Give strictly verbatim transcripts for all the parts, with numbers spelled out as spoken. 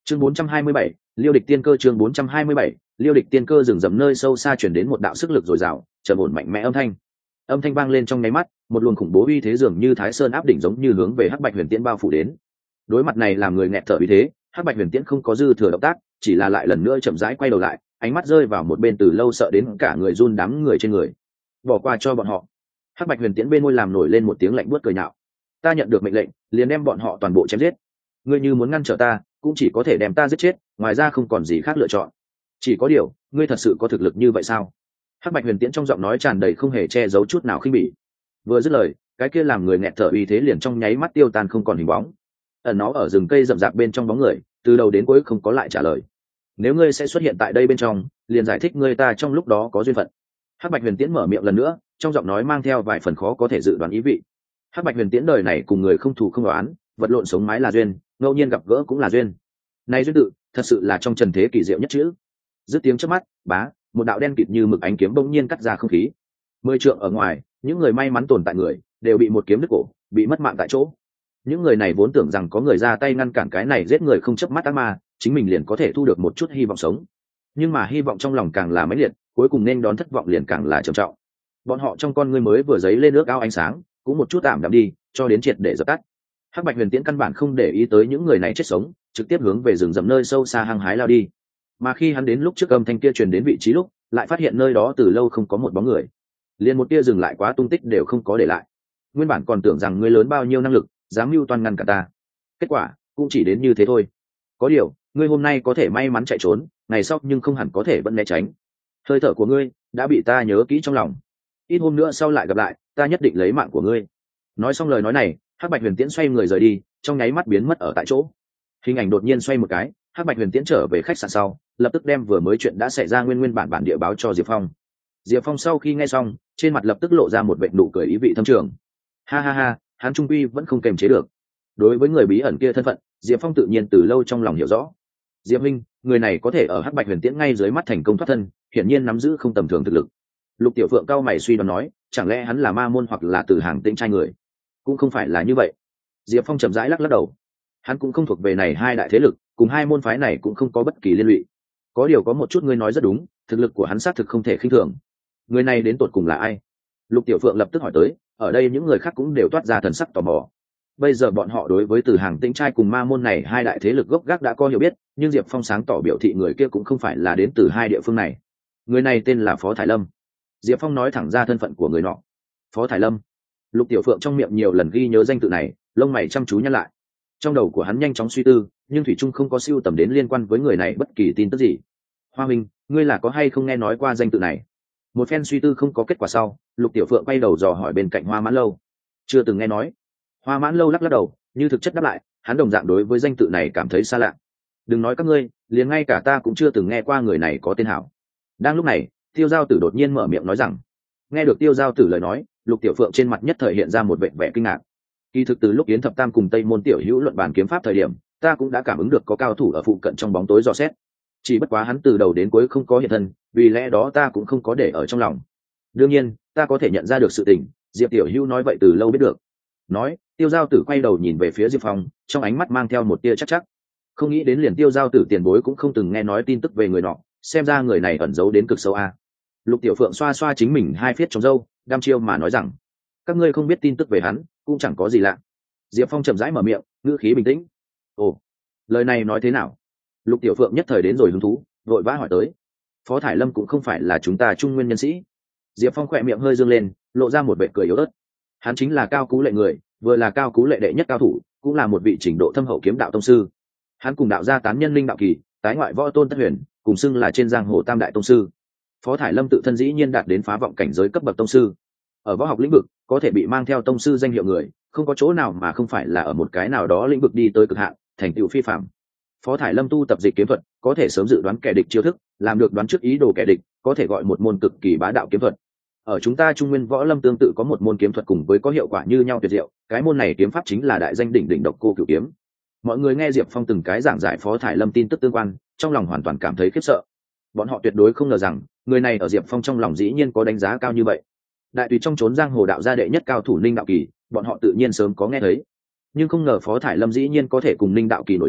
chương bốn trăm hai mươi bảy, liêu địch tiên cơ. Chương bốn trăm hai mươi bảy, liêu địch tiên cơ. Rừng rậm nơi sâu xa chuyển đến một đạo sức lực dồi dào, trầm ổn mạnh mẽ âm thanh. Âm thanh vang lên trong nháy mắt, một luồng khủng bố uy thế dường như thái sơn áp đỉnh, giống như hướng về hắc bạch huyền tiễn bao phủ đến. Đối mặt này làm người nghẹt thở uy thế, hắc bạch huyền tiễn không có dư thừa động tác, chỉ là lại lần nữa chậm rãi quay đầu lại, ánh mắt rơi vào một bên từ lâu sợ đến cả người run đám người trên người. Bỏ qua cho bọn họ. Hắc bạch huyền tiễn bên môi làm nổi lên một tiếng lạnh buốt cười nhạo. Ta nhận được mệnh lệnh, liền đem bọn họ toàn bộ chém giết. Ngươi như muốn ngăn trở ta, cũng chỉ có thể đem ta giết chết, ngoài ra không còn gì khác lựa chọn. Chỉ có điều, ngươi thật sự có thực lực như vậy sao? Hắc bạch huyền tiễn trong giọng nói tràn đầy không hề che giấu chút nào khinh bỉ. Vừa dứt lời, cái kia làm người nghẹt thở uy thế liền trong nháy mắt tiêu tan không còn hình bóng. Ẩn nó ở rừng cây rậm rạp bên trong bóng người, từ đầu đến cuối không có lại trả lời. Nếu ngươi sẽ xuất hiện tại đây bên trong, liền giải thích ngươi ta trong lúc đó có duyên phận. Hắc bạch huyền tiễn mở miệng lần nữa, trong giọng nói mang theo vài phần khó có thể dự đoán ý vị. Hắc bạch huyền tiễn đời này cùng người không thù không đoán, vật lộn sống mái là duyên, ngẫu nhiên gặp gỡ cũng là duyên. Này duyên tự, thật sự là trong trần thế kỳ diệu nhất chữ. Dứt tiếng chớp mắt, bá, một đạo đen kịt như mực ánh kiếm bỗng nhiên cắt ra không khí. Mười trượng ở ngoài, những người may mắn tồn tại người, đều bị một kiếm đứt cổ, bị mất mạng tại chỗ. Những người này vốn tưởng rằng có người ra tay ngăn cản cái này giết người không chớp mắt ác ma, chính mình liền có thể thu được một chút hy vọng sống. Nhưng mà hy vọng trong lòng càng là mãnh liệt, cuối cùng nên đón thất vọng liền càng là trầm trọng. Bọn họ trong con ngươi mới vừa giấy lên nước ao ánh sáng, cũng một chút tạm đạm đi, cho đến triệt để dập tắt. Hắc bạch huyền tiễn căn bản không để ý tới những người này chết sống, trực tiếp hướng về rừng rậm nơi sâu xa hăng hái lao đi. Mà khi hắn đến lúc trước âm thanh kia truyền đến vị trí lúc, lại phát hiện nơi đó từ lâu không có một bóng người, liền một tia dừng lại quá tung tích đều không có để lại. Nguyên bản còn tưởng rằng ngươi lớn bao nhiêu năng lực, dám mưu toan ngăn cả ta, kết quả cũng chỉ đến như thế thôi. Có điều, ngươi hôm nay có thể may mắn chạy trốn, ngày sau nhưng không hẳn có thể vẫn né tránh. Hơi thở của ngươi đã bị ta nhớ kỹ trong lòng, ít hôm nữa sau lại gặp lại, ta nhất định lấy mạng của ngươi. Nói xong lời nói này, hắc bạch huyền tiễn xoay người rời đi, trong nháy mắt biến mất ở tại chỗ. Hình ảnh đột nhiên xoay một cái, hắc bạch huyền tiễn trở về khách sạn sau, lập tức đem vừa mới chuyện đã xảy ra nguyên nguyên bản bản địa báo cho Diệp Phong. Diệp Phong sau khi nghe xong, trên mặt lập tức lộ ra một vệt nụ cười ý vị thâm trường. Ha ha ha, hắn trung quy vẫn không kềm chế được. Đối với người bí ẩn kia thân phận, Diệp Phong tự nhiên từ lâu trong lòng hiểu rõ. Diệp Minh, người này có thể ở hắc bạch huyền tiễn ngay dưới mắt thành công thoát thân, hiển nhiên nắm giữ không tầm thường thực lực. Lục Tiểu Phượng cao mày suy đoán nói, chẳng lẽ hắn là ma môn hoặc là từ hàng tĩnh trai người? Cũng không phải là như vậy. Diệp Phong chậm rãi lắc lắc đầu. Hắn cũng không thuộc về này hai đại thế lực, cùng hai môn phái này cũng không có bất kỳ liên lụy. Có điều có một chút ngươi nói rất đúng, thực lực của hắn xác thực không thể khinh thường. Người này đến tột cùng là ai? Lục Tiểu Phượng lập tức hỏi tới, ở đây những người khác cũng đều toát ra thần sắc tò mò. Bây giờ bọn họ đối với từ hàng tĩnh trai cùng ma môn này hai đại thế lực gốc gác đã có hiểu biết, nhưng Diệp Phong sáng tỏ biểu thị người kia cũng không phải là đến từ hai địa phương này. Người này tên là Phó Thải Lâm. Diệp Phong nói thẳng ra thân phận của người nọ. Phó Thải Lâm. Lục Tiểu Phượng trong miệng nhiều lần ghi nhớ danh tự này, lông mày chăm chú nhăn lại. Trong đầu của hắn nhanh chóng suy tư, nhưng thủy trung không có siêu tầm đến liên quan với người này bất kỳ tin tức gì. Hoa Minh, ngươi là có hay không nghe nói qua danh tự này? Một phen suy tư không có kết quả sau, Lục Tiểu Phượng quay đầu dò hỏi bên cạnh Hoa Mãn Lâu. Chưa từng nghe nói. Hoa Mãn Lâu lắc lắc đầu, như thực chất đáp lại, hắn đồng dạng đối với danh tự này cảm thấy xa lạ. Đừng nói các ngươi, liền ngay cả ta cũng chưa từng nghe qua người này có tên hảo. Đang lúc này, Tiêu Giao Tử đột nhiên mở miệng nói rằng. Nghe được Tiêu Giao Tử lời nói, Lục Tiểu Phượng trên mặt nhất thời hiện ra một vẻ vẻ kinh ngạc. Kỳ thực từ lúc Yến Thập Tam cùng Tây Môn Tiểu Hữu luận bàn kiếm pháp thời điểm, ta cũng đã cảm ứng được có cao thủ ở phụ cận trong bóng tối dò xét. Chỉ bất quá hắn từ đầu đến cuối không có hiện thân, vì lẽ đó ta cũng không có để ở trong lòng. Đương nhiên, ta có thể nhận ra được sự tình, Diệp Tiểu Hữu nói vậy từ lâu biết được. Nói, Tiêu Giao Tử quay đầu nhìn về phía Diệp Phong, trong ánh mắt mang theo một tia chắc chắc. Không nghĩ đến liền Tiêu Giao Tử tiền bối cũng không từng nghe nói tin tức về người nọ, xem ra người này ẩn giấu đến cực sâu a. Lục Tiểu Phượng xoa xoa chính mình hai phiết trong râu, đăm chiêu mà nói rằng, các ngươi không biết tin tức về hắn, cũng chẳng có gì lạ. Diệp Phong chậm rãi mở miệng, ngữ khí bình tĩnh. Ồ, lời này nói thế nào? Lục Tiểu Phượng nhất thời đến rồi hứng thú, vội vã hỏi tới. Phó Thải Lâm cũng không phải là chúng ta trung nguyên nhân sĩ. Diệp Phong khỏe miệng hơi dương lên, lộ ra một vẻ cười yếu ớt. Hắn chính là Cao Cú Lệ người, vừa là Cao Cú Lệ đệ nhất cao thủ, cũng là một vị trình độ thâm hậu kiếm đạo tông sư. Hắn cùng đạo gia tán nhân linh đạo kỳ, tái ngoại võ tôn Tất Huyền, cùng xưng là trên giang hồ tam đại tông sư. Phó Thải Lâm tự thân dĩ nhiên đạt đến phá vọng cảnh giới cấp bậc tông sư. Ở võ học lĩnh vực, có thể bị mang theo tông sư danh hiệu người, không có chỗ nào mà không phải là ở một cái nào đó lĩnh vực đi tới cực hạn, thành tựu phi phàm. Phó Thải Lâm tu tập dịch kiếm thuật, có thể sớm dự đoán kẻ địch chiêu thức, làm được đoán trước ý đồ kẻ địch, có thể gọi một môn cực kỳ bá đạo kiếm thuật. Ở chúng ta Trung Nguyên võ lâm tương tự có một môn kiếm thuật cùng với có hiệu quả như nhau tuyệt diệu, cái môn này kiếm pháp chính là đại danh đỉnh đỉnh độc cô cửu kiếm. Mọi người nghe Diệp Phong từng cái giảng giải Phó Thải Lâm tin tức tương quan, trong lòng hoàn toàn cảm thấy khiếp sợ. Bọn họ tuyệt đối không ngờ rằng, người này ở Diệp Phong trong lòng dĩ nhiên có đánh giá cao như vậy. Đại tùy trong chốn giang hồ đạo gia đệ nhất cao thủ Ninh Đạo Kỳ, bọn họ tự nhiên sớm có nghe thấy. Nhưng không ngờ Phó Thải Lâm dĩ nhiên có thể cùng Ninh Đạo Kỳ nổi danh,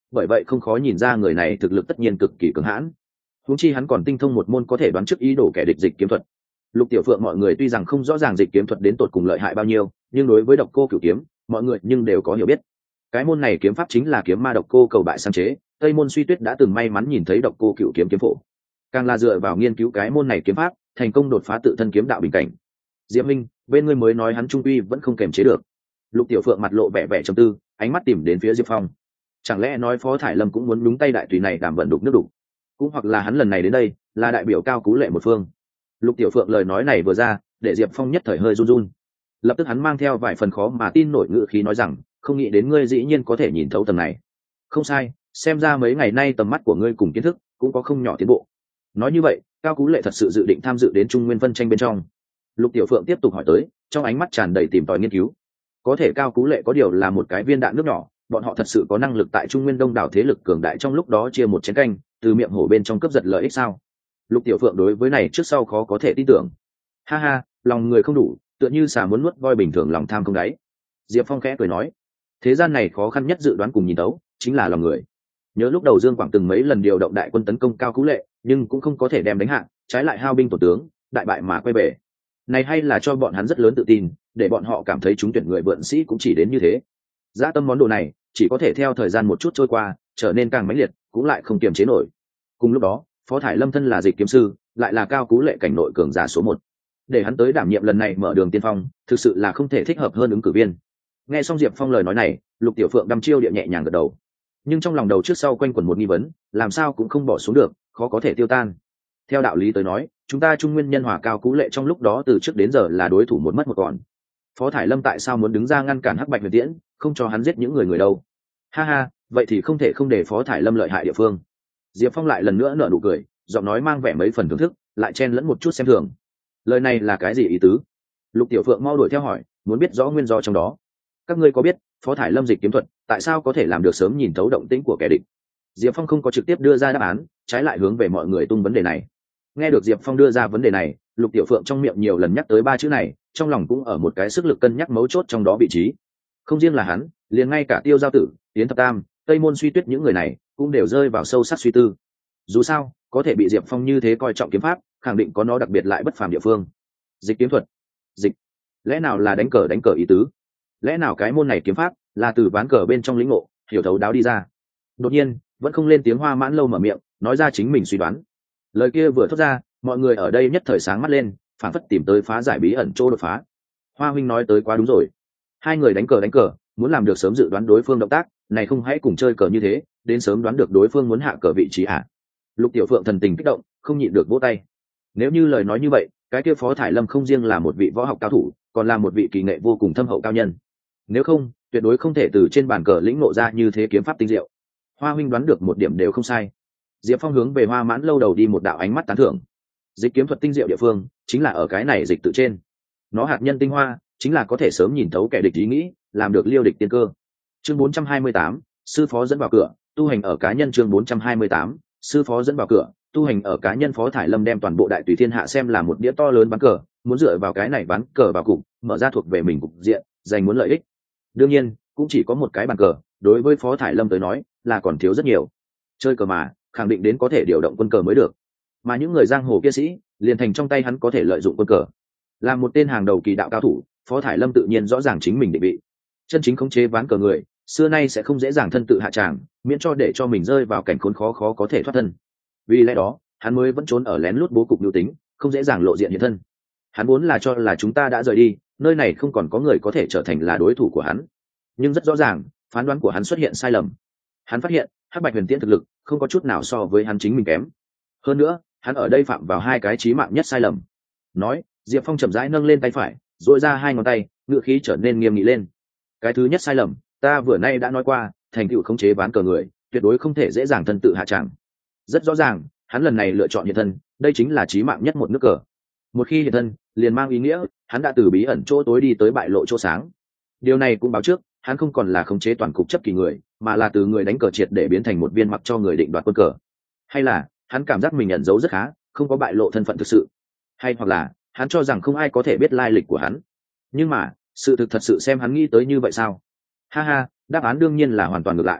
bởi vậy không khó nhìn ra người này thực lực tất nhiên cực kỳ cường hãn. Huống chi hắn còn tinh thông một môn có thể đoán trước ý đồ kẻ địch dịch kiếm thuật. Lục Tiểu Phượng mọi người tuy rằng không rõ ràng dịch kiếm thuật đến tột cùng lợi hại bao nhiêu, nhưng đối với độc cô cửu kiếm, mọi người nhưng đều có hiểu biết. Cái môn này kiếm pháp chính là kiếm ma độc cô cầu bại sáng chế, Tây Môn Suy Tuyết đã từng may mắn nhìn thấy độc cô cửu kiếm kiếm phổ, càng là dựa vào nghiên cứu cái môn này kiếm pháp, thành công đột phá tự thân kiếm đạo bình cảnh. Diệp Minh, bên ngươi mới nói hắn trung uy vẫn không kềm chế được. Lục Tiểu Phượng mặt lộ vẻ vẻ trầm tư, ánh mắt tìm đến phía Diệp Phong. Chẳng lẽ nói Phó Thải Lâm cũng muốn đúng tay đại tùy này đảm vận đục nước đục, cũng hoặc là hắn lần này đến đây là đại biểu Cao Cú Lệ một phương. Lục Tiểu Phượng lời nói này vừa ra, để Diệp Phong nhất thời hơi run run. Lập tức hắn mang theo vài phần khó mà tin nổi ngữ khí nói rằng, không nghĩ đến ngươi dĩ nhiên có thể nhìn thấu tầng này. Không sai, xem ra mấy ngày nay tầm mắt của ngươi cùng kiến thức cũng có không nhỏ tiến bộ. Nói như vậy, Cao Cú Lệ thật sự dự định tham dự đến Trung Nguyên phân tranh bên trong. Lục Tiểu Phượng tiếp tục hỏi tới, trong ánh mắt tràn đầy tìm tòi nghiên cứu. Có thể Cao Cú Lệ có điều là một cái viên đạn nước nhỏ, bọn họ thật sự có năng lực tại Trung Nguyên đông đảo thế lực cường đại trong lúc đó chia một chén canh, từ miệng hổ bên trong cướp giật lợi ích sao? Lục Tiểu Phượng đối với này trước sau khó có thể tin tưởng. Ha ha, lòng người không đủ, tựa như xà muốn nuốt voi bình thường, lòng tham không đáy. Diệp Phong khẽ cười nói, thế gian này khó khăn nhất dự đoán cùng nhìn tấu, chính là lòng người. Nhớ lúc đầu Dương Quảng từng mấy lần điều động đại quân tấn công Cao Cú Lệ, nhưng cũng không có thể đem đánh hạ, trái lại hao binh tổn tướng, đại bại mà quay về. Này hay là cho bọn hắn rất lớn tự tin, để bọn họ cảm thấy chúng tuyển người vượn sĩ cũng chỉ đến như thế. Dã tâm món đồ này, chỉ có thể theo thời gian một chút trôi qua, trở nên càng mãnh liệt, cũng lại không kiềm chế nổi. Cùng lúc đó, Phó Thải Lâm thân là dịch kiếm sư, lại là Cao Cú Lệ cảnh nội cường giả số một, để hắn tới đảm nhiệm lần này mở đường tiên phong, thực sự là không thể thích hợp hơn ứng cử viên. Nghe xong Diệp Phong lời nói này, Lục Tiểu Phượng đăm chiêu địa nhẹ nhàng gật đầu, nhưng trong lòng đầu trước sau quanh quẩn một nghi vấn, làm sao cũng không bỏ xuống được, khó có thể tiêu tan. Theo đạo lý tới nói, chúng ta Trung Nguyên nhân hòa Cao Cú Lệ trong lúc đó từ trước đến giờ là đối thủ một mất một còn. Phó Thải Lâm tại sao muốn đứng ra ngăn cản Hắc Bạch Huyền Tiễn, không cho hắn giết những người người đâu? Ha ha, vậy thì không thể không để Phó Thải Lâm lợi hại địa phương. Diệp Phong lại lần nữa nở nụ cười, giọng nói mang vẻ mấy phần thưởng thức, lại chen lẫn một chút xem thường. Lời này là cái gì ý tứ? Lục Tiểu Phượng mau đuổi theo hỏi, muốn biết rõ nguyên do trong đó. Các ngươi có biết Phó Thải Lâm dịch kiếm thuật tại sao có thể làm được sớm nhìn thấu động tĩnh của kẻ địch? Diệp Phong không có trực tiếp đưa ra đáp án, trái lại hướng về mọi người tung vấn đề này. Nghe được Diệp Phong đưa ra vấn đề này, Lục Tiểu Phượng trong miệng nhiều lần nhắc tới ba chữ này, trong lòng cũng ở một cái sức lực cân nhắc mấu chốt trong đó vị trí. Không riêng là hắn, liền ngay cả Tiêu Giao Tử, Yến Thập Tam, Tây Môn Suy Tuyết những người này cũng đều rơi vào sâu sắc suy tư. Dù sao, có thể bị Diệp Phong như thế coi trọng kiếm pháp, khẳng định có nó đặc biệt lại bất phàm địa phương. Dịch kiếm thuật, dịch, lẽ nào là đánh cờ đánh cờ ý tứ? Lẽ nào cái môn này kiếm pháp là từ ván cờ bên trong lĩnh ngộ, hiểu thấu đáo đi ra? Đột nhiên, vẫn không lên tiếng Hoa Mãn Lâu mở miệng, nói ra chính mình suy đoán. Lời kia vừa thốt ra, mọi người ở đây nhất thời sáng mắt lên, phản phất tìm tới phá giải bí ẩn chỗ đột phá. Hoa huynh nói tới quá đúng rồi. Hai người đánh cờ đánh cờ, muốn làm được sớm dự đoán đối phương động tác, này không hãy cùng chơi cờ như thế, đến sớm đoán được đối phương muốn hạ cờ vị trí à? Lục Tiểu Phượng thần tình kích động, không nhịn được vỗ tay. Nếu như lời nói như vậy, cái kia Phó Thải Lâm không riêng là một vị võ học cao thủ, còn là một vị kỳ nghệ vô cùng thâm hậu cao nhân. Nếu không, tuyệt đối không thể từ trên bàn cờ lĩnh ngộ ra như thế kiếm pháp tinh diệu. Hoa huynh đoán được một điểm đều không sai. Diệp Phong hướng về Hoa Mãn Lâu đầu đi một đạo ánh mắt tán thưởng. Dịch kiếm thuật tinh diệu địa phương chính là ở cái này dịch tự trên. Nó hạt nhân tinh hoa chính là có thể sớm nhìn thấu kẻ địch ý nghĩ, làm được liêu địch tiên cơ. Chương bốn trăm hai mươi tám, sư phó dẫn vào cửa, tu hành ở cá nhân. Chương bốn trăm hai mươi tám, sư phó dẫn vào cửa, tu hành ở cá nhân. Phó Thải Lâm đem toàn bộ đại tùy thiên hạ xem là một đĩa to lớn ván cờ, muốn dựa vào cái này ván cờ vào cục, mở ra thuộc về mình cục diện, giành muốn lợi ích. Đương nhiên, cũng chỉ có một cái bàn cờ, đối với Phó Thải Lâm tới nói, là còn thiếu rất nhiều. Chơi cờ mà, khẳng định đến có thể điều động quân cờ mới được. Mà những người giang hồ kia sĩ, liền thành trong tay hắn có thể lợi dụng quân cờ. Là một tên hàng đầu kỳ đạo cao thủ, Phó Thải Lâm tự nhiên rõ ràng chính mình định vị. Chân chính khống chế ván cờ người, xưa nay sẽ không dễ dàng thân tự hạ tràng, miễn cho để cho mình rơi vào cảnh khốn khó khó có thể thoát thân. Vì lẽ đó, hắn mới vẫn trốn ở lén lút bố cục mưu tính, không dễ dàng lộ diện hiện thân. Hắn muốn là cho là chúng ta đã rời đi, nơi này không còn có người có thể trở thành là đối thủ của hắn. Nhưng rất rõ ràng, phán đoán của hắn xuất hiện sai lầm. Hắn phát hiện, Hắc Bạch Huyền Tiễn thực lực không có chút nào so với hắn chính mình kém. Hơn nữa, hắn ở đây phạm vào hai cái chí mạng nhất sai lầm. Nói, Diệp Phong chậm rãi nâng lên tay phải, duỗi ra hai ngón tay, ngữ khí trở nên nghiêm nghị lên. Cái thứ nhất sai lầm, ta vừa nay đã nói qua, thành tựu khống chế ván cờ người, tuyệt đối không thể dễ dàng thân tự hạ tràng. Rất rõ ràng, hắn lần này lựa chọn hiện thân, đây chính là chí mạng nhất một nước cờ. Một khi hiện thân, liền mang ý nghĩa, hắn đã từ bí ẩn chỗ tối đi tới bại lộ chỗ sáng. Điều này cũng báo trước, hắn không còn là khống chế toàn cục chấp kỳ người, mà là từ người đánh cờ triệt để biến thành một viên mặc cho người định đoạt quân cờ. Hay là, hắn cảm giác mình ẩn giấu rất khá, không có bại lộ thân phận thực sự. Hay hoặc là, hắn cho rằng không ai có thể biết lai lịch của hắn. Nhưng mà, sự thực thật sự xem hắn nghĩ tới như vậy sao? Ha ha, đáp án đương nhiên là hoàn toàn ngược lại.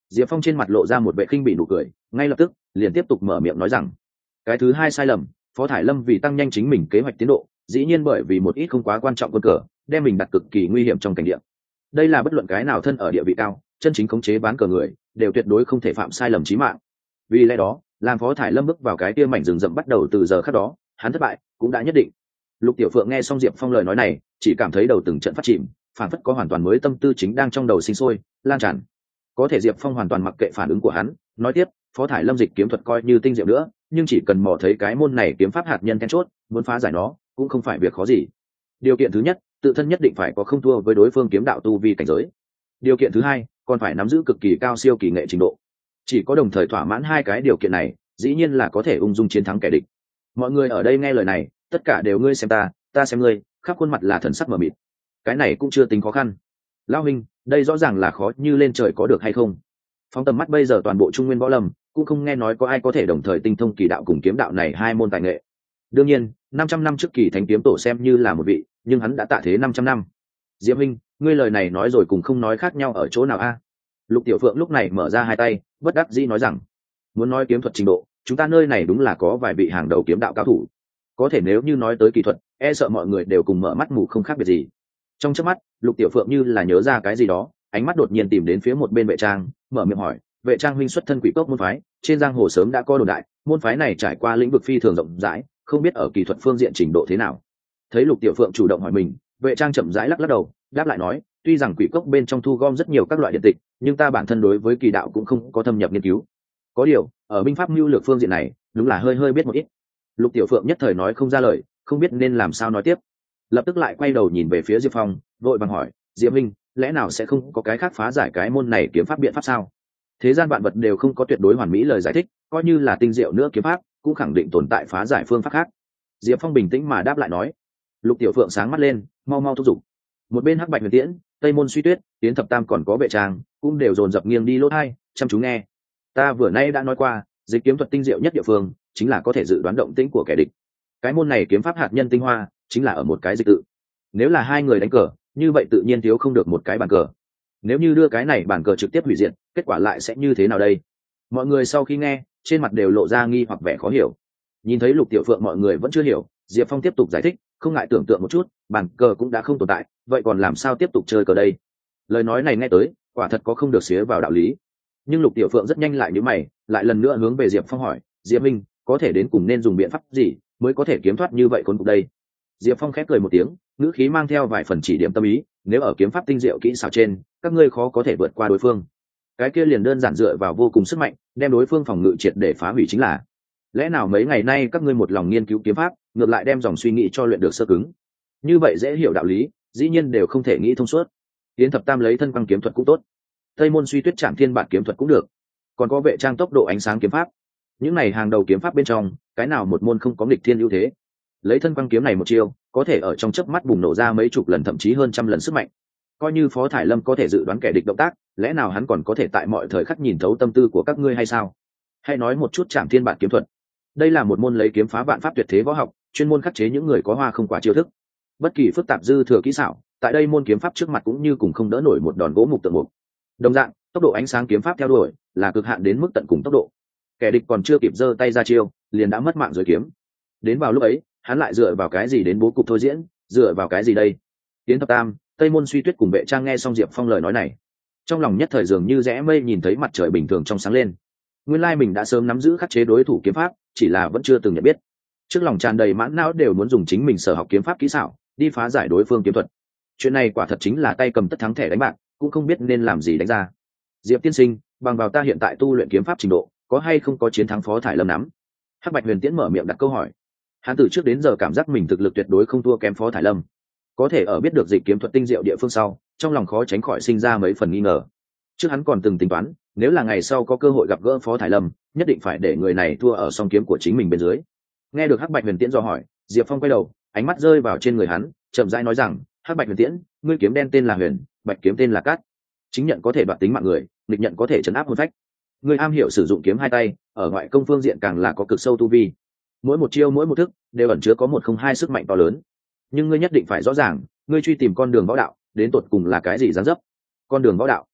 Diệp Phong trên mặt lộ ra một vẻ khinh bị nụ cười, ngay lập tức liền tiếp tục mở miệng nói rằng cái thứ hai sai lầm, Phó Thải Lâm vì tăng nhanh chính mình kế hoạch tiến độ, dĩ nhiên bởi vì một ít không quá quan trọng quân cờ đem mình đặt cực kỳ nguy hiểm trong cảnh địa. Đây là bất luận cái nào thân ở địa vị cao chân chính khống chế ván cờ người đều tuyệt đối không thể phạm sai lầm chí mạng. Vì lẽ đó làm Phó Thải Lâm bước vào cái kia mảnh rừng rậm bắt đầu từ giờ khắc đó, hắn thất bại cũng đã nhất định. Lục Tiểu Phượng nghe xong Diệp Phong lời nói này, chỉ cảm thấy đầu từng trận phát chìm, phản phất có hoàn toàn mới tâm tư chính đang trong đầu sinh sôi lan tràn. Có thể Diệp Phong hoàn toàn mặc kệ phản ứng của hắn, nói tiếp, Phó Thải Lâm dịch kiếm thuật coi như tinh diệu nữa, nhưng chỉ cần mò thấy cái môn này kiếm pháp hạt nhân then chốt, muốn phá giải nó cũng không phải việc khó gì. Điều kiện thứ nhất, tự thân nhất định phải có không thua với đối phương kiếm đạo tu vi cảnh giới. Điều kiện thứ hai, còn phải nắm giữ cực kỳ cao siêu kỳ nghệ trình độ. Chỉ có đồng thời thỏa mãn hai cái điều kiện này, dĩ nhiên là có thể ung dung chiến thắng kẻ địch. Mọi người ở đây nghe lời này, tất cả đều ngươi xem ta, ta xem ngươi, khắp khuôn mặt là thần sắc mờ mịt. Cái này cũng chưa tính khó khăn. Lão huynh, đây rõ ràng là khó như lên trời có được hay không? Phóng tầm mắt bây giờ toàn bộ Trung Nguyên võ lâm, cũng không nghe nói có ai có thể đồng thời tinh thông kỳ đạo cùng kiếm đạo này hai môn tài nghệ. Đương nhiên, năm trăm năm trước Kỳ Thánh kiếm tổ xem như là một vị, nhưng hắn đã tạ thế năm trăm năm. Diệp huynh, ngươi lời này nói rồi cùng không nói khác nhau ở chỗ nào a? Lục Tiểu Phượng lúc này mở ra hai tay, bất đắc dĩ nói rằng, muốn nói kiếm thuật trình độ, chúng ta nơi này đúng là có vài vị hàng đầu kiếm đạo cao thủ. Có thể nếu như nói tới kỹ thuật, e sợ mọi người đều cùng mở mắt mù không khác biệt gì. Trong chớp mắt, Lục Tiểu Phượng như là nhớ ra cái gì đó, ánh mắt đột nhiên tìm đến phía một bên Vệ Trang, mở miệng hỏi, Vệ Trang huynh xuất thân Quỷ Cốc môn phái, trên giang hồ sớm đã có đồn đại, môn phái này trải qua lĩnh vực phi thường rộng rãi, không biết ở kỹ thuật phương diện trình độ thế nào. Thấy Lục Tiểu Phượng chủ động hỏi mình, Vệ Trang chậm rãi lắc lắc đầu, đáp lại nói, tuy rằng Quỷ Cốc bên trong thu gom rất nhiều các loại điện tịch, nhưng ta bản thân đối với kỳ đạo cũng không có thâm nhập nghiên cứu. Có điều, ở binh pháp mưu lược phương diện này, đúng là hơi hơi biết một ít. Lục Tiểu Phượng nhất thời nói không ra lời, không biết nên làm sao nói tiếp. Lập tức lại quay đầu nhìn về phía Diệp Phong, vội vàng hỏi, Diệp minh, lẽ nào sẽ không có cái khác phá giải cái môn này kiếm pháp biện pháp sao? Thế gian vạn vật đều không có tuyệt đối hoàn mỹ lời giải thích, coi như là tinh diệu nữa kiếm pháp, cũng khẳng định tồn tại phá giải phương pháp khác. Diệp Phong bình tĩnh mà đáp lại nói. Lục Tiểu Phượng sáng mắt lên, mau mau thúc giục. Một bên Hắc Bạch Huyền Tiễn, Tây Môn Suy Tuyết, Tiến Thập Tam còn có Vệ Trang, cũng đều dồn dập nghiêng đi lỗ tai, chăm chú nghe. Ta vừa nay đã nói qua, dịch kiếm thuật tinh diệu nhất địa phương, chính là có thể dự đoán động tĩnh của kẻ địch. Cái môn này kiếm pháp hạt nhân tinh hoa, chính là ở một cái dịch tự. Nếu là hai người đánh cờ, như vậy tự nhiên thiếu không được một cái bàn cờ. Nếu như đưa cái này bàn cờ trực tiếp hủy diệt, kết quả lại sẽ như thế nào đây? Mọi người sau khi nghe, trên mặt đều lộ ra nghi hoặc vẻ khó hiểu. Nhìn thấy Lục Tiểu Phượng mọi người vẫn chưa hiểu, Diệp Phong tiếp tục giải thích, không ngại tưởng tượng một chút, bàn cờ cũng đã không tồn tại, vậy còn làm sao tiếp tục chơi cờ đây? Lời nói này nghe tới, quả thật có không được xía vào đạo lý. Nhưng Lục Tiểu Phượng rất nhanh lại nhíu mày, lại lần nữa hướng về Diệp Phong hỏi, Diệp minh, có thể đến cùng nên dùng biện pháp gì mới có thể kiếm thoát như vậy khốn cục đây? Diệp Phong khép cười một tiếng, ngữ khí mang theo vài phần chỉ điểm tâm ý, nếu ở kiếm pháp tinh diệu kỹ xảo trên, các ngươi khó có thể vượt qua đối phương. Cái kia liền đơn giản dựa vào vô cùng sức mạnh, đem đối phương phòng ngự triệt để phá hủy chính là. Lẽ nào mấy ngày nay các ngươi một lòng nghiên cứu kiếm pháp, ngược lại đem dòng suy nghĩ cho luyện được sơ cứng? Như vậy dễ hiểu đạo lý, dĩ nhiên đều không thể nghĩ thông suốt. Tiến Thập Tam lấy thân quang kiếm thuật cũng tốt, Tây Môn Suy Tuyết Trảm Thiên Bản kiếm thuật cũng được, còn có Vệ Trang tốc độ ánh sáng kiếm pháp. Những này hàng đầu kiếm pháp bên trong, cái nào một môn không có nghịch thiên ưu thế? Lấy thân quang kiếm này một chiêu, có thể ở trong chớp mắt bùng nổ ra mấy chục lần thậm chí hơn trăm lần sức mạnh. Coi như Phó Thải Lâm có thể dự đoán kẻ địch động tác, lẽ nào hắn còn có thể tại mọi thời khắc nhìn thấu tâm tư của các ngươi hay sao? Hay nói một chút Trảm Thiên Bản kiếm thuật. Đây là một môn lấy kiếm phá vạn pháp tuyệt thế võ học, chuyên môn khắc chế những người có hoa không quả chiêu thức. Bất kỳ phức tạp dư thừa kỹ xảo, tại đây môn kiếm pháp trước mặt cũng như cùng không đỡ nổi một đòn gỗ mục tượng mục. Đồng dạng, tốc độ ánh sáng kiếm pháp theo đuổi là cực hạn đến mức tận cùng tốc độ. Kẻ địch còn chưa kịp giơ tay ra chiêu, liền đã mất mạng rồi kiếm. Đến vào lúc ấy, hắn lại dựa vào cái gì đến bố cục thôi diễn, dựa vào cái gì đây? Tiến Thập Tam, Tây Môn Suy Tuyết cùng Vệ Trang nghe xong Diệp Phong lời nói này, trong lòng nhất thời dường như rẽ mây nhìn thấy mặt trời bình thường trong sáng lên. Nguyên lai mình đã sớm nắm giữ khắc chế đối thủ kiếm pháp, chỉ là vẫn chưa từng nhận biết. Trước lòng tràn đầy mãn não đều muốn dùng chính mình sở học kiếm pháp kỹ xảo đi phá giải đối phương kiếm thuật. Chuyện này quả thật chính là tay cầm tất thắng thẻ đánh bạc, cũng không biết nên làm gì đánh ra. Diệp tiên sinh, bằng vào ta hiện tại tu luyện kiếm pháp trình độ, có hay không có chiến thắng Phó Thải Lâm nắm? Hắc Bạch Huyền Tiễn mở miệng đặt câu hỏi. Hắn từ trước đến giờ cảm giác mình thực lực tuyệt đối không thua kém Phó Thải Lâm, có thể ở biết được dịch kiếm thuật tinh diệu địa phương sau, trong lòng khó tránh khỏi sinh ra mấy phần nghi ngờ. Trước hắn còn từng tính toán, nếu là ngày sau có cơ hội gặp gỡ Phó Thải Lâm, nhất định phải để người này thua ở song kiếm của chính mình bên dưới. Nghe được Hắc Bạch Huyền Tiễn dò hỏi, Diệp Phong quay đầu, ánh mắt rơi vào trên người hắn, chậm rãi nói rằng, Hắc Bạch Huyền Tiễn, ngươi kiếm đen tên là Huyền, bạch kiếm tên là Cát, chính nhận có thể đoạt tính mạng người, nghịch nhận có thể chấn áp hồn phách. Ngươi am hiểu sử dụng kiếm hai tay, ở ngoại công phương diện càng là có cực sâu tu vi. Mỗi một chiêu mỗi một thức đều ẩn chứa có một không hai sức mạnh to lớn. Nhưng ngươi nhất định phải rõ ràng, ngươi truy tìm con đường võ đạo, đến tột cùng là cái gì dáng dấp? Con đường võ đạo?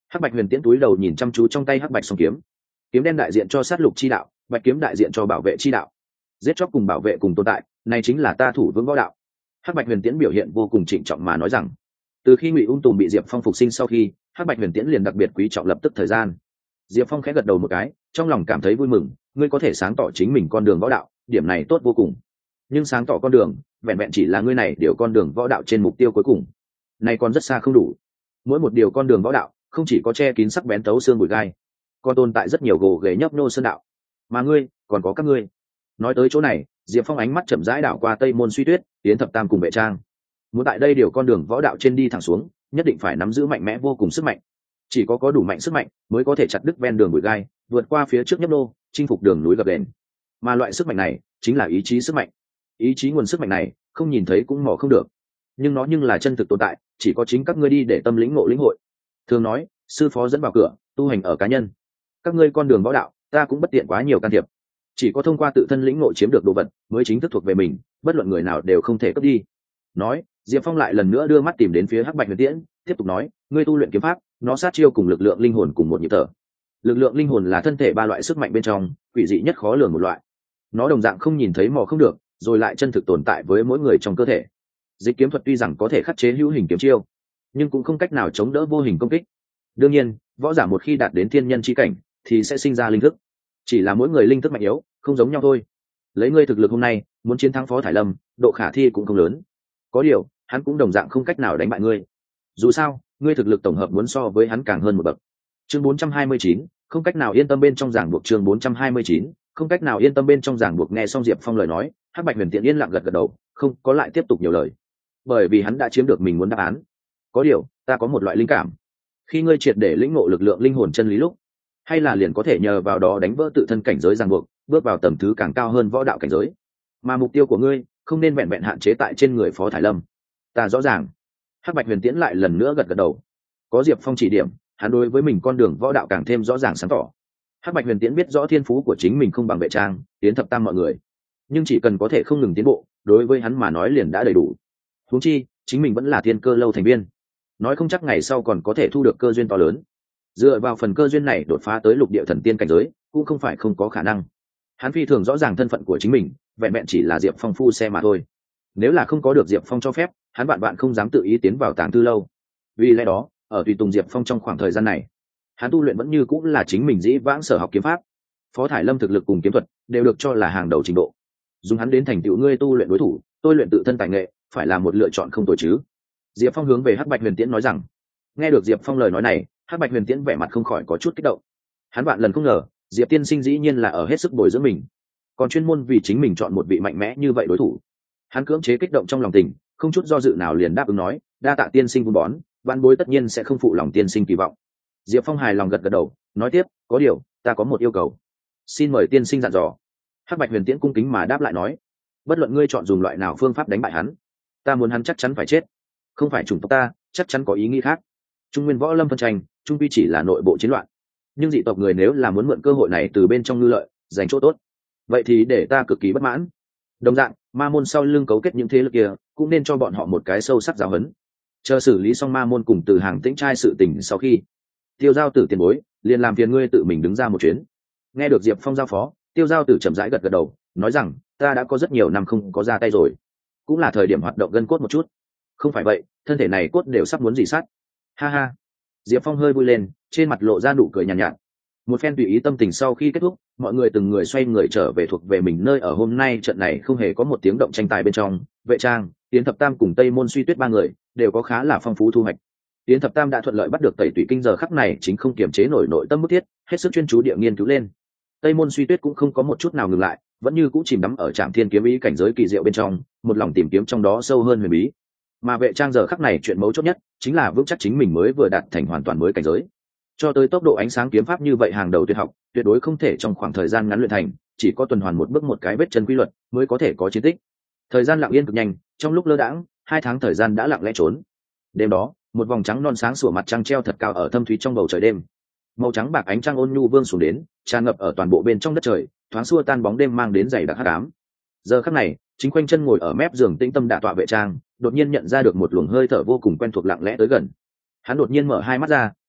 Hắc Bạch Huyền Tiễn túi đầu nhìn chăm chú trong tay hắc bạch song kiếm, kiếm đen đại diện cho sát lục chi đạo, bạch kiếm đại diện cho bảo vệ chi đạo. Giết chóc cùng bảo vệ cùng tồn tại, này chính là ta thủ vững võ đạo. Hắc Bạch Huyền Tiễn biểu hiện vô cùng trịnh trọng mà nói rằng, từ khi Ngụy Ung Tùng bị Diệp Phong phục sinh sau khi, Hắc Bạch Huyền Tiễn liền đặc biệt quý trọng lập tức thời gian. Diệp Phong khẽ gật đầu một cái, trong lòng cảm thấy vui mừng, ngươi có thể sáng tỏ chính mình con đường võ đạo, điểm này tốt vô cùng. Nhưng sáng tỏ con đường, vẹn vẹn chỉ là ngươi này điều con đường võ đạo trên mục tiêu cuối cùng, này còn rất xa không đủ. Mỗi một điều con đường võ đạo, không chỉ có che kín sắc bén tấu xương bụi gai, còn tồn tại rất nhiều gồ ghề nhấp nô sơn đạo. Mà ngươi, còn có các ngươi. Nói tới chỗ này, Diệp Phong ánh mắt chậm rãi đảo qua Tây Môn Suy Tuyết, Yến Thập Tam cùng Vệ Trang. Muốn tại đây điều con đường võ đạo trên đi thẳng xuống, nhất định phải nắm giữ mạnh mẽ vô cùng sức mạnh. Chỉ có có đủ mạnh sức mạnh, mới có thể chặt đứt ven đường bụi gai, vượt qua phía trước nhấp nô, chinh phục đường núi gập ghềnh. Mà loại sức mạnh này, chính là ý chí sức mạnh. Ý chí nguồn sức mạnh này, không nhìn thấy cũng mò không được, nhưng nó nhưng là chân thực tồn tại, chỉ có chính các ngươi đi để tâm lĩnh ngộ lĩnh hội. Thường nói, sư phó dẫn vào cửa, tu hành ở cá nhân. Các ngươi con đường võ đạo, ta cũng bất tiện quá nhiều can thiệp. Chỉ có thông qua tự thân lĩnh ngộ chiếm được đồ vật, mới chính thức thuộc về mình, bất luận người nào đều không thể cướp đi. Nói, Diệp Phong lại lần nữa đưa mắt tìm đến phía Hắc Bạch Huyền Tiễn, tiếp tục nói, ngươi tu luyện kiếm pháp, nó sát chiêu cùng lực lượng linh hồn cùng một nhịp thở. Lực lượng linh hồn là thân thể ba loại sức mạnh bên trong, quỷ dị nhất khó lường một loại. Nó đồng dạng không nhìn thấy mò không được, rồi lại chân thực tồn tại với mỗi người trong cơ thể. Dịch kiếm thuật tuy rằng có thể khắc chế hữu hình kiếm chiêu, nhưng cũng không cách nào chống đỡ vô hình công kích. Đương nhiên, võ giả một khi đạt đến thiên nhân chi cảnh, thì sẽ sinh ra linh thức. Chỉ là mỗi người linh thức mạnh yếu, không giống nhau thôi. Lấy ngươi thực lực hôm nay, muốn chiến thắng Phó Thải Lâm, độ khả thi cũng không lớn. Có điều, hắn cũng đồng dạng không cách nào đánh bại ngươi. Dù sao, ngươi thực lực tổng hợp muốn so với hắn càng hơn một bậc. Chương bốn trăm hai mươi chín, không cách nào yên tâm bên trong giảng buộc. Chương bốn trăm hai mươi chín, không cách nào yên tâm bên trong giảng buộc. Nghe xong Diệp Phong lời nói, Hắc Bạch Huyền Tiễn yên lặng gật gật đầu, không có lại tiếp tục nhiều lời, bởi vì hắn đã chiếm được mình muốn đáp án. Có điều, ta có một loại linh cảm, khi ngươi triệt để lĩnh ngộ lực lượng linh hồn chân lý lúc, hay là liền có thể nhờ vào đó đánh vỡ tự thân cảnh giới ràng buộc, bước vào tầm thứ càng cao hơn võ đạo cảnh giới. Mà mục tiêu của ngươi không nên vẹn vẹn hạn chế tại trên người Phó Thải Lâm. Ta rõ ràng. Hắc Bạch Huyền Tiễn lại lần nữa gật gật đầu. Có Diệp Phong chỉ điểm, hắn đối với mình con đường võ đạo càng thêm rõ ràng sáng tỏ. Hắc Bạch Huyền Tiễn biết rõ thiên phú của chính mình không bằng Vệ Trang, Yến Thập Tam mọi người, nhưng chỉ cần có thể không ngừng tiến bộ, đối với hắn mà nói liền đã đầy đủ. Huống chi, chính mình vẫn là thiên cơ lâu thành viên, nói không chắc ngày sau còn có thể thu được cơ duyên to lớn. Dựa vào phần cơ duyên này đột phá tới lục địa thần tiên cảnh giới, cũng không phải không có khả năng. Hắn phi thường rõ ràng thân phận của chính mình, vẹn vẹn chỉ là Diệp Phong phu xe mà thôi. Nếu là không có được Diệp Phong cho phép, hắn bạn bạn không dám tự ý tiến vào Tàng Thư lâu. Vì lẽ đó, ở tùy tùng Diệp Phong trong khoảng thời gian này, hắn tu luyện vẫn như cũng là chính mình dĩ vãng sở học kiếm pháp. Phó Thải Lâm thực lực cùng kiếm thuật đều được cho là hàng đầu trình độ. Dùng hắn đến thành tựu ngươi tu luyện đối thủ, tôi luyện tự thân tài nghệ, phải là một lựa chọn không tồi chứ. Diệp Phong hướng về Hắc Bạch Huyền Tiễn nói rằng. Nghe được Diệp Phong lời nói này, Hắc Bạch Huyền Tiễn vẻ mặt không khỏi có chút kích động. Hắn bạn lần không ngờ, Diệp tiên sinh dĩ nhiên là ở hết sức bồi dưỡng mình, còn chuyên môn vì chính mình chọn một vị mạnh mẽ như vậy đối thủ. Hắn cưỡng chế kích động trong lòng tình, không chút do dự nào liền đáp ứng nói, đa tạ tiên sinh vun bón, vạn bối tất nhiên sẽ không phụ lòng tiên sinh kỳ vọng. Diệp Phong hài lòng gật gật đầu, nói tiếp, có điều, ta có một yêu cầu, xin mời tiên sinh dặn dò. Hắc Bạch Huyền Tiễn cung kính mà đáp lại nói, bất luận ngươi chọn dùng loại nào phương pháp đánh bại hắn, ta muốn hắn chắc chắn phải chết. Không phải chủng tộc ta, chắc chắn có ý nghĩ khác. Trung nguyên võ lâm phân tranh, trung quy chỉ là nội bộ chiến loạn, nhưng dị tộc người nếu là muốn mượn cơ hội này từ bên trong ngư lợi, giành chỗ tốt, vậy thì để ta cực kỳ bất mãn. Đồng dạng, ma môn sau lưng cấu kết những thế lực kia, cũng nên cho bọn họ một cái sâu sắc giáo huấn. Chờ xử lý xong ma môn cùng Từ Hàng Tĩnh trai sự tình sau khi, Tiêu Giao Tử tiền bối, liền làm phiền ngươi tự mình đứng ra một chuyến. Nghe được Diệp Phong giao phó, Tiêu Giao Tử chậm rãi gật gật đầu, nói rằng, ta đã có rất nhiều năm không có ra tay rồi, cũng là thời điểm hoạt động gân cốt một chút. Không phải vậy, thân thể này cốt đều sắp muốn rỉ sắt. Ha ha. Diệp Phong hơi vui lên, trên mặt lộ ra nụ cười nhàn nhạt, nhạt. Một phen tùy ý tâm tình sau khi kết thúc, mọi người từng người xoay người trở về thuộc về mình nơi ở. Hôm nay trận này không hề có một tiếng động tranh tài bên trong, Vệ Trang, Yến Thập Tam cùng Tây Môn Suy Tuyết ba người đều có khá là phong phú thu hoạch. Yến Thập Tam đã thuận lợi bắt được Tẩy Tủy Kinh, giờ khắc này chính không kiềm chế nổi nội tâm bức thiết, hết sức chuyên chú địa nghiên cứu lên. Tây Môn Suy Tuyết cũng không có một chút nào ngừng lại, vẫn như cũ chìm đắm ở Trảm Thiên kiếm ý cảnh giới kỳ diệu bên trong, một lòng tìm kiếm trong đó sâu hơn huyền bí. Mà Vệ Trang giờ khắc này chuyện mấu chốt nhất chính là vững chắc chính mình mới vừa đạt thành hoàn toàn mới cảnh giới. Cho tới tốc độ ánh sáng kiếm pháp như vậy hàng đầu tuyệt học, tuyệt đối không thể trong khoảng thời gian ngắn luyện thành, chỉ có tuần hoàn một bước một cái vết chân quy luật mới có thể có chiến tích. Thời gian lặng yên cực nhanh, trong lúc lơ đãng, hai tháng thời gian đã lặng lẽ trốn. Đêm đó, một vòng trắng non sáng sủa mặt trăng treo thật cao ở thâm thúy trong bầu trời đêm. Màu trắng bạc ánh trăng ôn nhu vương xuống đến, tràn ngập ở toàn bộ bên trong đất trời, thoáng xua tan bóng đêm mang đến dày đặc hắc ám. Giờ khắc này, chính khoanh chân ngồi ở mép giường tĩnh tâm đả tọa Vệ Trang, đột nhiên nhận ra được một luồng hơi thở vô cùng quen thuộc lặng lẽ tới gần. Hắn đột nhiên mở hai mắt ra,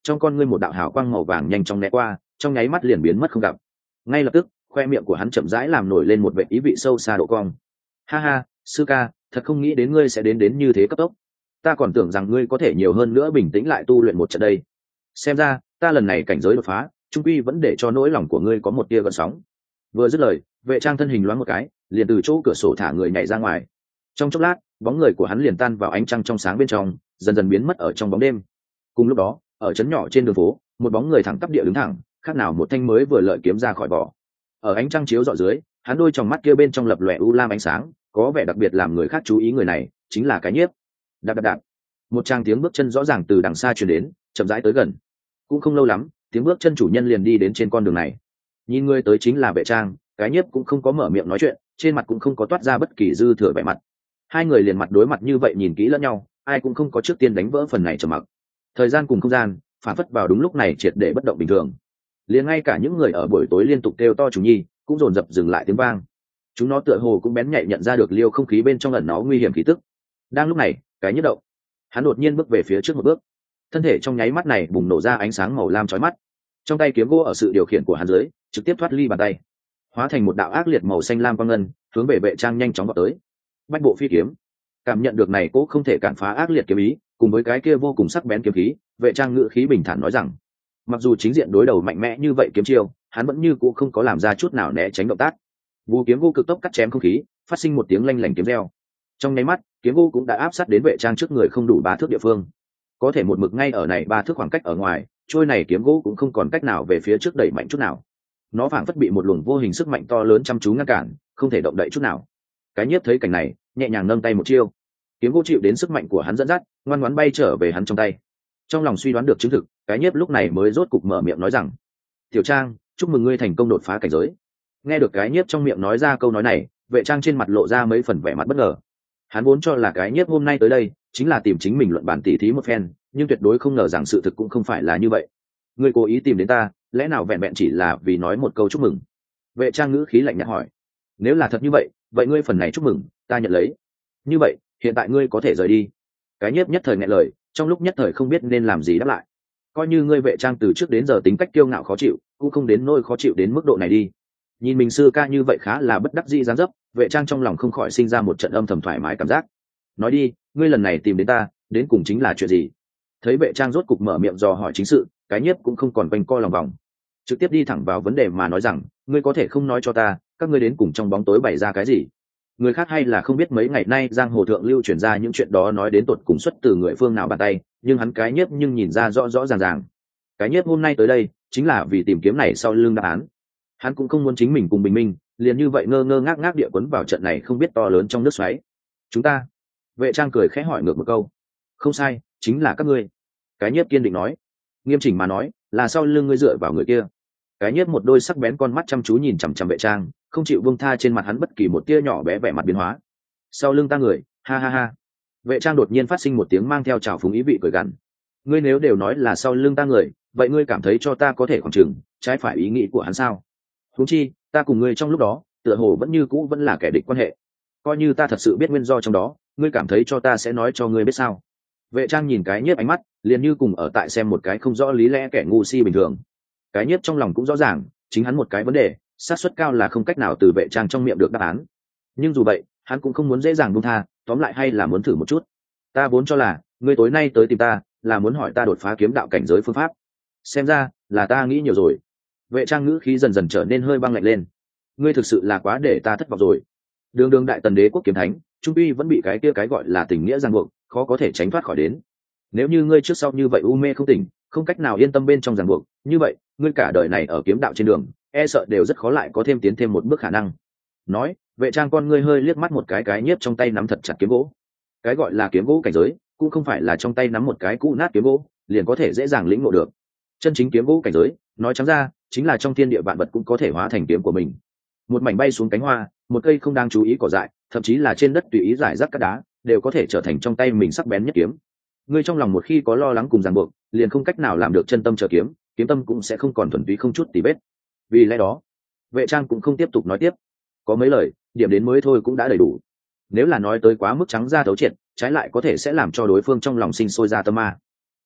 trong con ngươi một đạo hào quang màu vàng nhanh chóng né qua, trong nháy mắt liền biến mất không gặp. Ngay lập tức khoe miệng của hắn chậm rãi làm nổi lên một vệ ý vị sâu xa độ cong. Ha ha, sư ca, thật không nghĩ đến ngươi sẽ đến đến như thế cấp tốc. Ta còn tưởng rằng ngươi có thể nhiều hơn nữa bình tĩnh lại tu luyện một trận đây. Xem ra ta lần này cảnh giới đột phá trung quy vẫn để cho nỗi lòng của ngươi có một tia gợn sóng. Vừa dứt lời, Vệ Trang thân hình loáng một cái, liền từ chỗ cửa sổ thả người nhảy ra ngoài. Trong chốc lát, bóng người của hắn liền tan vào ánh trăng trong sáng bên trong, dần dần biến mất ở trong bóng đêm. Cùng lúc đó, ở trấn nhỏ trên đường phố, một bóng người thẳng tắp địa đứng thẳng, khác nào một thanh mới vừa lợi kiếm ra khỏi vỏ. Ở ánh trăng chiếu rọi dưới, hắn đôi tròng mắt kia bên trong lập lòe u lam ánh sáng, có vẻ đặc biệt làm người khác chú ý. Người này chính là Cái Nhiếp. Đạp đạp đạp, một tràng tiếng bước chân rõ ràng từ đằng xa truyền đến, chậm rãi tới gần. Cũng không lâu lắm, tiếng bước chân chủ nhân liền đi đến trên con đường này. Nhìn người tới chính là Vệ Trang, Cái Nhiếp cũng không có mở miệng nói chuyện, trên mặt cũng không có toát ra bất kỳ dư thừa vẻ mặt. Hai người liền mặt đối mặt như vậy nhìn kỹ lẫn nhau, ai cũng không có trước tiên đánh vỡ phần này trầm mặc. Thời gian cùng không gian phản phất vào đúng lúc này triệt để bất động bình thường. Liền ngay cả những người ở buổi tối liên tục kêu to chủ nhi cũng dồn dập dừng lại tiếng vang. Chúng nó tựa hồ cũng bén nhạy nhận ra được liêu không khí bên trong ẩn nó nguy hiểm khí tức. Đang lúc này, Cái Nhiếp động, hắn đột nhiên bước về phía trước một bước, thân thể trong nháy mắt này bùng nổ ra ánh sáng màu lam chói mắt. Trong tay kiếm gỗ ở sự điều khiển của hắn dưới trực tiếp thoát ly bàn tay, hóa thành một đạo ác liệt màu xanh lam quang ngân, hướng về Vệ Trang nhanh chóng vào tới. Bách bộ phi kiếm, cảm nhận được này cố không thể cản phá ác liệt kiếm ý, cùng với cái kia vô cùng sắc bén kiếm khí, Vệ Trang ngữ khí bình thản nói rằng, mặc dù chính diện đối đầu mạnh mẽ như vậy kiếm chiêu, hắn vẫn như cũ không có làm ra chút nào né tránh động tác. Vũ kiếm vô cực tốc cắt chém không khí, phát sinh một tiếng lanh lảnh kiếm reo. Trong nháy mắt, kiếm vô cũng đã áp sát đến Vệ Trang trước người không đủ ba thước địa phương. Có thể một mực ngay ở này ba thước khoảng cách ở ngoài, trôi này kiếm gỗ cũng không còn cách nào về phía trước đẩy mạnh chút nào. Nó phảng phất bị một luồng vô hình sức mạnh to lớn chăm chú ngăn cản, không thể động đậy chút nào. Cái Nhiếp thấy cảnh này, nhẹ nhàng nâng tay một chiêu, kiếm gỗ chịu đến sức mạnh của hắn dẫn dắt, ngoan ngoãn bay trở về hắn trong tay. Trong lòng suy đoán được chứng thực, Cái Nhiếp lúc này mới rốt cục mở miệng nói rằng, tiểu Trang, chúc mừng ngươi thành công đột phá cảnh giới. Nghe được Cái Nhiếp trong miệng nói ra câu nói này, Vệ Trang trên mặt lộ ra mấy phần vẻ mặt bất ngờ. Hắn vốn cho là Cái Nhiếp hôm nay tới đây chính là tìm chính mình luận bản tỉ thí một phen, nhưng tuyệt đối không ngờ rằng sự thực cũng không phải là như vậy. Ngươi cố ý tìm đến ta, lẽ nào vẹn vẹn chỉ là vì nói một câu chúc mừng? Vệ Trang ngữ khí lạnh nhạt hỏi. Nếu là thật như vậy, vậy ngươi phần này chúc mừng ta nhận lấy. Như vậy, hiện tại ngươi có thể rời đi. Cái Nhiếp nhất thời nghẹn lời, trong lúc nhất thời không biết nên làm gì đáp lại. Coi như ngươi Vệ Trang từ trước đến giờ tính cách kiêu ngạo khó chịu, cũng không đến nỗi khó chịu đến mức độ này đi. Nhìn mình sư ca như vậy khá là bất đắc dĩ dáng dấp, Vệ Trang trong lòng không khỏi sinh ra một trận âm thầm thoải mái cảm giác. Nói đi, ngươi lần này tìm đến ta, đến cùng chính là chuyện gì? Thấy Vệ Trang rốt cục mở miệng dò hỏi chính sự, Cái Nhiếp cũng không còn quanh co lòng vòng, trực tiếp đi thẳng vào vấn đề mà nói rằng, ngươi có thể không nói cho ta, các ngươi đến cùng trong bóng tối bày ra cái gì? Người khác hay là không biết mấy ngày nay giang hồ thượng lưu truyền ra những chuyện đó nói đến tột cùng xuất từ người phương nào bàn tay, nhưng hắn Cái Nhiếp nhưng nhìn ra rõ rõ ràng ràng. Cái Nhiếp hôm nay tới đây chính là vì tìm kiếm này sau lưng đáp án. Hắn cũng không muốn chính mình cùng bình minh liền như vậy ngơ ngơ ngác ngác địa quấn vào trận này không biết to lớn trong nước xoáy. Chúng ta? Vệ Trang cười khẽ hỏi ngược một câu. Không sai, chính là các ngươi. Cái Nhiếp kiên định nói. Nghiêm chỉnh mà nói, là sau lưng ngươi dựa vào người kia. Cái Nhiếp một đôi sắc bén con mắt chăm chú nhìn chằm chằm Vệ Trang, không chịu buông tha trên mặt hắn bất kỳ một tia nhỏ bé vẻ mặt biến hóa. Sau lưng ta người, ha ha ha. Vệ Trang đột nhiên phát sinh một tiếng mang theo trào phúng ý vị cười gằn. Ngươi nếu đều nói là sau lưng ta người, vậy ngươi cảm thấy cho ta có thể khoảng chừng trái phải ý nghĩ của hắn sao? Huống chi, ta cùng ngươi trong lúc đó, tựa hồ vẫn như cũ vẫn là kẻ địch quan hệ. Coi như ta thật sự biết nguyên do trong đó, ngươi cảm thấy cho ta sẽ nói cho ngươi biết sao? Vệ Trang nhìn Cái Nhiếp ánh mắt liền như cùng ở tại xem một cái không rõ lý lẽ kẻ ngu si bình thường. Cái Nhiếp trong lòng cũng rõ ràng, chính hắn một cái vấn đề, xác suất cao là không cách nào từ Vệ Trang trong miệng được đáp án. Nhưng dù vậy, hắn cũng không muốn dễ dàng buông tha, tóm lại hay là muốn thử một chút. Ta vốn cho là, ngươi tối nay tới tìm ta, là muốn hỏi ta đột phá kiếm đạo cảnh giới phương pháp. Xem ra, là ta nghĩ nhiều rồi. Vệ Trang ngữ khí dần dần trở nên hơi băng lạnh lên. Ngươi thực sự là quá để ta thất vọng rồi. Đường đường đại tần đế quốc kiếm thánh, trung uy vẫn bị cái kia cái gọi là tình nghĩa ràng buộc, khó có thể tránh thoát khỏi đến. Nếu như ngươi trước sau như vậy u mê không tỉnh, không cách nào yên tâm bên trong ràng buộc, như vậy, ngươi cả đời này ở kiếm đạo trên đường, e sợ đều rất khó lại có thêm tiến thêm một bước khả năng. Nói, Vệ Trang con ngươi hơi liếc mắt một cái Cái Nhiếp trong tay nắm thật chặt kiếm gỗ. Cái gọi là kiếm gỗ cảnh giới, cũng không phải là trong tay nắm một cái cũ nát kiếm gỗ, liền có thể dễ dàng lĩnh ngộ được. Chân chính kiếm gỗ cảnh giới, nói trắng ra, chính là trong thiên địa vạn vật cũng có thể hóa thành kiếm của mình. Một mảnh bay xuống cánh hoa, một cây không đáng chú ý cỏ dại, thậm chí là trên đất tùy ý rải rác các đá, đều có thể trở thành trong tay mình sắc bén nhất kiếm. Ngươi trong lòng một khi có lo lắng cùng ràng buộc, liền không cách nào làm được chân tâm chờ kiếm, kiếm tâm cũng sẽ không còn thuần túy không chút tì vết. Vì lẽ đó, Vệ Trang cũng không tiếp tục nói tiếp. Có mấy lời, điểm đến mới thôi cũng đã đầy đủ. Nếu là nói tới quá mức trắng ra thấu triệt, trái lại có thể sẽ làm cho đối phương trong lòng sinh sôi ra tâm ma.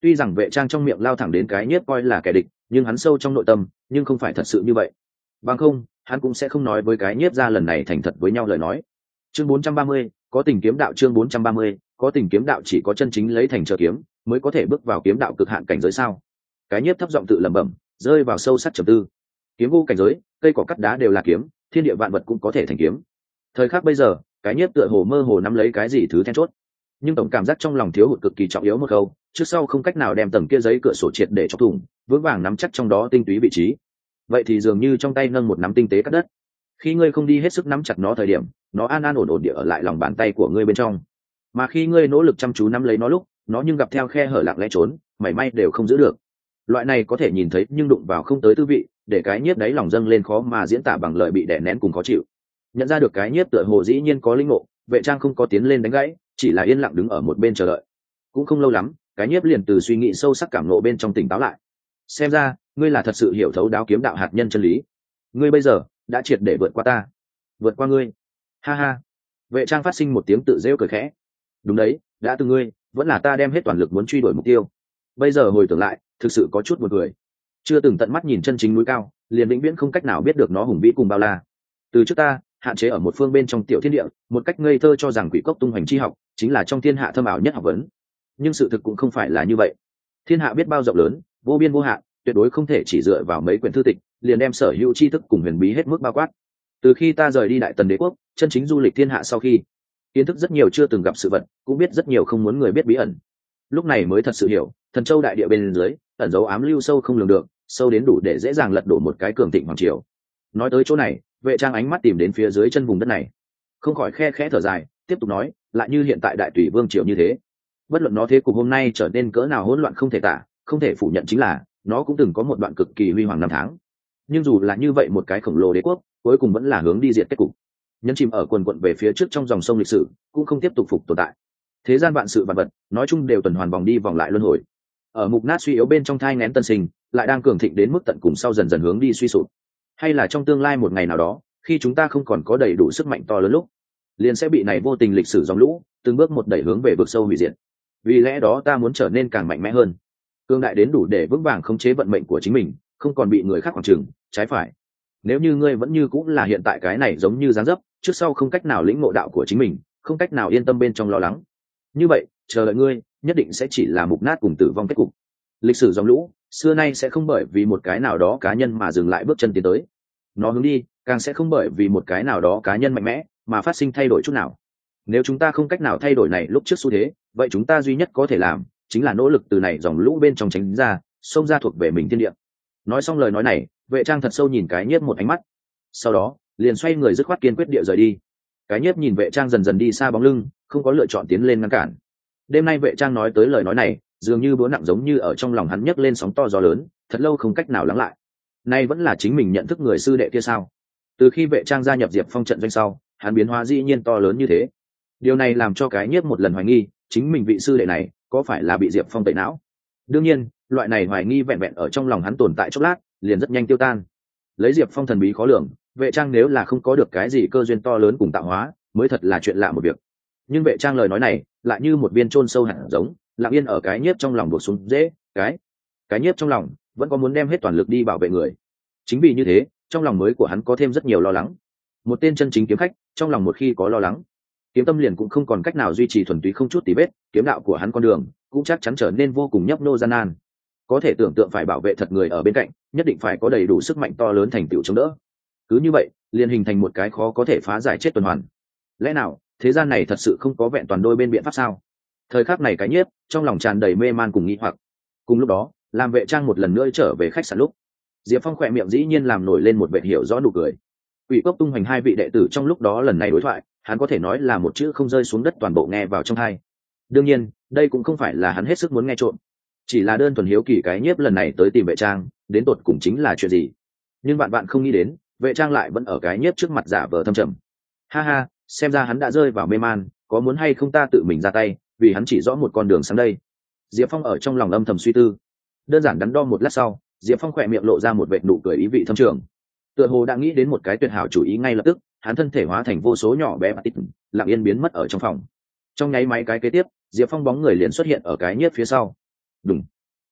Tuy rằng vệ trang trong miệng lao thẳng đến cái nhiếp coi là kẻ địch, nhưng hắn sâu trong nội tâm nhưng không phải thật sự như vậy. Bằng không hắn cũng sẽ không nói với cái nhiếp ra lần này thành thật với nhau lời nói. Chương bốn trăm ba mươi, có tình kiếm đạo. Chương bốn trăm ba mươi, có tình kiếm đạo. Chỉ có chân chính lấy thành trợ kiếm mới có thể bước vào kiếm đạo cực hạn cảnh giới sao? Cái nhiếp thấp giọng tự lẩm bẩm, rơi vào sâu sắc trầm tư. Kiếm vô cảnh giới, cây cỏ cắt đá đều là kiếm, thiên địa vạn vật cũng có thể thành kiếm. Thời khắc bây giờ, cái nhiếp tựa hồ mơ hồ nắm lấy cái gì thứ then chốt, nhưng tổng cảm giác trong lòng thiếu hụt cực kỳ trọng yếu một câu, trước sau không cách nào đem tầng kia giấy cửa sổ triệt để chọc thủng, vững vàng nắm chắc trong đó tinh túy vị trí. Vậy thì dường như trong tay nâng một nắm tinh tế cắt đất, khi ngươi không đi hết sức nắm chặt nó thời điểm, nó an an ổn ổn địa ở lại lòng bàn tay của ngươi bên trong, mà khi ngươi nỗ lực chăm chú nắm lấy nó lúc, nó nhưng gặp theo khe hở lặng lẽ trốn, mảy may đều không giữ được. Loại này có thể nhìn thấy nhưng đụng vào không tới tư vị, để cái nhiếp đáy lòng dâng lên khó mà diễn tả bằng lời bị đè nén cùng khó chịu. Nhận ra được cái nhiếp tựa hồ dĩ nhiên có linh ngộ, vệ trang không có tiến lên đánh gãy, chỉ là yên lặng đứng ở một bên chờ đợi. Cũng không lâu lắm, cái nhiếp liền từ suy nghĩ sâu sắc cảm nộ bên trong tỉnh táo lại. Xem ra ngươi là thật sự hiểu thấu đáo kiếm đạo hạt nhân chân lý. Ngươi bây giờ đã triệt để vượt qua ta, vượt qua ngươi. Ha ha. Vệ trang phát sinh một tiếng tự rêu cười khẽ. Đúng đấy, đã từ ngươi, vẫn là ta đem hết toàn lực muốn truy đuổi mục tiêu. Bây giờ hồi tưởng lại, thực sự có chút buồn cười. Chưa từng tận mắt nhìn chân chính núi cao, liền vĩnh viễn không cách nào biết được nó hùng vĩ cùng bao la. Từ trước ta hạn chế ở một phương bên trong tiểu thiên địa, một cách ngây thơ cho rằng quỷ cốc tung hoành chi học chính là trong thiên hạ thâm ảo nhất học vấn. Nhưng sự thực cũng không phải là như vậy. Thiên hạ biết bao rộng lớn, vô biên vô hạn, tuyệt đối không thể chỉ dựa vào mấy quyển thư tịch liền đem sở hữu tri thức cùng huyền bí hết mức bao quát. Từ khi ta rời đi Đại Tần Đế quốc, chân chính du lịch thiên hạ sau khi, kiến thức rất nhiều chưa từng gặp sự vật, cũng biết rất nhiều không muốn người biết bí ẩn. Lúc này mới thật sự hiểu, Thần Châu đại địa bên dưới ẩn dấu ám lưu sâu không lường được, sâu đến đủ để dễ dàng lật đổ một cái cường thịnh hoàng triều. Nói tới chỗ này, vệ trang ánh mắt tìm đến phía dưới chân vùng đất này, không khỏi khe khẽ thở dài, tiếp tục nói, lại như hiện tại đại tùy vương triều như thế, bất luận nó thế cục hôm nay trở nên cỡ nào hỗn loạn không thể tả, không thể phủ nhận chính là nó cũng từng có một đoạn cực kỳ huy hoàng năm tháng. Nhưng dù là như vậy, một cái khổng lồ đế quốc cuối cùng vẫn là hướng đi diệt kết cục, nhân chìm ở quần quận về phía trước trong dòng sông lịch sử, cũng không tiếp tục phục tồn tại. Thế gian vạn sự vạn vật nói chung đều tuần hoàn vòng đi vòng lại luân hồi, ở mục nát suy yếu bên trong thai nghén tân sinh, lại đang cường thịnh đến mức tận cùng sau dần dần hướng đi suy sụp. Hay là trong tương lai một ngày nào đó, khi chúng ta không còn có đầy đủ sức mạnh to lớn lúc, liền sẽ bị này vô tình lịch sử dòng lũ từng bước một đẩy hướng về vực sâu hủy diệt. Vì lẽ đó ta muốn trở nên càng mạnh mẽ hơn, cương đại đến đủ để vững vàng khống chế vận mệnh của chính mình, không còn bị người khác khoảng trừng trái phải. Nếu như ngươi vẫn như cũng là hiện tại cái này giống như dáng dấp, trước sau không cách nào lĩnh ngộ đạo của chính mình, không cách nào yên tâm bên trong lo lắng, như vậy chờ đợi ngươi nhất định sẽ chỉ là mục nát cùng tử vong kết cục. Lịch sử dòng lũ xưa nay sẽ không bởi vì một cái nào đó cá nhân mà dừng lại bước chân tiến tới, nó hướng đi càng sẽ không bởi vì một cái nào đó cá nhân mạnh mẽ mà phát sinh thay đổi chút nào. Nếu chúng ta không cách nào thay đổi này lúc trước xu thế, vậy chúng ta duy nhất có thể làm chính là nỗ lực từ này dòng lũ bên trong tránh ra, xông ra thuộc về mình thiên địa. Nói xong lời nói này, vệ trang thật sâu nhìn cái nhiếp một ánh mắt, sau đó liền xoay người dứt khoát kiên quyết địa rời đi. Cái nhiếp nhìn vệ trang dần dần đi xa bóng lưng, không có lựa chọn tiến lên ngăn cản. Đêm nay vệ trang nói tới lời nói này, dường như búa nặng giống như ở trong lòng hắn nhấc lên sóng to gió lớn, thật lâu không cách nào lắng lại. Nay vẫn là chính mình nhận thức người sư đệ kia sao? Từ khi vệ trang gia nhập Diệp Phong trận doanh sau, hắn biến hóa dĩ nhiên to lớn như thế. Điều này làm cho cái nhiếp một lần hoài nghi, chính mình vị sư đệ này có phải là bị Diệp Phong tẩy não. Đương nhiên, loại này hoài nghi vẹn vẹn ở trong lòng hắn tồn tại chốc lát, liền rất nhanh tiêu tan. Lấy Diệp Phong thần bí khó lường, vệ trang nếu là không có được cái gì cơ duyên to lớn cùng tạo hóa, mới thật là chuyện lạ một việc. Nhưng vệ trang lời nói này lại như một viên chôn sâu hẳn giống, lặng yên ở cái nhiếp trong lòng buộc xuống dễ cái cái nhiếp trong lòng vẫn có muốn đem hết toàn lực đi bảo vệ người. Chính vì như thế, trong lòng mới của hắn có thêm rất nhiều lo lắng. Một tên chân chính kiếm khách, trong lòng một khi có lo lắng, kiếm tâm liền cũng không còn cách nào duy trì thuần túy không chút tì vết, kiếm đạo của hắn con đường cũng chắc chắn trở nên vô cùng nhấp nô gian nan. Có thể tưởng tượng phải bảo vệ thật người ở bên cạnh, nhất định phải có đầy đủ sức mạnh to lớn thành tựu chống đỡ. Cứ như vậy, liền hình thành một cái khó có thể phá giải chết tuần hoàn. Lẽ nào thế gian này thật sự không có vẹn toàn đôi bên biện pháp sao? Thời khắc này cái nhiếp trong lòng tràn đầy mê man cùng nghi hoặc. Cùng lúc đó, làm vệ trang một lần nữa trở về khách sạn lúc, Diệp Phong khỏe miệng dĩ nhiên làm nổi lên một vẻ hiểu rõ nụ cười. Quỷ cốc tung hoành hai vị đệ tử trong lúc đó lần này đối thoại, hắn có thể nói là một chữ không rơi xuống đất toàn bộ nghe vào trong tai. Đương nhiên, đây cũng không phải là hắn hết sức muốn nghe trộm, chỉ là đơn thuần hiếu kỳ cái nhiếp lần này tới tìm vệ trang, đến tột cùng chính là chuyện gì. Nhưng bạn bạn không nghĩ đến, vệ trang lại vẫn ở cái nhiếp trước mặt giả vờ thâm trầm. Ha ha, xem ra hắn đã rơi vào mê man, có muốn hay không ta tự mình ra tay, vì hắn chỉ rõ một con đường sáng đây. Diệp Phong ở trong lòng âm thầm suy tư. Đơn giản đắn đo một lát sau, Diệp Phong khỏe miệng lộ ra một vệt nụ cười ý vị thâm trường. Tựa hồ đã nghĩ đến một cái tuyệt hảo chủ ý, ngay lập tức, hắn thân thể hóa thành vô số nhỏ bé tít, lặng yên biến mất ở trong phòng. Trong nháy máy cái kế tiếp, Diệp Phong bóng người liền xuất hiện ở cái nhiếp phía sau. Đùng.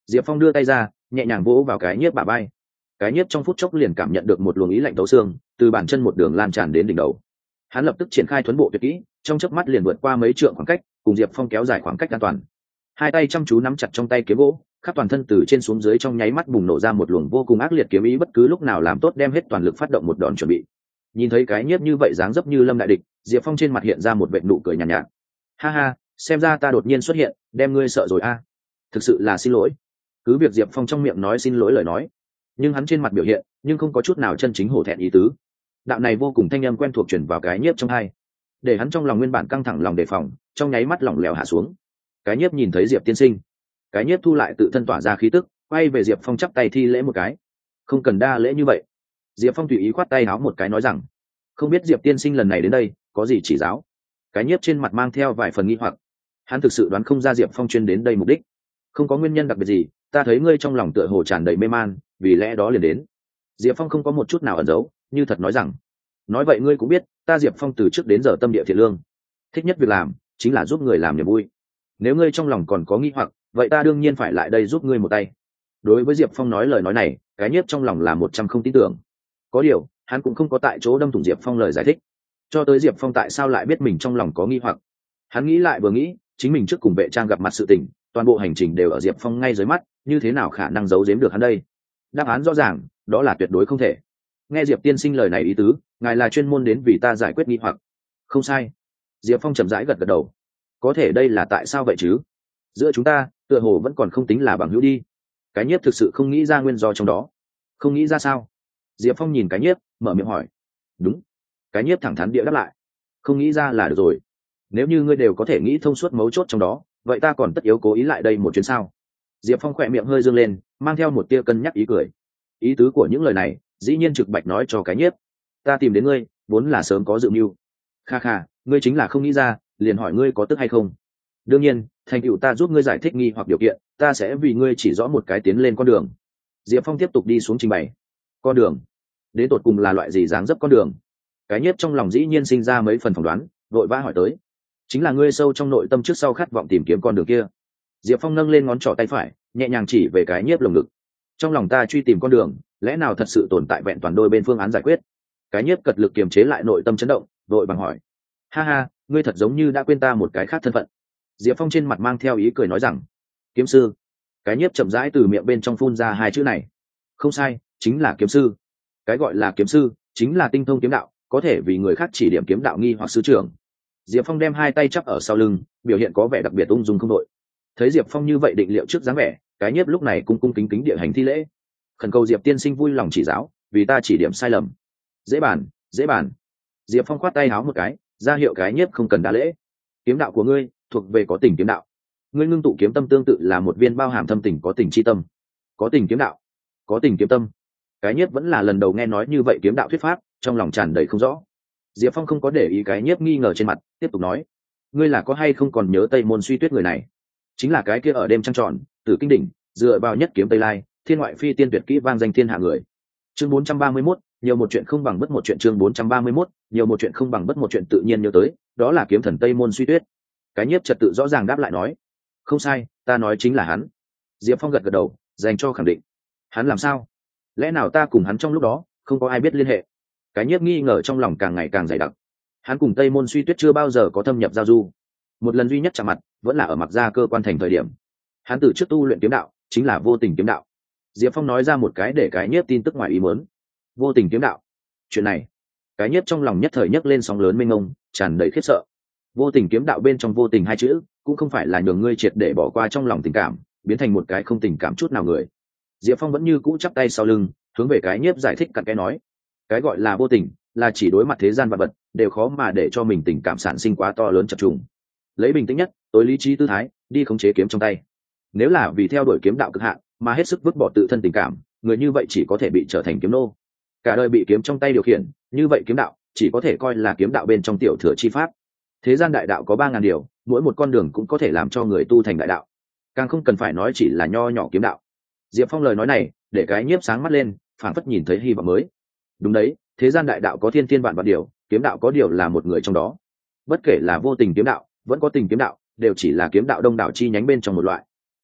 Diệp Phong đưa tay ra nhẹ nhàng vỗ vào cái nhiếp bả vai. Cái nhiếp trong phút chốc liền cảm nhận được một luồng ý lạnh tấu xương từ bàn chân một đường lan tràn đến đỉnh đầu. Hắn lập tức triển khai thuấn bộ tuyệt kỹ, trong chớp mắt liền vượt qua mấy trượng khoảng cách, cùng Diệp Phong kéo dài khoảng cách an toàn. Hai tay chăm chú nắm chặt trong tay kiếm gỗ, khắp toàn thân từ trên xuống dưới trong nháy mắt bùng nổ ra một luồng vô cùng ác liệt kiếm ý, bất cứ lúc nào làm tốt đem hết toàn lực phát động một đòn chuẩn bị. Nhìn thấy cái nhiếp như vậy dáng dấp như lâm đại địch, Diệp Phong trên mặt hiện ra một vệt nụ cười nhàn nhạt, nhạt. Ha ha, xem ra ta đột nhiên xuất hiện, đem ngươi sợ rồi a. À. Thực sự là xin lỗi. Cứ việc Diệp Phong trong miệng nói xin lỗi lời nói, nhưng hắn trên mặt biểu hiện nhưng không có chút nào chân chính hổ thẹn ý tứ. Đạo này vô cùng thanh âm quen thuộc truyền vào cái nhiếp trong hai, để hắn trong lòng nguyên bản căng thẳng lòng đề phòng trong nháy mắt lỏng lẻo hạ xuống. Cái nhiếp nhìn thấy Diệp tiên sinh, cái nhiếp thu lại tự thân tỏa ra khí tức, quay về Diệp Phong chắp tay thi lễ một cái. Không cần đa lễ như vậy. Diệp Phong tùy ý khoát tay áo một cái nói rằng, không biết Diệp tiên sinh lần này đến đây có gì chỉ giáo. Cái nhiếp trên mặt mang theo vài phần nghi hoặc, hắn thực sự đoán không ra Diệp Phong chuyên đến đây mục đích. Không có nguyên nhân đặc biệt gì, ta thấy ngươi trong lòng tựa hồ tràn đầy mê man, vì lẽ đó liền đến. Diệp Phong không có một chút nào ẩn giấu, như thật nói rằng, nói vậy ngươi cũng biết ta Diệp Phong từ trước đến giờ tâm địa thiện lương, thích nhất việc làm chính là giúp người làm niềm vui. Nếu ngươi trong lòng còn có nghi hoặc, vậy ta đương nhiên phải lại đây giúp ngươi một tay. Đối với Diệp Phong nói lời nói này, cái nhiếp trong lòng là một trăm không tin tưởng. Có điều hắn cũng không có tại chỗ đâm thủng Diệp Phong lời giải thích. Cho tới Diệp Phong tại sao lại biết mình trong lòng có nghi hoặc, hắn nghĩ lại vừa nghĩ, chính mình trước cùng vệ trang gặp mặt sự tình, toàn bộ hành trình đều ở Diệp Phong ngay dưới mắt, như thế nào khả năng giấu giếm được hắn đây? Đáp án rõ ràng, đó là tuyệt đối không thể. Nghe Diệp tiên sinh lời này ý tứ, ngài là chuyên môn đến vì ta giải quyết nghi hoặc. Không sai. Diệp Phong chậm rãi gật gật đầu. Có thể đây là tại sao vậy chứ? Giữa chúng ta tựa hồ vẫn còn không tính là bằng hữu đi. Cái nhiếp thực sự không nghĩ ra nguyên do trong đó. Không nghĩ ra sao? Diệp Phong nhìn cái nhiếp, mở miệng hỏi. Đúng. Cái nhiếp thẳng thắn địa đáp lại. Không nghĩ ra là được rồi. Nếu như ngươi đều có thể nghĩ thông suốt mấu chốt trong đó, vậy ta còn tất yếu cố ý lại đây một chuyến sao? Diệp Phong khỏe miệng hơi dương lên, mang theo một tia cân nhắc ý cười. Ý tứ của những lời này dĩ nhiên trực bạch nói cho cái nhiếp, ta tìm đến ngươi vốn là sớm có dự mưu. Kha kha, ngươi chính là không nghĩ ra, liền hỏi ngươi có tức hay không. Đương nhiên, thành tựu ta giúp ngươi giải thích nghi hoặc điều kiện, ta sẽ vì ngươi chỉ rõ một cái tiến lên con đường. Diệp Phong tiếp tục đi xuống trình bày. Con đường? Đến tột cùng là loại gì dáng dấp con đường? Cái nhiếp trong lòng dĩ nhiên sinh ra mấy phần phỏng đoán, vội vã hỏi tới. Chính là ngươi sâu trong nội tâm trước sau khát vọng tìm kiếm con đường kia. Diệp Phong nâng lên ngón trỏ tay phải, nhẹ nhàng chỉ về cái nhiếp lồng ngực. Trong lòng ta truy tìm con đường, lẽ nào thật sự tồn tại vẹn toàn đôi bên phương án giải quyết? Cái nhiếp cật lực kiềm chế lại nội tâm chấn động, vội bằng hỏi. Ha ha, ngươi thật giống như đã quên ta một cái khác thân phận. Diệp Phong trên mặt mang theo ý cười nói rằng, kiếm sư. Cái nhiếp chậm rãi từ miệng bên trong phun ra hai chữ này. Không sai, chính là kiếm sư. Cái gọi là kiếm sư chính là tinh thông kiếm đạo, có thể vì người khác chỉ điểm kiếm đạo nghi hoặc sư trưởng. Diệp Phong đem hai tay chắp ở sau lưng, biểu hiện có vẻ đặc biệt ung dung không đội. Thấy Diệp Phong như vậy định liệu trước dáng vẻ, cái nhiếp lúc này cung cung kính kính địa hành thi lễ, khẩn cầu Diệp tiên sinh vui lòng chỉ giáo, vì ta chỉ điểm sai lầm. Dễ bàn, dễ bàn. Diệp Phong khoát tay háo một cái, ra hiệu cái nhiếp không cần đa lễ. Kiếm đạo của ngươi thuộc về có tình kiếm đạo. Ngươi ngưng tụ kiếm tâm tương tự là một viên bao hàm thâm tình có tình chi tâm. Có tình kiếm đạo, có tình kiếm tâm. Cái nhiếp vẫn là lần đầu nghe nói như vậy kiếm đạo thuyết pháp, trong lòng tràn đầy không rõ. Diệp Phong không có để ý cái nhiếp nghi ngờ trên mặt, tiếp tục nói, ngươi là có hay không còn nhớ Tây Môn Suy Tuyết người này? Chính là cái kia ở đêm trăng tròn, Tử Kinh đỉnh, dựa vào nhất kiếm Tây Lai, thiên ngoại phi tiên tuyệt kỹ vang danh thiên hạ người. Chương bốn trăm ba mươi mốt, nhiều một chuyện không bằng bất một chuyện. Chương bốn trăm ba mươi mốt, nhiều một chuyện không bằng bất một chuyện. Tự nhiên nhớ tới, đó là kiếm thần Tây Môn Suy Tuyết. Cái nhiếp trật tự rõ ràng đáp lại nói, không sai, ta nói chính là hắn. Diệp Phong gật gật đầu, dành cho khẳng định. Hắn làm sao? Lẽ nào ta cùng hắn trong lúc đó không có ai biết liên hệ? Cái nhiếp nghi ngờ trong lòng càng ngày càng dày đặc. Hắn cùng Tây Môn Suy Tuyết chưa bao giờ có thâm nhập giao du, một lần duy nhất chạm mặt vẫn là ở Mặc Gia cơ quan thành thời điểm. Hắn từ trước tu luyện kiếm đạo chính là vô tình kiếm đạo. Diệp Phong nói ra một cái để cái nhiếp tin tức ngoài ý muốn. Vô tình kiếm đạo? Chuyện này, cái nhiếp trong lòng nhất thời nhấc lên sóng lớn mênh mông, tràn đầy khiếp sợ. Vô tình kiếm đạo bên trong vô tình hai chữ cũng không phải là nhường ngươi triệt để bỏ qua trong lòng tình cảm, biến thành một cái không tình cảm chút nào người. Diệp Phong vẫn như cũ chắp tay sau lưng, hướng về cái nhiếp giải thích cặn kẽ nói, cái gọi là vô tình là chỉ đối mặt thế gian vật vật đều khó mà để cho mình tình cảm sản sinh quá to lớn chập trùng, lấy bình tĩnh nhất tối lý trí tư thái đi khống chế kiếm trong tay. Nếu là vì theo đuổi kiếm đạo cực hạn mà hết sức vứt bỏ tự thân tình cảm, người như vậy chỉ có thể bị trở thành kiếm nô, cả đời bị kiếm trong tay điều khiển. Như vậy kiếm đạo chỉ có thể coi là kiếm đạo bên trong tiểu thừa chi pháp. Thế gian đại đạo có ba ngàn điều, mỗi một con đường cũng có thể làm cho người tu thành đại đạo, càng không cần phải nói chỉ là nho nhỏ kiếm đạo. Diệp Phong lời nói này để cái nhiếp sáng mắt lên, phảng phất nhìn thấy hy vọng mới. Đúng đấy, thế gian đại đạo có thiên thiên vạn vạn điều, kiếm đạo có điều là một người trong đó. Bất kể là vô tình kiếm đạo vẫn có tình kiếm đạo, đều chỉ là kiếm đạo đông đảo chi nhánh bên trong một loại.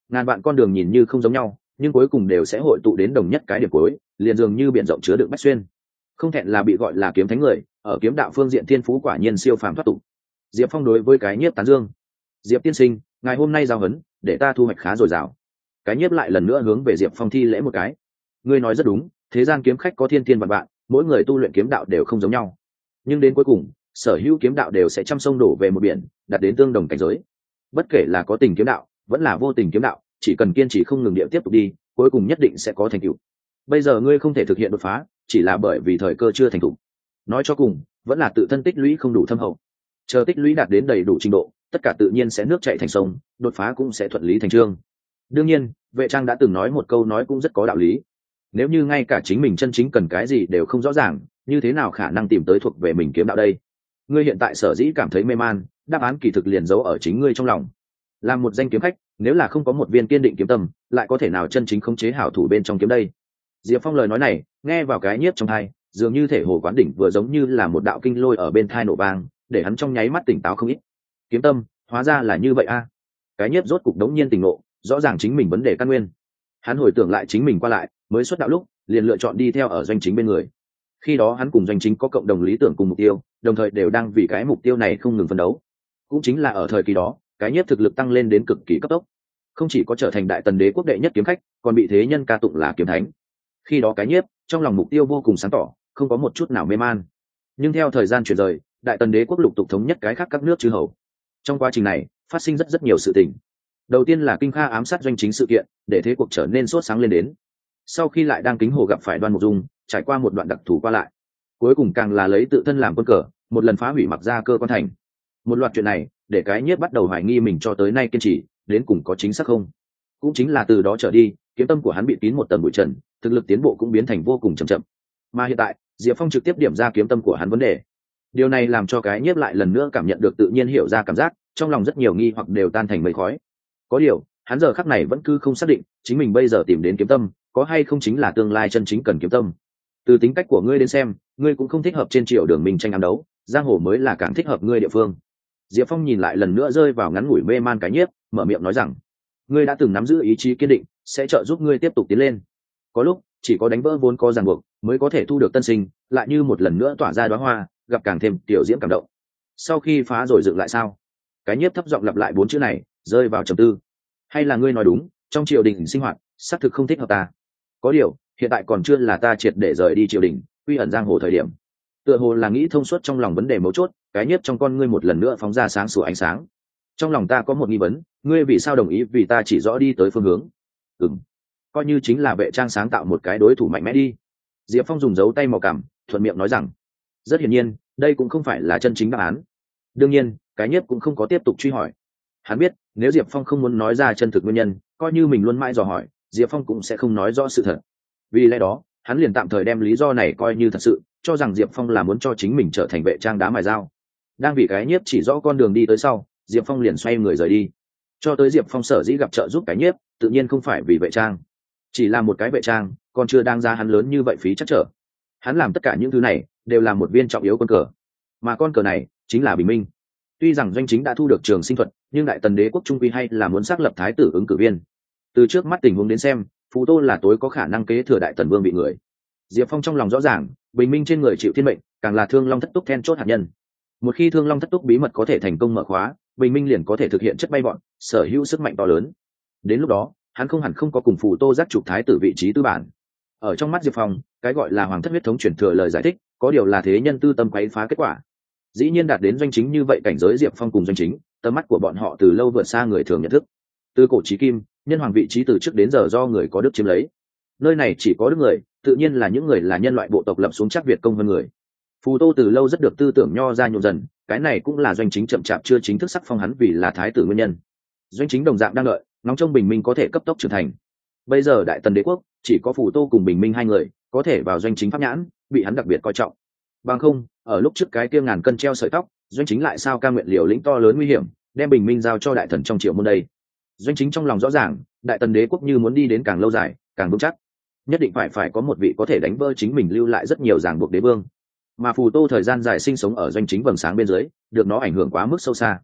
Ngàn vạn con đường nhìn như không giống nhau, nhưng cuối cùng đều sẽ hội tụ đến đồng nhất cái điểm cuối, liền dường như biển rộng chứa đựng bách xuyên. Không thẹn là bị gọi là kiếm thánh người, ở kiếm đạo phương diện thiên phú quả nhiên siêu phàm thoát tục. Diệp Phong đối với cái nhiếp tán dương. Diệp tiên sinh, ngày hôm nay giao hấn, để ta thu hoạch khá dồi dào. Cái nhiếp lại lần nữa hướng về Diệp Phong thi lễ một cái. Ngươi nói rất đúng, thế gian kiếm khách có thiên thiên vạn vạn, mỗi người tu luyện kiếm đạo đều không giống nhau. Nhưng đến cuối cùng, sở hữu kiếm đạo đều sẽ trăm sông đổ về một biển, đạt đến tương đồng cảnh giới. Bất kể là có tình kiếm đạo, vẫn là vô tình kiếm đạo, chỉ cần kiên trì không ngừng địa tiếp tục đi, cuối cùng nhất định sẽ có thành tựu. Bây giờ ngươi không thể thực hiện đột phá, chỉ là bởi vì thời cơ chưa thành thục. Nói cho cùng, vẫn là tự thân tích lũy không đủ thâm hậu. Chờ tích lũy đạt đến đầy đủ trình độ, tất cả tự nhiên sẽ nước chảy thành sông, đột phá cũng sẽ thuận lý thành chương. Đương nhiên, Vệ Trang đã từng nói một câu nói cũng rất có đạo lý. Nếu như ngay cả chính mình chân chính cần cái gì đều không rõ ràng, như thế nào khả năng tìm tới thuộc về mình kiếm đạo đây? Ngươi hiện tại sở dĩ cảm thấy mê man, đáp án kỳ thực liền giấu ở chính ngươi trong lòng. Làm một danh kiếm khách, nếu là không có một viên kiên định kiếm tâm, lại có thể nào chân chính khống chế hảo thủ bên trong kiếm đây? Diệp Phong lời nói này, nghe vào cái nhiếp trong tai, dường như thể hồ quán đỉnh vừa giống như là một đạo kinh lôi ở bên tai nổ vang, để hắn trong nháy mắt tỉnh táo không ít. Kiếm tâm, hóa ra là như vậy a. Cái nhiếp rốt cục đống nhiên tỉnh ngộ, rõ ràng chính mình vấn đề căn nguyên. Hắn hồi tưởng lại chính mình qua lại, mới xuất đạo lúc, liền lựa chọn đi theo ở doanh chính bên người. Khi đó hắn cùng doanh chính có cộng đồng lý tưởng cùng mục tiêu, đồng thời đều đang vì cái mục tiêu này không ngừng phấn đấu. Cũng chính là ở thời kỳ đó, cái nhiếp thực lực tăng lên đến cực kỳ cấp tốc, không chỉ có trở thành đại tần đế quốc đệ nhất kiếm khách, còn bị thế nhân ca tụng là kiếm thánh. Khi đó cái nhiếp trong lòng mục tiêu vô cùng sáng tỏ, không có một chút nào mê man. Nhưng theo thời gian chuyển rời, đại tần đế quốc lục tục thống nhất cái khác các nước chư hầu. Trong quá trình này, phát sinh rất rất nhiều sự tình. Đầu tiên là Kinh Kha ám sát doanh chính sự kiện, để thế cuộc trở nên sốt sáng lên đến. Sau khi lại đang Kính Hồ gặp phải Đoan Mục Dung, trải qua một đoạn đặc thù qua lại. Cuối cùng càng là lấy tự thân làm quân cờ, một lần phá hủy Mặc Gia cơ quan thành. Một loạt chuyện này, để cái nhiếp bắt đầu hoài nghi mình cho tới nay kiên trì, đến cùng có chính xác không. Cũng chính là từ đó trở đi, kiếm tâm của hắn bị kín một tầng bụi trần, thực lực tiến bộ cũng biến thành vô cùng chậm chậm. Mà hiện tại, Diệp Phong trực tiếp điểm ra kiếm tâm của hắn vấn đề. Điều này làm cho cái nhiếp lại lần nữa cảm nhận được tự nhiên hiểu ra cảm giác, trong lòng rất nhiều nghi hoặc đều tan thành mây khói. Có điều, hắn giờ khắc này vẫn cứ không xác định, chính mình bây giờ tìm đến kiếm tâm, có hay không chính là tương lai chân chính cần kiếm tâm. Từ tính cách của ngươi đến xem, ngươi cũng không thích hợp trên triều đường mình tranh ám đấu, giang hồ mới là càng thích hợp ngươi địa phương. Diệp Phong nhìn lại lần nữa rơi vào ngắn ngủi mê man cái nhiếp, mở miệng nói rằng, ngươi đã từng nắm giữ ý chí kiên định, sẽ trợ giúp ngươi tiếp tục tiến lên. Có lúc, chỉ có đánh vỡ vốn có ràng buộc, mới có thể thu được tân sinh, lại như một lần nữa tỏa ra đóa hoa, gặp càng thêm tiểu diễm cảm động. Sau khi phá rồi dựng lại sao? Cái nhiếp thấp giọng lặp lại bốn chữ này, rơi vào trầm tư. Hay là ngươi nói đúng, trong triều đình sinh hoạt, xác thực không thích hợp ta. Có điều, hiện tại còn chưa là ta triệt để rời đi triều đình, quy ẩn giang hồ thời điểm. Tựa hồ là nghĩ thông suốt trong lòng vấn đề mấu chốt, cái nhiếp trong con ngươi một lần nữa phóng ra sáng sủa ánh sáng. Trong lòng ta có một nghi vấn, ngươi vì sao đồng ý vì ta chỉ rõ đi tới phương hướng? Ừm, coi như chính là Vệ Trang sáng tạo một cái đối thủ mạnh mẽ đi. Diệp Phong dùng dấu tay màu cảm, thuận miệng nói rằng, rất hiển nhiên, đây cũng không phải là chân chính đáp án. Đương nhiên, cái nhiếp cũng không có tiếp tục truy hỏi. Hắn biết, nếu Diệp Phong không muốn nói ra chân thực nguyên nhân, coi như mình luôn mãi dò hỏi, Diệp Phong cũng sẽ không nói rõ sự thật. Vì lẽ đó, hắn liền tạm thời đem lý do này coi như thật sự, cho rằng Diệp Phong là muốn cho chính mình trở thành Vệ Trang đá mài dao. Đang vì cái nhiếp chỉ rõ con đường đi tới sau, Diệp Phong liền xoay người rời đi. Cho tới Diệp Phong sở dĩ gặp trợ giúp cái nhiếp, tự nhiên không phải vì Vệ Trang, chỉ là một cái Vệ Trang, còn chưa đáng giá hắn lớn như vậy phí chắc trở. Hắn làm tất cả những thứ này, đều là một viên trọng yếu con cờ, mà con cờ này chính là Bình Minh. Tuy rằng doanh chính đã thu được trường sinh thuật, nhưng đại tần đế quốc trung quy hay là muốn xác lập thái tử ứng cử viên. Từ trước mắt tình huống đến xem, Phù Tô là tối có khả năng kế thừa đại tần vương vị người. Diệp Phong trong lòng rõ ràng, Bình Minh trên người chịu thiên mệnh, càng là Thương Long thất túc then chốt hạt nhân. Một khi Thương Long thất túc bí mật có thể thành công mở khóa, Bình Minh liền có thể thực hiện chất bay bọn, sở hữu sức mạnh to lớn. Đến lúc đó, hắn không hẳn không có cùng Phù Tô giác trục thái tử vị trí tư bản. Ở trong mắt Diệp Phong, cái gọi là hoàng thất huyết thống truyền thừa lời giải thích, có điều là thế nhân tư tâm quấy phá kết quả. Dĩ nhiên đạt đến doanh chính như vậy cảnh giới Diệp Phong cùng doanh chính, tầm mắt của bọn họ từ lâu vượt xa người thường nhận thức. Từ cổ chí kim, nhân hoàng vị trí từ trước đến giờ do người có đức chiếm lấy. Nơi này chỉ có đức người, tự nhiên là những người là nhân loại bộ tộc lập xuống chắc Việt công hơn người. Phù Tô từ lâu rất được tư tưởng nho ra nhộn dần, cái này cũng là doanh chính chậm chạp chưa chính thức sắc phong hắn vì là thái tử nguyên nhân. Doanh chính đồng dạng đang đợi, ngóng trông Bình Minh có thể cấp tốc trưởng thành. Bây giờ đại tần đế quốc chỉ có Phù Tô cùng Bình Minh hai người có thể vào doanh chính pháp nhãn, bị hắn đặc biệt coi trọng. Bằng không, ở lúc trước cái kia ngàn cân treo sợi tóc, doanh chính lại sao ca nguyện liều lĩnh to lớn nguy hiểm, đem Bình Minh giao cho đại thần trong triệu môn đây. Doanh chính trong lòng rõ ràng, đại tần đế quốc như muốn đi đến càng lâu dài, càng vững chắc, nhất định phải phải có một vị có thể đánh vỡ chính mình lưu lại rất nhiều ràng buộc đế vương. Mà Phù Tô thời gian dài sinh sống ở doanh chính vầng sáng bên dưới, được nó ảnh hưởng quá mức sâu xa.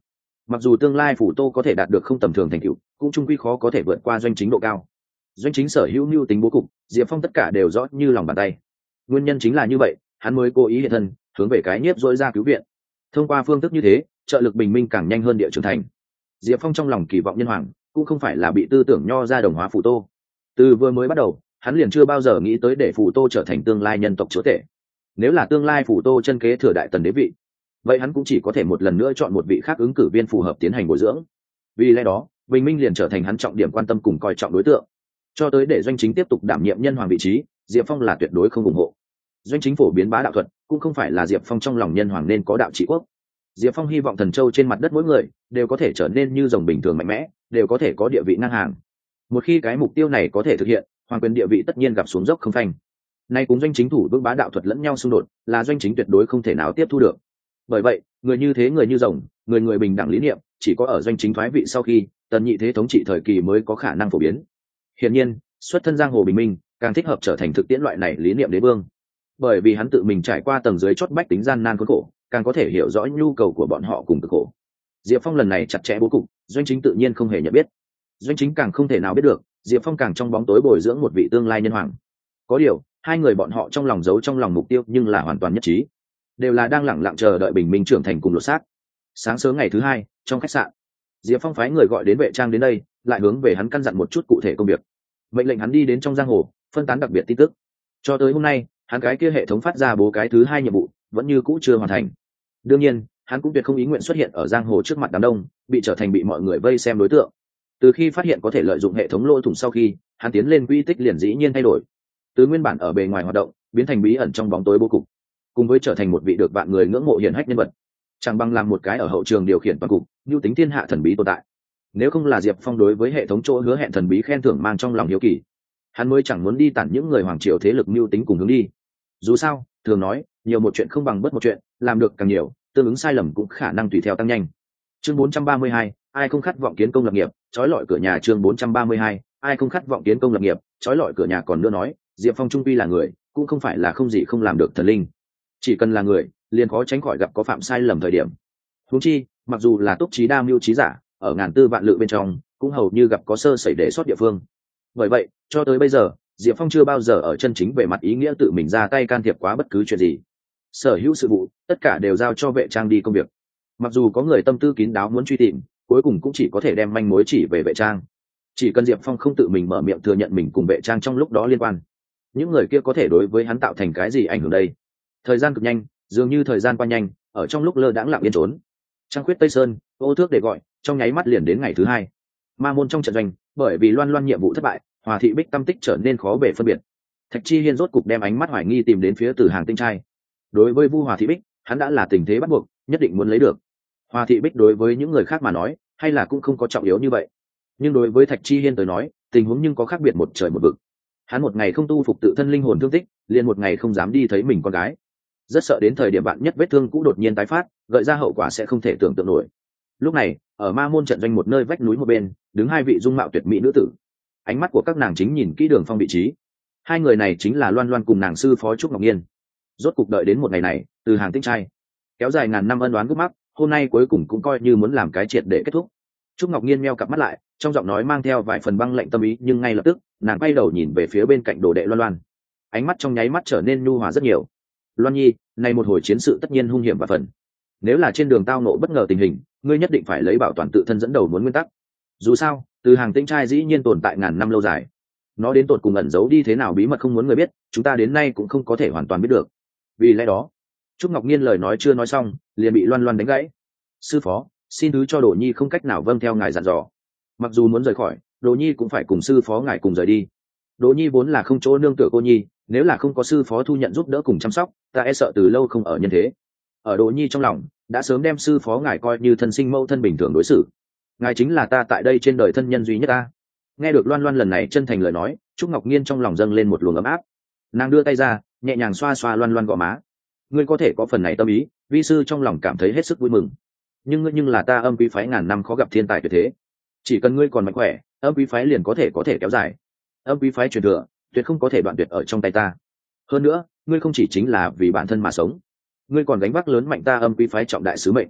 mặc dù tương lai phủ tô có thể đạt được không tầm thường thành tựu, cũng trung quy khó có thể vượt qua doanh chính độ cao. Doanh chính sở hữu mưu tính bố cục, Diệp Phong tất cả đều rõ như lòng bàn tay. Nguyên nhân chính là như vậy, hắn mới cố ý hiện thân, hướng về cái nhiếp dỗi ra cứu viện. Thông qua phương thức như thế, trợ lực bình minh càng nhanh hơn địa trưởng thành. Diệp Phong trong lòng kỳ vọng nhân hoàng, cũng không phải là bị tư tưởng nho ra đồng hóa phủ tô. Từ vừa mới bắt đầu, hắn liền chưa bao giờ nghĩ tới để phủ tô trở thành tương lai nhân tộc chúa tể. Nếu là tương lai phủ tô chân kế thừa đại tần đế vị, vậy hắn cũng chỉ có thể một lần nữa chọn một vị khác ứng cử viên phù hợp tiến hành bồi dưỡng. Vì lẽ đó, bình minh liền trở thành hắn trọng điểm quan tâm cùng coi trọng đối tượng. Cho tới để doanh chính tiếp tục đảm nhiệm nhân hoàng vị trí, Diệp Phong là tuyệt đối không ủng hộ. Doanh chính phổ biến bá đạo thuật, cũng không phải là Diệp Phong trong lòng nhân hoàng nên có đạo trị quốc. Diệp Phong hy vọng thần châu trên mặt đất mỗi người đều có thể trở nên như rồng bình thường mạnh mẽ, đều có thể có địa vị ngang hàng. Một khi cái mục tiêu này có thể thực hiện, hoàng quyền địa vị tất nhiên gặp xuống dốc không phanh. Nay cùng doanh chính thủ vững bá đạo thuật lẫn nhau xung đột, là doanh chính tuyệt đối không thể nào tiếp thu được. Bởi vậy, người như thế người như rồng, người người bình đẳng lý niệm, chỉ có ở doanh chính thoái vị sau khi tần nhị thế thống trị thời kỳ mới có khả năng phổ biến. Hiển nhiên, xuất thân giang hồ bình minh càng thích hợp trở thành thực tiễn loại này lý niệm đế vương, bởi vì hắn tự mình trải qua tầng dưới chót bách tính gian nan khốn khổ, càng có thể hiểu rõ nhu cầu của bọn họ cùng cực khổ. Diệp Phong lần này chặt chẽ bố cục, doanh chính tự nhiên không hề nhận biết, doanh chính càng không thể nào biết được Diệp Phong càng trong bóng tối bồi dưỡng một vị tương lai nhân hoàng. Có điều, hai người bọn họ trong lòng giấu trong lòng mục tiêu nhưng là hoàn toàn nhất trí, đều là đang lẳng lặng chờ đợi bình minh trưởng thành cùng lột xác. Sáng sớm ngày thứ hai, trong khách sạn, Diệp Phong phái người gọi đến vệ trang đến đây, lại hướng về hắn căn dặn một chút cụ thể công việc, mệnh lệnh hắn đi đến trong giang hồ phân tán đặc biệt tin tức. Cho tới hôm nay, hắn cái kia hệ thống phát ra bố cái thứ hai nhiệm vụ vẫn như cũ chưa hoàn thành. Đương nhiên, hắn cũng tuyệt không ý nguyện xuất hiện ở giang hồ trước mặt đám đông, bị trở thành bị mọi người vây xem đối tượng. Từ khi phát hiện có thể lợi dụng hệ thống lỗ thủng sau khi, hắn tiến lên quy tích liền dĩ nhiên thay đổi, từ nguyên bản ở bề ngoài hoạt động biến thành bí ẩn trong bóng tối bố cục, cùng với trở thành một vị được vạn người ngưỡng mộ hiển hách nhân vật, chẳng bằng làm một cái ở hậu trường điều khiển toàn cục, lưu tính thiên hạ thần bí tồn tại. Nếu không là Diệp Phong đối với hệ thống chỗ hứa hẹn thần bí khen thưởng mang trong lòng hiếu kỳ, hắn mới chẳng muốn đi tản những người hoàng triều thế lực mưu tính cùng hướng đi. Dù sao, thường nói nhiều một chuyện không bằng bất một chuyện, làm được càng nhiều, tương ứng sai lầm cũng khả năng tùy theo tăng nhanh. Chương bốn trăm ba mươi hai, ai không khát vọng kiến công lập nghiệp, trói lọi cửa nhà. Chương bốn trăm ba mươi hai, ai không khát vọng kiến công lập nghiệp, trói lọi cửa nhà. Còn nữa nói, Diệp Phong trung quy là người, cũng không phải là không gì không làm được thần linh. Chỉ cần là người, liền khó tránh khỏi gặp có phạm sai lầm thời điểm. Huống chi, mặc dù là túc trí đa mưu trí giả, ở ngàn tư vạn lự bên trong, cũng hầu như gặp có sơ sẩy để sót địa phương. Bởi vậy, cho tới bây giờ, Diệp Phong chưa bao giờ ở chân chính về mặt ý nghĩa tự mình ra tay can thiệp quá bất cứ chuyện gì. Sở hữu sự vụ, tất cả đều giao cho vệ trang đi công việc. Mặc dù có người tâm tư kín đáo muốn truy tìm, cuối cùng cũng chỉ có thể đem manh mối chỉ về vệ trang. Chỉ cần Diệp Phong không tự mình mở miệng thừa nhận mình cùng vệ trang trong lúc đó liên quan, những người kia có thể đối với hắn tạo thành cái gì ảnh hưởng đây? Thời gian cực nhanh, dường như thời gian qua nhanh, ở trong lúc lơ đãng lặng yên trốn. Trăng khuyết Tây Sơn, ô thước để gọi, trong nháy mắt liền đến ngày thứ hai. Ma môn trong trận doanh, bởi vì loan loan nhiệm vụ thất bại, Hòa Thị Bích tâm tích trở nên khó bề phân biệt. Thạch Chi Hiên rốt cục đem ánh mắt hoài nghi tìm đến phía Từ Hàng Tinh trai. Đối với Vu Hòa Thị Bích, hắn đã là tình thế bắt buộc, nhất định muốn lấy được. Hòa Thị Bích đối với những người khác mà nói, hay là cũng không có trọng yếu như vậy. Nhưng đối với Thạch Chi Hiên tới nói, tình huống nhưng có khác biệt một trời một vực. Hắn một ngày không tu phục tự thân linh hồn thương tích, liền một ngày không dám đi thấy mình con gái. Rất sợ đến thời điểm bạn nhất vết thương cũ đột nhiên tái phát, gợi ra hậu quả sẽ không thể tưởng tượng nổi. Lúc này, ở Ma môn trận doanh một nơi vách núi một bên, đứng hai vị dung mạo tuyệt mỹ nữ tử. Ánh mắt của các nàng chính nhìn kỹ Đường Phong vị trí. Hai người này chính là Loan Loan cùng nàng sư phó Trúc Ngọc Nhiên. Rốt cục đợi đến một ngày này, Từ Hàng Tinh trai kéo dài ngàn năm ân oán gút mắc, hôm nay cuối cùng cũng coi như muốn làm cái triệt để kết thúc. Trúc Ngọc Nhiên meo cặp mắt lại, trong giọng nói mang theo vài phần băng lạnh tâm ý, nhưng ngay lập tức, nàng quay đầu nhìn về phía bên cạnh đồ đệ Loan Loan. Ánh mắt trong nháy mắt trở nên nhu hòa rất nhiều. Loan Nhi, này một hồi chiến sự tất nhiên hung hiểm và phần. Nếu là trên đường tao nộ bất ngờ tình hình, ngươi nhất định phải lấy bảo toàn tự thân dẫn đầu muốn nguyên tắc. Dù sao, Từ Hàng Tinh trai dĩ nhiên tồn tại ngàn năm lâu dài. Nó đến tột cùng ẩn giấu đi thế nào bí mật không muốn người biết, chúng ta đến nay cũng không có thể hoàn toàn biết được. Vì lẽ đó, Trúc Ngọc Nhiên lời nói chưa nói xong, liền bị Loan Loan đánh gãy. Sư phó, xin thứ cho Đồ Nhi không cách nào vâng theo ngài dặn dò. Mặc dù muốn rời khỏi, Đồ Nhi cũng phải cùng sư phó ngài cùng rời đi. Đồ Nhi vốn là không chỗ nương tựa cô nhi, nếu là không có sư phó thu nhận giúp đỡ cùng chăm sóc, ta e sợ từ lâu không ở nhân thế. Ở Đồ Nhi trong lòng, đã sớm đem sư phó ngài coi như thân sinh mẫu thân bình thường đối xử. Ngài chính là ta tại đây trên đời thân nhân duy nhất ta. Nghe được Loan Loan lần này chân thành lời nói, Trúc Ngọc Nhiên trong lòng dâng lên một luồng ấm áp. Nàng đưa tay ra, nhẹ nhàng xoa xoa Loan Loan gò má. Ngươi có thể có phần này tâm ý, vi sư trong lòng cảm thấy hết sức vui mừng. Nhưng ngươi nhưng là ta Âm Quý phái ngàn năm khó gặp thiên tài tuyệt thế. Chỉ cần ngươi còn mạnh khỏe, Âm Quý phái liền có thể có thể kéo dài. Âm Quý phái truyền thừa, tuyệt không có thể đoạn tuyệt ở trong tay ta. Hơn nữa, ngươi không chỉ chính là vì bản thân mà sống, ngươi còn gánh vác lớn mạnh ta Âm Quý phái trọng đại sứ mệnh.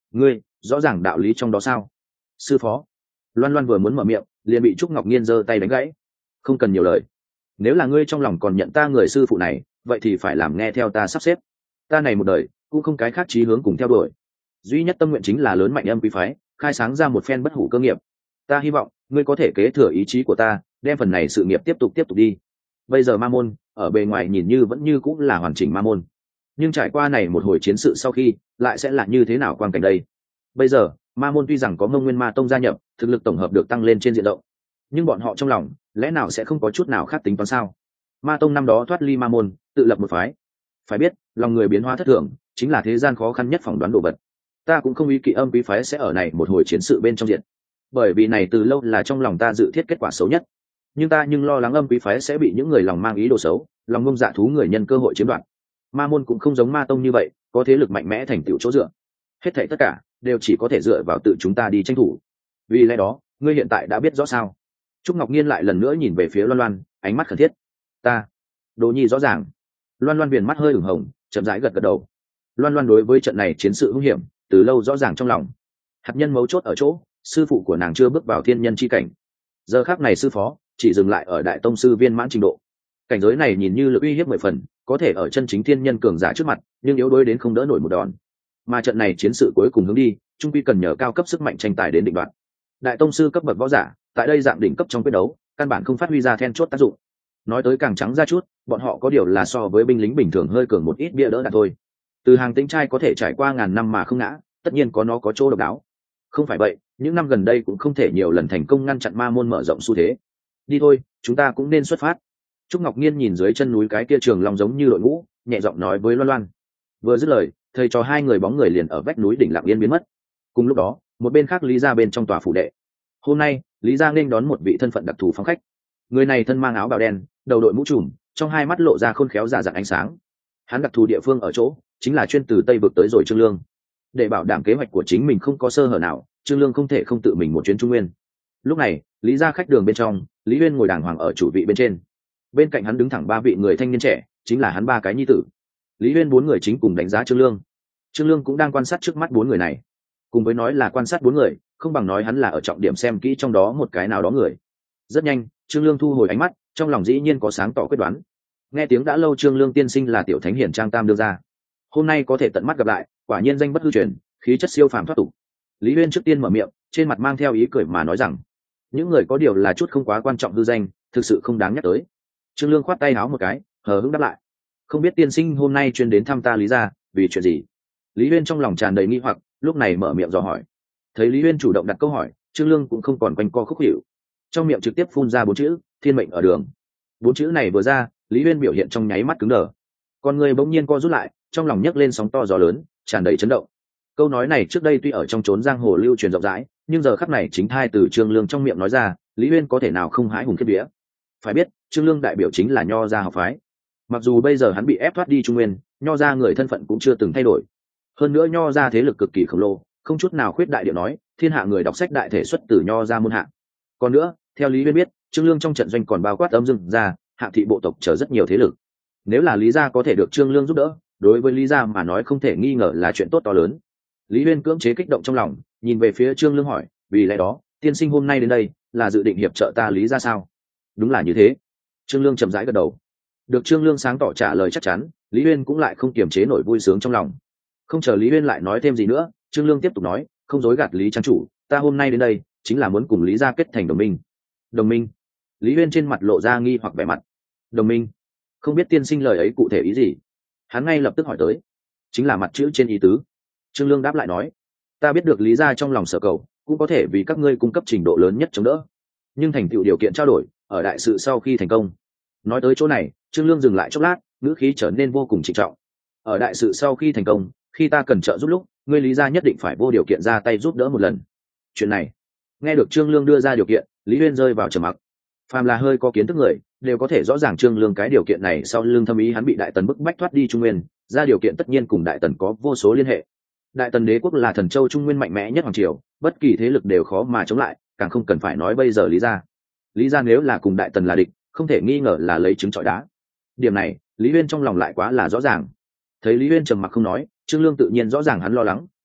ngươi rõ ràng đạo lý trong đó sao? Sư phó. Loan Loan vừa muốn mở miệng liền bị Trúc Ngọc Nhiên giơ tay đánh gãy. Không cần nhiều lời, nếu là ngươi trong lòng còn nhận ta người sư phụ này, vậy thì phải làm nghe theo ta sắp xếp. Ta này một đời cũng không cái khác chí hướng cùng theo đuổi, duy nhất tâm nguyện chính là lớn mạnh âm quý phái, khai sáng ra một phen bất hủ cơ nghiệp. Ta hy vọng ngươi có thể kế thừa ý chí của ta, đem phần này sự nghiệp tiếp tục tiếp tục đi. Bây giờ ma môn ở bề ngoài nhìn như vẫn như cũng là hoàn chỉnh ma môn, nhưng trải qua này một hồi chiến sự sau khi lại sẽ là như thế nào quang cảnh đây? Bây giờ ma môn tuy rằng có Mông Nguyên Ma Tông gia nhập, thực lực tổng hợp được tăng lên trên diện rộng, nhưng bọn họ trong lòng lẽ nào sẽ không có chút nào khác tính toán sao? Ma Tông năm đó thoát ly ma môn, tự lập một phái. Phải biết, lòng người biến hóa thất thường chính là thế gian khó khăn nhất phỏng đoán đồ vật. Ta cũng không ý kỵ âm quý phái sẽ ở này một hồi chiến sự bên trong diện, bởi vì này từ lâu là trong lòng ta dự thiết kết quả xấu nhất. Nhưng ta nhưng lo lắng âm quý phái sẽ bị những người lòng mang ý đồ xấu, lòng ngông dạ thú người nhân cơ hội chiếm đoạt. Ma môn cũng không giống Ma Tông như vậy, có thế lực mạnh mẽ thành tựu chỗ dựa. Hết thảy tất cả đều chỉ có thể dựa vào tự chúng ta đi tranh thủ. Vì lẽ đó, ngươi hiện tại đã biết rõ sao? Trúc Ngọc Nhiên lại lần nữa nhìn về phía Loan Loan, ánh mắt khẩn thiết. Ta, Đồ Nhi rõ ràng. Loan Loan viền mắt hơi ửng hồng, chậm rãi gật gật đầu. Loan Loan đối với trận này chiến sự hung hiểm, từ lâu rõ ràng trong lòng. Hạt nhân mấu chốt ở chỗ, sư phụ của nàng chưa bước vào thiên nhân chi cảnh. Giờ khắc này sư phó chỉ dừng lại ở đại tông sư viên mãn trình độ. Cảnh giới này nhìn như lực uy hiếp mười phần, có thể ở chân chính thiên nhân cường giả trước mặt, nhưng yếu đuối đến không đỡ nổi một đòn. Mà trận này chiến sự cuối cùng hướng đi, trung quy cần nhờ cao cấp sức mạnh tranh tài đến định đoạt. Đại tông sư cấp bậc võ giả, tại đây dạng đỉnh cấp trong quyết đấu, căn bản không phát huy ra then chốt tác dụng. Nói tới càng trắng ra chút, bọn họ có điều là so với binh lính bình thường hơi cường một ít bia đỡ đạn thôi. Từ hàng tính trai có thể trải qua ngàn năm mà không ngã, tất nhiên có nó có chỗ độc đáo. Không phải vậy, những năm gần đây cũng không thể nhiều lần thành công ngăn chặn ma môn mở rộng xu thế. Đi thôi, chúng ta cũng nên xuất phát. Trúc Ngọc Nhiên nhìn dưới chân núi cái kia trường long giống như đội ngũ, nhẹ giọng nói với Loan Loan. Vừa dứt lời, thầy trò hai người bóng người liền ở vách núi đỉnh lặng yên biến mất. Cùng lúc đó, một bên khác Lý gia bên trong tòa phủ đệ. Hôm nay, Lý gia nên đón một vị thân phận đặc thù phóng khách. Người này thân mang áo bào đen, đầu đội mũ trùm, trong hai mắt lộ ra khôn khéo giả dạng ánh sáng. Hắn đặc thù địa phương ở chỗ, chính là chuyên từ Tây vực tới rồi Trương Lương. Để bảo đảm kế hoạch của chính mình không có sơ hở nào, Trương Lương không thể không tự mình một chuyến Trung Nguyên. Lúc này, Lý gia khách đường bên trong, Lý Uyên ngồi đàng hoàng ở chủ vị bên trên. Bên cạnh hắn đứng thẳng ba vị người thanh niên trẻ, chính là hắn ba cái nhi tử. Lý Uyên bốn người chính cùng đánh giá Trương Lương. Trương Lương cũng đang quan sát trước mắt bốn người này. Cùng với nói là quan sát bốn người, không bằng nói hắn là ở trọng điểm xem kỹ trong đó một cái nào đó người. Rất nhanh, Trương Lương thu hồi ánh mắt, trong lòng dĩ nhiên có sáng tỏ quyết đoán. Nghe tiếng đã lâu Trương Lương tiên sinh là tiểu thánh hiển trang tam đưa ra. Hôm nay có thể tận mắt gặp lại, quả nhiên danh bất hư truyền, khí chất siêu phàm thoát tục. Lý Uyên trước tiên mở miệng, trên mặt mang theo ý cười mà nói rằng, những người có điều là chút không quá quan trọng hư danh, thực sự không đáng nhắc tới. Trương Lương khoát tay áo một cái, hờ hững đáp lại, không biết tiên sinh hôm nay chuyên đến thăm ta Lý gia, vì chuyện gì? Lý Uyên trong lòng tràn đầy nghi hoặc, lúc này mở miệng dò hỏi. Thấy Lý Uyên chủ động đặt câu hỏi, Trương Lương cũng không còn quanh co khúc hiệu, trong miệng trực tiếp phun ra bốn chữ, thiên mệnh ở đường. Bốn chữ này vừa ra, Lý Uyên biểu hiện trong nháy mắt cứng đờ, con người bỗng nhiên co rút lại, trong lòng nhấc lên sóng to gió lớn, tràn đầy chấn động. Câu nói này trước đây tuy ở trong chốn giang hồ lưu truyền rộng rãi, nhưng giờ khắc này chính thai từ Trương Lương trong miệng nói ra, Lý Uyên có thể nào không hãi hùng khiếp vía. Phải biết, Trương Lương đại biểu chính là Nho gia học phái. Mặc dù bây giờ hắn bị ép thoát đi Trung Nguyên, Nho gia người thân phận cũng chưa từng thay đổi. Hơn nữa Nho gia thế lực cực kỳ khổng lồ, không chút nào khuyết đại điệu nói, thiên hạ người đọc sách đại thể xuất từ Nho gia môn hạ. Còn nữa, theo Lý Uyên biết, Trương Lương trong trận doanh còn bao quát Âm Dương gia, Hạ thị bộ tộc chờ rất nhiều thế lực. Nếu là Lý gia có thể được Trương Lương giúp đỡ, đối với Lý gia mà nói không thể nghi ngờ là chuyện tốt to lớn. Lý Uyên cưỡng chế kích động trong lòng, nhìn về phía Trương Lương hỏi, vì lẽ đó, tiên sinh hôm nay đến đây là dự định hiệp trợ ta Lý gia sao? Đúng là như thế. Trương Lương chậm rãi gật đầu. Được Trương Lương sáng tỏ trả lời chắc chắn, Lý Uyên cũng lại không kiềm chế nổi vui sướng trong lòng. Không chờ Lý Uyên lại nói thêm gì nữa, Trương Lương tiếp tục nói, không dối gạt Lý trang chủ, ta hôm nay đến đây chính là muốn cùng Lý gia kết thành đồng minh. Đồng minh? Lý Uyên trên mặt lộ ra nghi hoặc vẻ mặt. Đồng minh? Không biết tiên sinh lời ấy cụ thể ý gì? Hắn ngay lập tức hỏi tới. Chính là mặt chữ trên ý tứ. Trương Lương đáp lại nói, ta biết được Lý gia trong lòng sở cầu, cũng có thể vì các ngươi cung cấp trình độ lớn nhất chống đỡ. Nhưng thành tựu điều kiện trao đổi, ở đại sự sau khi thành công. Nói tới chỗ này, Trương Lương dừng lại chốc lát, ngữ khí trở nên vô cùng trịnh trọng. Ở đại sự sau khi thành công, khi ta cần trợ giúp lúc, ngươi Lý gia nhất định phải vô điều kiện ra tay giúp đỡ một lần. Chuyện này, nghe được Trương Lương đưa ra điều kiện, Lý Uyên rơi vào trầm mặc. Phàm là hơi có kiến thức người, đều có thể rõ ràng Trương Lương cái điều kiện này sau lưng thâm ý hắn bị Đại Tần bức bách thoát đi Trung Nguyên, ra điều kiện tất nhiên cùng Đại Tần có vô số liên hệ. Đại Tần đế quốc là thần châu Trung Nguyên mạnh mẽ nhất hoàng triều, bất kỳ thế lực đều khó mà chống lại, càng không cần phải nói bây giờ Lý gia. Lý gia nếu là cùng Đại Tần là địch, không thể nghi ngờ là lấy trứng trọi đá. Điểm này, Lý Uyên trong lòng lại quá là rõ ràng. Thấy Lý Uyên trầm mặc không nói, Trương Lương tự nhiên rõ ràng hắn lo lắng,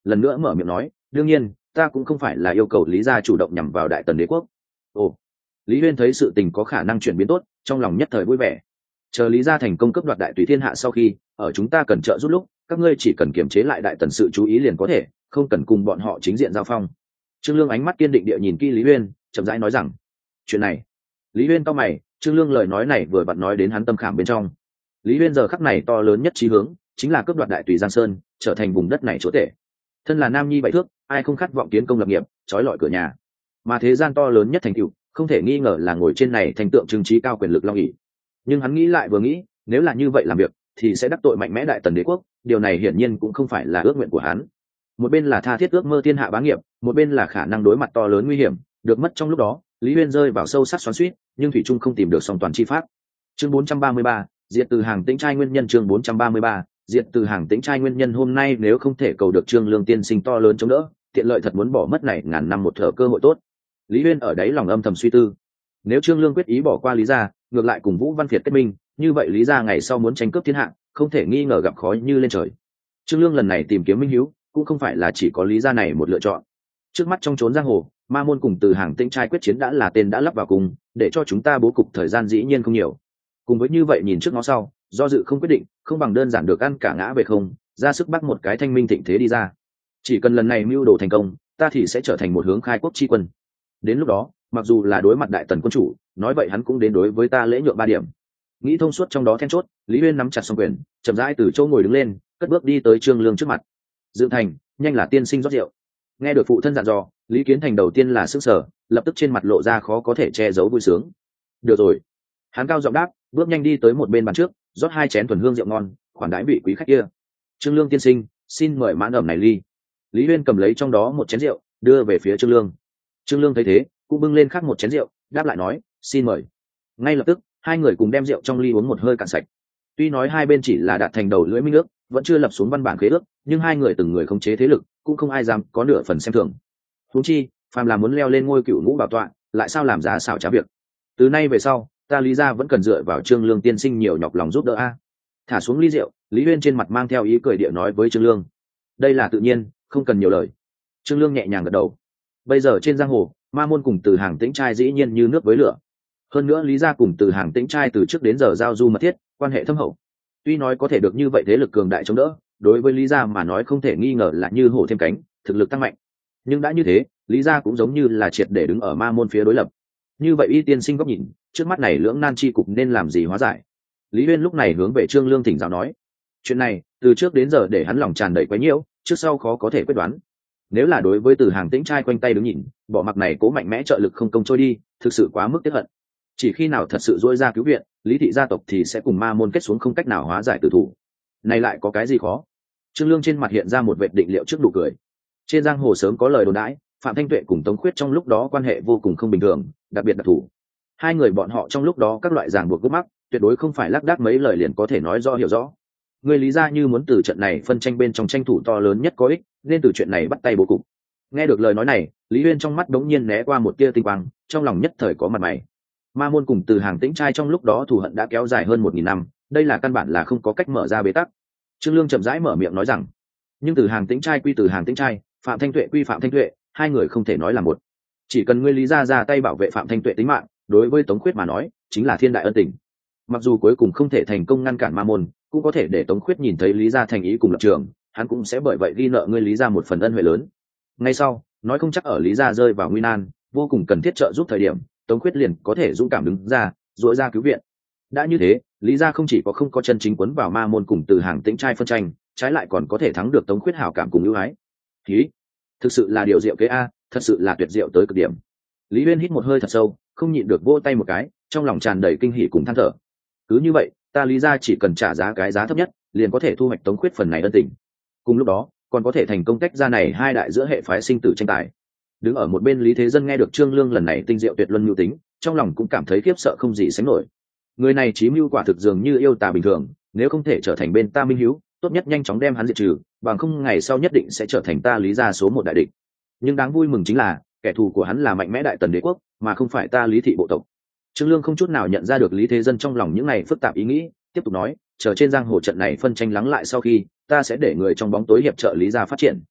lần nữa mở miệng nói, đương nhiên ta cũng không phải là yêu cầu lý gia chủ động nhằm vào đại tần đế quốc. Ồ, Lý Huyên thấy sự tình có khả năng chuyển biến tốt, trong lòng nhất thời vui vẻ. Chờ lý gia thành công cướp đoạt đại tùy thiên hạ sau khi, ở chúng ta cần trợ giúp lúc, các ngươi chỉ cần kiềm chế lại đại tần sự chú ý liền có thể, không cần cùng bọn họ chính diện giao phong. Trương Lương ánh mắt kiên định địa nhìn kỹ Lý Huyên, chậm rãi nói rằng, chuyện này. Lý Huyên cau mày, Trương Lương lời nói này vừa vặn nói đến hắn tâm khảm bên trong. Lý Huyên giờ khắc này to lớn nhất chí hướng, chính là cướp đoạt đại tùy Giang Sơn, trở thành vùng đất này chúa tể. Thân là nam nhi bảy thước, ai không khát vọng kiến công lập nghiệp, trói lọi cửa nhà. Mà thế gian to lớn nhất thành tựu, không thể nghi ngờ là ngồi trên này thành tượng trưng trí cao quyền lực long ỷ. Nhưng hắn nghĩ lại vừa nghĩ, nếu là như vậy làm việc, thì sẽ đắc tội mạnh mẽ đại tần đế quốc, điều này hiển nhiên cũng không phải là ước nguyện của hắn. Một bên là tha thiết ước mơ thiên hạ bá nghiệp, một bên là khả năng đối mặt to lớn nguy hiểm, được mất trong lúc đó, Lý Huyên rơi vào sâu sắc xoắn xuýt, nhưng thủy trung không tìm được song toàn chi pháp. Chương bốn trăm ba mươi ba, diệt từ hàng tĩnh trai nguyên nhân. Chương bốn trăm ba mươi ba, diệt từ hàng tĩnh trai nguyên nhân. Hôm nay nếu không thể cầu được Trương Lương tiên sinh to lớn chống đỡ, tiện lợi thật muốn bỏ mất này ngàn năm một thở cơ hội tốt. Lý Huyên ở đấy lòng âm thầm suy tư, nếu Trương Lương quyết ý bỏ qua Lý gia, ngược lại cùng Vũ Văn Việt kết minh, như vậy Lý gia ngày sau muốn tranh cướp thiên hạ, không thể nghi ngờ gặp khó như lên trời. Trương Lương lần này tìm kiếm minh hiếu, cũng không phải là chỉ có Lý gia này một lựa chọn. Trước mắt trong chốn giang hồ, Ma môn cùng từ hàng tĩnh trai quyết chiến đã là tên đã lắp vào cùng, để cho chúng ta bố cục thời gian dĩ nhiên không nhiều. Cùng với như vậy nhìn trước ngó sau, do dự không quyết định, không bằng đơn giản được ăn cả ngã về không, ra sức bắt một cái thanh minh thịnh thế đi ra. Chỉ cần lần này mưu đồ thành công, ta thì sẽ trở thành một hướng khai quốc chi quân. Đến lúc đó, mặc dù là đối mặt đại tần quân chủ, nói vậy hắn cũng đến đối với ta lễ nhượng ba điểm. Nghĩ thông suốt trong đó then chốt, Lý Huyên nắm chặt song quyền, chậm rãi từ chỗ ngồi đứng lên, cất bước đi tới Trương Lương trước mặt. Dựng thành, nhanh là tiên sinh rót rượu. Nghe được phụ thân dặn dò, Lý Kiến Thành đầu tiên là sững sờ, lập tức trên mặt lộ ra khó có thể che giấu vui sướng. Được rồi, hắn cao giọng đáp, bước nhanh đi tới một bên bàn trước, rót hai chén thuần hương rượu ngon, khoản đãi vị quý khách kia. Trương Lương tiên sinh, xin mời mãn ẩm này ly. Lý Huyên cầm lấy trong đó một chén rượu, đưa về phía Trương Lương. Trương Lương thấy thế, cũng bưng lên khác một chén rượu, đáp lại nói, xin mời. Ngay lập tức, hai người cùng đem rượu trong ly uống một hơi cạn sạch. Tuy nói hai bên chỉ là đạt thành đầu lưỡi minh ước, vẫn chưa lập xuống văn bản khế ước, nhưng hai người từng người khống chế thế lực, cũng không ai dám có nửa phần xem thường. Huống chi, phàm là muốn leo lên ngôi cựu ngũ bảo tọa, lại sao làm giá xảo trá việc. Từ nay về sau, ta Lý gia vẫn cần dựa vào Trương Lương tiên sinh nhiều nhọc lòng giúp đỡ a. Thả xuống ly rượu, Lý Huyên trên mặt mang theo ý cười địa nói với Trương Lương, đây là tự nhiên, không cần nhiều lời. Trương Lương nhẹ nhàng gật đầu. Bây giờ trên giang hồ, Ma môn cùng từ hàng tĩnh trai dĩ nhiên như nước với lửa. Hơn nữa Lý gia cùng từ hàng tĩnh trai từ trước đến giờ giao du mật thiết, quan hệ thâm hậu. Tuy nói có thể được như vậy thế lực cường đại chống đỡ, đối với Lý gia mà nói không thể nghi ngờ là như hổ thêm cánh, thực lực tăng mạnh. Nhưng đã như thế, Lý gia cũng giống như là triệt để đứng ở Ma môn phía đối lập. Như vậy y tiên sinh góc nhìn, trước mắt này lưỡng nan chi cục nên làm gì hóa giải? Lý Huyên lúc này hướng về Trương Lương thỉnh giáo nói, chuyện này từ trước đến giờ để hắn lòng tràn đầy quấy nhiễu, trước sau khó có thể quyết đoán. Nếu là đối với từ hàng tĩnh trai quanh tay đứng nhìn, bỏ mặc này cố mạnh mẽ trợ lực không công trôi đi, thực sự quá mức tiếc hận. Chỉ khi nào thật sự dỗi ra cứu viện, Lý thị gia tộc thì sẽ cùng Ma môn kết xuống không cách nào hóa giải tử thủ. Này lại có cái gì khó? Trương Lương trên mặt hiện ra một vệt định liệu trước nụ cười. Trên giang hồ sớm có lời đồn đãi, Phạm Thanh Tuệ cùng Tống Khuyết trong lúc đó quan hệ vô cùng không bình thường, đặc biệt đặc thù. Hai người bọn họ trong lúc đó các loại ràng buộc gốc mắc, tuyệt đối không phải lác đác mấy lời liền có thể nói rõ hiểu rõ. Người Lý gia như muốn từ trận này phân tranh bên trong tranh thủ to lớn nhất có ích, nên từ chuyện này bắt tay bố cục. Nghe được lời nói này, Lý Huyên trong mắt đống nhiên né qua một tia tinh quang, trong lòng nhất thời có mặt mày. Ma môn cùng từ hàng tĩnh trai trong lúc đó thù hận đã kéo dài hơn một nghìn năm, đây là căn bản là không có cách mở ra bế tắc. Trương Lương chậm rãi mở miệng nói rằng, nhưng từ hàng tĩnh trai quy từ hàng tĩnh trai, Phạm Thanh Tuệ quy Phạm Thanh Tuệ, hai người không thể nói là một. Chỉ cần ngươi Lý gia ra tay bảo vệ Phạm Thanh Tuệ tính mạng, đối với Tống Khuyết mà nói, chính là thiên đại ân tình. Mặc dù cuối cùng không thể thành công ngăn cản Ma môn, cũng có thể để Tống Khuyết nhìn thấy Lý gia thành ý cùng lập trường, hắn cũng sẽ bởi vậy ghi nợ ngươi Lý gia một phần ân huệ lớn. Ngay sau, nói không chắc ở Lý gia rơi vào nguy nan, vô cùng cần thiết trợ giúp thời điểm, Tống Khuyết liền có thể dũng cảm đứng ra, dội ra cứu viện. Đã như thế, Lý gia không chỉ có không có chân chính quấn vào Ma môn cùng từ hàng tĩnh trai phân tranh, trái lại còn có thể thắng được Tống Khuyết hảo cảm cùng ưu ái. Khí, thực sự là điều diệu kế a, thật sự là tuyệt diệu tới cực điểm. Lý Huyên hít một hơi thật sâu, không nhịn được vỗ tay một cái, trong lòng tràn đầy kinh hỉ cùng than thở. Cứ như vậy, ta Lý gia chỉ cần trả giá cái giá thấp nhất, liền có thể thu hoạch Tống Khuyết phần này ân tình. Cùng lúc đó, còn có thể thành công tách ra này hai đại giữa hệ phái sinh tử tranh tài. Đứng ở một bên Lý Thế Dân nghe được Trương Lương lần này tinh diệu tuyệt luân mưu tính, trong lòng cũng cảm thấy khiếp sợ không gì sánh nổi. Người này chí mưu quả thực dường như yêu tà bình thường, nếu không thể trở thành bên ta minh hiếu, tốt nhất nhanh chóng đem hắn diệt trừ, bằng không ngày sau nhất định sẽ trở thành ta Lý gia số một đại địch. Nhưng đáng vui mừng chính là, kẻ thù của hắn là mạnh mẽ đại tần đế quốc, mà không phải ta Lý thị bộ tộc. Trương Lương không chút nào nhận ra được Lý Thế Dân trong lòng những này phức tạp ý nghĩ, tiếp tục nói, chờ trên giang hồ trận này phân tranh lắng lại sau khi, ta sẽ để người trong bóng tối hiệp trợ Lý gia phát triển.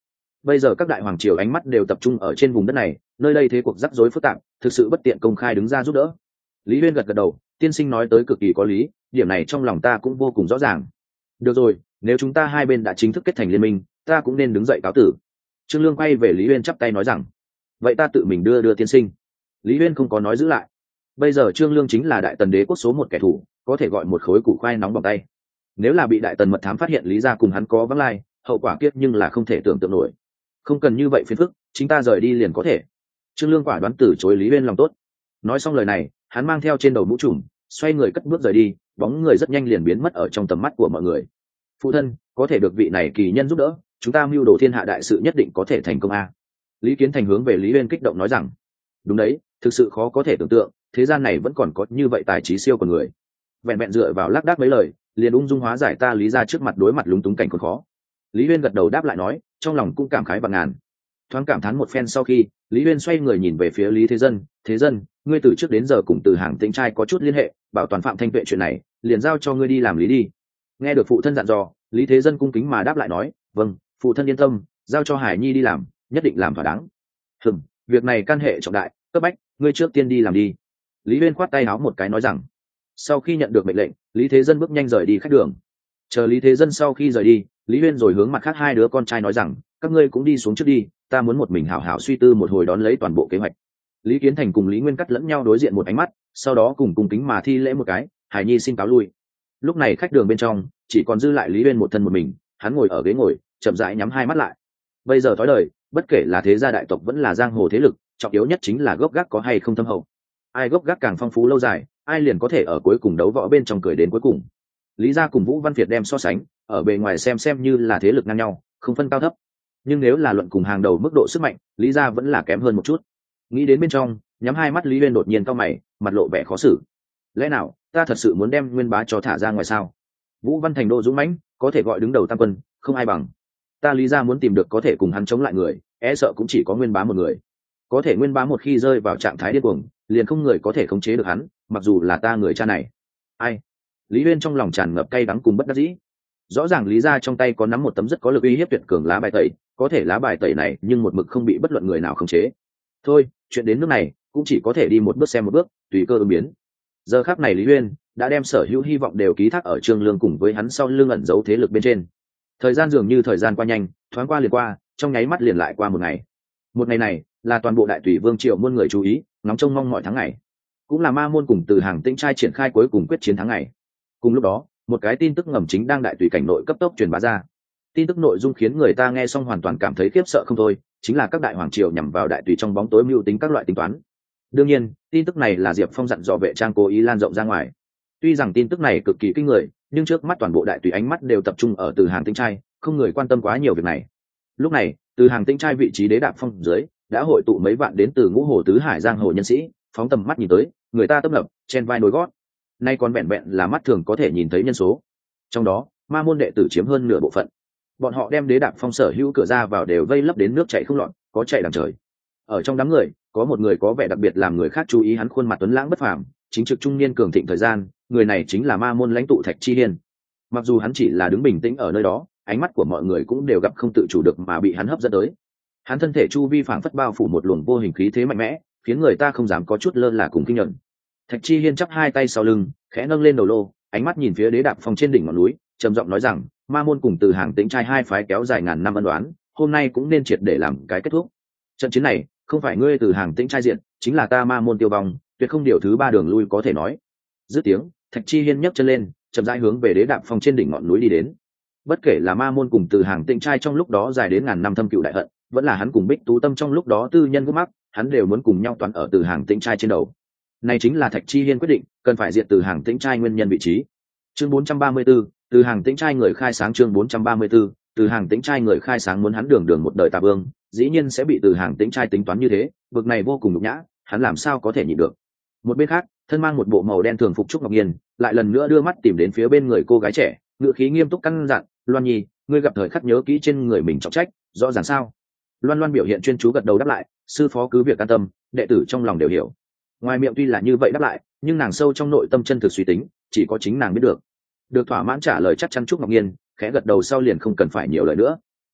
Bây giờ các đại hoàng triều ánh mắt đều tập trung ở trên vùng đất này, nơi đây thế cuộc rắc rối phức tạp, thực sự bất tiện công khai đứng ra giúp đỡ. Lý Huyên gật gật đầu, tiên sinh nói tới cực kỳ có lý, điểm này trong lòng ta cũng vô cùng rõ ràng. Được rồi, nếu chúng ta hai bên đã chính thức kết thành liên minh, ta cũng nên đứng dậy cáo tử. Trương Lương quay về Lý Huyên chắp tay nói rằng, vậy ta tự mình đưa đưa tiên sinh. Lý Huyên không có nói giữ lại. Bây giờ Trương Lương chính là đại tần đế quốc số một kẻ thù, có thể gọi một khối củ khoai nóng bằng tay. Nếu là bị đại tần mật thám phát hiện Lý gia cùng hắn có vắng lai, hậu quả kiếp nhưng là không thể tưởng tượng nổi. Không cần như vậy phiền phức, chính ta rời đi liền có thể. Trương Lương quả đoán từ chối Lý Huyên lòng tốt. Nói xong lời này, hắn mang theo trên đầu mũ trùm, xoay người cất bước rời đi, bóng người rất nhanh liền biến mất ở trong tầm mắt của mọi người. Phụ thân, có thể được vị này kỳ nhân giúp đỡ, chúng ta mưu đồ thiên hạ đại sự nhất định có thể thành công a. Lý Kiến Thành hướng về Lý Huyên kích động nói rằng, đúng đấy, thực sự khó có thể tưởng tượng, thế gian này vẫn còn có như vậy tài trí siêu con người. Vẹn vẹn dựa vào lác đác mấy lời, liền ung dung hóa giải ta Lý ra trước mặt đối mặt lúng túng cảnh còn khó. Lý Huyên gật đầu đáp lại nói, trong lòng cũng cảm khái vạn ngàn. Thoáng cảm thán một phen sau khi, Lý Huyên xoay người nhìn về phía Lý Thế Dân, thế dân, ngươi từ trước đến giờ cùng Từ Hàng Tĩnh trai có chút liên hệ, bảo toàn Phạm Thanh Tuệ chuyện này, liền giao cho ngươi đi làm lý đi. Nghe được phụ thân dặn dò, Lý Thế Dân cung kính mà đáp lại nói, vâng, phụ thân yên tâm, giao cho Hải Nhi đi làm, nhất định làm thỏa đáng. Hừm, việc này can hệ trọng đại, cấp bách, ngươi trước tiên đi làm đi. Lý Huyên khoát tay áo một cái nói rằng. Sau khi nhận được mệnh lệnh, Lý Thế Dân bước nhanh rời đi khách đường. Chờ Lý Thế Dân sau khi rời đi, Lý Huyên rồi hướng mặt khác hai đứa con trai nói rằng, các ngươi cũng đi xuống trước đi, ta muốn một mình hảo hảo suy tư một hồi đón lấy toàn bộ kế hoạch. Lý Kiến Thành cùng Lý Nguyên cắt lẫn nhau đối diện một ánh mắt, sau đó cùng cùng kính mà thi lễ một cái, Hải Nhi xin cáo lui. Lúc này khách đường bên trong chỉ còn dư lại Lý Huyên một thân một mình, hắn ngồi ở ghế ngồi, chậm rãi nhắm hai mắt lại. Bây giờ thói đời, bất kể là thế gia đại tộc vẫn là giang hồ thế lực, trọng yếu nhất chính là gốc gác có hay không thâm hậu. Ai gốc gác càng phong phú lâu dài, ai liền có thể ở cuối cùng đấu võ bên trong cười đến cuối cùng. Lý gia cùng Vũ Văn Việt đem so sánh, ở bề ngoài xem xem như là thế lực ngang nhau, không phân cao thấp. Nhưng nếu là luận cùng hàng đầu mức độ sức mạnh, Lý gia vẫn là kém hơn một chút. Nghĩ đến bên trong, nhắm hai mắt Lý Huyên đột nhiên cau mày, mặt lộ vẻ khó xử. Lẽ nào ta thật sự muốn đem Nguyên Bá cho thả ra ngoài sao? Vũ Văn Thành đô dũng mãnh, có thể gọi đứng đầu tam quân, không ai bằng. Ta Lý gia muốn tìm được có thể cùng hắn chống lại người, e sợ cũng chỉ có Nguyên Bá một người. Có thể Nguyên Bá một khi rơi vào trạng thái điên cuồng, liền không người có thể khống chế được hắn, mặc dù là ta người cha này. Ai? Lý Huyên trong lòng tràn ngập cay đắng cùng bất đắc dĩ. Rõ ràng Lý gia trong tay có nắm một tấm rất có lực uy hiếp tuyệt cường lá bài tẩy, có thể lá bài tẩy này nhưng một mực không bị bất luận người nào khống chế. Thôi, chuyện đến nước này, cũng chỉ có thể đi một bước xem một bước, tùy cơ ứng biến. Giờ khắc này Lý Huyên đã đem sở hữu hy vọng đều ký thác ở Trương Lương cùng với hắn sau lưng ẩn giấu thế lực bên trên. Thời gian dường như thời gian qua nhanh, thoáng qua liền qua, trong nháy mắt liền lại qua một ngày. Một ngày này là toàn bộ đại tùy vương triều muôn người chú ý, ngóng trông mong mọi tháng ngày, cũng là Ma Môn cùng Từ Hàng Tĩnh trai triển khai cuối cùng quyết chiến tháng ngày. Cùng lúc đó, một cái tin tức ngầm chính đang đại tùy cảnh nội cấp tốc truyền bá ra. Tin tức nội dung khiến người ta nghe xong hoàn toàn cảm thấy khiếp sợ không thôi, chính là các đại hoàng triều nhằm vào đại tùy trong bóng tối mưu tính các loại tính toán. Đương nhiên, tin tức này là Diệp Phong dặn dò vệ trang cố ý lan rộng ra ngoài. Tuy rằng tin tức này cực kỳ kinh người, nhưng trước mắt toàn bộ đại tùy ánh mắt đều tập trung ở Từ Hàng Tĩnh trai, không người quan tâm quá nhiều việc này. Lúc này, Từ Hàng Tĩnh trai vị trí đế đạp phong dưới đã hội tụ mấy vạn đến từ ngũ hồ tứ hải giang hồ nhân sĩ, phóng tầm mắt nhìn tới, người ta tấp nập, chen vai nối gót. Nay còn vẹn vẹn là mắt thường có thể nhìn thấy nhân số. Trong đó, Ma Môn đệ tử chiếm hơn nửa bộ phận. Bọn họ đem đế đạp phong sở hữu cửa ra vào đều vây lấp đến nước chảy không lọt, có chạy đằng trời. Ở trong đám người, có một người có vẻ đặc biệt làm người khác chú ý, hắn khuôn mặt tuấn lãng bất phàm, chính trực trung niên cường thịnh thời gian, người này chính là Ma Môn lãnh tụ Thạch Chi Hiên. Mặc dù hắn chỉ là đứng bình tĩnh ở nơi đó, ánh mắt của mọi người cũng đều gặp không tự chủ được mà bị hắn hấp dẫn tới. Hắn thân thể chu vi phảng phất bao phủ một luồng vô hình khí thế mạnh mẽ, khiến người ta không dám có chút lơ là cùng kinh nhận. Thạch Chi Hiên chắp hai tay sau lưng, khẽ nâng lên đầu lô, ánh mắt nhìn phía đế đạp phong trên đỉnh ngọn núi, trầm giọng nói rằng, Ma Môn cùng Từ Hàng Tĩnh trai hai phái kéo dài ngàn năm ân đoán, hôm nay cũng nên triệt để làm cái kết thúc. Trận chiến này, không phải ngươi Từ Hàng Tĩnh trai diện, chính là ta Ma Môn tiêu vong, tuyệt không điều thứ ba đường lui có thể nói. Dứt tiếng, Thạch Chi Hiên nhấc chân lên, chậm rãi hướng về đế đạp phong trên đỉnh ngọn núi đi đến. Bất kể là Ma Môn cùng Từ Hàng Tĩnh trai trong lúc đó dài đến ngàn năm thâm cựu đại hận, vẫn là hắn cùng Bích Tú Tâm trong lúc đó tư nhân gốc mắc, hắn đều muốn cùng nhau toán ở Từ Hàng Tĩnh trai trên đầu. Này chính là Thạch Chi Hiên quyết định, cần phải diệt Từ Hàng Tĩnh trai nguyên nhân vị trí. Chương bốn trăm ba mươi 4, Từ Hàng Tĩnh trai người khai sáng. Chương bốn trăm ba mươi 4, Từ Hàng Tĩnh trai người khai sáng muốn hắn đường đường một đời tà vương, dĩ nhiên sẽ bị Từ Hàng Tĩnh trai tính toán như thế, bực này vô cùng nhục nhã, hắn làm sao có thể nhịn được. Một bên khác, thân mang một bộ màu đen thường phục Trúc Ngọc Nhiên, lại lần nữa đưa mắt tìm đến phía bên người cô gái trẻ, ngữ khí nghiêm túc căn dặn, "Loan Nhi, ngươi gặp thời khắc nhớ kỹ trên người mình trọng trách, rõ ràng sao?" Loan Loan biểu hiện chuyên chú gật đầu đáp lại, "Sư phó cứ việc an tâm, đệ tử trong lòng đều hiểu." Ngoài miệng tuy là như vậy đáp lại, nhưng nàng sâu trong nội tâm chân thực suy tính, chỉ có chính nàng biết được. Được thỏa mãn trả lời chắc chắn Trúc Ngọc Nhiên, khẽ gật đầu sau liền không cần phải nhiều lời nữa.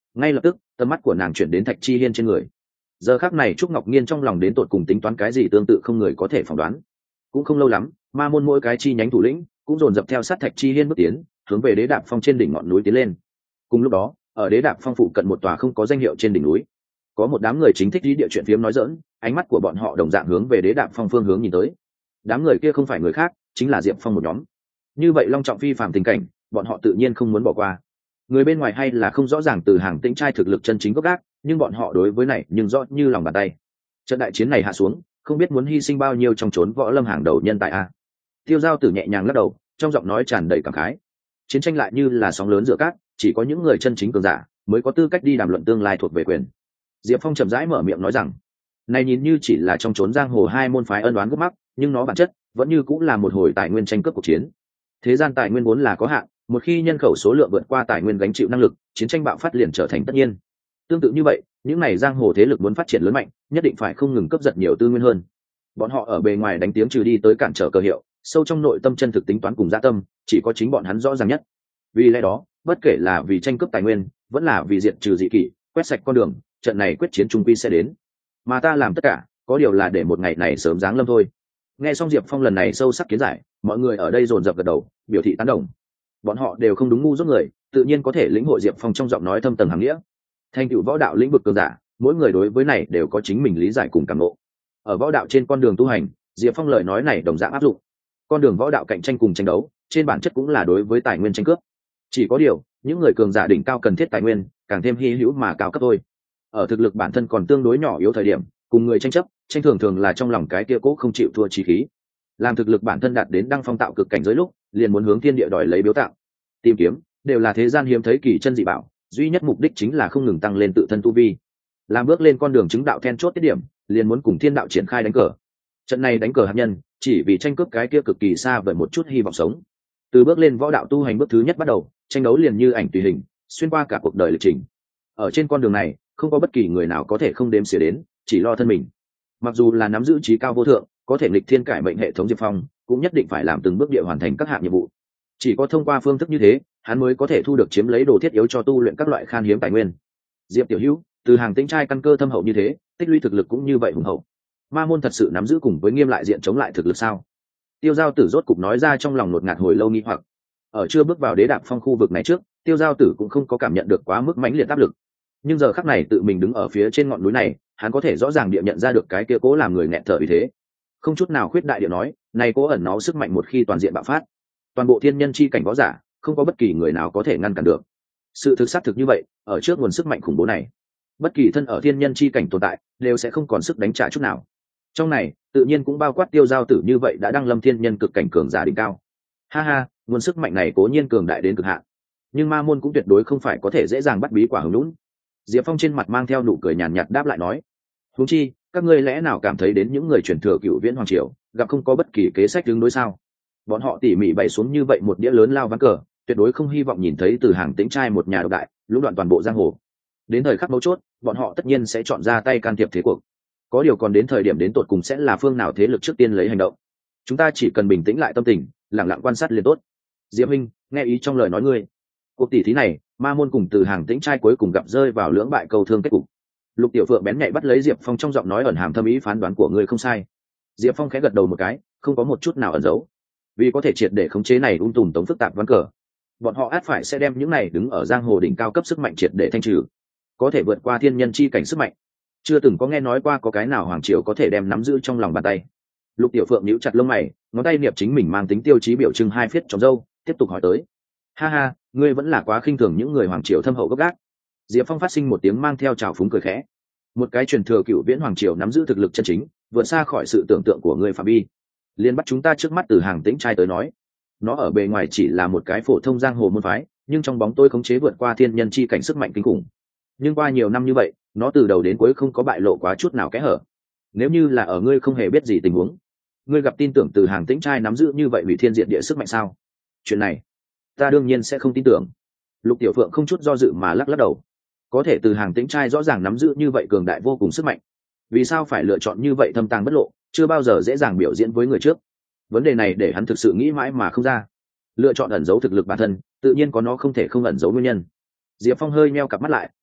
ngay lập tức tầm mắt của nàng chuyển đến thạch chi hiên trên người. Giờ khắc này trúc ngọc nhiên trong lòng đến tột cùng tính toán cái gì tương tự không người có thể phỏng đoán. Cũng không lâu lắm, ma môn mỗi cái chi nhánh thủ lĩnh cũng dồn dập theo sát thạch chi hiên bước tiến, hướng về đế đạp phong trên đỉnh ngọn núi tiến lên. Cùng lúc đó, ở đế đạp phong phụ cận một tòa không có danh hiệu trên đỉnh núi, có một đám người chính thích lý địa chuyện phiếm nói dỡn, ánh mắt của bọn họ đồng dạng hướng về đế đạp phong phương hướng nhìn tới. Đám người kia không phải người khác, chính là diệp phong một nhóm. Như vậy long trọng phi phàm tình cảnh, bọn họ tự nhiên không muốn bỏ qua. Người bên ngoài hay là không rõ ràng từ hàng tĩnh trai thực lực chân chính gốc gác, nhưng bọn họ đối với này nhưng rõ như lòng bàn tay. Trận đại chiến này hạ xuống, không biết muốn hy sinh bao nhiêu trong chốn võ lâm hàng đầu nhân tài a. Tiêu Giao Tử nhẹ nhàng lắc đầu, trong giọng nói tràn đầy cảm khái. Chiến tranh lại như là sóng lớn giữa cát, chỉ có những người chân chính cường giả mới có tư cách đi đàm luận tương lai thuộc về quyền. Diệp Phong chậm rãi mở miệng nói rằng, này nhìn như chỉ là trong chốn giang hồ hai môn phái ân oán gút mắc, nhưng nó bản chất vẫn như cũng là một hồi tài nguyên tranh cướp cuộc chiến. Thế gian tài nguyên vốn là có hạn, một khi nhân khẩu số lượng vượt qua tài nguyên gánh chịu năng lực, chiến tranh bạo phát liền trở thành tất nhiên. Tương tự như vậy, những này giang hồ thế lực muốn phát triển lớn mạnh, nhất định phải không ngừng cấp giật nhiều tư nguyên hơn. Bọn họ ở bề ngoài đánh tiếng trừ đi tới cản trở cơ hiệu, sâu trong nội tâm chân thực tính toán cùng dạ tâm, chỉ có chính bọn hắn rõ ràng nhất. Vì lẽ đó, bất kể là vì tranh cướp tài nguyên, vẫn là vì diệt trừ dị kỷ, quét sạch con đường, trận này quyết chiến trung quy sẽ đến. Mà ta làm tất cả, có điều là để một ngày này sớm giáng lâm thôi. Nghe xong Diệp Phong lần này sâu sắc kiến giải, mọi người ở đây dồn dập gật đầu, biểu thị tán đồng. Bọn họ đều không đúng ngu dốt người, tự nhiên có thể lĩnh hội Diệp Phong trong giọng nói thâm tầng hàm nghĩa. Thành tựu võ đạo lĩnh vực cường giả, mỗi người đối với này đều có chính mình lý giải cùng cảm ngộ. Ở võ đạo trên con đường tu hành, Diệp Phong lời nói này đồng dạng áp dụng. Con đường võ đạo cạnh tranh cùng tranh đấu, trên bản chất cũng là đối với tài nguyên tranh cướp. Chỉ có điều, những người cường giả đỉnh cao cần thiết tài nguyên, càng thêm hy hữu mà cao cấp thôi. Ở thực lực bản thân còn tương đối nhỏ yếu thời điểm, cùng người tranh chấp, tranh thường thường là trong lòng cái kia cố không chịu thua chí khí. Làm thực lực bản thân đạt đến đăng phong tạo cực cảnh giới lúc, liền muốn hướng thiên địa đòi lấy biếu tặng. Tìm kiếm, đều là thế gian hiếm thấy kỳ chân dị bảo, duy nhất mục đích chính là không ngừng tăng lên tự thân tu vi. Làm bước lên con đường chứng đạo then chốt tiết điểm, liền muốn cùng thiên đạo triển khai đánh cờ. Trận này đánh cờ hạt nhân, chỉ vì tranh cướp cái kia cực kỳ xa vời một chút hy vọng sống. Từ bước lên võ đạo tu hành bước thứ nhất bắt đầu, tranh đấu liền như ảnh tùy hình, xuyên qua cả cuộc đời lịch trình. Ở trên con đường này, không có bất kỳ người nào có thể không đếm xỉa đến, chỉ lo thân mình. Mặc dù là nắm giữ trí cao vô thượng, có thể nghịch thiên cải mệnh hệ thống Diệp Phong, cũng nhất định phải làm từng bước địa hoàn thành các hạng nhiệm vụ. Chỉ có thông qua phương thức như thế, hắn mới có thể thu được chiếm lấy đồ thiết yếu cho tu luyện các loại khan hiếm tài nguyên. Diệp Tiểu Hữu, từ hàng tĩnh trai căn cơ thâm hậu như thế, tích lũy thực lực cũng như vậy hùng hậu. Ma môn thật sự nắm giữ cùng với nghiêm lại diện chống lại thực lực sao? Tiêu Giao Tử rốt cục nói ra trong lòng ngột ngạt hồi lâu nghi hoặc. Ở chưa bước vào đế đạp phong khu vực này trước, Tiêu Giao Tử cũng không có cảm nhận được quá mức mãnh liệt áp lực. Nhưng giờ khắc này tự mình đứng ở phía trên ngọn núi này, hắn có thể rõ ràng địa nhận ra được cái kia cố làm người nghẹt thở vì thế. Không chút nào khuyết đại địa nói, này cố ẩn nó sức mạnh một khi toàn diện bạo phát, toàn bộ thiên nhân chi cảnh võ giả, không có bất kỳ người nào có thể ngăn cản được. Sự thực xác thực như vậy, ở trước nguồn sức mạnh khủng bố này, bất kỳ thân ở thiên nhân chi cảnh tồn tại đều sẽ không còn sức đánh trả chút nào. Trong này tự nhiên cũng bao quát Tiêu Giao Tử như vậy đã đăng lâm thiên nhân cực cảnh cường giả đỉnh cao. Ha ha, nguồn sức mạnh này cố nhiên cường đại đến cực hạn, nhưng ma môn cũng tuyệt đối không phải có thể dễ dàng bắt bí quả hứng lún. Diệp Phong trên mặt mang theo nụ cười nhàn nhạt đáp lại nói, huống chi các ngươi lẽ nào cảm thấy đến những người truyền thừa cựu viễn hoàng triều gặp không có bất kỳ kế sách đứng đối sao? Bọn họ tỉ mỉ bày xuống như vậy một đĩa lớn lao ván cờ, tuyệt đối không hy vọng nhìn thấy từ hàng tĩnh trai một nhà độc đại lũng đoạn toàn bộ giang hồ. Đến thời khắc mấu chốt, bọn họ tất nhiên sẽ chọn ra tay can thiệp thế cuộc. Có điều còn đến thời điểm đến tột cùng sẽ là phương nào thế lực trước tiên lấy hành động. Chúng ta chỉ cần bình tĩnh lại tâm tình, lặng lặng quan sát liền tốt. Diệp Minh, nghe ý trong lời nói ngươi. Cuộc tỷ thí này, ma môn cùng từ hàng tĩnh trai cuối cùng gặp rơi vào lưỡng bại cầu thương kết cục. Lục Tiểu Phượng bén nhạy bắt lấy Diệp Phong trong giọng nói ẩn hàm thâm ý phán đoán của ngươi không sai. Diệp Phong khẽ gật đầu một cái, không có một chút nào ẩn giấu. Vì có thể triệt để khống chế này ung tùm tống phức tạp ván cờ, bọn họ ắt phải sẽ đem những này đứng ở giang hồ đỉnh cao cấp sức mạnh triệt để thanh trừ, có thể vượt qua thiên nhân chi cảnh sức mạnh. Chưa từng có nghe nói qua có cái nào hoàng triều có thể đem nắm giữ trong lòng bàn tay. Lục Tiểu Phượng nhíu chặt lông mày, ngón tay niệm chính mình mang tính tiêu chí biểu trưng hai phiết trong râu, tiếp tục hỏi tới. Ha ha, ngươi vẫn là quá khinh thường những người hoàng triều thâm hậu gốc gác. Diệp Phong phát sinh một tiếng mang theo trào phúng cười khẽ. Một cái truyền thừa cựu viễn hoàng triều nắm giữ thực lực chân chính, vượt xa khỏi sự tưởng tượng của ngươi phạm vi. Liên bắt chúng ta trước mắt từ hàng tĩnh trai tới nói, nó ở bề ngoài chỉ là một cái phổ thông giang hồ môn phái, nhưng trong bóng tối khống chế vượt qua thiên nhân chi cảnh sức mạnh kinh khủng. Nhưng qua nhiều năm như vậy, nó từ đầu đến cuối không có bại lộ quá chút nào kẽ hở. Nếu như là ở ngươi không hề biết gì tình huống, ngươi gặp tin tưởng từ hàng tĩnh trai nắm giữ như vậy hủy thiên diện địa sức mạnh sao? Chuyện này ta đương nhiên sẽ không tin tưởng. Lục Tiểu Phượng không chút do dự mà lắc lắc đầu. Có thể từ hàng tĩnh trai rõ ràng nắm giữ như vậy cường đại vô cùng sức mạnh, vì sao phải lựa chọn như vậy thâm tàng bất lộ, chưa bao giờ dễ dàng biểu diễn với người trước? Vấn đề này để hắn thực sự nghĩ mãi mà không ra. Lựa chọn ẩn giấu thực lực bản thân, tự nhiên có nó không thể không ẩn giấu nguyên nhân. Diệp Phong hơi meo cặp mắt lại,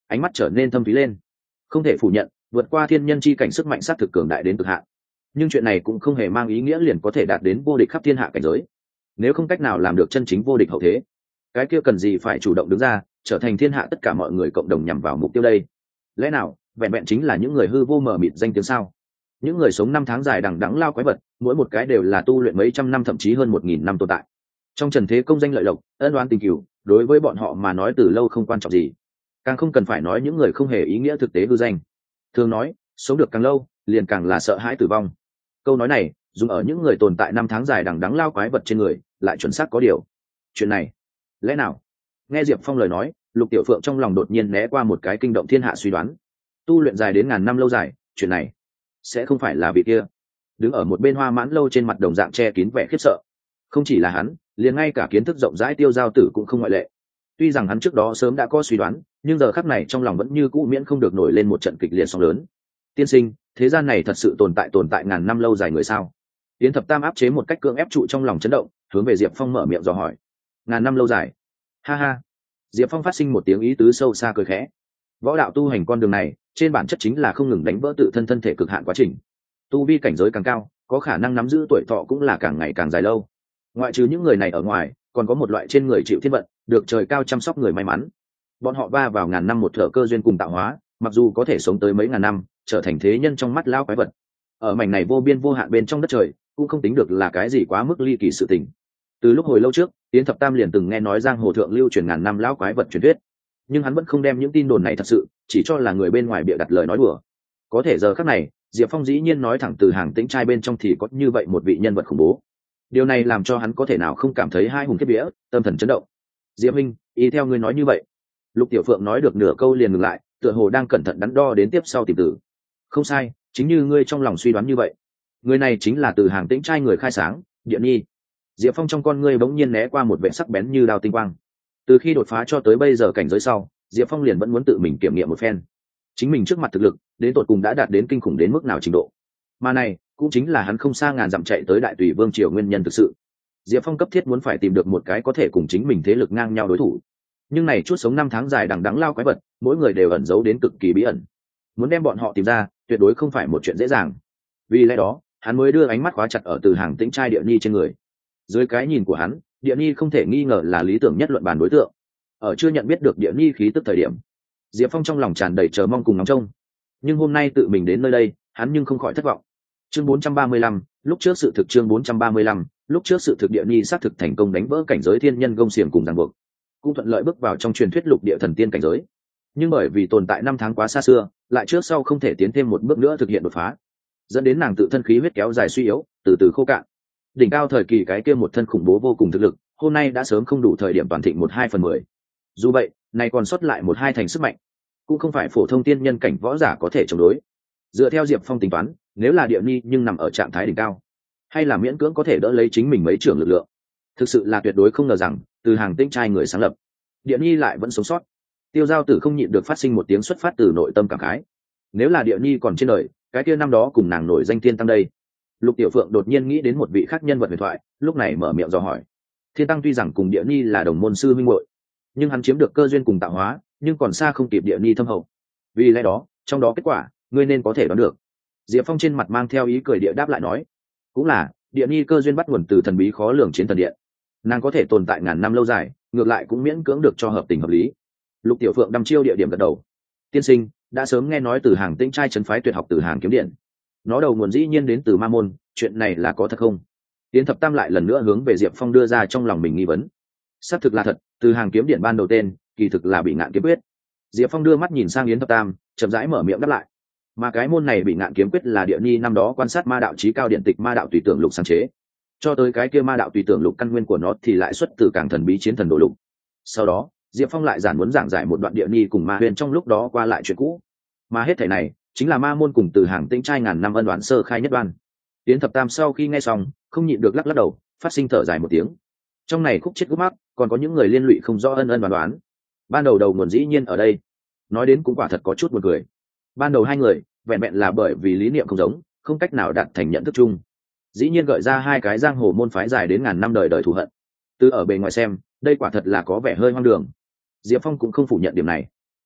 ánh mắt trở nên thâm thúy lên. Không thể phủ nhận, vượt qua thiên nhân chi cảnh sức mạnh sát thực cường đại đến cực hạn, nhưng chuyện này cũng không hề mang ý nghĩa liền có thể đạt đến vô địch khắp thiên hạ cảnh giới. Nếu không cách nào làm được chân chính vô địch hậu thế, cái kia cần gì phải chủ động đứng ra trở thành thiên hạ tất cả mọi người cộng đồng nhằm vào mục tiêu đây? Lẽ nào vẹn vẹn chính là những người hư vô mờ mịt danh tiếng sao? Những người sống năm tháng dài đằng đẵng lao quái vật, mỗi một cái đều là tu luyện mấy trăm năm thậm chí hơn một nghìn năm tồn tại. Trong trần thế công danh lợi lộc, ân oán tình cửu, đối với bọn họ mà nói từ lâu không quan trọng gì. Càng không cần phải nói những người không hề ý nghĩa thực tế hư danh. Thường nói, sống được càng lâu, liền càng là sợ hãi tử vong. Câu nói này, dùng ở những người tồn tại năm tháng dài đằng đẵng lao quái vật trên người, lại chuẩn xác có điều. Chuyện này, lẽ nào? Nghe Diệp Phong lời nói, Lục Tiểu Phượng trong lòng đột nhiên né qua một cái kinh động thiên hạ suy đoán. Tu luyện dài đến ngàn năm lâu dài, chuyện này sẽ không phải là vị kia. Đứng ở một bên Hoa Mãn Lâu trên mặt đồng dạng che kín vẻ khiếp sợ. Không chỉ là hắn, liền ngay cả kiến thức rộng rãi Tiêu Giao Tử cũng không ngoại lệ. Tuy rằng hắn trước đó sớm đã có suy đoán, nhưng giờ khắc này trong lòng vẫn như cũ miễn không được nổi lên một trận kịch liệt sóng lớn. Tiên sinh, thế gian này thật sự tồn tại tồn tại ngàn năm lâu dài người sao? Yến Thập Tam áp chế một cách cưỡng ép trụ trong lòng chấn động, hướng về Diệp Phong mở miệng dò hỏi. Ngàn năm lâu dài? Ha ha. Diệp Phong phát sinh một tiếng ý tứ sâu xa cười khẽ. Võ đạo tu hành con đường này, trên bản chất chính là không ngừng đánh vỡ tự thân thân thể cực hạn quá trình. Tu vi cảnh giới càng cao, có khả năng nắm giữ tuổi thọ cũng là càng ngày càng dài lâu. Ngoại trừ những người này ở ngoài, còn có một loại trên người chịu thiên vận, được trời cao chăm sóc người may mắn. Bọn họ va vào ngàn năm một thở cơ duyên cùng tạo hóa, mặc dù có thể sống tới mấy ngàn năm, trở thành thế nhân trong mắt lão quái vật. Ở mảnh này vô biên vô hạn bên trong đất trời, cũng không tính được là cái gì quá mức ly kỳ sự tình. Từ lúc hồi lâu trước, Yến Thập Tam liền từng nghe nói giang hồ thượng lưu truyền ngàn năm lão quái vật truyền thuyết, nhưng hắn vẫn không đem những tin đồn này thật sự, chỉ cho là người bên ngoài bịa đặt lời nói đùa. Có thể giờ khắc này, Diệp Phong dĩ nhiên nói thẳng từ hàng tĩnh trai bên trong thì có như vậy một vị nhân vật khủng bố. Điều này làm cho hắn có thể nào không cảm thấy hai hùng kiếp vía, tâm thần chấn động. Diệp Minh, ý theo ngươi nói như vậy? Lục Tiểu Phượng nói được nửa câu liền ngừng lại, tựa hồ đang cẩn thận đắn đo đến tiếp sau tìm từ. Không sai, chính như ngươi trong lòng suy đoán như vậy. Người này chính là từ hàng tĩnh trai người khai sáng, Điện Nhi. Diệp Phong trong con ngươi bỗng nhiên né qua một vẻ sắc bén như đao tinh quang. Từ khi đột phá cho tới bây giờ cảnh giới sau, Diệp Phong liền vẫn muốn tự mình kiểm nghiệm một phen. Chính mình trước mặt thực lực, đến tột cùng đã đạt đến kinh khủng đến mức nào trình độ. Mà này, cũng chính là hắn không xa ngàn dặm chạy tới Đại Tùy Vương triều nguyên nhân thực sự. Diệp Phong cấp thiết muốn phải tìm được một cái có thể cùng chính mình thế lực ngang nhau đối thủ. Nhưng này chút sống năm tháng dài đằng đẵng lao quái vật, mỗi người đều ẩn giấu đến cực kỳ bí ẩn. Muốn đem bọn họ tìm ra, tuyệt đối không phải một chuyện dễ dàng. Vì lẽ đó, hắn mới đưa ánh mắt khóa chặt ở từ hàng tĩnh trai Địa Nhi trên người. Dưới cái nhìn của hắn, Địa Nhi không thể nghi ngờ là lý tưởng nhất luận bàn đối tượng. Ở chưa nhận biết được Địa Nhi khí tức thời điểm, Diệp Phong trong lòng tràn đầy chờ mong cùng ngóng trông. Nhưng hôm nay tự mình đến nơi đây, hắn nhưng không khỏi thất vọng. Chương bốn trăm ba mươi lăm, lúc trước sự thực chương bốn trăm ba mươi lăm, lúc trước sự thực Địa Nhi xác thực thành công đánh vỡ cảnh giới thiên nhân gông xiềng cùng ràng buộc, cũng thuận lợi bước vào trong truyền thuyết lục địa thần tiên cảnh giới. Nhưng bởi vì tồn tại năm tháng quá xa xưa, lại trước sau không thể tiến thêm một bước nữa thực hiện đột phá, dẫn đến nàng tự thân khí huyết kéo dài suy yếu, từ từ khô cạn. Đỉnh cao thời kỳ cái kia một thân khủng bố vô cùng thực lực, hôm nay đã sớm không đủ thời điểm toàn thịnh một hai phần mười. Dù vậy, nay còn sót lại một hai thành sức mạnh, cũng không phải phổ thông tiên nhân cảnh võ giả có thể chống đối. Dựa theo Diệp Phong tính toán, nếu là Địa Nhi nhưng nằm ở trạng thái đỉnh cao, hay là miễn cưỡng có thể đỡ lấy chính mình mấy trưởng lực lượng. Thực sự là tuyệt đối không ngờ rằng, từ hàng tĩnh trai người sáng lập, Địa Nhi lại vẫn sống sót. Tiêu Giao Tử không nhịn được phát sinh một tiếng xuất phát từ nội tâm cảm khái. Nếu là Địa Nhi còn trên đời, cái kia năm đó cùng nàng nổi danh thiên tăng đây. Lục Tiểu Phượng đột nhiên nghĩ đến một vị khác nhân vật huyền thoại, lúc này mở miệng dò hỏi. Thiên tăng tuy rằng cùng Địa Nhi là đồng môn sư minh muội, nhưng hắn chiếm được cơ duyên cùng tạo hóa, nhưng còn xa không kịp Địa Nhi thâm hậu. Vì lẽ đó, trong đó kết quả, ngươi nên có thể đoán được. Diệp Phong trên mặt mang theo ý cười địa đáp lại nói, cũng là, Địa Nhi cơ duyên bắt nguồn từ thần bí khó lường chiến thần điện. Nàng có thể tồn tại ngàn năm lâu dài, ngược lại cũng miễn cưỡng được cho hợp tình hợp lý. Lục Tiểu Phượng đăm chiêu địa điểm gật đầu. Tiên sinh đã sớm nghe nói từ hàng tĩnh trai trấn phái tuyệt học từ hàng kiếm điện, nó đầu nguồn dĩ nhiên đến từ ma môn, chuyện này là có thật không? Yến Thập Tam lại lần nữa hướng về Diệp Phong đưa ra trong lòng mình nghi vấn. Xác thực là thật, từ hàng kiếm điện ban đầu tên kỳ thực là Bị Ngạn kiếm quyết. Diệp Phong đưa mắt nhìn sang Yến Thập Tam, chậm rãi mở miệng đáp lại. Mà cái môn này Bị Ngạn kiếm quyết là Địa Nhi năm đó quan sát ma đạo chí cao điện tịch ma đạo tùy tưởng lục sáng chế. Cho tới cái kia ma đạo tùy tưởng lục căn nguyên của nó thì lại xuất từ càng thần bí chiến thần đồ lục. Sau đó, Diệp Phong lại giản muốn giảng giải một đoạn Địa Nhi cùng ma huyền trong lúc đó qua lại chuyện cũ. Mà hết thảy này chính là ma môn cùng từ hàng tĩnh trai ngàn năm ân oán sơ khai nhất đoan. Yến Thập Tam sau khi nghe xong, không nhịn được lắc lắc đầu, phát sinh thở dài một tiếng. Trong này khúc chết khúc mắc, còn có những người liên lụy không rõ ân ân đoán đoán. Ban đầu đầu nguồn dĩ nhiên ở đây, nói đến cũng quả thật có chút buồn cười. Ban đầu hai người, vẹn vẹn là bởi vì lý niệm không giống, không cách nào đạt thành nhận thức chung, dĩ nhiên gợi ra hai cái giang hồ môn phái dài đến ngàn năm đời đời thù hận. Từ ở bề ngoài xem, đây quả thật là có vẻ hơi hoang đường. Diệp Phong cũng không phủ nhận điểm này.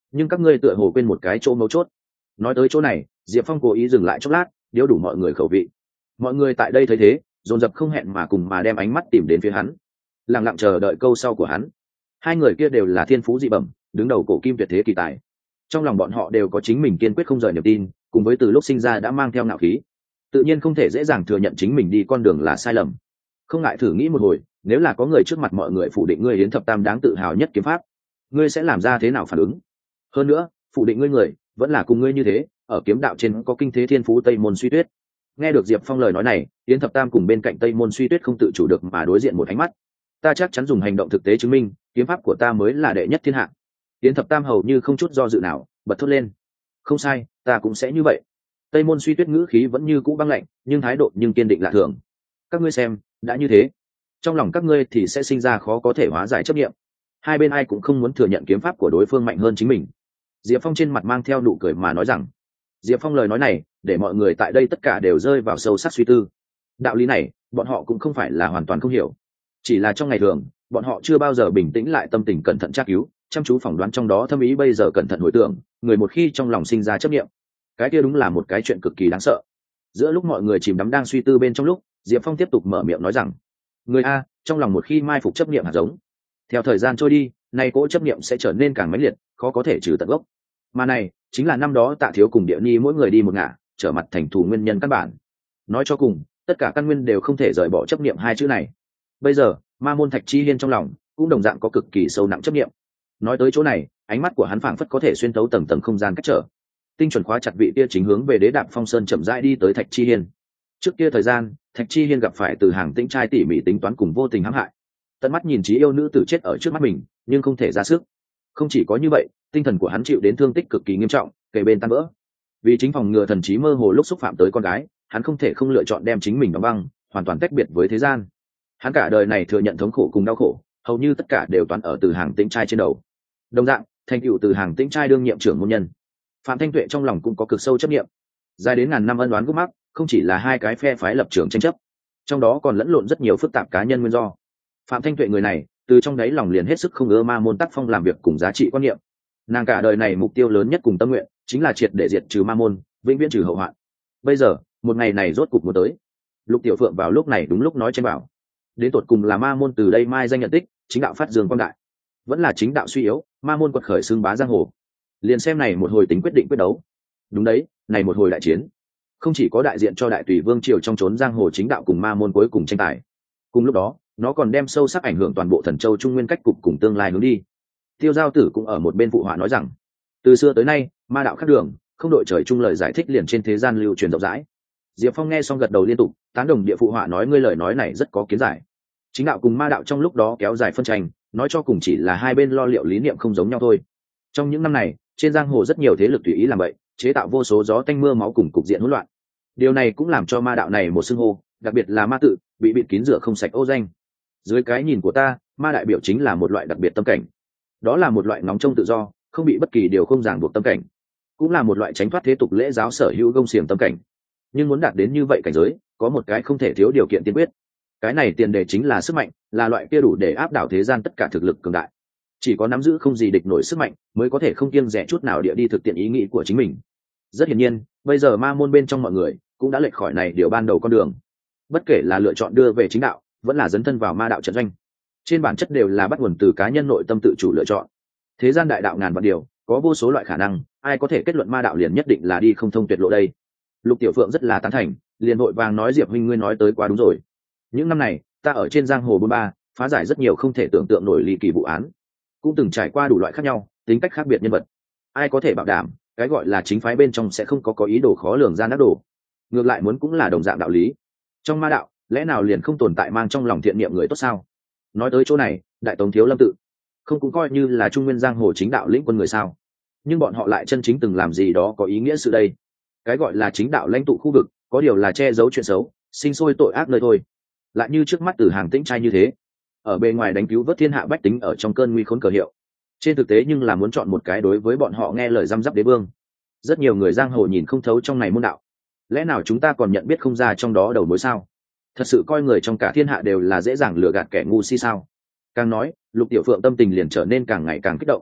nhưng các ngươi tựa hồ quên một cái chỗ mấu chốt. Nói tới chỗ này, Diệp Phong cố ý dừng lại chốc lát, điếu đủ mọi người khẩu vị. Mọi người tại đây thấy thế, dồn dập không hẹn mà cùng mà đem ánh mắt tìm đến phía hắn, lặng lặng chờ đợi câu sau của hắn. Hai người kia đều là thiên phú dị bẩm, đứng đầu cổ kim tuyệt thế kỳ tài. Trong lòng bọn họ đều có chính mình kiên quyết không rời niềm tin, cùng với từ lúc sinh ra đã mang theo ngạo khí, tự nhiên không thể dễ dàng thừa nhận chính mình đi con đường là sai lầm. Không ngại thử nghĩ một hồi, nếu là có người trước mặt mọi người phủ định ngươi Yến Thập Tam đáng tự hào nhất kiếm pháp, ngươi sẽ làm ra thế nào phản ứng? Hơn nữa, phủ định ngươi người vẫn là cùng ngươi như thế, ở kiếm đạo trên có kinh thế thiên phú Tây Môn Suy Tuyết. Nghe được Diệp Phong lời nói này, Yến Thập Tam cùng bên cạnh Tây Môn Suy Tuyết không tự chủ được mà đối diện một ánh mắt. Ta chắc chắn dùng hành động thực tế chứng minh, kiếm pháp của ta mới là đệ nhất thiên hạ. Yến Thập Tam hầu như không chút do dự nào, bật thốt lên. Không sai, ta cũng sẽ như vậy. Tây Môn Suy Tuyết ngữ khí vẫn như cũ băng lạnh, nhưng thái độ nhưng kiên định lạ thường. Các ngươi xem, đã như thế, trong lòng các ngươi thì sẽ sinh ra khó có thể hóa giải chấp niệm. Hai bên ai cũng không muốn thừa nhận kiếm pháp của đối phương mạnh hơn chính mình. Diệp Phong trên mặt mang theo nụ cười mà nói rằng, Diệp Phong lời nói này để mọi người tại đây tất cả đều rơi vào sâu sắc suy tư. Đạo lý này bọn họ cũng không phải là hoàn toàn không hiểu, chỉ là trong ngày thường bọn họ chưa bao giờ bình tĩnh lại tâm tình cẩn thận tra cứu, chăm chú phỏng đoán trong đó thâm ý. Bây giờ cẩn thận hồi tưởng, người một khi trong lòng sinh ra chấp niệm, cái kia đúng là một cái chuyện cực kỳ đáng sợ. Giữa lúc mọi người chìm đắm đang suy tư bên trong lúc, Diệp Phong tiếp tục mở miệng nói rằng, người a trong lòng một khi mai phục chấp niệm hạt giống, theo thời gian trôi đi, nay cỗ chấp niệm sẽ trở nên càng mãnh liệt, khó có thể trừ tận gốc. Mà này chính là năm đó Tạ Thiếu cùng Địa Nhi mỗi người đi một ngả, trở mặt thành thù nguyên nhân căn bản. Nói cho cùng, tất cả căn nguyên đều không thể rời bỏ chấp niệm hai chữ này. Bây giờ, Ma Môn Thạch Chi Hiên trong lòng cũng đồng dạng có cực kỳ sâu nặng chấp niệm. Nói tới chỗ này, ánh mắt của hắn phảng phất có thể xuyên tấu tầng tầng không gian cách trở. Tinh chuẩn khóa chặt vị kia chính hướng về Đế Đạp Phong Sơn chậm rãi đi tới Thạch Chi Hiên. Trước kia thời gian, Thạch Chi Hiên gặp phải Từ Hàng Tĩnh trai tỉ mỉ tính toán cùng vô tình hãm hại. Tận mắt nhìn trí yêu nữ tử chết ở trước mắt mình, nhưng không thể ra sức. Không chỉ có như vậy, tinh thần của hắn chịu đến thương tích cực kỳ nghiêm trọng, kề bên tan vỡ. Vì chính phòng ngừa thần trí mơ hồ lúc xúc phạm tới con gái, hắn không thể không lựa chọn đem chính mình đóng băng, hoàn toàn tách biệt với thế gian. Hắn cả đời này thừa nhận thống khổ cùng đau khổ, hầu như tất cả đều toàn ở Từ Hàng Tĩnh trai trên đầu. Đồng dạng, thành tựu Từ Hàng Tĩnh trai đương nhiệm trưởng môn nhân, Phạm Thanh Tuệ trong lòng cũng có cực sâu chấp niệm. Dài đến ngàn năm ân oán gút mắc, không chỉ là hai cái phe phái lập trường tranh chấp, trong đó còn lẫn lộn rất nhiều phức tạp cá nhân nguyên do. Phạm Thanh Tuệ người này, từ trong đáy lòng liền hết sức không ưa Ma Môn tác phong làm việc cùng giá trị quan niệm. Nàng cả đời này mục tiêu lớn nhất cùng tâm nguyện chính là triệt để diệt trừ Ma Môn, vĩnh viễn trừ hậu hoạn. Bây giờ, một ngày này rốt cục muốn tới. Lục Tiểu Phượng vào lúc này đúng lúc nói trên bảo, đến tột cùng là Ma Môn từ đây mai danh nhận tích, chính đạo phát dương quang đại, vẫn là chính đạo suy yếu, Ma Môn quật khởi xưng bá giang hồ. Liền xem này một hồi tính quyết định quyết đấu. Đúng đấy, này một hồi đại chiến, không chỉ có đại diện cho đại tùy vương triều trong trốn giang hồ chính đạo cùng Ma Môn cuối cùng tranh tài. Cùng lúc đó, nó còn đem sâu sắc ảnh hưởng toàn bộ Thần Châu Trung Nguyên cách cục cùng tương lai hướng đi. Tiêu Giao Tử cũng ở một bên phụ họa nói rằng, từ xưa tới nay, ma đạo khác đường, không đội trời chung lời giải thích liền trên thế gian lưu truyền rộng rãi. Diệp Phong nghe xong gật đầu liên tục, tán đồng địa phụ họa nói, ngươi lời nói này rất có kiến giải. Chính đạo cùng ma đạo trong lúc đó kéo dài phân tranh, nói cho cùng chỉ là hai bên lo liệu lý niệm không giống nhau thôi. Trong những năm này, trên giang hồ rất nhiều thế lực tùy ý làm vậy, chế tạo vô số gió tanh mưa máu cùng cục diện hỗn loạn. Điều này cũng làm cho ma đạo này một xưng hô, đặc biệt là ma tự, bị bịt kín rửa không sạch ô danh. Dưới cái nhìn của ta, ma đại biểu chính là một loại đặc biệt tâm cảnh. Đó là một loại nóng trong tự do, không bị bất kỳ điều không ràng buộc tâm cảnh, cũng là một loại tránh thoát thế tục lễ giáo sở hữu gông xiềng tâm cảnh. Nhưng muốn đạt đến như vậy cảnh giới, có một cái không thể thiếu điều kiện tiên quyết. Cái này tiền đề chính là sức mạnh, là loại kia đủ để áp đảo thế gian tất cả thực lực cường đại. Chỉ có nắm giữ không gì địch nổi sức mạnh, mới có thể không kiêng dè chút nào địa đi thực tiễn ý nghĩ của chính mình. Rất hiển nhiên, bây giờ Ma Môn bên trong mọi người cũng đã lệch khỏi này điều ban đầu con đường. Bất kể là lựa chọn đưa về chính đạo, vẫn là dấn thân vào ma đạo trận doanh, trên bản chất đều là bắt nguồn từ cá nhân nội tâm tự chủ lựa chọn. Thế gian đại đạo ngàn vạn điều, có vô số loại khả năng, ai có thể kết luận ma đạo liền nhất định là đi không thông tuyệt lộ đây? Lục Tiểu Phượng rất là tán thành, liền vội vàng nói, Diệp huynh ngươi nói tới quá đúng rồi. Những năm này, ta ở trên giang hồ bôn ba, phá giải rất nhiều không thể tưởng tượng nổi ly kỳ vụ án, cũng từng trải qua đủ loại khác nhau, tính cách khác biệt nhân vật. Ai có thể bảo đảm, cái gọi là chính phái bên trong sẽ không có có ý đồ khó lường ra nát đồ? Ngược lại muốn cũng là đồng dạng đạo lý. Trong ma đạo, lẽ nào liền không tồn tại mang trong lòng thiện niệm người tốt sao? Nói tới chỗ này, Đại Tống Thiếu Lâm tự không cũng coi như là trung nguyên giang hồ chính đạo lĩnh quân người sao? Nhưng bọn họ lại chân chính từng làm gì đó có ý nghĩa sự đây? Cái gọi là chính đạo lãnh tụ khu vực, có điều là che giấu chuyện xấu, sinh sôi tội ác nơi thôi. Lại như trước mắt Từ Hàng Tĩnh trai như thế, ở bề ngoài đánh cứu vớt thiên hạ bách tính ở trong cơn nguy khốn cờ hiệu, trên thực tế nhưng là muốn chọn một cái đối với bọn họ nghe lời răm rắp đế vương. Rất nhiều người giang hồ nhìn không thấu trong này môn đạo, lẽ nào chúng ta còn nhận biết không ra trong đó đầu mối sao? Thật sự coi người trong cả thiên hạ đều là dễ dàng lừa gạt kẻ ngu si sao? Càng nói, Lục Tiểu Phượng tâm tình liền trở nên càng ngày càng kích động.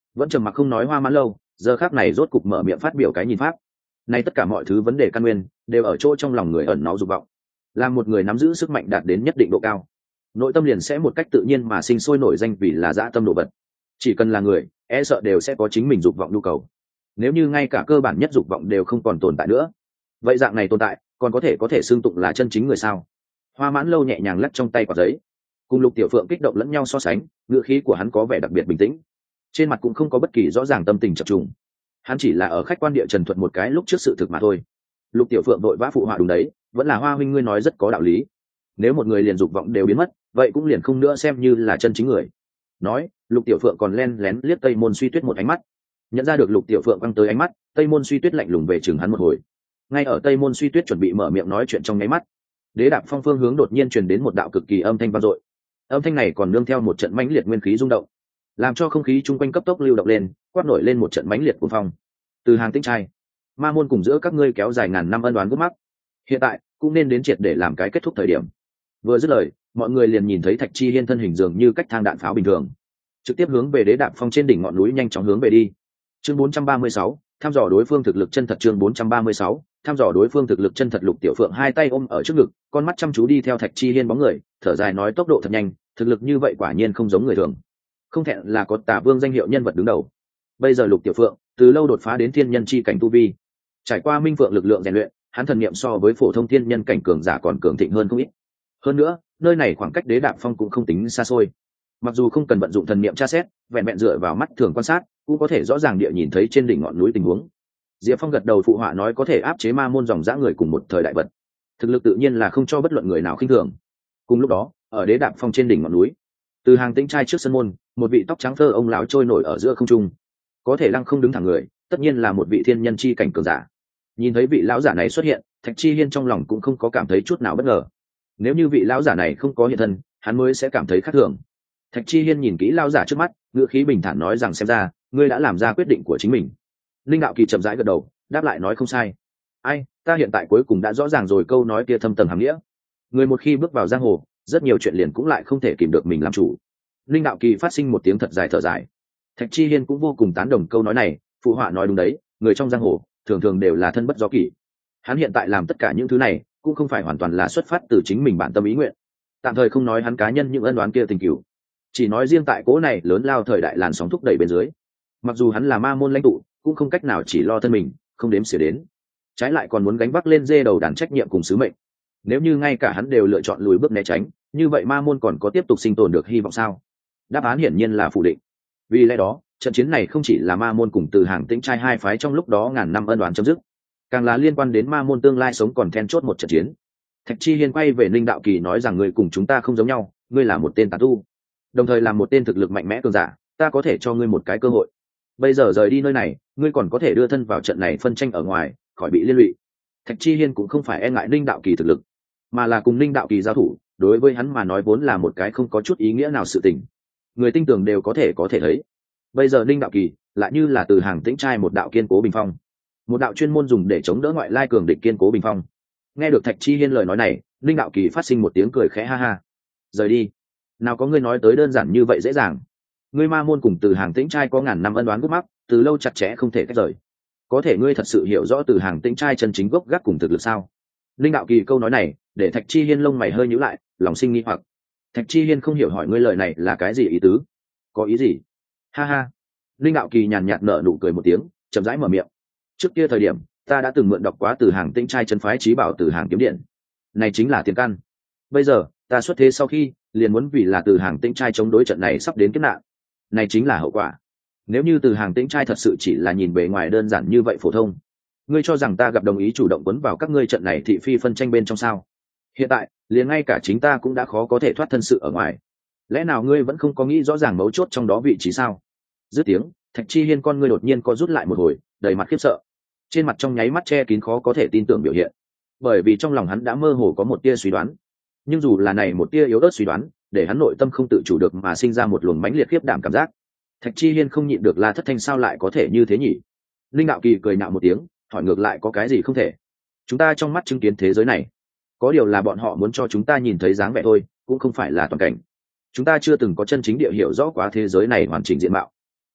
Vẫn trầm mặc không nói Hoa Mãn Lâu giờ khác này rốt cục mở miệng phát biểu cái nhìn pháp. Nay tất cả mọi thứ vấn đề căn nguyên đều ở chỗ trong lòng người ẩn náu dục vọng. Là một người nắm giữ sức mạnh đạt đến nhất định độ cao, nội tâm liền sẽ một cách tự nhiên mà sinh sôi nổi danh vì là dã tâm đồ vật. Chỉ cần là người, e sợ đều sẽ có chính mình dục vọng nhu cầu. Nếu như ngay cả cơ bản nhất dục vọng đều không còn tồn tại nữa, vậy dạng này tồn tại còn có thể có thể xương tụng là chân chính người sao? Hoa Mãn Lâu nhẹ nhàng lắc trong tay quả giấy, cùng Lục Tiểu Phượng kích động lẫn nhau so sánh, ngữ khí của hắn có vẻ đặc biệt bình tĩnh, trên mặt cũng không có bất kỳ rõ ràng tâm tình chập trùng. Hắn chỉ là ở khách quan địa trần thuật một cái lúc trước sự thực mà thôi. Lục Tiểu Phượng đội vã phụ họa đúng đấy, vẫn là Hoa huynh ngươi nói rất có đạo lý. Nếu một người liền dục vọng đều biến mất, vậy cũng liền không nữa xem như là chân chính người. Nói, Lục Tiểu Phượng còn len lén liếc Tây Môn Suy Tuyết một ánh mắt. Nhận ra được Lục Tiểu Phượng quăng tới ánh mắt, Tây Môn Suy Tuyết lạnh lùng về chừng hắn một hồi. Ngay ở Tây Môn Suy Tuyết chuẩn bị mở miệng nói chuyện trong nháy mắt, Đế Đạp Phong phương hướng đột nhiên truyền đến một đạo cực kỳ âm thanh vang dội. Âm thanh này còn nương theo một trận mãnh liệt nguyên khí rung động, làm cho không khí chung quanh cấp tốc lưu động lên, quát nổi lên một trận mãnh liệt cuồng phong. Từ Hàng Tĩnh trai, ma môn cùng giữa các ngươi kéo dài ngàn năm ân đoán gút mắc, hiện tại cũng nên đến triệt để làm cái kết thúc thời điểm. Vừa dứt lời, mọi người liền nhìn thấy Thạch Chi Hiên thân hình dường như cách thang đạn pháo bình thường, trực tiếp hướng về Đế Đạp Phong trên đỉnh ngọn núi nhanh chóng hướng về đi. Chương bốn trăm ba mươi sáu, thăm dò đối phương thực lực chân thật. Chương bốn trăm ba mươi sáu, thăm dò đối phương thực lực chân thật. Lục Tiểu Phượng hai tay ôm ở trước ngực, con mắt chăm chú đi theo Thạch Chi Hiên bóng người, thở dài nói tốc độ thật nhanh, thực lực như vậy quả nhiên không giống người thường, không thẹn là có Tà Vương danh hiệu nhân vật đứng đầu. Bây giờ Lục Tiểu Phượng từ lâu đột phá đến thiên nhân chi cảnh tu vi, trải qua minh phượng lực lượng rèn luyện, hắn thần niệm so với phổ thông thiên nhân cảnh cường giả còn cường thịnh hơn không ít. Hơn nữa, nơi này khoảng cách Đế Đạp Phong cũng không tính xa xôi. Mặc dù không cần vận dụng thần niệm tra xét, vẹn vẹn dựa vào mắt thường quan sát, cũng có thể rõ ràng địa nhìn thấy trên đỉnh ngọn núi tình huống. Diệp Phong gật đầu phụ họa nói có thể áp chế ma môn dòng dã người cùng một thời đại vật, thực lực tự nhiên là không cho bất luận người nào khinh thường. Cùng lúc đó, ở Đế Đạp Phong trên đỉnh ngọn núi, Từ Hàng Tĩnh trai trước sân môn, một vị tóc trắng phơ ông lão trôi nổi ở giữa không trung, có thể lăng không đứng thẳng người, tất nhiên là một vị thiên nhân chi cảnh cường giả. Nhìn thấy vị lão giả này xuất hiện, Thạch Chi Hiên trong lòng cũng không có cảm thấy chút nào bất ngờ. Nếu như vị lão giả này không có hiện thân, hắn mới sẽ cảm thấy khác thường. Thạch Chi Hiên nhìn kỹ lão giả trước mắt, ngữ khí bình thản nói rằng xem ra ngươi đã làm ra quyết định của chính mình. Linh Đạo Kỳ chậm rãi gật đầu, đáp lại nói không sai. Ai, ta hiện tại cuối cùng đã rõ ràng rồi câu nói kia thâm tầng hàm nghĩa. Người một khi bước vào giang hồ, rất nhiều chuyện liền cũng lại không thể kìm được mình làm chủ. Linh Đạo Kỳ phát sinh một tiếng thật dài thở dài. Thạch Chi Hiên cũng vô cùng tán đồng câu nói này, phụ họa nói đúng đấy, người trong giang hồ thường thường đều là thân bất do kỷ. Hắn hiện tại làm tất cả những thứ này cũng không phải hoàn toàn là xuất phát từ chính mình bản tâm ý nguyện. Tạm thời không nói hắn cá nhân những ân oán kia tình cửu, chỉ nói riêng tại cố này lớn lao thời đại làn sóng thúc đẩy bên dưới, mặc dù hắn là ma môn lãnh tụ, cũng không cách nào chỉ lo thân mình, không đếm xỉa đến, trái lại còn muốn gánh vác lên dê đầu đàn trách nhiệm cùng sứ mệnh. Nếu như ngay cả hắn đều lựa chọn lùi bước né tránh, như vậy ma môn còn có tiếp tục sinh tồn được hy vọng sao? Đáp án hiển nhiên là phủ định. Vì lẽ đó, trận chiến này không chỉ là ma môn cùng Từ Hàng Tĩnh trai hai phái trong lúc đó ngàn năm ân oán chấm dứt, càng là liên quan đến ma môn tương lai sống còn then chốt một trận chiến. Thạch Chi Hiên quay về Linh Đạo Kỳ nói rằng ngươi cùng chúng ta không giống nhau, ngươi là một tên tán tu, đồng thời là một tên thực lực mạnh mẽ cường giả, ta có thể cho ngươi một cái cơ hội. Bây giờ rời đi nơi này, ngươi còn có thể đưa thân vào trận này phân tranh ở ngoài, khỏi bị liên lụy. Thạch Chi Hiên cũng không phải e ngại Linh Đạo Kỳ thực lực, mà là cùng Linh Đạo Kỳ giao thủ, đối với hắn mà nói vốn là một cái không có chút ý nghĩa nào sự tình. Người tinh tường đều có thể có thể thấy. Bây giờ Linh Đạo Kỳ lại như là Từ Hàng Tĩnh trai một đạo kiên cố bình phong, một đạo chuyên môn dùng để chống đỡ ngoại lai cường địch kiên cố bình phong. Nghe được Thạch Chi Hiên lời nói này, Linh Đạo Kỳ phát sinh một tiếng cười khẽ ha ha. Rời đi? Nào có ngươi nói tới đơn giản như vậy dễ dàng. Ngươi ma môn cùng Từ Hàng Tĩnh trai có ngàn năm ân oán gút mắc, từ lâu chặt chẽ không thể tách rời. Có thể ngươi thật sự hiểu rõ Từ Hàng Tĩnh trai chân chính gốc gác cùng thực lực sao? Linh Đạo Kỳ câu nói này để Thạch Chi Hiên lông mày hơi nhíu lại, lòng sinh nghi hoặc. Thạch Chi Hiên không hiểu hỏi ngươi lời này là cái gì ý tứ? Có ý gì? Ha ha. Linh Đạo Kỳ nhàn nhạt nở nụ cười một tiếng, chậm rãi mở miệng. Trước kia thời điểm, ta đã từng mượn đọc quá Từ Hàng Tĩnh trai chân phái trí bảo Từ Hàng kiếm điện. Này chính là tiền căn. Bây giờ, ta xuất thế sau khi, liền muốn vì là Từ Hàng Tĩnh trai chống đối trận này sắp đến kiếp nạn. Này chính là hậu quả. Nếu như Từ Hàng Tĩnh trai thật sự chỉ là nhìn bề ngoài đơn giản như vậy phổ thông, ngươi cho rằng ta gặp đồng ý chủ động quấn vào các ngươi trận này thị phi phân tranh bên trong sao? Hiện tại, liền ngay cả chính ta cũng đã khó có thể thoát thân sự ở ngoài. Lẽ nào ngươi vẫn không có nghĩ rõ ràng mấu chốt trong đó vị trí sao? Dứt tiếng, Thạch Chi Hiên con ngươi đột nhiên co rút lại một hồi, đầy mặt khiếp sợ. Trên mặt trong nháy mắt che kín khó có thể tin tưởng biểu hiện, bởi vì trong lòng hắn đã mơ hồ có một tia suy đoán. Nhưng dù là này một tia yếu ớt suy đoán, để hắn nội tâm không tự chủ được mà sinh ra một luồng mãnh liệt khiếp đảm cảm giác. Thạch Chi Hiên không nhịn được La Thất Thanh sao lại có thể như thế nhỉ? Linh Đạo Kỳ cười nhạo một tiếng, hỏi ngược lại có cái gì không thể? Chúng ta trong mắt chứng kiến thế giới này, có điều là bọn họ muốn cho chúng ta nhìn thấy dáng vẻ thôi, cũng không phải là toàn cảnh. Chúng ta chưa từng có chân chính địa hiểu rõ quá thế giới này hoàn chỉnh diện mạo.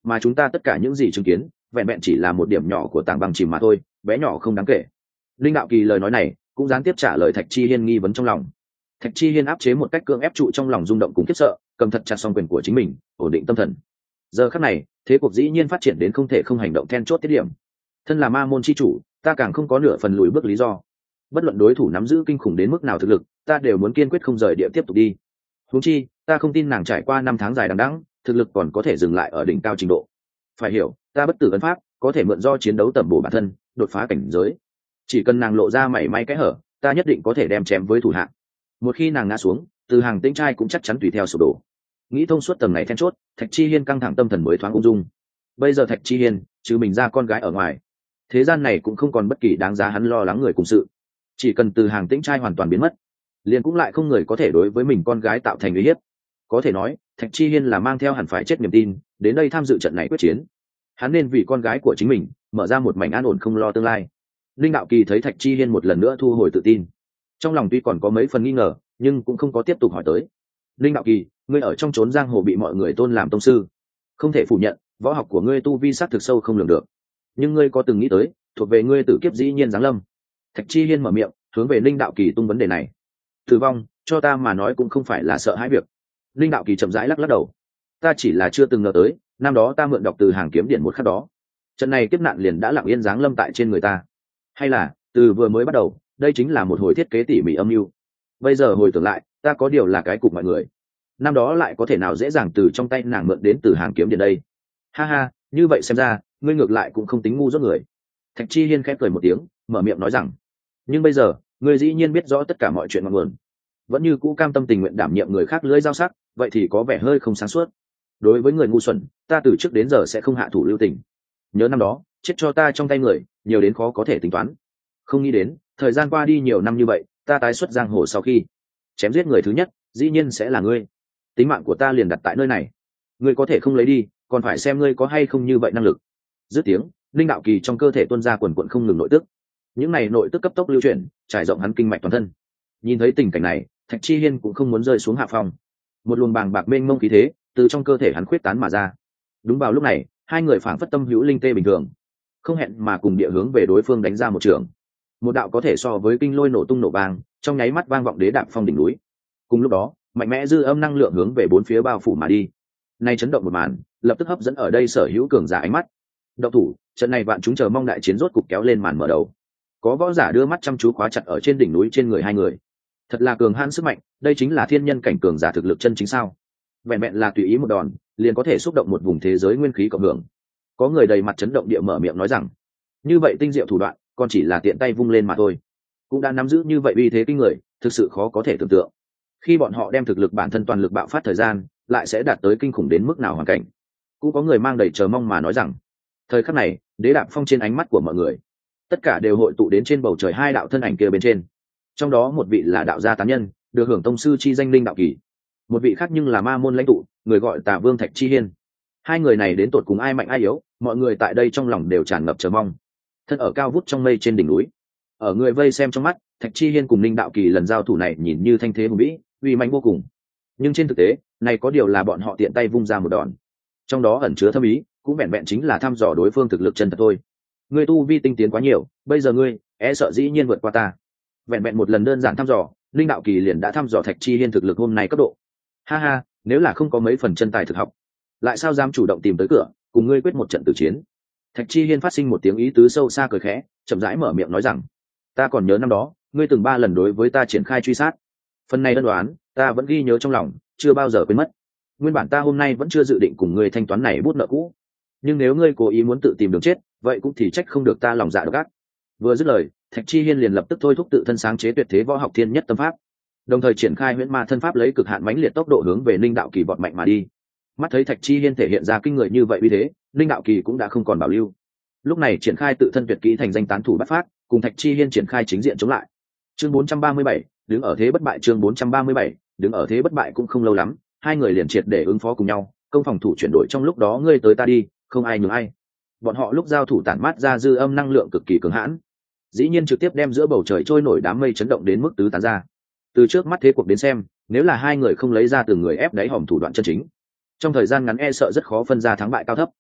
mà chúng ta tất cả những gì chứng kiến vẹn vẹn chỉ là một điểm nhỏ của tảng băng chìm mà thôi, bé nhỏ không đáng kể. Linh đạo kỳ lời nói này cũng gián tiếp trả lời Thạch Chi Hiên nghi vấn trong lòng. Thạch Chi Hiên áp chế một cách cưỡng ép trụ trong lòng rung động cùng khiếp sợ, cầm thật chặt song quyền của chính mình, ổn định tâm thần. Giờ khắc này, thế cuộc dĩ nhiên phát triển đến không thể không hành động then chốt tiết điểm. Thân là ma môn chi chủ, ta càng không có nửa phần lùi bước lý do. Bất luận đối thủ nắm giữ kinh khủng đến mức nào thực lực, ta đều muốn kiên quyết không rời địa tiếp tục đi. Huống chi, ta không tin nàng trải qua năm tháng dài đằng đẵng, thực lực còn có thể dừng lại ở đỉnh cao trình độ. Phải hiểu, ta bất tử ấn pháp, có thể mượn do chiến đấu tầm bổ bản thân, đột phá cảnh giới. Chỉ cần nàng lộ ra mảy may cái hở, ta nhất định có thể đem chém với thủ hạ. Một khi nàng ngã xuống, từ hàng tĩnh trai cũng chắc chắn tùy theo sụp đổ. Nghĩ thông suốt tầng này then chốt, Thạch Chi Hiên căng thẳng tâm thần mới thoáng ung dung. Bây giờ Thạch Chi Hiên trừ mình ra con gái ở ngoài, thế gian này cũng không còn bất kỳ đáng giá hắn lo lắng người cùng sự. Chỉ cần từ hàng tĩnh trai hoàn toàn biến mất, liền cũng lại không người có thể đối với mình con gái tạo thành uy hiếp. Có thể nói, Thạch Chi Hiên là mang theo hẳn phải chết niềm tin đến đây tham dự trận này quyết chiến. Hắn nên vì con gái của chính mình mở ra một mảnh an ổn không lo tương lai. Linh đạo kỳ thấy Thạch Chi Hiên một lần nữa thu hồi tự tin, trong lòng tuy còn có mấy phần nghi ngờ, nhưng cũng không có tiếp tục hỏi tới. Linh đạo kỳ, ngươi ở trong chốn giang hồ bị mọi người tôn làm tông sư, không thể phủ nhận võ học của ngươi tu vi sát thực sâu không lường được, nhưng ngươi có từng nghĩ tới thuộc về ngươi tử kiếp dĩ nhiên giáng lâm? Thạch Chi Hiên mở miệng hướng về Linh đạo kỳ tung vấn đề này. Tử vong cho ta mà nói cũng không phải là sợ hãi việc. Linh đạo kỳ chậm rãi lắc lắc đầu. Ta chỉ là chưa từng ngờ tới, năm đó ta mượn đọc từ hàng kiếm điện một khắc đó, trận này kiếp nạn liền đã lặng yên giáng lâm tại trên người ta. Hay là từ vừa mới bắt đầu, đây chính là một hồi thiết kế tỉ mỉ âm mưu. Bây giờ hồi tưởng lại, ta có điều là cái cục mọi người, năm đó lại có thể nào dễ dàng từ trong tay nàng mượn đến từ hàng kiếm điện đây? Ha ha, như vậy xem ra ngươi ngược lại cũng không tính ngu dốt người. Thạch Chi Hiên khẽ cười một tiếng, mở miệng nói rằng, nhưng bây giờ ngươi dĩ nhiên biết rõ tất cả mọi chuyện ngọn nguồn, vẫn như cũ cam tâm tình nguyện đảm nhiệm người khác lưỡi dao sắc, vậy thì có vẻ hơi không sáng suốt. Đối với người ngu xuẩn, ta từ trước đến giờ sẽ không hạ thủ lưu tình. Nhớ năm đó chết cho ta trong tay người nhiều đến khó có thể tính toán, không nghĩ đến thời gian qua đi nhiều năm như vậy, ta tái xuất giang hồ sau khi chém giết người thứ nhất dĩ nhiên sẽ là ngươi. Tính mạng của ta liền đặt tại nơi này, ngươi có thể không lấy đi, còn phải xem ngươi có hay không như vậy năng lực. Dứt tiếng, Linh đạo kỳ trong cơ thể tuôn ra quần quần không ngừng nội tức. Những này nội tức cấp tốc lưu chuyển, trải rộng hắn kinh mạch toàn thân. Nhìn thấy tình cảnh này, Thạch Chi Hiên cũng không muốn rơi xuống hạ phong. Một luồng bàng bạc mênh mông khí thế từ trong cơ thể hắn khuyết tán mà ra. Đúng vào lúc này, hai người phảng phất tâm hữu linh tê bình thường, không hẹn mà cùng địa hướng về đối phương đánh ra một trường. Một đạo có thể so với kinh lôi nổ tung nổ vang, trong nháy mắt vang vọng đế đạp phong đỉnh núi. Cùng lúc đó, mạnh mẽ dư âm năng lượng hướng về bốn phía bao phủ mà đi. Nay chấn động một màn, lập tức hấp dẫn ở đây sở hữu cường giả ánh mắt. Động thủ, trận này vạn chúng chờ mong đại chiến rốt cục kéo lên màn mở đầu. Có võ giả đưa mắt chăm chú khóa chặt ở trên đỉnh núi trên người hai người. Thật là cường hãn sức mạnh, đây chính là thiên nhân cảnh cường giả thực lực chân chính sao? Vẹn vẹn là tùy ý một đòn, liền có thể xúc động một vùng thế giới nguyên khí cộng hưởng. Có người đầy mặt chấn động địa mở miệng nói rằng, như vậy tinh diệu thủ đoạn, còn chỉ là tiện tay vung lên mà thôi, cũng đã nắm giữ như vậy uy thế kinh người, thực sự khó có thể tưởng tượng. Khi bọn họ đem thực lực bản thân toàn lực bạo phát thời gian, lại sẽ đạt tới kinh khủng đến mức nào hoàn cảnh. Cũng có người mang đầy chờ mong mà nói rằng, thời khắc này, đế đạp phong trên ánh mắt của mọi người, tất cả đều hội tụ đến trên bầu trời hai đạo thân ảnh kia bên trên. Trong đó một vị là đạo gia tán nhân, được hưởng tông sư chi danh Linh đạo kỳ, một vị khác nhưng là ma môn lãnh tụ, người gọi Tà Vương Thạch Chi Hiên. Hai người này đến tột cùng ai mạnh ai yếu, mọi người tại đây trong lòng đều tràn ngập chờ mong. Thân ở cao vút trong mây trên đỉnh núi, ở người vây xem trong mắt, Thạch Chi Hiên cùng Linh đạo kỳ lần giao thủ này nhìn như thanh thế hùng vĩ, uy mạnh vô cùng. Nhưng trên thực tế, này có điều là bọn họ tiện tay vung ra một đòn, trong đó ẩn chứa thâm ý, cũng vẹn vẹn chính là thăm dò đối phương thực lực chân thật thôi. Ngươi tu vi tinh tiến quá nhiều, bây giờ ngươi e sợ dĩ nhiên vượt qua ta. Vẹn vẹn một lần đơn giản thăm dò, Linh đạo kỳ liền đã thăm dò Thạch Chi Hiên thực lực hôm nay cấp độ. Ha ha, nếu là không có mấy phần chân tài thực học, lại sao dám chủ động tìm tới cửa cùng ngươi quyết một trận tử chiến? Thạch Chi Hiên phát sinh một tiếng ý tứ sâu xa cười khẽ, chậm rãi mở miệng nói rằng, ta còn nhớ năm đó ngươi từng ba lần đối với ta triển khai truy sát, phần này ân đoán ta vẫn ghi nhớ trong lòng, chưa bao giờ quên mất. Nguyên bản ta hôm nay vẫn chưa dự định cùng ngươi thanh toán này bút nợ cũ, nhưng nếu ngươi cố ý muốn tự tìm đường chết, vậy cũng thì trách không được ta lòng dạ độc ác. Vừa dứt lời, Thạch Chi Hiên liền lập tức thôi thúc tự thân sáng chế tuyệt thế võ học thiên nhất tâm pháp, đồng thời triển khai huyễn ma thân pháp lấy cực hạn mãnh liệt tốc độ hướng về Linh đạo kỳ vọt mạnh mà đi. Mắt thấy Thạch Chi Hiên thể hiện ra kinh người như vậy uy thế, Linh đạo kỳ cũng đã không còn bảo lưu. Lúc này triển khai tự thân tuyệt kỹ thành danh tán thủ bắt phát, cùng Thạch Chi Hiên triển khai chính diện chống lại. Chương bốn trăm ba mươi bảy, đứng ở thế bất bại. Chương bốn trăm ba mươi bảy, đứng ở thế bất bại. Cũng không lâu lắm, hai người liền triệt để ứng phó cùng nhau, công phòng thủ chuyển đổi trong lúc đó ngươi tới ta đi, không ai nhường ai. Bọn họ lúc giao thủ tản mát ra dư âm năng lượng cực kỳ cường hãn, dĩ nhiên trực tiếp đem giữa bầu trời trôi nổi đám mây chấn động đến mức tứ tán ra. Từ trước mắt thế cuộc đến xem, nếu là hai người không lấy ra từng người ép đáy hòm thủ đoạn chân chính, trong thời gian ngắn e sợ rất khó phân ra thắng bại cao thấp.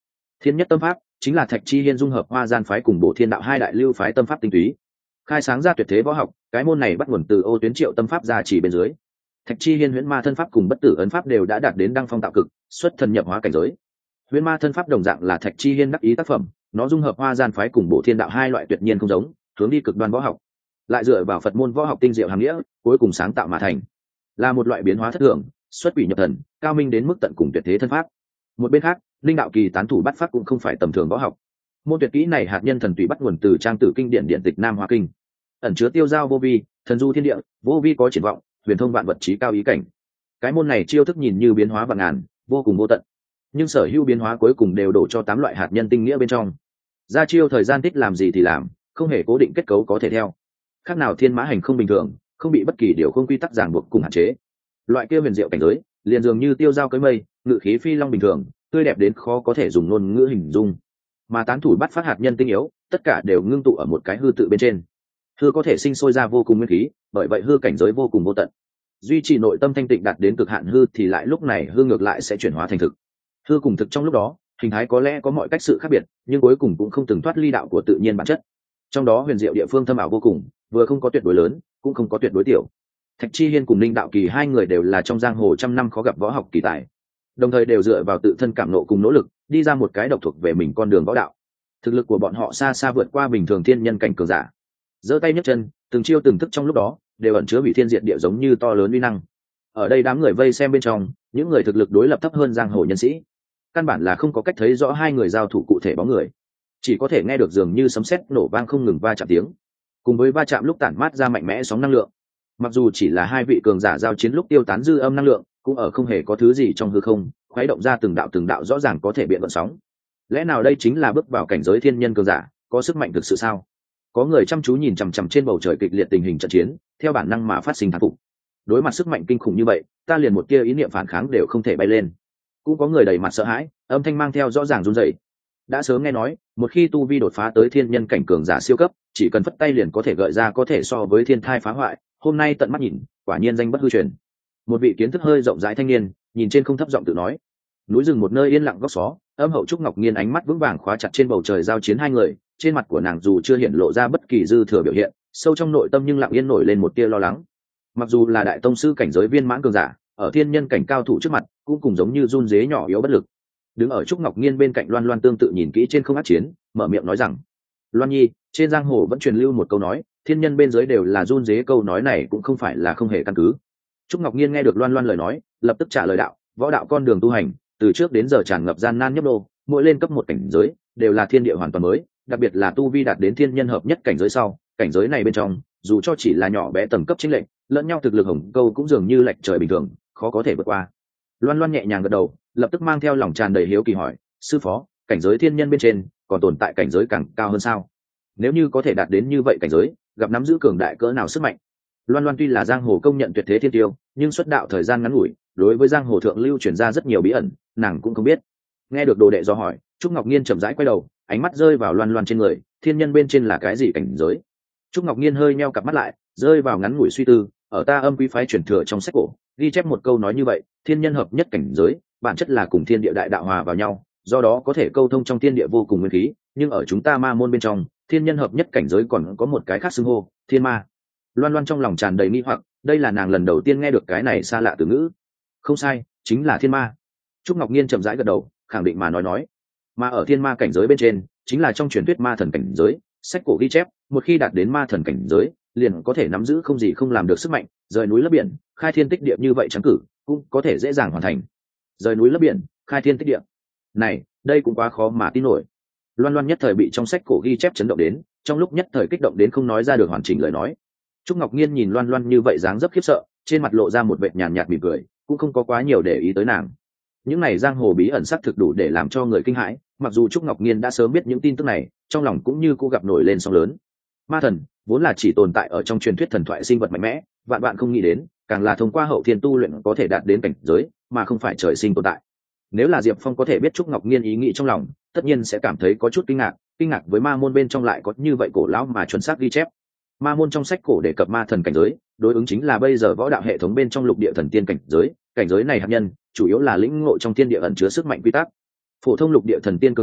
Thiên nhất tâm pháp chính là Thạch Chi Hiên dung hợp Hoa Gian phái cùng Bổ Thiên đạo hai đại lưu phái tâm pháp tinh túy, khai sáng ra tuyệt thế võ học. Cái môn này bắt nguồn từ Ô Tuyến Triệu tâm pháp gia chỉ bên dưới. Thạch Chi Hiên huyễn ma thân pháp cùng bất tử ấn pháp đều đã đạt đến đăng phong tạo cực, xuất thần nhập hóa cảnh giới. Huyễn ma thân pháp đồng dạng là Thạch Chi Hiên đắc ý tác phẩm, nó dung hợp Hoa Gian phái cùng Bổ Thiên đạo hai loại tuyệt nhiên không giống, hướng đi cực đoan võ học, lại dựa vào Phật môn võ học tinh diệu hàm nghĩa, cuối cùng sáng tạo mà thành, là một loại biến hóa thất thường, xuất quỷ nhập thần, cao minh đến mức tận cùng tuyệt thế thân pháp. Một bên khác, linh đạo kỳ tán thủ bắt pháp cũng không phải tầm thường võ học. Môn tuyệt kỹ này hạt nhân thần tùy bắt nguồn từ trang tử kinh điển điện tịch Nam Hoa Kinh, ẩn chứa tiêu giao vô vi, thần du thiên địa, vô vi có triển vọng, huyền thông vạn vật trí cao ý cảnh. Cái môn này chiêu thức nhìn như biến hóa vạn ngàn, vô cùng vô tận, nhưng sở hữu biến hóa cuối cùng đều đổ cho tám loại hạt nhân tinh nghĩa bên trong. Ra chiêu thời gian thích làm gì thì làm, không hề cố định kết cấu có thể theo. Khác nào thiên mã hành không bình thường, không bị bất kỳ điều không quy tắc ràng buộc cùng hạn chế. Loại kia huyền diệu cảnh giới, liền dường như tiêu dao cưỡi mây, ngự khí phi long bình thường, tươi đẹp đến khó có thể dùng ngôn ngữ hình dung. Mà tán thủ bắt phát hạt nhân tinh yếu, tất cả đều ngưng tụ ở một cái hư tự bên trên. Hư có thể sinh sôi ra vô cùng nguyên khí, bởi vậy hư cảnh giới vô cùng vô tận. Duy trì nội tâm thanh tịnh đạt đến cực hạn hư thì lại lúc này hư ngược lại sẽ chuyển hóa thành thực. Hư cùng thực trong lúc đó, hình thái có lẽ có mọi cách sự khác biệt, nhưng cuối cùng cũng không từng thoát ly đạo của tự nhiên bản chất. Trong đó huyền diệu địa phương thâm ảo vô cùng, vừa không có tuyệt đối lớn, cũng không có tuyệt đối tiểu. Thạch Chi Hiên cùng Linh Đạo Kỳ hai người đều là trong giang hồ trăm năm khó gặp võ học kỳ tài, đồng thời đều dựa vào tự thân cảm nộ cùng nỗ lực, đi ra một cái độc thuộc về mình con đường võ đạo. Thực lực của bọn họ xa xa vượt qua bình thường thiên nhân cảnh cường giả. Giơ tay nhấc chân, từng chiêu từng thức trong lúc đó, đều ẩn chứa hủy thiên diệt địa giống như to lớn uy năng. Ở đây đám người vây xem bên trong, những người thực lực đối lập thấp hơn giang hồ nhân sĩ, căn bản là không có cách thấy rõ hai người giao thủ cụ thể bóng người, chỉ có thể nghe được dường như sấm sét nổ vang không ngừng va chạm tiếng, cùng với va chạm lúc tản mát ra mạnh mẽ sóng năng lượng. Mặc dù chỉ là hai vị cường giả giao chiến lúc tiêu tán dư âm năng lượng, cũng ở không hề có thứ gì trong hư không, khuấy động ra từng đạo từng đạo rõ ràng có thể biện vận sóng. Lẽ nào đây chính là bước vào cảnh giới thiên nhân cường giả, có sức mạnh thực sự sao? Có người chăm chú nhìn chằm chằm trên bầu trời kịch liệt tình hình trận chiến, theo bản năng mà phát sinh thán phục. Đối mặt sức mạnh kinh khủng như vậy, ta liền một tia ý niệm phản kháng đều không thể bay lên. Cũng có người đầy mặt sợ hãi, âm thanh mang theo rõ ràng run rẩy. Đã sớm nghe nói, một khi tu vi đột phá tới thiên nhân cảnh cường giả siêu cấp, chỉ cần phất tay liền có thể gợi ra có thể so với thiên thai phá hoại. Hôm nay tận mắt nhìn, quả nhiên danh bất hư truyền. Một vị kiến thức hơi rộng rãi thanh niên, nhìn trên không thấp giọng tự nói. Núi rừng một nơi yên lặng góc xó, âm hậu trúc ngọc nghiên ánh mắt vững vàng khóa chặt trên bầu trời giao chiến hai người, trên mặt của nàng dù chưa hiện lộ ra bất kỳ dư thừa biểu hiện, sâu trong nội tâm nhưng lặng yên nổi lên một tia lo lắng. Mặc dù là đại tông sư cảnh giới viên mãn cường giả, ở thiên nhân cảnh cao thủ trước mặt, cũng cùng giống như run rế nhỏ yếu bất lực. Đứng ở trúc ngọc nghiên bên cạnh Loan Loan tương tự nhìn kỹ trên không ác chiến, mở miệng nói rằng: "Loan Nhi, trên giang hồ vẫn truyền lưu một câu nói, thiên nhân bên dưới đều là run rế, câu nói này cũng không phải là không hề căn cứ." Trúc Ngọc Nghiên nghe được Loan Loan lời nói, lập tức trả lời đạo: "Võ đạo con đường tu hành, từ trước đến giờ tràn ngập gian nan nhấp đô, mỗi lên cấp một cảnh giới, đều là thiên địa hoàn toàn mới, đặc biệt là tu vi đạt đến thiên nhân hợp nhất cảnh giới sau, cảnh giới này bên trong, dù cho chỉ là nhỏ bé tầng cấp chênh lệch, lẫn nhau thực lực hồng câu cũng dường như lệch trời bình thường, khó có thể vượt qua." Loan Loan nhẹ nhàng gật đầu, lập tức mang theo lòng tràn đầy hiếu kỳ hỏi: "Sư phó, cảnh giới thiên nhân bên trên, còn tồn tại cảnh giới càng cao hơn sao? Nếu như có thể đạt đến như vậy cảnh giới, gặp nắm giữ cường đại cỡ nào sức mạnh?" Loan Loan tuy là giang hồ công nhận tuyệt thế thiên tiêu, nhưng xuất đạo thời gian ngắn ngủi, đối với giang hồ thượng lưu truyền ra rất nhiều bí ẩn, nàng cũng không biết. Nghe được đồ đệ do hỏi, Trúc Ngọc Nghiên chậm rãi quay đầu, ánh mắt rơi vào Loan Loan trên người, thiên nhân bên trên là cái gì cảnh giới? Trúc Ngọc Nghiên hơi nheo cặp mắt lại, rơi vào ngắn ngủi suy tư, ở ta âm quý phái truyền thừa trong sách cổ, ghi chép một câu nói như vậy, thiên nhân hợp nhất cảnh giới, bản chất là cùng thiên địa đại đạo hòa vào nhau, do đó có thể câu thông trong thiên địa vô cùng nguyên khí, nhưng ở chúng ta ma môn bên trong, thiên nhân hợp nhất cảnh giới còn có một cái khác xưng hô, thiên ma. Loan Loan trong lòng tràn đầy nghi hoặc, đây là nàng lần đầu tiên nghe được cái này xa lạ từ ngữ. Không sai, chính là thiên ma. Trúc Ngọc Nghiên chậm rãi gật đầu, khẳng định mà nói nói. Mà ở thiên ma cảnh giới bên trên, chính là trong truyền thuyết ma thần cảnh giới, sách cổ ghi chép, một khi đạt đến ma thần cảnh giới, liền có thể nắm giữ không gì không làm được sức mạnh, rời núi lấp biển, khai thiên tích địa như vậy trắng cử, cũng có thể dễ dàng hoàn thành. Rời núi lấp biển, khai thiên tích địa. Này, đây cũng quá khó mà tin nổi. Loan Loan nhất thời bị trong sách cổ ghi chép chấn động đến, trong lúc nhất thời kích động đến không nói ra được hoàn chỉnh lời nói. Trúc Ngọc Nghiên nhìn Loan Loan như vậy dáng dấp khiếp sợ, trên mặt lộ ra một vệt nhàn nhạt mỉm cười, cũng không có quá nhiều để ý tới nàng. Những này giang hồ bí ẩn sắc thực đủ để làm cho người kinh hãi, mặc dù Trúc Ngọc Nghiên đã sớm biết những tin tức này, trong lòng cũng như cô gặp nổi lên sóng lớn. Ma thần vốn là chỉ tồn tại ở trong truyền thuyết thần thoại sinh vật mạnh mẽ, vạn bạn không nghĩ đến, càng là thông qua hậu thiên tu luyện có thể đạt đến cảnh giới, mà không phải trời sinh tồn tại. Nếu là Diệp Phong có thể biết Trúc Ngọc Nghiên ý nghĩ trong lòng, tất nhiên sẽ cảm thấy có chút kinh ngạc, kinh ngạc với ma môn bên trong lại có như vậy cổ lão mà chuẩn xác ghi chép. Ma môn trong sách cổ đề cập ma thần cảnh giới, đối ứng chính là bây giờ võ đạo hệ thống bên trong lục địa thần tiên cảnh giới, cảnh giới này hạt nhân chủ yếu là lĩnh ngộ trong thiên địa ẩn chứa sức mạnh quy tắc. Phổ thông lục địa thần tiên cường giả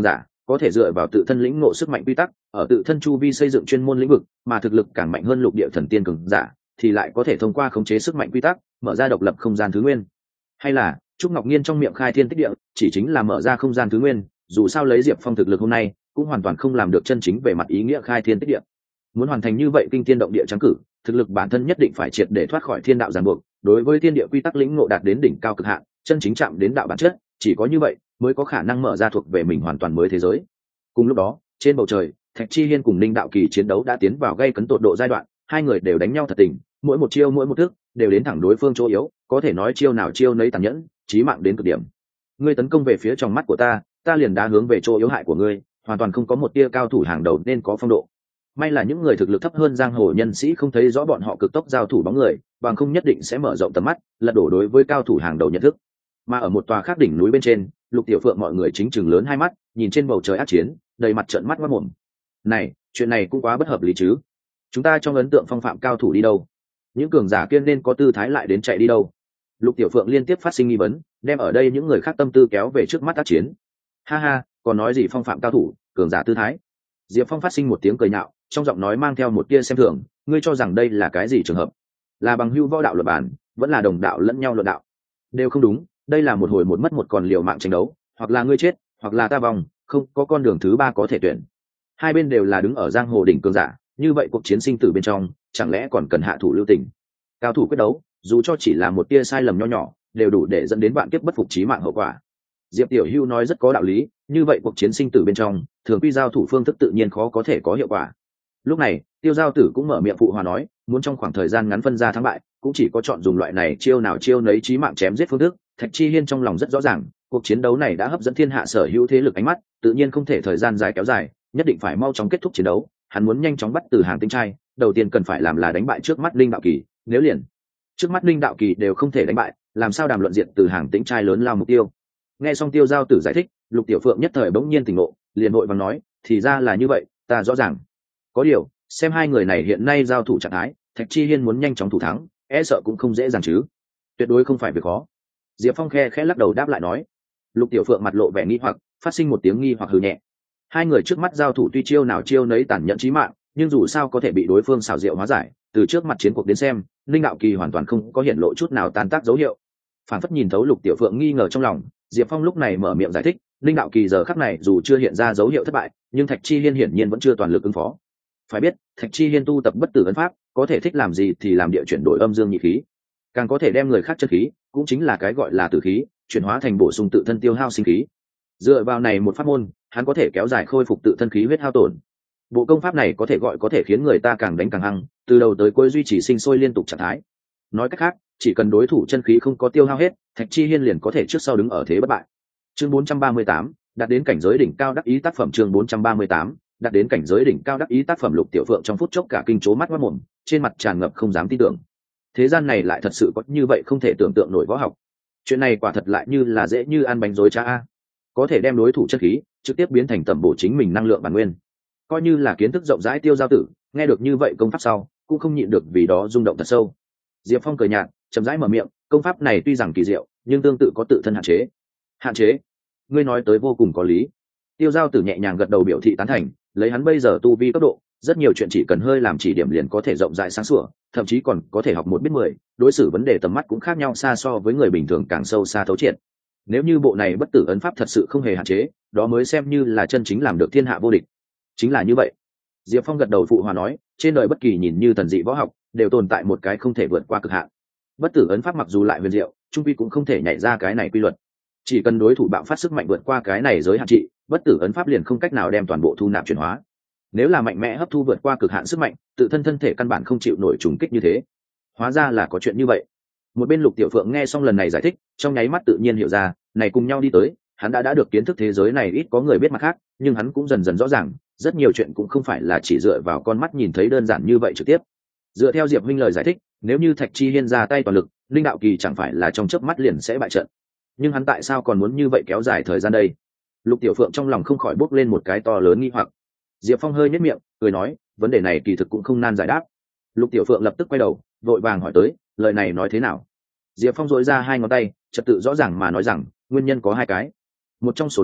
có thể dựa vào tự thân lĩnh ngộ sức mạnh quy tắc, ở tự thân chu vi xây dựng chuyên môn lĩnh vực, mà thực lực càng mạnh hơn lục địa thần tiên cường giả thì lại có thể thông qua khống chế sức mạnh quy tắc mở ra độc lập không gian thứ nguyên. Hay là Trúc Ngọc Nhiên trong miệng khai thiên tích địa chỉ chính là mở ra không gian thứ nguyên, dù sao lấy Diệp Phong thực lực hôm nay cũng hoàn toàn không làm được chân chính về mặt ý nghĩa khai thiên tích địa. Muốn hoàn thành như vậy kinh thiên động địa trắng cử, thực lực bản thân nhất định phải triệt để thoát khỏi thiên đạo ràng buộc, đối với thiên địa quy tắc lĩnh ngộ đạt đến đỉnh cao cực hạn, chân chính chạm đến đạo bản chất, chỉ có như vậy mới có khả năng mở ra thuộc về mình hoàn toàn mới thế giới. Cùng lúc đó, trên bầu trời, Thạch Chi Hiên cùng Linh Đạo Kỳ chiến đấu đã tiến vào gây cấn tột độ giai đoạn, hai người đều đánh nhau thật tình, mỗi một chiêu mỗi một thức đều đến thẳng đối phương chỗ yếu, có thể nói chiêu nào chiêu nấy tàn nhẫn, chí mạng đến cực điểm. Ngươi tấn công về phía trong mắt của ta, ta liền đá hướng về chỗ yếu hại của ngươi, hoàn toàn không có một tia cao thủ hàng đầu nên có phong độ. May là những người thực lực thấp hơn giang hồ nhân sĩ không thấy rõ bọn họ cực tốc giao thủ bóng người, bằng không nhất định sẽ mở rộng tầm mắt, lật đổ đối với cao thủ hàng đầu nhận thức. Mà ở một tòa khác đỉnh núi bên trên, Lục Tiểu Phượng mọi người chính chừng lớn hai mắt, nhìn trên bầu trời ác chiến, đầy mặt trợn mắt ngoác mồm. Này, chuyện này cũng quá bất hợp lý chứ. Chúng ta trong ấn tượng phong phạm cao thủ đi đâu? Những cường giả kia nên có tư thái lại đến chạy đi đâu? Lục Tiểu Phượng liên tiếp phát sinh nghi vấn, đem ở đây những người khác tâm tư kéo về trước mắt ác chiến. Ha ha, còn nói gì phong phạm cao thủ, cường giả tư thái? Diệp Phong phát sinh một tiếng cười nhạo, trong giọng nói mang theo một tia xem thường, ngươi cho rằng đây là cái gì trường hợp? Là bằng hữu võ đạo luận bản, vẫn là đồng đạo lẫn nhau luận đạo? Đều không đúng, đây là một hồi một mất một còn liều mạng tranh đấu, hoặc là ngươi chết, hoặc là ta vong, không có con đường thứ ba có thể tuyển. Hai bên đều là đứng ở giang hồ đỉnh cường giả, như vậy cuộc chiến sinh tử bên trong, chẳng lẽ còn cần hạ thủ lưu tình? Cao thủ quyết đấu, dù cho chỉ là một tia sai lầm nho nhỏ, đều đủ để dẫn đến bạn kiếp bất phục chí mạng hậu quả. Diệp Tiểu Hưu nói rất có đạo lý, như vậy cuộc chiến sinh tử bên trong, thường quy giao thủ phương thức tự nhiên khó có thể có hiệu quả. Lúc này, Tiêu Giao Tử cũng mở miệng phụ hòa nói, muốn trong khoảng thời gian ngắn phân ra thắng bại, cũng chỉ có chọn dùng loại này chiêu nào chiêu nấy chí mạng chém giết phương thức. Thạch Chi Hiên trong lòng rất rõ ràng, cuộc chiến đấu này đã hấp dẫn thiên hạ sở hữu thế lực ánh mắt, tự nhiên không thể thời gian dài kéo dài, nhất định phải mau chóng kết thúc chiến đấu. Hắn muốn nhanh chóng bắt Từ Hàng Tinh trai, đầu tiên cần phải làm là đánh bại trước mắt Linh Đạo Kỳ, nếu liền trước mắt Linh Đạo Kỳ đều không thể đánh bại, làm sao đàm luận diện Từ Hàng Tinh trai lớn lao mục tiêu. Nghe xong Tiêu Giao Tử giải thích, Lục Tiểu Phượng nhất thời bỗng nhiên tỉnh ngộ, liền vội vàng nói, thì ra là như vậy, ta rõ ràng. Có điều, xem hai người này hiện nay giao thủ trạng thái, Thạch Chi Hiên muốn nhanh chóng thủ thắng, e sợ cũng không dễ dàng chứ. Tuyệt đối không phải việc khó. Diệp Phong khe khẽ lắc đầu đáp lại nói. Lục Tiểu Phượng mặt lộ vẻ nghi hoặc, phát sinh một tiếng nghi hoặc hừ nhẹ. Hai người trước mắt giao thủ tuy chiêu nào chiêu nấy tàn nhẫn chí mạng, nhưng dù sao có thể bị đối phương xảo diệu hóa giải, từ trước mặt chiến cuộc đến xem, Linh Đạo Kỳ hoàn toàn không có hiện lộ chút nào tan tác dấu hiệu. Phản phất nhìn thấu Lục Tiểu Phượng nghi ngờ trong lòng, Diệp Phong lúc này mở miệng giải thích, Linh Đạo Kỳ giờ khắc này dù chưa hiện ra dấu hiệu thất bại, nhưng Thạch Chi Hiên hiển nhiên vẫn chưa toàn lực ứng phó. Phải biết, Thạch Chi Hiên tu tập bất tử ấn pháp, có thể thích làm gì thì làm địa chuyển đổi âm dương nhị khí, càng có thể đem người khác chân khí, cũng chính là cái gọi là tử khí, chuyển hóa thành bổ sung tự thân tiêu hao sinh khí. Dựa vào này một pháp môn, hắn có thể kéo dài khôi phục tự thân khí huyết hao tổn. Bộ công pháp này có thể gọi có thể khiến người ta càng đánh càng hăng, từ đầu tới cuối duy trì sinh sôi liên tục trạng thái. Nói cách khác, chỉ cần đối thủ chân khí không có tiêu hao hết, Thạch Chi Hiên liền có thể trước sau đứng ở thế bất bại. Chương bốn trăm ba mươi tám, đạt đến cảnh giới đỉnh cao đắc ý tác phẩm chương bốn trăm ba mươi tám, đạt đến cảnh giới đỉnh cao đắc ý tác phẩm. Lục Tiểu Phượng trong phút chốc cả kinh chố mắt ngoác mồm, trên mặt tràn ngập không dám tin tưởng. Thế gian này lại thật sự có như vậy không thể tưởng tượng nổi võ học. Chuyện này quả thật lại như là dễ như ăn bánh rối cha a. Có thể đem đối thủ chân khí trực tiếp biến thành tẩm bổ chính mình năng lượng bản nguyên. Coi như là kiến thức rộng rãi Tiêu Giao Tử, nghe được như vậy công pháp sau, cũng không nhịn được vì đó rung động thật sâu. Diệp Phong cười nhạt, chậm rãi mở miệng, công pháp này tuy rằng kỳ diệu, nhưng tương tự có tự thân hạn chế. Hạn chế? Ngươi nói tới vô cùng có lý. Tiêu Giao Tử nhẹ nhàng gật đầu biểu thị tán thành, lấy hắn bây giờ tu vi cấp độ, rất nhiều chuyện chỉ cần hơi làm chỉ điểm liền có thể rộng rãi sáng sủa, thậm chí còn có thể học một biết mười, đối xử vấn đề tầm mắt cũng khác nhau xa so với người bình thường càng sâu xa thấu triệt. Nếu như bộ này bất tử ấn pháp thật sự không hề hạn chế, đó mới xem như là chân chính làm được thiên hạ vô địch. Chính là như vậy. Diệp Phong gật đầu phụ hòa nói, trên đời bất kỳ nhìn như thần dị võ học, đều tồn tại một cái không thể vượt qua cực hạn. Bất tử ấn pháp mặc dù lại huyền diệu, trung quy cũng không thể nhảy ra cái này quy luật. Chỉ cần đối thủ bạo phát sức mạnh vượt qua cái này giới hạn trị, bất tử ấn pháp liền không cách nào đem toàn bộ thu nạp chuyển hóa. Nếu là mạnh mẽ hấp thu vượt qua cực hạn sức mạnh, tự thân thân thể căn bản không chịu nổi trùng kích như thế. Hóa ra là có chuyện như vậy. Một bên Lục Tiểu Phượng nghe xong lần này giải thích, trong nháy mắt tự nhiên hiểu ra, này cùng nhau đi tới, hắn đã đã được kiến thức thế giới này ít có người biết mặt khác, nhưng hắn cũng dần dần rõ ràng, rất nhiều chuyện cũng không phải là chỉ dựa vào con mắt nhìn thấy đơn giản như vậy trực tiếp. Dựa theo Diệp huynh lời giải thích, nếu như Thạch Chi Hiên ra tay toàn lực, Linh Đạo Kỳ chẳng phải là trong chớp mắt liền sẽ bại trận. Nhưng hắn tại sao còn muốn như vậy kéo dài thời gian đây? Lục Tiểu Phượng trong lòng không khỏi bốc lên một cái to lớn nghi hoặc. Diệp Phong hơi nhếch miệng, cười nói, vấn đề này kỳ thực cũng không nan giải đáp. Lục Tiểu Phượng lập tức quay đầu, vội vàng hỏi tới, lời này nói thế nào? Diệp Phong duỗi ra hai ngón tay, trật tự rõ ràng mà nói rằng, nguyên nhân có hai cái. Một trong số đó,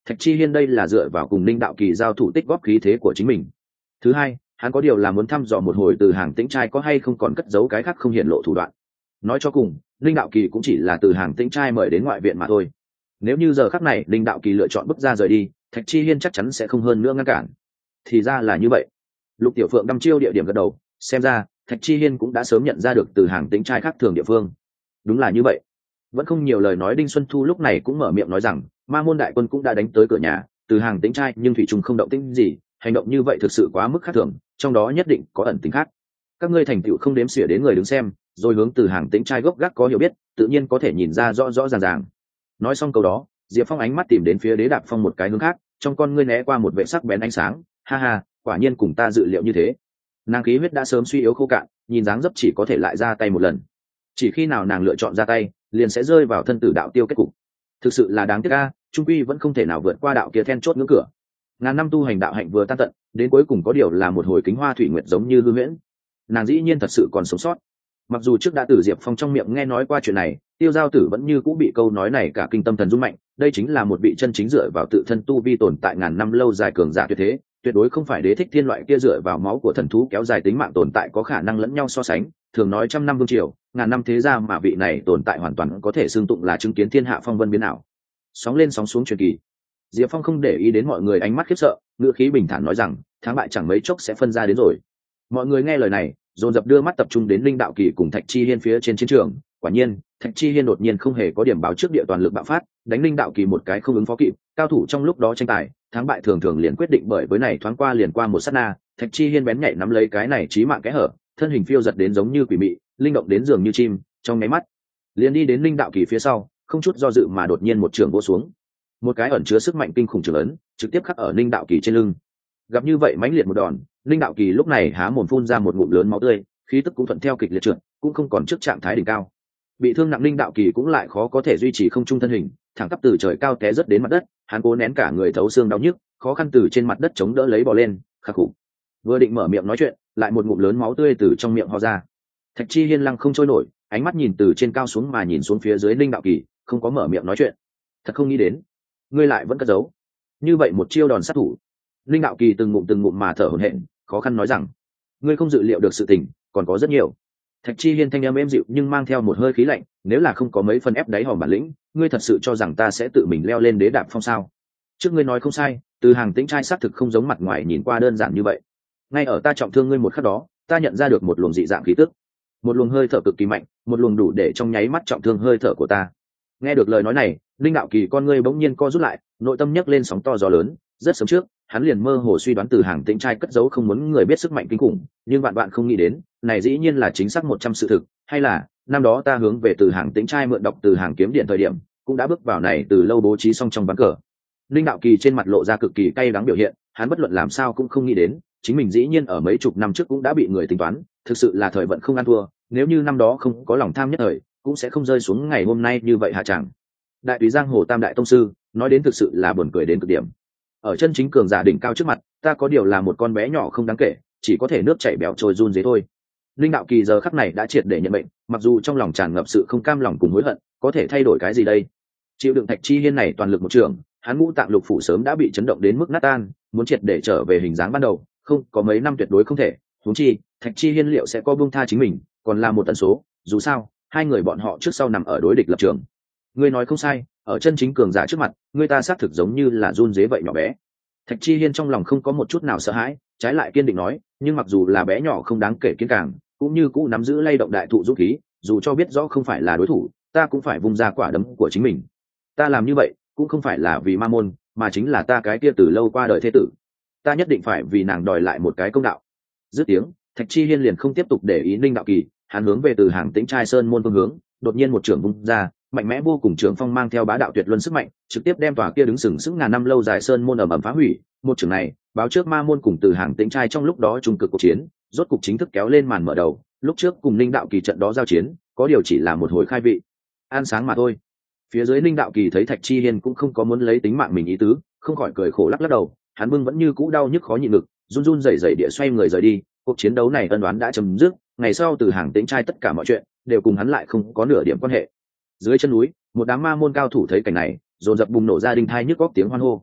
Thạch Chi Hiên đây là dựa vào cùng Ninh Đạo Kỳ giao thủ tích góp khí thế của chính mình. Thứ hai, hắn có điều là muốn thăm dò một hồi từ hàng tĩnh trai có hay không còn cất giấu cái khác không hiện lộ thủ đoạn. Nói cho cùng, Ninh Đạo Kỳ cũng chỉ là từ hàng tĩnh trai mời đến ngoại viện mà thôi. Nếu như giờ khắc này Ninh Đạo Kỳ lựa chọn bước ra rời đi, Thạch Chi Hiên chắc chắn sẽ không hơn nữa ngăn cản. Thì ra là như vậy. Lục Tiểu Phượng đăm chiêu địa điểm gật đầu, xem ra Thạch Chi Hiên cũng đã sớm nhận ra được từ hàng tĩnh trai khác thường địa phương. Đúng là như vậy. Vẫn không nhiều lời nói, Đinh Xuân Thu lúc này cũng mở miệng nói rằng Ma môn đại quân cũng đã đánh tới cửa nhà, từ hàng tĩnh trai nhưng thủy trung không động tĩnh gì, hành động như vậy thực sự quá mức khác thường, trong đó nhất định có ẩn tính khác. Các ngươi thành tựu không đếm xỉa đến người đứng xem, rồi hướng từ hàng tĩnh trai gốc gác có hiểu biết, tự nhiên có thể nhìn ra rõ rõ ràng ràng. Nói xong câu đó, Diệp Phong ánh mắt tìm đến phía Đế Đạp Phong một cái hướng khác, trong con ngươi né qua một vệ sắc bén ánh sáng. Ha ha, quả nhiên cùng ta dự liệu như thế. Nàng khí huyết đã sớm suy yếu khô cạn, nhìn dáng dấp chỉ có thể lại ra tay một lần. Chỉ khi nào nàng lựa chọn ra tay, liền sẽ rơi vào thân tử đạo tiêu kết cục. Thực sự là đáng tiếc a, trung quy vẫn không thể nào vượt qua đạo kia then chốt ngưỡng cửa. Ngàn năm tu hành đạo hạnh vừa tan tận, đến cuối cùng có điều là một hồi kính hoa thủy nguyệt giống như hư huyễn. Nàng dĩ nhiên thật sự còn sống sót. Mặc dù trước đã từ Diệp Phong trong miệng nghe nói qua chuyện này, Tiêu Giao Tử vẫn như cũng bị câu nói này cả kinh tâm thần rung mạnh. Đây chính là một vị chân chính dựa vào tự thân tu vi tồn tại ngàn năm lâu dài cường giả tuyệt thế, tuyệt đối không phải Đế Thích Thiên loại kia dựa vào máu của thần thú kéo dài tính mạng tồn tại có khả năng lẫn nhau so sánh. Thường nói trăm năm vương triều, ngàn năm thế gia mà vị này tồn tại hoàn toàn có thể xưng tụng là chứng kiến thiên hạ phong vân biến ảo. Sóng lên sóng xuống truyền kỳ. Diệp Phong không để ý đến mọi người ánh mắt khiếp sợ, ngữ khí bình thản nói rằng thắng bại chẳng mấy chốc sẽ phân ra đến rồi. Mọi người nghe lời này, dồn dập đưa mắt tập trung đến Linh Đạo Kỳ cùng Thạch Chi Hiên phía trên chiến trường. Quả nhiên, Thạch Chi Hiên đột nhiên không hề có điểm báo trước địa toàn lực bạo phát, đánh Linh Đạo Kỳ một cái không ứng phó kịp. Cao thủ trong lúc đó tranh tài, thắng bại thường thường liền quyết định bởi với này thoáng qua liền qua một sát na. Thạch Chi Hiên bén nhạy nắm lấy cái này chí mạng kẽ hở, thân hình phiêu giật đến giống như quỷ mị, linh động đến dường như chim, trong nháy mắt liền đi đến Linh Đạo Kỳ phía sau, không chút do dự mà đột nhiên một trường vỗ xuống. Một cái ẩn chứa sức mạnh kinh khủng trường ấn, trực tiếp khắc ở Linh Đạo Kỳ trên lưng. Gặp như vậy mãnh liệt một đòn, Linh Đạo Kỳ lúc này há mồm phun ra một ngụm lớn máu tươi, khí tức cũng thuận theo kịch liệt trượt, cũng không còn trước trạng thái đỉnh cao. Bị thương nặng Linh Đạo Kỳ cũng lại khó có thể duy trì không trung thân hình, thẳng tắp từ trời cao té rất đến mặt đất, hắn cố nén cả người thấu xương đau nhức, khó khăn từ trên mặt đất chống đỡ lấy bò lên, khắc phục. Vừa định mở miệng nói chuyện, lại một ngụm lớn máu tươi từ trong miệng ho ra. Thạch Chi Hiên lăng không trôi nổi, ánh mắt nhìn từ trên cao xuống mà nhìn xuống phía dưới Linh Đạo Kỳ, không có mở miệng nói chuyện. Thật không nghĩ đến, ngươi lại vẫn cất giấu như vậy một chiêu đòn sát thủ. Linh Đạo Kỳ từng ngụm từng ngụm mà thở hổn hển, khó khăn nói rằng ngươi không dự liệu được sự tình còn có rất nhiều. Thạch Chi Hiên thanh âm êm dịu nhưng mang theo một hơi khí lạnh, nếu là không có mấy phần ép đáy hòm bản lĩnh, ngươi thật sự cho rằng ta sẽ tự mình leo lên Đế Đạp Phong sao? Trước ngươi nói không sai, từ hàng tĩnh trai xác thực không giống mặt ngoài nhìn qua đơn giản như vậy. Ngay ở ta trọng thương ngươi một khắc đó, ta nhận ra được một luồng dị dạng khí tức, một luồng hơi thở cực kỳ mạnh, một luồng đủ để trong nháy mắt trọng thương hơi thở của ta. Nghe được lời nói này, Linh Đạo Kỳ con ngươi bỗng nhiên co rút lại, nội tâm nhấc lên sóng to gió lớn. Rất sớm trước, hắn liền mơ hồ suy đoán từ hàng tĩnh trai cất giấu không muốn người biết sức mạnh kinh khủng, nhưng bạn bạn không nghĩ đến, này dĩ nhiên là chính xác một trăm sự thực, hay là năm đó ta hướng về từ hàng tĩnh trai mượn đọc từ hàng kiếm điện thời điểm, cũng đã bước vào này từ lâu bố trí xong trong ván cờ. Linh Đạo Kỳ trên mặt lộ ra cực kỳ cay đắng biểu hiện, hắn bất luận làm sao cũng không nghĩ đến, chính mình dĩ nhiên ở mấy chục năm trước cũng đã bị người tính toán, thực sự là thời vận không ăn thua, nếu như năm đó không có lòng tham nhất thời, cũng sẽ không rơi xuống ngày hôm nay như vậy hạ chẳng. Đại túy giang hồ tam đại tông sư, nói đến thực sự là buồn cười đến cực điểm. Ở chân chính cường giả đỉnh cao trước mặt, ta có điều là một con bé nhỏ không đáng kể, chỉ có thể nước chảy bèo trôi run dế thôi. Linh Đạo Kỳ giờ khắc này đã triệt để nhận mệnh, mặc dù trong lòng tràn ngập sự không cam lòng cùng hối hận, có thể thay đổi cái gì đây? Chịu đựng Thạch Chi Hiên này toàn lực một trường, hắn ngũ tạng lục phủ sớm đã bị chấn động đến mức nát tan, muốn triệt để trở về hình dáng ban đầu, không có mấy năm tuyệt đối không thể. Huống chi, Thạch Chi Hiên liệu sẽ có buông tha chính mình, còn là một tần số, dù sao, hai người bọn họ trước sau nằm ở đối địch lập trường. Ngươi nói không sai, ở chân chính cường giả trước mặt, người ta xác thực giống như là run dế vậy nhỏ bé. Thạch Chi Hiên trong lòng không có một chút nào sợ hãi, trái lại kiên định nói, nhưng mặc dù là bé nhỏ không đáng kể kiên càng, cũng như cũ nắm giữ lay động đại thụ dũng khí, dù cho biết rõ không phải là đối thủ, ta cũng phải vung ra quả đấm của chính mình. Ta làm như vậy, cũng không phải là vì ma môn, mà chính là ta cái kia từ lâu qua đời thế tử. Ta nhất định phải vì nàng đòi lại một cái công đạo. Dứt tiếng, Thạch Chi Hiên liền không tiếp tục để ý Linh Đạo Kỳ, hắn hướng về từ hàng tĩnh trai sơn môn phương hướng, đột nhiên một trường vung ra, mạnh mẽ vô cùng trường phong mang theo bá đạo tuyệt luân sức mạnh, trực tiếp đem tòa kia đứng sừng sững ngàn năm lâu dài sơn môn ầm ầm phá hủy. Một trường này, báo trước ma môn cùng từ hàng tĩnh trai trong lúc đó trung cực cuộc chiến, rốt cục chính thức kéo lên màn mở đầu. Lúc trước cùng Linh Đạo Kỳ trận đó giao chiến, có điều chỉ là một hồi khai vị, an sáng mà thôi. Phía dưới Linh Đạo Kỳ thấy Thạch Chi Hiên cũng không có muốn lấy tính mạng mình ý tứ, không khỏi cười khổ lắc lắc đầu, hắn bưng vẫn như cũ đau nhức khó nhịn ngực, run run rẩy rẩy địa xoay người rời đi. Cuộc chiến đấu này ân đoán đã chấm dứt, ngày sau từ hàng tĩnh trai tất cả mọi chuyện đều cùng hắn lại không có nửa điểm quan hệ. Dưới chân núi, một đám ma môn cao thủ thấy cảnh này, dồn dập bùng nổ ra đinh thai nhức góc tiếng hoan hô.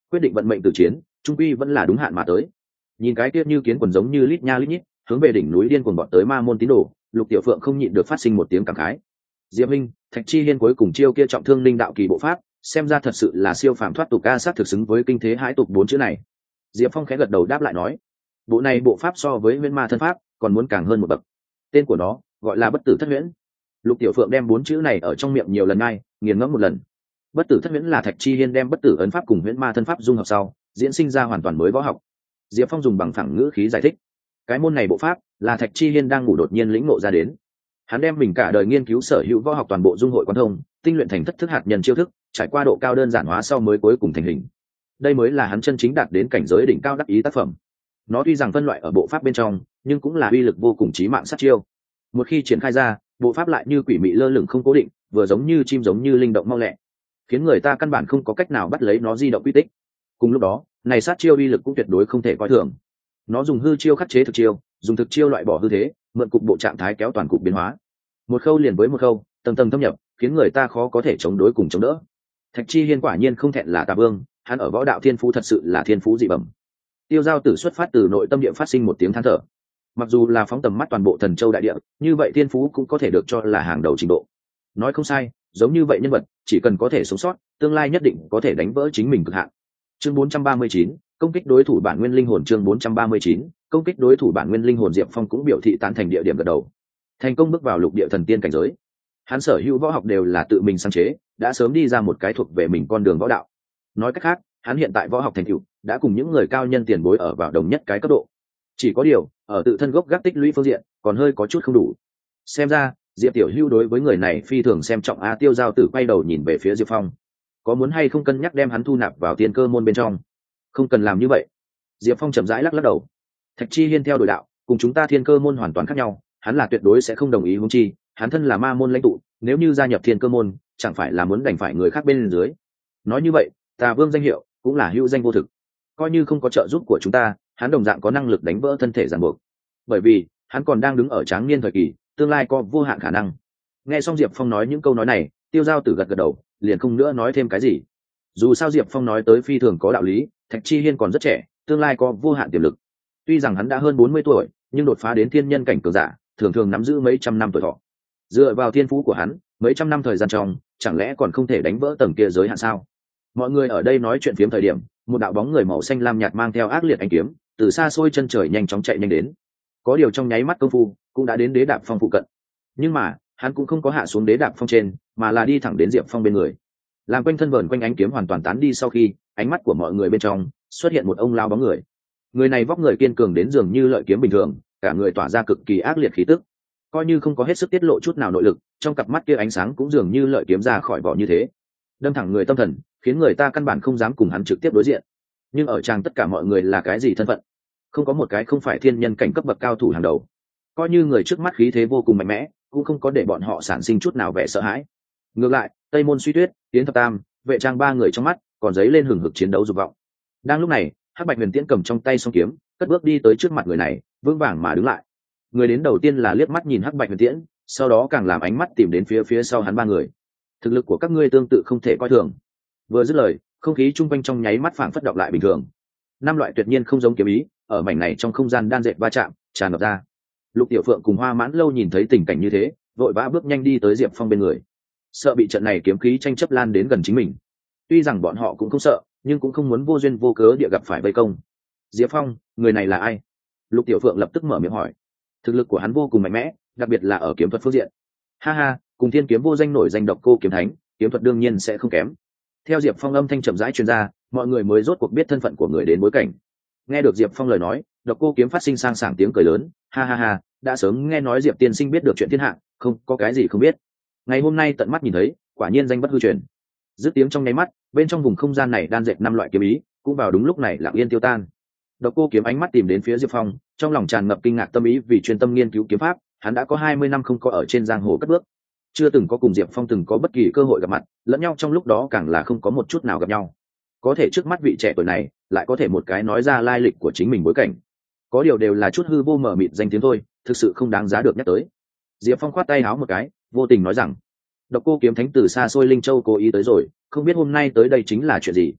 quyết định vận mệnh từ chiến trung quy vẫn là đúng hạn mà tới. Nhìn cái kia như kiến quần giống như lít nha lít nhít hướng về đỉnh núi điên cuồng bọn tới ma môn tín đồ, Lục Tiểu Phượng không nhịn được phát sinh một tiếng cảm khái. Diệp Minh, Thạch Chi Hiên cuối cùng chiêu kia trọng thương linh đạo kỳ bộ pháp, xem ra thật sự là siêu phàm thoát tục, ca sát thực xứng với kinh thế hãi tục bốn chữ này. Diệp Phong khẽ gật đầu đáp lại nói, bộ này bộ pháp so với Huyễn Ma thân pháp còn muốn càng hơn một bậc. Tên của nó gọi là Bất Tử Thất Huyễn. Lục Tiểu Phượng đem bốn chữ này ở trong miệng nhiều lần ngay, nghiền ngẫm một lần. Bất Tử Thất Huyễn là Thạch Chi Hiên đem Bất Tử ấn pháp cùng Huyễn Ma thân pháp dung hợp sau, diễn sinh ra hoàn toàn mới võ học. Diệp Phong dùng bằng phẳng ngữ khí giải thích, cái môn này bộ pháp là Thạch Chi Hiên đang ngủ đột nhiên lĩnh ngộ ra đến. Hắn đem mình cả đời nghiên cứu sở hữu võ học toàn bộ dung hội quan thông, tinh luyện thành thất thức hạt nhân chiêu thức, trải qua độ cao đơn giản hóa sau mới cuối cùng thành hình. Đây mới là hắn chân chính đạt đến cảnh giới đỉnh cao đắc ý tác phẩm. Nó tuy rằng phân loại ở bộ pháp bên trong, nhưng cũng là uy lực vô cùng chí mạng sát chiêu. Một khi triển khai ra, bộ pháp lại như quỷ mị lơ lửng không cố định, vừa giống như chim giống như linh động mau lẹ, khiến người ta căn bản không có cách nào bắt lấy nó di động quy tích. Cùng lúc đó, này sát chiêu uy lực cũng tuyệt đối không thể coi thường. Nó dùng hư chiêu khắc chế thực chiêu, dùng thực chiêu loại bỏ hư thế, mượn cục bộ trạng thái kéo toàn cục biến hóa. Một khâu liền với một khâu, tầng tầng thâm nhập, khiến người ta khó có thể chống đối cùng chống đỡ. Thạch Chi Hiên quả nhiên không thẹn là Tà Vương, hắn ở võ đạo thiên phú thật sự là thiên phú dị bẩm. Tiêu Giao Tử xuất phát từ nội tâm địa phát sinh một tiếng than thở. Mặc dù là phóng tầm mắt toàn bộ Thần Châu đại địa, như vậy thiên phú cũng có thể được cho là hàng đầu trình độ. Nói không sai, giống như vậy nhân vật, chỉ cần có thể sống sót, tương lai nhất định có thể đánh vỡ chính mình cực hạn. Chương bốn trăm ba mươi chín, công kích đối thủ bản nguyên linh hồn. Chương bốn trăm ba mươi chín, công kích đối thủ bản nguyên linh hồn. Diệp Phong cũng biểu thị tán thành địa điểm gật đầu. Thành công bước vào lục địa thần tiên cảnh giới. Hắn sở hữu võ học đều là tự mình sáng chế, đã sớm đi ra một cái thuộc về mình con đường võ đạo. Nói cách khác, hắn hiện tại võ học thành tựu đã cùng những người cao nhân tiền bối ở vào đồng nhất cái cấp độ. Chỉ có điều, ở tự thân gốc gác tích lũy phương diện, còn hơi có chút không đủ. Xem ra, Diệp Tiểu Hưu đối với người này phi thường xem trọng. A Tiêu Giao Tử quay đầu nhìn về phía Diệp Phong, có muốn hay không cân nhắc đem hắn thu nạp vào tiên cơ môn bên trong? Không cần làm như vậy. Diệp Phong chậm rãi lắc lắc đầu. Thạch Chi Hiên theo đuổi đạo cùng chúng ta thiên cơ môn hoàn toàn khác nhau, hắn là tuyệt đối sẽ không đồng ý. Huống chi hắn thân là ma môn lãnh tụ, nếu như gia nhập thiên cơ môn chẳng phải là muốn đành phải người khác bên dưới. Nói như vậy, Tà Vương danh hiệu cũng là hữu danh vô thực. Coi như không có trợ giúp của chúng ta, hắn đồng dạng có năng lực đánh vỡ thân thể ràng buộc, bởi vì hắn còn đang đứng ở tráng niên thời kỳ, tương lai có vô hạn khả năng. Nghe xong Diệp Phong nói những câu nói này, Tiêu Giao Tử gật gật đầu, liền không nữa nói thêm cái gì. Dù sao Diệp Phong nói tới phi thường có đạo lý, Thạch Chi Hiên còn rất trẻ, tương lai có vô hạn tiềm lực. Tuy rằng hắn đã hơn bốn mươi tuổi, nhưng đột phá đến thiên nhân cảnh cường giả, thường thường nắm giữ mấy trăm năm tuổi thọ. Dựa vào thiên phú của hắn, mấy trăm năm thời gian trong, chẳng lẽ còn không thể đánh vỡ tầng kia giới hạn sao? Mọi người ở đây nói chuyện phiếm thời điểm, một đạo bóng người màu xanh lam nhạt mang theo ác liệt ánh kiếm, từ xa xôi chân trời nhanh chóng chạy nhanh đến. Có điều trong nháy mắt công phu, cũng đã đến Đế Đạp Phong phụ cận. Nhưng mà, hắn cũng không có hạ xuống Đế Đạp Phong trên, mà là đi thẳng đến Diệp Phong bên người. Làm quanh thân vờn quanh ánh kiếm hoàn toàn tán đi sau khi, ánh mắt của mọi người bên trong xuất hiện một ông lao bóng người. Người này vóc người kiên cường đến dường như lợi kiếm bình thường, cả người tỏa ra cực kỳ ác liệt khí tức. Coi như không có hết sức tiết lộ chút nào nội lực, trong cặp mắt kia ánh sáng cũng dường như lợi kiếm ra khỏi vỏ như thế, đâm thẳng người tâm thần, khiến người ta căn bản không dám cùng hắn trực tiếp đối diện. Nhưng ở trang tất cả mọi người là cái gì thân phận? Không có một cái không phải thiên nhân cảnh cấp bậc cao thủ hàng đầu. Coi như người trước mắt khí thế vô cùng mạnh mẽ, cũng không có để bọn họ sản sinh chút nào vẻ sợ hãi. Ngược lại, Tây Môn Suy Tuyết, Tiến Thập Tam, Vệ Trang ba người trong mắt còn dấy lên hừng hực chiến đấu dục vọng. Đang lúc này, Hắc Bạch Huyền Tiễn cầm trong tay song kiếm, cất bước đi tới trước mặt người này, vững vàng mà đứng lại. Người đến đầu tiên là liếc mắt nhìn Hắc Bạch Huyền Tiễn, sau đó càng làm ánh mắt tìm đến phía phía sau hắn ba người. Thực lực của các ngươi tương tự không thể coi thường. Vừa dứt lời, không khí trung quanh trong nháy mắt phảng phất động lại bình thường. Năm loại tuyệt nhiên không giống kiếm ý, ở mảnh này trong không gian đan dệt va chạm, tràn ngập ra. Lục Tiểu Phượng cùng Hoa Mãn Lâu nhìn thấy tình cảnh như thế, vội vã bước nhanh đi tới Diệp Phong bên người, sợ bị trận này kiếm khí tranh chấp lan đến gần chính mình. Tuy rằng bọn họ cũng không sợ, nhưng cũng không muốn vô duyên vô cớ địa gặp phải vây công. Diệp Phong, người này là ai? Lục Tiểu Phượng lập tức mở miệng hỏi. Thực lực của hắn vô cùng mạnh mẽ, đặc biệt là ở kiếm thuật phương diện. Ha ha, cùng Thiên Kiếm vô danh nổi danh độc cô kiếm thánh, kiếm thuật đương nhiên sẽ không kém. Theo Diệp Phong âm thanh chậm rãi truyền ra, mọi người mới rốt cuộc biết thân phận của người đến bối cảnh. Nghe được Diệp Phong lời nói, độc cô kiếm phát sinh sang sảng tiếng cười lớn, ha ha ha, đã sớm nghe nói Diệp tiên sinh biết được chuyện thiên hạ, không có cái gì không biết. Ngày hôm nay tận mắt nhìn thấy, quả nhiên danh bất hư truyền. Dứt tiếng trong nháy mắt, bên trong vùng không gian này đan dệt năm loại kiếm ý, cũng vào đúng lúc này lặng yên tiêu tan. Độc cô kiếm ánh mắt tìm đến phía Diệp Phong, trong lòng tràn ngập kinh ngạc tâm ý, vì chuyên tâm nghiên cứu kiếm pháp, hắn đã có hai mươi năm không có ở trên giang hồ cất bước, chưa từng có cùng Diệp Phong từng có bất kỳ cơ hội gặp mặt, lẫn nhau trong lúc đó càng là không có một chút nào gặp nhau. Có thể trước mắt vị trẻ tuổi này lại có thể một cái nói ra lai lịch của chính mình bối cảnh, có điều đều là chút hư vô mờ mịt danh tiếng thôi, thực sự không đáng giá được nhắc tới. Diệp Phong khoát tay áo một cái, vô tình nói rằng, độc cô kiếm thánh từ xa xôi Linh Châu cố ý tới rồi, không biết hôm nay tới đây chính là chuyện gì.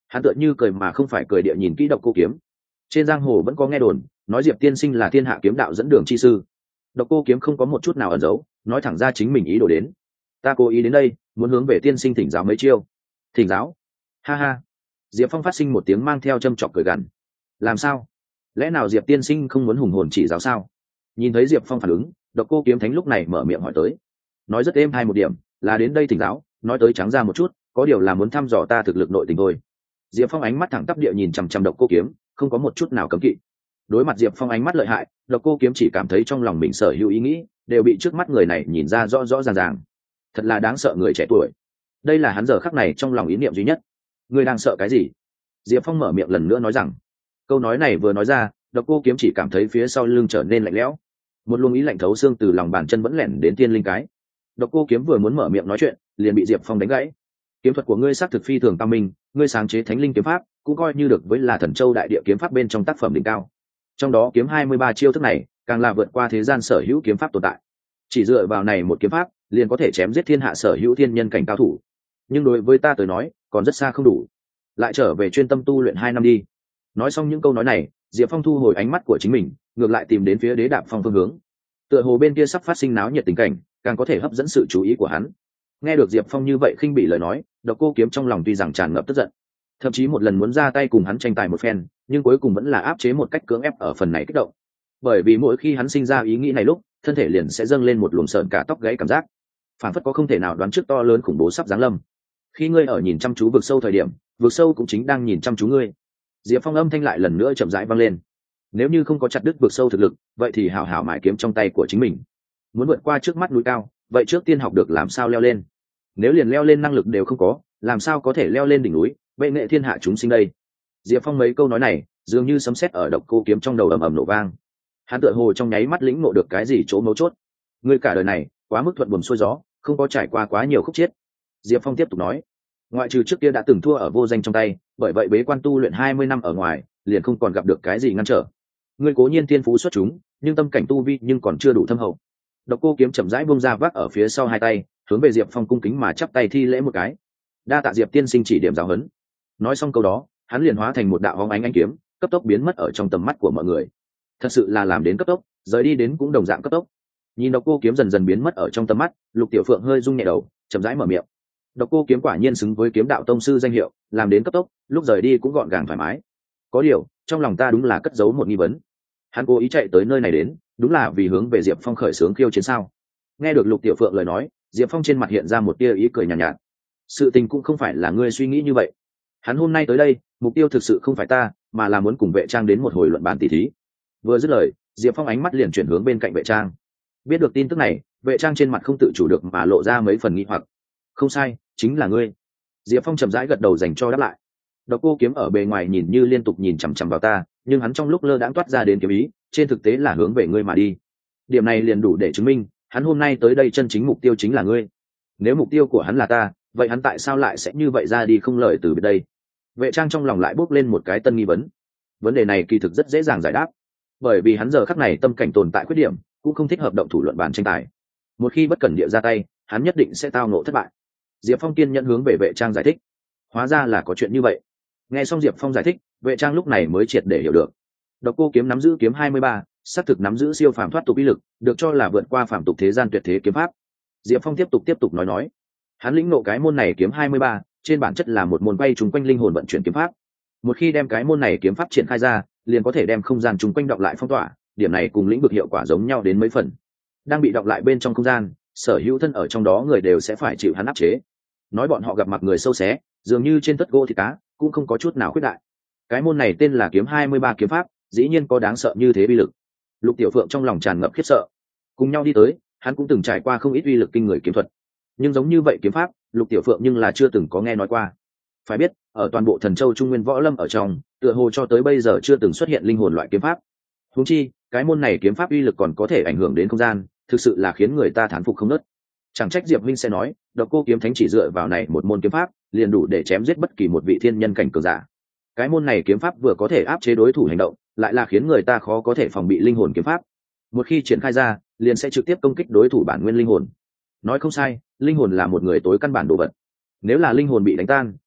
Hắn tựa như cười mà không phải cười địa nhìn kỹ Độc Cô Kiếm. Trên giang hồ vẫn có nghe đồn nói Diệp tiên sinh là thiên hạ kiếm đạo dẫn đường chi sư. Độc Cô Kiếm không có một chút nào ẩn giấu, nói thẳng ra chính mình ý đồ đến. Ta cố ý đến đây muốn hướng về tiên sinh thỉnh giáo mấy chiêu. Thỉnh giáo? Ha ha. Diệp Phong phát sinh một tiếng mang theo châm chọc cười gằn. Làm sao? Lẽ nào Diệp tiên sinh không muốn hùng hồn chỉ giáo sao? Nhìn thấy Diệp Phong phản ứng, Độc Cô Kiếm thánh lúc này mở miệng hỏi tới. Nói rất êm hai một điểm, là đến đây thỉnh giáo, nói tới trắng ra một chút, có điều là muốn thăm dò ta thực lực nội tình thôi. Diệp Phong ánh mắt thẳng tắp địa nhìn chằm chằm Độc Cô Kiếm, không có một chút nào cấm kỵ. Đối mặt Diệp Phong ánh mắt lợi hại, Độc Cô Kiếm chỉ cảm thấy trong lòng mình sở hữu ý nghĩ đều bị trước mắt người này nhìn ra rõ rõ ràng ràng. Thật là đáng sợ người trẻ tuổi. Đây là hắn giờ khắc này trong lòng ý niệm duy nhất. Ngươi đang sợ cái gì? Diệp Phong mở miệng lần nữa nói rằng. Câu nói này vừa nói ra, Độc Cô Kiếm chỉ cảm thấy phía sau lưng trở nên lạnh lẽo. Một luồng ý lạnh thấu xương từ lòng bàn chân vẫn lẻn đến tiên linh cái. Độc Cô Kiếm vừa muốn mở miệng nói chuyện, liền bị Diệp Phong đánh gãy. Kiếm thuật của ngươi xác thực phi thường cao minh, ngươi sáng chế Thánh Linh kiếm pháp, cũng coi như được với là Thần Châu đại địa kiếm pháp bên trong tác phẩm đỉnh cao. Trong đó kiếm hai mươi ba chiêu thức này, càng là vượt qua thế gian sở hữu kiếm pháp tồn tại. Chỉ dựa vào này một kiếm pháp, liền có thể chém giết thiên hạ sở hữu thiên nhân cảnh cao thủ. Nhưng đối với ta tới nói, còn rất xa không đủ. Lại trở về chuyên tâm tu luyện hai năm đi. Nói xong những câu nói này, Diệp Phong thu hồi ánh mắt của chính mình, ngược lại tìm đến phía Đế Đạp Phong phương hướng. Tựa hồ bên kia sắp phát sinh náo nhiệt tình cảnh, càng có thể hấp dẫn sự chú ý của hắn. Nghe được Diệp Phong như vậy khinh bị lời nói, Độc Cô Kiếm trong lòng tuy rằng tràn ngập tức giận, thậm chí một lần muốn ra tay cùng hắn tranh tài một phen, nhưng cuối cùng vẫn là áp chế một cách cưỡng ép ở phần này kích động. Bởi vì mỗi khi hắn sinh ra ý nghĩ này lúc, thân thể liền sẽ dâng lên một luồng sợn cả tóc gáy cảm giác, phản phất có không thể nào đoán trước to lớn khủng bố sắp giáng lâm. Khi ngươi ở nhìn chăm chú vực sâu thời điểm, vực sâu cũng chính đang nhìn chăm chú ngươi. Diệp Phong âm thanh lại lần nữa chậm rãi vang lên. Nếu như không có chặt đứt vực sâu thực lực, vậy thì hảo hảo mài kiếm trong tay của chính mình. Muốn vượt qua trước mắt núi cao, vậy trước tiên học được làm sao leo lên. Nếu liền leo lên năng lực đều không có, làm sao có thể leo lên đỉnh núi, bệ nghệ thiên hạ chúng sinh đây. Diệp Phong mấy câu nói này, dường như sấm sét ở Độc Cô Kiếm trong đầu ầm ầm nổ vang. Hắn tựa hồ trong nháy mắt lĩnh ngộ được cái gì chỗ mấu chốt. Ngươi cả đời này, quá mức thuận buồm xuôi gió, không có trải qua quá nhiều khúc chiết. Diệp Phong tiếp tục nói, ngoại trừ trước kia đã từng thua ở vô danh trong tay, bởi vậy bế quan tu luyện hai mươi năm ở ngoài, liền không còn gặp được cái gì ngăn trở. Ngươi cố nhiên thiên phú xuất chúng, nhưng tâm cảnh tu vi nhưng còn chưa đủ thâm hậu. Độc Cô Kiếm chậm rãi buông ra vác ở phía sau hai tay, hướng về Diệp Phong cung kính mà chắp tay thi lễ một cái. Đa tạ Diệp tiên sinh chỉ điểm giáo huấn. Nói xong câu đó, hắn liền hóa thành một đạo hóng ánh ánh kiếm, cấp tốc biến mất ở trong tầm mắt của mọi người. Thật sự là làm đến cấp tốc, rời đi đến cũng đồng dạng cấp tốc. Nhìn Độc Cô Kiếm dần dần biến mất ở trong tầm mắt, Lục Tiểu Phượng hơi rung nhẹ đầu, chậm rãi mở miệng. Độc Cô Kiếm quả nhiên xứng với kiếm đạo tông sư danh hiệu, làm đến cấp tốc, lúc rời đi cũng gọn gàng thoải mái. Có điều, trong lòng ta đúng là cất giấu một nghi vấn. Hắn cố ý chạy tới nơi này đến, đúng là vì hướng về Diệp Phong khởi xướng khiêu chiến sao? Nghe được Lục Tiểu Phượng lời nói, Diệp Phong trên mặt hiện ra một tia ý cười nhàn nhạt, nhạt. Sự tình cũng không phải là ngươi suy nghĩ như vậy. Hắn hôm nay tới đây, mục tiêu thực sự không phải ta, mà là muốn cùng Vệ Trang đến một hồi luận bàn tỷ thí. Vừa dứt lời, Diệp Phong ánh mắt liền chuyển hướng bên cạnh Vệ Trang. Biết được tin tức này, Vệ Trang trên mặt không tự chủ được mà lộ ra mấy phần nghi hoặc. Không sai, chính là ngươi. Diệp Phong chậm rãi gật đầu dành cho đáp lại. Độc Cô Kiếm ở bề ngoài nhìn như liên tục nhìn chằm chằm vào ta, nhưng hắn trong lúc lơ đãng toát ra đến kiếm ý, trên thực tế là hướng về ngươi mà đi. Điểm này liền đủ để chứng minh, hắn hôm nay tới đây chân chính mục tiêu chính là ngươi. Nếu mục tiêu của hắn là ta, vậy hắn tại sao lại sẽ như vậy ra đi không lời từ biệt đây? Vệ Trang trong lòng lại bốc lên một cái tân nghi vấn. Vấn đề này kỳ thực rất dễ dàng giải đáp, bởi vì hắn giờ khắc này tâm cảnh tồn tại khuyết điểm, cũng không thích hợp động thủ luận bàn tranh tài. Một khi bất cẩn địa ra tay, hắn nhất định sẽ tao ngộ thất bại. Diệp Phong kiên nhẫn hướng về Vệ Trang giải thích. Hóa ra là có chuyện như vậy. Nghe xong Diệp Phong giải thích, Vệ Trang lúc này mới triệt để hiểu được. Độc Cô Kiếm nắm giữ kiếm hai mươi ba, xác thực nắm giữ siêu phàm thoát tục uy lực, được cho là vượt qua phàm tục thế gian tuyệt thế kiếm pháp. Diệp Phong tiếp tục tiếp tục nói nói, hắn lĩnh ngộ cái môn này kiếm hai mươi ba, trên bản chất là một môn quay trùng quanh linh hồn vận chuyển kiếm pháp. Một khi đem cái môn này kiếm pháp triển khai ra, liền có thể đem không gian trùng quanh đọng lại phong tỏa, điểm này cùng lĩnh vực hiệu quả giống nhau đến mấy phần. Đang bị đọng lại bên trong không gian, sở hữu thân ở trong đó người đều sẽ phải chịu hắn áp chế. Nói bọn họ gặp mặt người sâu xé, dường như trên tất gỗ thịt cá, cũng không có chút nào khuyết đại. Cái môn này tên là kiếm hai mươi ba kiếm pháp, dĩ nhiên có đáng sợ như thế uy lực. Lục Tiểu Phượng trong lòng tràn ngập khiếp sợ. Cùng nhau đi tới, hắn cũng từng trải qua không ít uy lực kinh người kiếm thuật, nhưng giống như vậy kiếm pháp, Lục Tiểu Phượng nhưng là chưa từng có nghe nói qua. Phải biết, ở toàn bộ Thần Châu Trung Nguyên võ lâm ở trong, tựa hồ cho tới bây giờ chưa từng xuất hiện linh hồn loại kiếm pháp. Huống chi, cái môn này kiếm pháp uy lực còn có thể ảnh hưởng đến không gian, thực sự là khiến người ta thán phục không nớt. Chẳng trách Diệp Minh sẽ nói, Độc Cô Kiếm Thánh chỉ dựa vào này một môn kiếm pháp, liền đủ để chém giết bất kỳ một vị thiên nhân cảnh cường giả. Cái môn này kiếm pháp vừa có thể áp chế đối thủ hành động, lại là khiến người ta khó có thể phòng bị linh hồn kiếm pháp. Một khi triển khai ra, liền sẽ trực tiếp công kích đối thủ bản nguyên linh hồn. Nói không sai, linh hồn là một người tối căn bản đồ vật. Nếu là linh hồn bị đánh tan,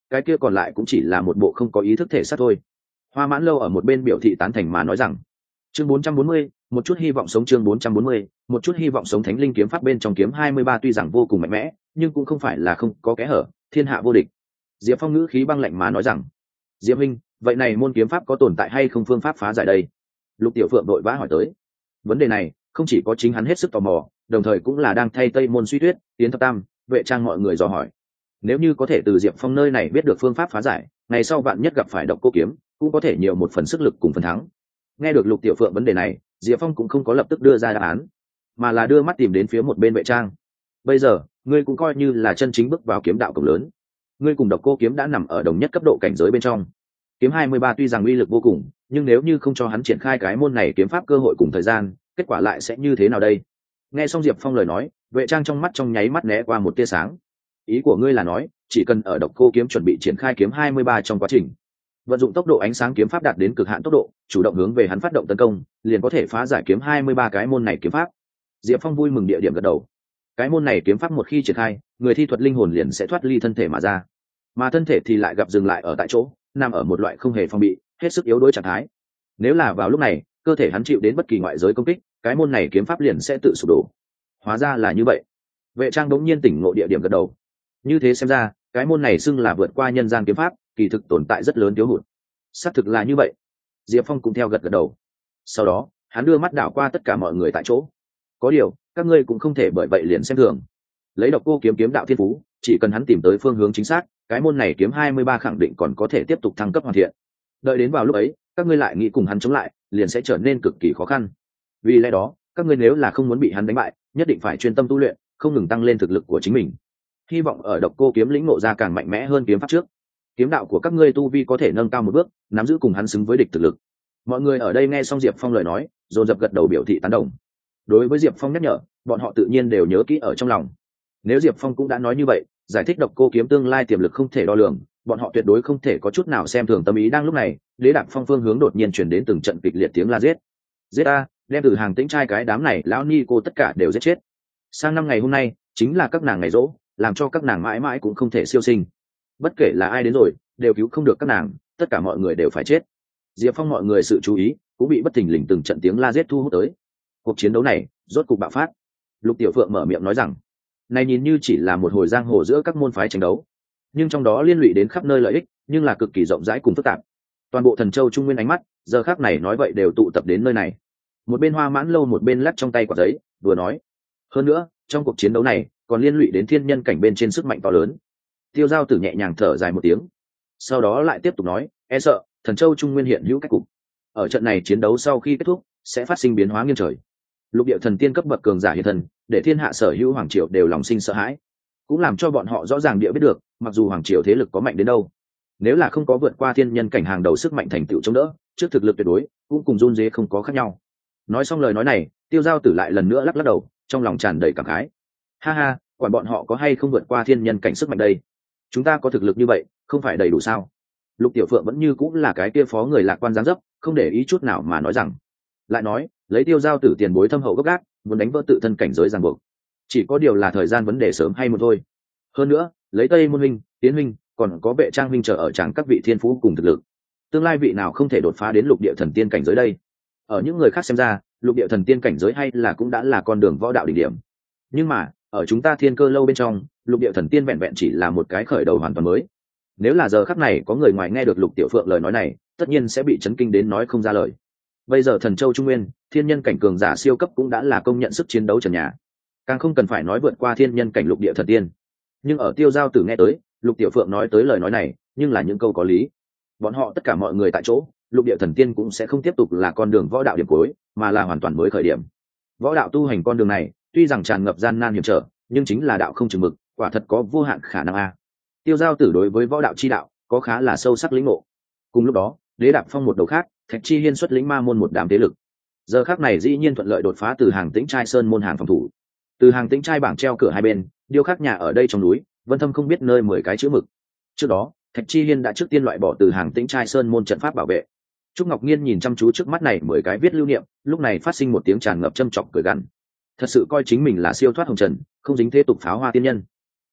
cái kia còn lại cũng chỉ là một bộ không có ý thức thể xác thôi. Hoa Mãn Lâu ở một bên biểu thị tán thành mà nói rằng chương bốn trăm bốn mươi, một chút hy vọng sống. Chương bốn trăm bốn mươi, một chút hy vọng sống. Thánh linh kiếm pháp bên trong kiếm hai mươi ba tuy rằng vô cùng mạnh mẽ, nhưng cũng không phải là không có kẽ hở, thiên hạ vô địch. Diệp Phong ngữ khí băng lạnh mà nói rằng Diệp Minh, vậy này môn kiếm pháp có tồn tại hay không phương pháp phá giải đây? Lục Tiểu Phượng đội vã hỏi tới. Vấn đề này không chỉ có chính hắn hết sức tò mò, đồng thời cũng là đang thay Tây Môn Suy Tuyết, Tiến Thập Tam, Vệ Trang mọi người dò hỏi. Nếu như có thể từ Diệp Phong nơi này biết được phương pháp phá giải, ngày sau vạn nhất gặp phải Độc Cô kiếm, cũng có thể nhiều một phần sức lực cùng phần thắng. Nghe được Lục Tiểu Phượng vấn đề này, Diệp Phong cũng không có lập tức đưa ra đáp án, mà là đưa mắt tìm đến phía một bên Vệ Trang. Bây giờ, ngươi cũng coi như là chân chính bước vào kiếm đạo cổng lớn. Ngươi cùng Độc Cô kiếm đã nằm ở đồng nhất cấp độ cảnh giới bên trong. Kiếm hai mươi ba tuy rằng uy lực vô cùng, nhưng nếu như không cho hắn triển khai cái môn này kiếm pháp cơ hội cùng thời gian, kết quả lại sẽ như thế nào đây? Nghe xong Diệp Phong lời nói, Vệ Trang trong mắt trong nháy mắt né qua một tia sáng. Ý của ngươi là nói, chỉ cần ở Độc Cô kiếm chuẩn bị triển khai kiếm hai mươi ba trong quá trình, vận dụng tốc độ ánh sáng kiếm pháp đạt đến cực hạn tốc độ, chủ động hướng về hắn phát động tấn công, liền có thể phá giải kiếm hai mươi ba cái môn này kiếm pháp. Diệp Phong vui mừng địa điểm gật đầu. Cái môn này kiếm pháp một khi triển khai, người thi thuật linh hồn liền sẽ thoát ly thân thể mà ra, mà thân thể thì lại gặp dừng lại ở tại chỗ, nằm ở một loại không hề phòng bị, hết sức yếu đuối trạng thái. Nếu là vào lúc này, cơ thể hắn chịu đến bất kỳ ngoại giới công kích, cái môn này kiếm pháp liền sẽ tự sụp đổ. Hóa ra là như vậy. Vệ Trang đống nhiên tỉnh ngộ địa điểm gật đầu. Như thế xem ra, cái môn này xưng là vượt qua nhân gian kiếm pháp, kỳ thực tồn tại rất lớn thiếu hụt. Xác thực là như vậy. Diệp Phong cũng theo gật gật đầu. Sau đó, hắn đưa mắt đảo qua tất cả mọi người tại chỗ. Có điều, các ngươi cũng không thể bởi vậy liền xem thường. Lấy Độc Cô kiếm kiếm đạo thiên phú, chỉ cần hắn tìm tới phương hướng chính xác, cái môn này kiếm hai mươi ba khẳng định còn có thể tiếp tục thăng cấp hoàn thiện. Đợi đến vào lúc ấy, các ngươi lại nghĩ cùng hắn chống lại, liền sẽ trở nên cực kỳ khó khăn. Vì lẽ đó, các ngươi nếu là không muốn bị hắn đánh bại, nhất định phải chuyên tâm tu luyện, không ngừng tăng lên thực lực của chính mình. Hy vọng ở Độc Cô kiếm lĩnh ngộ ra càng mạnh mẽ hơn kiếm pháp trước, kiếm đạo của các ngươi tu vi có thể nâng cao một bước, nắm giữ cùng hắn xứng với địch thực lực. Mọi người ở đây nghe xong Diệp Phong lời nói, dồn dập gật đầu biểu thị tán đồng. Đối với Diệp Phong nhắc nhở, bọn họ tự nhiên đều nhớ kỹ ở trong lòng. Nếu Diệp Phong cũng đã nói như vậy, giải thích Độc Cô kiếm tương lai tiềm lực không thể đo lường, bọn họ tuyệt đối không thể có chút nào xem thường tâm ý. Đang lúc này, Đế Đạp Phong phương hướng đột nhiên chuyển đến từng trận kịch liệt tiếng la giết. Giết a, đem từ hàng tĩnh trai cái đám này lão ni cô tất cả đều giết chết. Sang năm ngày hôm nay chính là các nàng ngày rỗ, làm cho các nàng mãi mãi cũng không thể siêu sinh. Bất kể là ai đến rồi, đều cứu không được các nàng, tất cả mọi người đều phải chết. Diệp Phong mọi người sự chú ý cũng bị bất thình lình từng trận tiếng la giết thu hút tới. Cuộc chiến đấu này rốt cục bạo phát. Lục Tiểu Phượng mở miệng nói rằng, này nhìn như chỉ là một hồi giang hồ giữa các môn phái tranh đấu, nhưng trong đó liên lụy đến khắp nơi lợi ích, nhưng là cực kỳ rộng rãi cùng phức tạp. Toàn bộ Thần Châu Trung Nguyên ánh mắt giờ khắc này nói vậy đều tụ tập đến nơi này. Một bên Hoa Mãn Lâu một bên lắc trong tay quả giấy, vừa nói, hơn nữa trong cuộc chiến đấu này còn liên lụy đến thiên nhân cảnh bên trên sức mạnh to lớn. Tiêu Giao Tử nhẹ nhàng thở dài một tiếng, sau đó lại tiếp tục nói, e sợ Thần Châu Trung Nguyên hiện hữu cách cục, ở trận này chiến đấu sau khi kết thúc sẽ phát sinh biến hóa nghiêng trời. Lục địa thần tiên cấp bậc cường giả hiện thần, để thiên hạ sở hữu hoàng triều đều lòng sinh sợ hãi, cũng làm cho bọn họ rõ ràng địa biết được, mặc dù hoàng triều thế lực có mạnh đến đâu, nếu là không có vượt qua thiên nhân cảnh hàng đầu sức mạnh thành tựu chống đỡ, trước thực lực tuyệt đối cũng cùng run dế không có khác nhau. Nói xong lời nói này, Tiêu Giao Tử lại lần nữa lắc lắc đầu, trong lòng tràn đầy cảm khái. Ha ha, quản bọn họ có hay không vượt qua thiên nhân cảnh sức mạnh đây, chúng ta có thực lực như vậy không phải đầy đủ sao? Lục Tiểu Phượng vẫn như cũng là cái kia phó người lạc quan dáng dấp, không để ý chút nào mà nói rằng, lại nói lấy Tiêu Giao Tử tiền bối thâm hậu gốc gác, muốn đánh vỡ tự thân cảnh giới ràng buộc, chỉ có điều là thời gian vấn đề sớm hay muộn thôi. Hơn nữa, lấy Tây Môn huynh, Tiến huynh, còn có Vệ Trang huynh chờ ở chẳng các vị thiên phú cùng thực lực, tương lai vị nào không thể đột phá đến lục địa thần tiên cảnh giới đây? Ở những người khác xem ra, lục địa thần tiên cảnh giới hay là cũng đã là con đường võ đạo đỉnh điểm, nhưng mà ở chúng ta Thiên Cơ lâu bên trong, lục địa thần tiên vẹn vẹn chỉ là một cái khởi đầu hoàn toàn mới. Nếu là giờ khắc này có người ngoài nghe được Lục Tiểu Phượng lời nói này, tất nhiên sẽ bị chấn kinh đến nói không ra lời. Bây giờ Thần Châu Trung Nguyên, thiên nhân cảnh cường giả siêu cấp cũng đã là công nhận sức chiến đấu trần nhà, càng không cần phải nói vượt qua thiên nhân cảnh lục địa thần tiên. Nhưng ở Tiêu Giao Tử nghe tới, Lục Tiểu Phượng nói tới lời nói này, nhưng là những câu có lý. Bọn họ tất cả mọi người tại chỗ, lục địa thần tiên cũng sẽ không tiếp tục là con đường võ đạo điểm cuối, mà là hoàn toàn mới khởi điểm. Võ đạo tu hành con đường này, tuy rằng tràn ngập gian nan hiểm trở, nhưng chính là đạo không chừng mực, quả thật có vô hạn khả năng a. Tiêu Giao Tử đối với võ đạo chi đạo có khá là sâu sắc lĩnh ngộ. Cùng lúc đó, Đế Đạp Phong một đầu khác, Thạch Chi Hiên xuất lĩnh ma môn một đám thế lực. Giờ khác này dĩ nhiên thuận lợi đột phá từ hàng Tĩnh Trai Sơn môn hàng phòng thủ. Từ hàng Tĩnh Trai bảng treo cửa hai bên, điêu khắc nhà ở đây trong núi, Vân Thâm không biết nơi mười cái chữ mực. Trước đó, Thạch Chi Hiên đã trước tiên loại bỏ từ hàng Tĩnh Trai Sơn môn trận pháp bảo vệ. Trúc Ngọc Nhiên nhìn chăm chú trước mắt này mười cái viết lưu niệm, lúc này phát sinh một tiếng tràn ngập châm chọc cười gằn. Thật sự coi chính mình là siêu thoát hồng trần, không dính thế tục pháo hoa tiên nhân.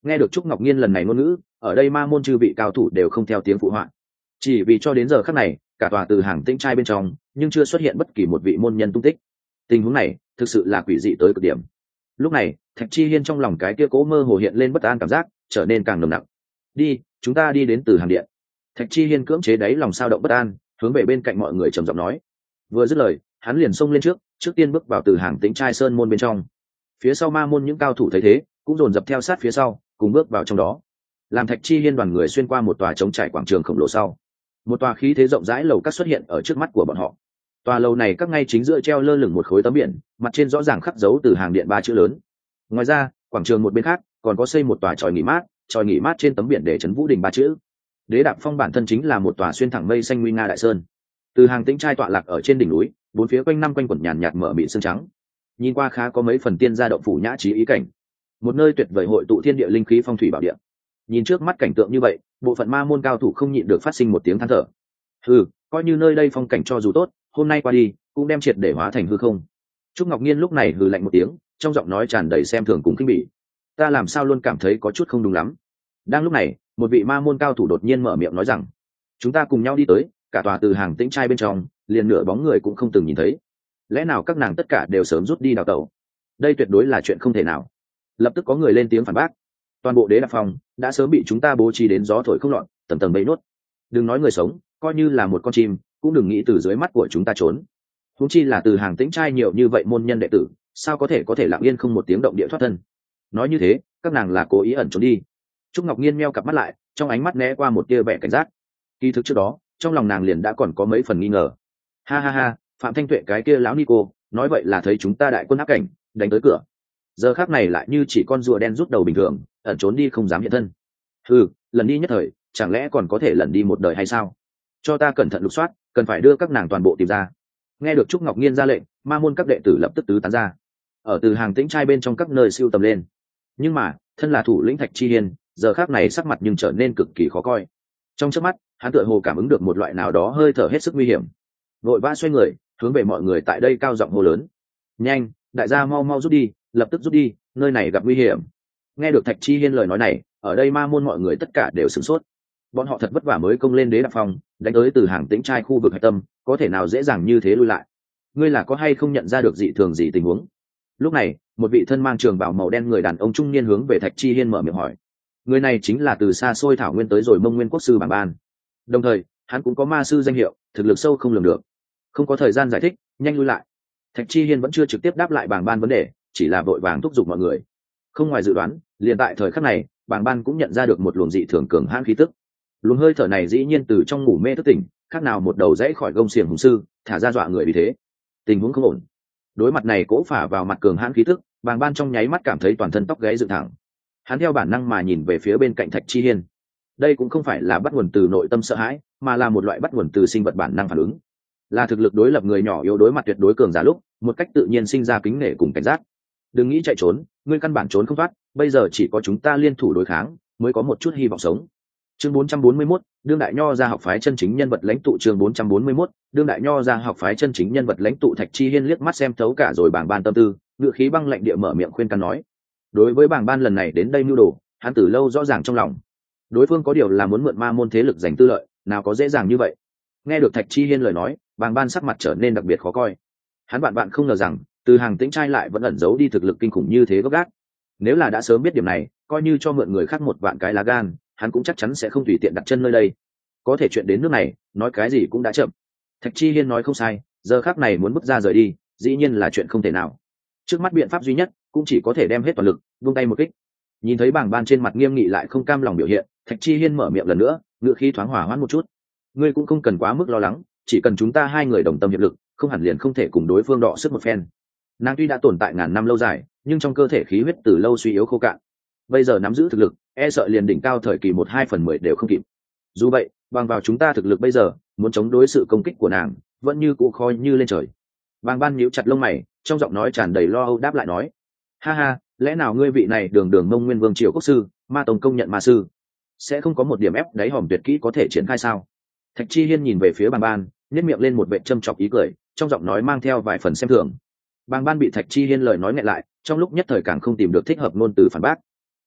Nghe được Trúc Ngọc Nhiên lần này ngôn ngữ, ở đây ma môn chư vị cao thủ đều không theo tiếng phụ họa, chỉ vì cho đến giờ khắc này cả tòa từ hàng tĩnh trai bên trong nhưng chưa xuất hiện bất kỳ một vị môn nhân tung tích. Tình huống này thực sự là quỷ dị tới cực điểm. Lúc này Thạch Chi Hiên trong lòng cái kia cố mơ hồ hiện lên bất an cảm giác trở nên càng nồng nặng. Đi, chúng ta đi đến từ hàng điện. Thạch Chi Hiên cưỡng chế đáy lòng sao động bất an, hướng về bên cạnh mọi người trầm giọng nói. Vừa dứt lời, hắn liền xông lên trước, trước tiên bước vào từ hàng tĩnh trai sơn môn bên trong. Phía sau ma môn những cao thủ thấy thế cũng dồn dập theo sát phía sau, cùng bước vào trong đó. Làm Thạch Chi Hiên đoàn người xuyên qua một tòa trống trải quảng trường khổng lồ sau, một tòa khí thế rộng rãi lầu các xuất hiện ở trước mắt của bọn họ. Tòa lầu này các ngay chính giữa treo lơ lửng một khối tấm biển, mặt trên rõ ràng khắc dấu từ hàng điện ba chữ lớn. Ngoài ra, quảng trường một bên khác còn có xây một tòa tròi nghỉ mát, tròi nghỉ mát trên tấm biển để trấn Vũ Đình ba chữ. Đế Đạp Phong bản thân chính là một tòa xuyên thẳng mây xanh nguy nga đại sơn. Từ hàng tĩnh trai tọa lạc ở trên đỉnh núi, bốn phía quanh năm quanh quẩn nhàn nhạt mở mịn sương trắng. Nhìn qua khá có mấy phần tiên gia động phủ nhã trí ý cảnh. Một nơi tuyệt vời hội tụ thiên địa linh khí phong thủy bảo địa. Nhìn trước mắt cảnh tượng như vậy, bộ phận ma môn cao thủ không nhịn được phát sinh một tiếng than thở. Ừ, coi như nơi đây phong cảnh cho dù tốt, hôm nay qua đi cũng đem triệt để hóa thành hư không. Trúc Ngọc Nhiên lúc này hừ lạnh một tiếng, trong giọng nói tràn đầy xem thường cùng khinh bỉ. Ta làm sao luôn cảm thấy có chút không đúng lắm. Đang lúc này, một vị ma môn cao thủ đột nhiên mở miệng nói rằng, chúng ta cùng nhau đi tới, cả tòa từ hàng tĩnh trai bên trong, liền nửa bóng người cũng không từng nhìn thấy. Lẽ nào các nàng tất cả đều sớm rút đi đào tẩu? Đây tuyệt đối là chuyện không thể nào. Lập tức có người lên tiếng phản bác. Toàn bộ Đế Đạp Phong đã sớm bị chúng ta bố trí đến gió thổi không lọt, tầng tầng bẫy nốt. Đừng nói người sống, coi như là một con chim cũng đừng nghĩ từ dưới mắt của chúng ta trốn. Huống chi là từ hàng tĩnh trai nhiều như vậy môn nhân đệ tử, sao có thể có thể lặng yên không một tiếng động địa thoát thân? Nói như thế, các nàng là cố ý ẩn trốn đi. Trúc Ngọc Nhiên meo cặp mắt lại, trong ánh mắt né qua một tia vẻ cảnh giác. Kỳ thực trước đó, trong lòng nàng liền đã còn có mấy phần nghi ngờ. Ha ha ha, Phạm Thanh Tuệ cái kia lão Nico, nói vậy là thấy chúng ta đại quân áp cảnh, đánh tới cửa. Giờ khắc này lại như chỉ con rùa đen rút đầu bình thường, ẩn trốn đi không dám hiện thân. Ừ, lần đi nhất thời, chẳng lẽ còn có thể lần đi một đời hay sao? Cho ta cẩn thận lục soát, cần phải đưa các nàng toàn bộ tìm ra. Nghe được Trúc Ngọc Nhiên ra lệnh, ma môn các đệ tử lập tức tứ tán ra, ở từ hàng tĩnh trai bên trong các nơi siêu tầm lên. Nhưng mà, thân là thủ lĩnh Thạch Chi Hiên, giờ khắc này sắc mặt nhưng trở nên cực kỳ khó coi. Trong chớp mắt, hắn tựa hồ cảm ứng được một loại nào đó hơi thở hết sức nguy hiểm, vội vã xoay người, hướng về mọi người tại đây cao giọng hô lớn: nhanh, đại gia mau mau rút đi, lập tức rút đi, nơi này gặp nguy hiểm. Nghe được Thạch Chi Hiên lời nói này, ở đây ma môn mọi người tất cả đều sửng sốt. Bọn họ thật vất vả mới công lên Đế Đạp Phong, đánh tới từ hàng tĩnh trai khu vực hạch tâm, có thể nào dễ dàng như thế lui lại? Ngươi là có hay không nhận ra được dị thường gì tình huống? Lúc này, một vị thân mang trường bào màu đen người đàn ông trung niên hướng về Thạch Chi Hiên mở miệng hỏi. Người này chính là từ xa xôi thảo nguyên tới rồi Mông Nguyên quốc sư Bàng Ban. Đồng thời, hắn cũng có ma sư danh hiệu, thực lực sâu không lường được. Không có thời gian giải thích, nhanh lui lại. Thạch Chi Hiên vẫn chưa trực tiếp đáp lại Bàng Ban vấn đề, chỉ là vội vàng thúc giục mọi người. Không ngoài dự đoán, liền tại thời khắc này, Bàng Ban cũng nhận ra được một luồng dị thường cường hãn khí tức. Luồng hơi thở này dĩ nhiên từ trong ngủ mê thức tỉnh, khác nào một đầu rẽ khỏi gông xiềng hùng sư, thả ra dọa người vì thế. Tình huống không ổn. Đối mặt này cỗ phả vào mặt cường hãn khí tức, Bàng Ban trong nháy mắt cảm thấy toàn thân tóc gáy dựng thẳng. Hắn theo bản năng mà nhìn về phía bên cạnh Thạch Chi Hiên. Đây cũng không phải là bắt nguồn từ nội tâm sợ hãi, mà là một loại bắt nguồn từ sinh vật bản năng phản ứng. Là thực lực đối lập người nhỏ yếu đối mặt tuyệt đối cường giả lúc, một cách tự nhiên sinh ra kính nể cùng cảnh giác. Đừng nghĩ chạy trốn, ngươi căn bản trốn không thoát, bây giờ chỉ có chúng ta liên thủ đối kháng, mới có một chút hy vọng sống. Chương bốn trăm bốn mươi mốt, đương đại nho gia học phái chân chính nhân vật lãnh tụ. Chương bốn trăm bốn mươi mốt, đương đại nho gia học phái chân chính nhân vật lãnh tụ. Thạch Chi Hiên liếc mắt xem thấu cả rồi Bàng Ban tâm tư, ngựa khí băng lạnh địa mở miệng khuyên can nói. Đối với Bàng Ban lần này đến đây mưu đồ, hắn từ lâu rõ ràng trong lòng. Đối phương có điều là muốn mượn ma môn thế lực giành tư lợi, nào có dễ dàng như vậy. Nghe được Thạch Chi Hiên lời nói, Bàng Ban sắc mặt trở nên đặc biệt khó coi. Hắn bạn bạn không ngờ rằng, từ hàng tĩnh trai lại vẫn ẩn giấu đi thực lực kinh khủng như thế gấp gáp. Nếu là đã sớm biết điểm này, coi như cho mượn người khác một vạn cái lá gan, hắn cũng chắc chắn sẽ không tùy tiện đặt chân nơi đây. Có thể chuyện đến nước này, nói cái gì cũng đã chậm. Thạch Chi Hiên nói không sai, giờ khắc này muốn bước ra rời đi, dĩ nhiên là chuyện không thể nào. Trước mắt biện pháp duy nhất, cũng chỉ có thể đem hết toàn lực, vung tay một kích. Nhìn thấy Bàng Ban trên mặt nghiêm nghị lại không cam lòng biểu hiện, Thạch Chi Hiên mở miệng lần nữa, ngựa khí thoáng hòa hoãn một chút. Ngươi cũng không cần quá mức lo lắng, chỉ cần chúng ta hai người đồng tâm hiệp lực, không hẳn liền không thể cùng đối phương đọ sức một phen. Nàng tuy đã tồn tại ngàn năm lâu dài, nhưng trong cơ thể khí huyết từ lâu suy yếu khô cạn. Bây giờ nắm giữ thực lực, e sợ liền đỉnh cao thời kỳ một hai phần mười đều không kịp. Dù vậy, bằng vào chúng ta thực lực bây giờ, muốn chống đối sự công kích của nàng, vẫn như cũ khó như lên trời. Bàng Ban nhíu chặt lông mày, trong giọng nói tràn đầy lo âu đáp lại nói: ha ha, lẽ nào ngươi vị này đường đường Mông Nguyên vương triều quốc sư, ma tông công nhận ma sư, sẽ không có một điểm ép đáy hòm tuyệt kỹ có thể triển khai sao? Thạch Chi Hiên nhìn về phía Bàng Ban, nhếch miệng lên một vẻ châm chọc ý cười, trong giọng nói mang theo vài phần xem thường. Bàng Ban bị Thạch Chi Hiên lời nói nghẹn lại, trong lúc nhất thời càng không tìm được thích hợp ngôn từ phản bác.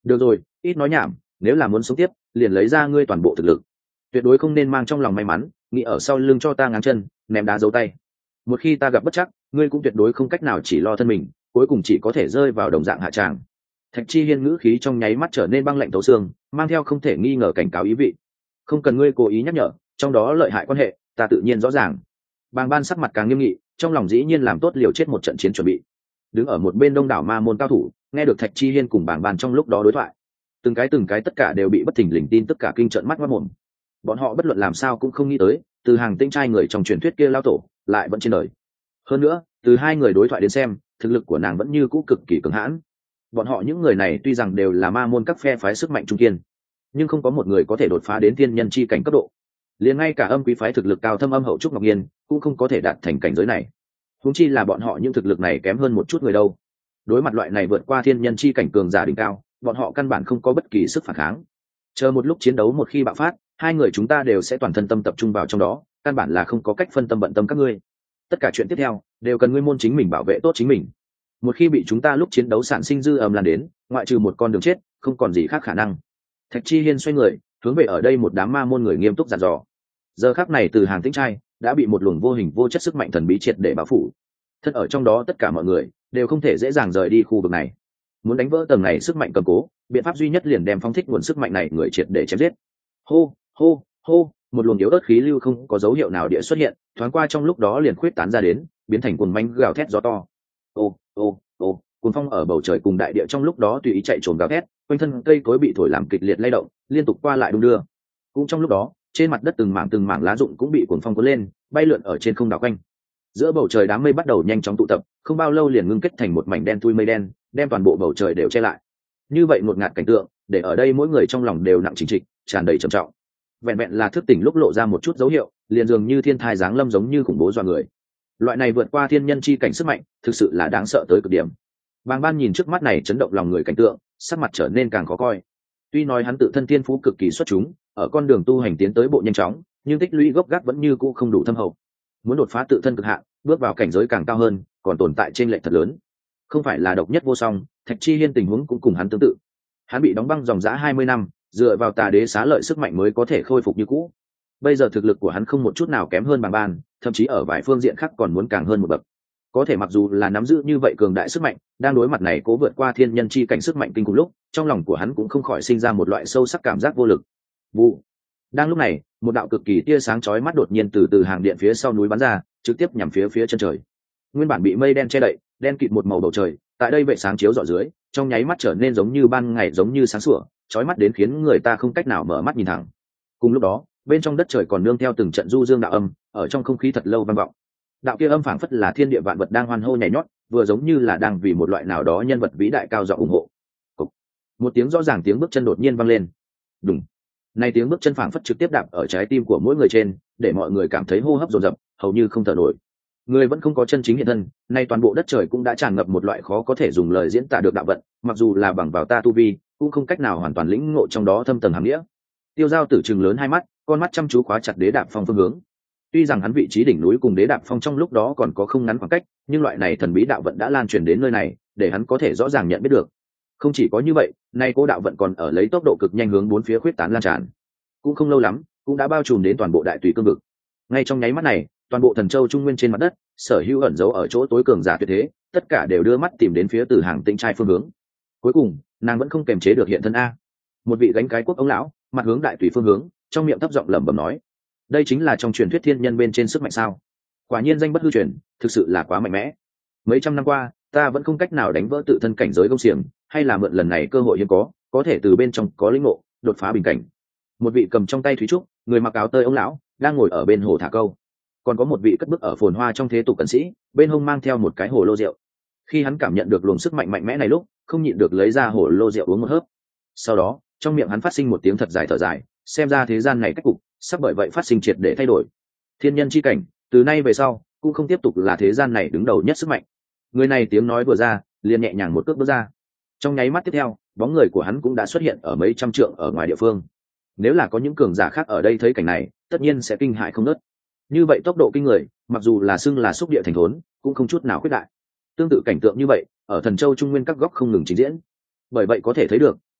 được rồi, ít nói nhảm, nếu là muốn sống tiếp liền lấy ra ngươi toàn bộ thực lực, tuyệt đối không nên mang trong lòng may mắn nghĩ ở sau lưng cho ta ngáng chân ném đá dấu tay. Một khi ta gặp bất chắc, ngươi cũng tuyệt đối không cách nào chỉ lo thân mình, cuối cùng chỉ có thể rơi vào đồng dạng hạ tràng. Thạch Chi Hiên ngữ khí trong nháy mắt trở nên băng lạnh thấu xương, mang theo không thể nghi ngờ cảnh cáo ý vị. Không cần ngươi cố ý nhắc nhở, trong đó lợi hại quan hệ ta tự nhiên rõ ràng. Bàng Ban sắc mặt càng nghiêm nghị, trong lòng dĩ nhiên làm tốt liều chết một trận chiến chuẩn bị. Đứng ở một bên đông đảo ma môn cao thủ, nghe được Thạch Chi Hiên cùng Bàng Ban trong lúc đó đối thoại, từng cái từng cái tất cả đều bị bất thình lình tin tất cả kinh trợn mắt ngoác mồm. Bọn họ bất luận làm sao cũng không nghĩ tới, từ hàng tinh trai người trong truyền thuyết kia lao tổ lại vẫn trên đời. Hơn nữa, từ hai người đối thoại đến xem, thực lực của nàng vẫn như cũ cực kỳ cứng hãn. Bọn họ những người này tuy rằng đều là ma môn các phe phái sức mạnh trung kiên, nhưng không có một người có thể đột phá đến thiên nhân chi cảnh cấp độ. Liền ngay cả âm quý phái thực lực cao thâm âm hậu trúc ngọc nhiên cũng không có thể đạt thành cảnh giới này. Huống chi là bọn họ những thực lực này kém hơn một chút người đâu. Đối mặt loại này vượt qua thiên nhân chi cảnh cường giả đỉnh cao, bọn họ căn bản không có bất kỳ sức phản kháng. Chờ một lúc chiến đấu một khi bạo phát, hai người chúng ta đều sẽ toàn thân tâm tập trung vào trong đó, căn bản là không có cách phân tâm bận tâm các ngươi. Tất cả chuyện tiếp theo đều cần ngươi môn chính mình bảo vệ tốt chính mình. Một khi bị chúng ta lúc chiến đấu sản sinh dư âm lan đến, ngoại trừ một con đường chết, không còn gì khác khả năng. Thạch Chi Hiên xoay người, hướng về ở đây một đám ma môn người nghiêm túc dặn dò. Giờ khắc này từ hàng tĩnh trai đã bị một luồng vô hình vô chất sức mạnh thần bí triệt để bao phủ. Thân ở trong đó tất cả mọi người đều không thể dễ dàng rời đi khu vực này. Muốn đánh vỡ tầng này sức mạnh cầm cố, biện pháp duy nhất liền đem phóng thích nguồn sức mạnh này người triệt để chém giết. Hô, hô, hô, một luồng yếu ớt khí lưu không có dấu hiệu nào địa xuất hiện, thoáng qua trong lúc đó liền khuyết tán ra đến, biến thành cuồng manh gào thét gió to. Ô, ô, ô, cuồng phong ở bầu trời cùng đại địa trong lúc đó tùy ý chạy trồm gào thét, quanh thân cây cối bị thổi làm kịch liệt lay động, liên tục qua lại đung đưa. Cũng trong lúc đó, trên mặt đất từng mảng từng mảng lá rụng cũng bị cuồng phong cuốn lên, bay lượn ở trên không đảo quanh. Giữa bầu trời đám mây bắt đầu nhanh chóng tụ tập, không bao lâu liền ngưng kết thành một mảnh đen thui mây đen, đem toàn bộ bầu trời đều che lại. Như vậy ngột ngạt cảnh tượng, để ở đây mỗi người trong lòng đều nặng chính trịch, tràn đầy trầm trọng. Vẹn vẹn là thức tỉnh lúc lộ ra một chút dấu hiệu, liền dường như thiên thai giáng lâm giống như khủng bố dọa người. Loại này vượt qua thiên nhân chi cảnh sức mạnh, thực sự là đáng sợ tới cực điểm. Bàng Ban nhìn trước mắt này chấn động lòng người cảnh tượng, sắc mặt trở nên càng khó coi. Tuy nói hắn tự thân thiên phú cực kỳ xuất chúng, ở con đường tu hành tiến tới bộ nhanh chóng, nhưng tích lũy gốc gác vẫn như cũ không đủ thâm hậu. Muốn đột phá tự thân cực hạn, bước vào cảnh giới càng cao hơn, còn tồn tại trên lệch thật lớn. Không phải là độc nhất vô song, Thạch Chi Hiên tình huống cũng cùng hắn tương tự. Hắn bị đóng băng dòng dã hai mươi năm, dựa vào tà đế xá lợi sức mạnh mới có thể khôi phục như cũ. Bây giờ thực lực của hắn không một chút nào kém hơn Bàng Ban, thậm chí ở vài phương diện khác còn muốn càng hơn một bậc. Có thể mặc dù là nắm giữ như vậy cường đại sức mạnh, đang đối mặt này cố vượt qua thiên nhân chi cảnh sức mạnh kinh khủng lúc, trong lòng của hắn cũng không khỏi sinh ra một loại sâu sắc cảm giác vô lực. Vụ. Đang lúc này, một đạo cực kỳ tia sáng chói mắt đột nhiên từ từ hàng điện phía sau núi bắn ra, trực tiếp nhằm phía phía chân trời. Nguyên bản bị mây đen che đậy, đen kịt một màu bầu trời, tại đây vệ sáng chiếu rọi dưới, trong nháy mắt trở nên giống như ban ngày giống như sáng sủa, chói mắt đến khiến người ta không cách nào mở mắt nhìn thẳng. Cùng lúc đó, bên trong đất trời còn nương theo từng trận du dương đạo âm, ở trong không khí thật lâu vang vọng. Đạo kia âm phảng phất là thiên địa vạn vật đang hoan hô nhảy nhót, vừa giống như là đang vì một loại nào đó nhân vật vĩ đại cao giọng ủng hộ. Cục. Một tiếng rõ ràng tiếng bước chân đột nhiên vang lên. Đùng. Này tiếng bước chân phảng phất trực tiếp đạp ở trái tim của mỗi người trên, để mọi người cảm thấy hô hấp dồn dập, hầu như không thở nổi. Người vẫn không có chân chính hiện thân, nay toàn bộ đất trời cũng đã tràn ngập một loại khó có thể dùng lời diễn tả được đạo vận, mặc dù là bằng vào ta tu vi, cũng không cách nào hoàn toàn lĩnh ngộ trong đó thâm tầng hàm nghĩa. Tiêu Giao Tử trừng lớn hai mắt, con mắt chăm chú khóa chặt Đế Đạp Phong phương hướng. Tuy rằng hắn vị trí đỉnh núi cùng Đế Đạp Phong trong lúc đó còn có không ngắn khoảng cách, nhưng loại này thần bí đạo vận đã lan truyền đến nơi này, để hắn có thể rõ ràng nhận biết được. Không chỉ có như vậy, nay cố đạo vận còn ở lấy tốc độ cực nhanh hướng bốn phía khuyết tán lan tràn. Cũng không lâu lắm, cũng đã bao trùm đến toàn bộ đại tùy cương vực. Ngay trong nháy mắt này, toàn bộ thần châu trung nguyên trên mặt đất, sở hữu ẩn giấu ở chỗ tối cường giả tuyệt thế, tất cả đều đưa mắt tìm đến phía từ hàng tĩnh trai phương hướng. Cuối cùng, nàng vẫn không kềm chế được hiện thân a. Một vị gánh cái quốc ông lão, mặt hướng đại tùy phương hướng, trong miệng thấp giọng lẩm bẩm nói: đây chính là trong truyền thuyết thiên nhân bên trên sức mạnh sao? Quả nhiên danh bất hư truyền, thực sự là quá mạnh mẽ. Mấy trăm năm qua, ta vẫn không cách nào đánh vỡ tự thân cảnh giới công xiềng, hay là mượn lần này cơ hội hiếm có, có thể từ bên trong có linh ngộ, đột phá bình cảnh. Một vị cầm trong tay thúy trúc, người mặc áo tơi ông lão, đang ngồi ở bên hồ thả câu. Còn có một vị cất bước ở phồn hoa trong thế tục cận sĩ, bên hông mang theo một cái hồ lô rượu. Khi hắn cảm nhận được luồng sức mạnh mạnh mẽ này lúc, không nhịn được lấy ra hồ lô rượu uống một hớp. Sau đó, trong miệng hắn phát sinh một tiếng thật dài thở dài, xem ra thế gian này cách cục sắp bởi vậy phát sinh triệt để thay đổi. Thiên nhân chi cảnh, từ nay về sau cũng không tiếp tục là thế gian này đứng đầu nhất sức mạnh. Người này tiếng nói vừa ra, liền nhẹ nhàng một cước bước ra. Trong nháy mắt tiếp theo, bóng người của hắn cũng đã xuất hiện ở mấy trăm trượng ở ngoài địa phương. Nếu là có những cường giả khác ở đây thấy cảnh này, tất nhiên sẽ kinh hãi không ngớt. Như vậy tốc độ kinh người, mặc dù là xưng là xúc địa thành thốn, cũng không chút nào khuyết đại. Tương tự cảnh tượng như vậy, ở Thần Châu Trung Nguyên các góc không ngừng trình diễn. Bởi vậy có thể thấy được,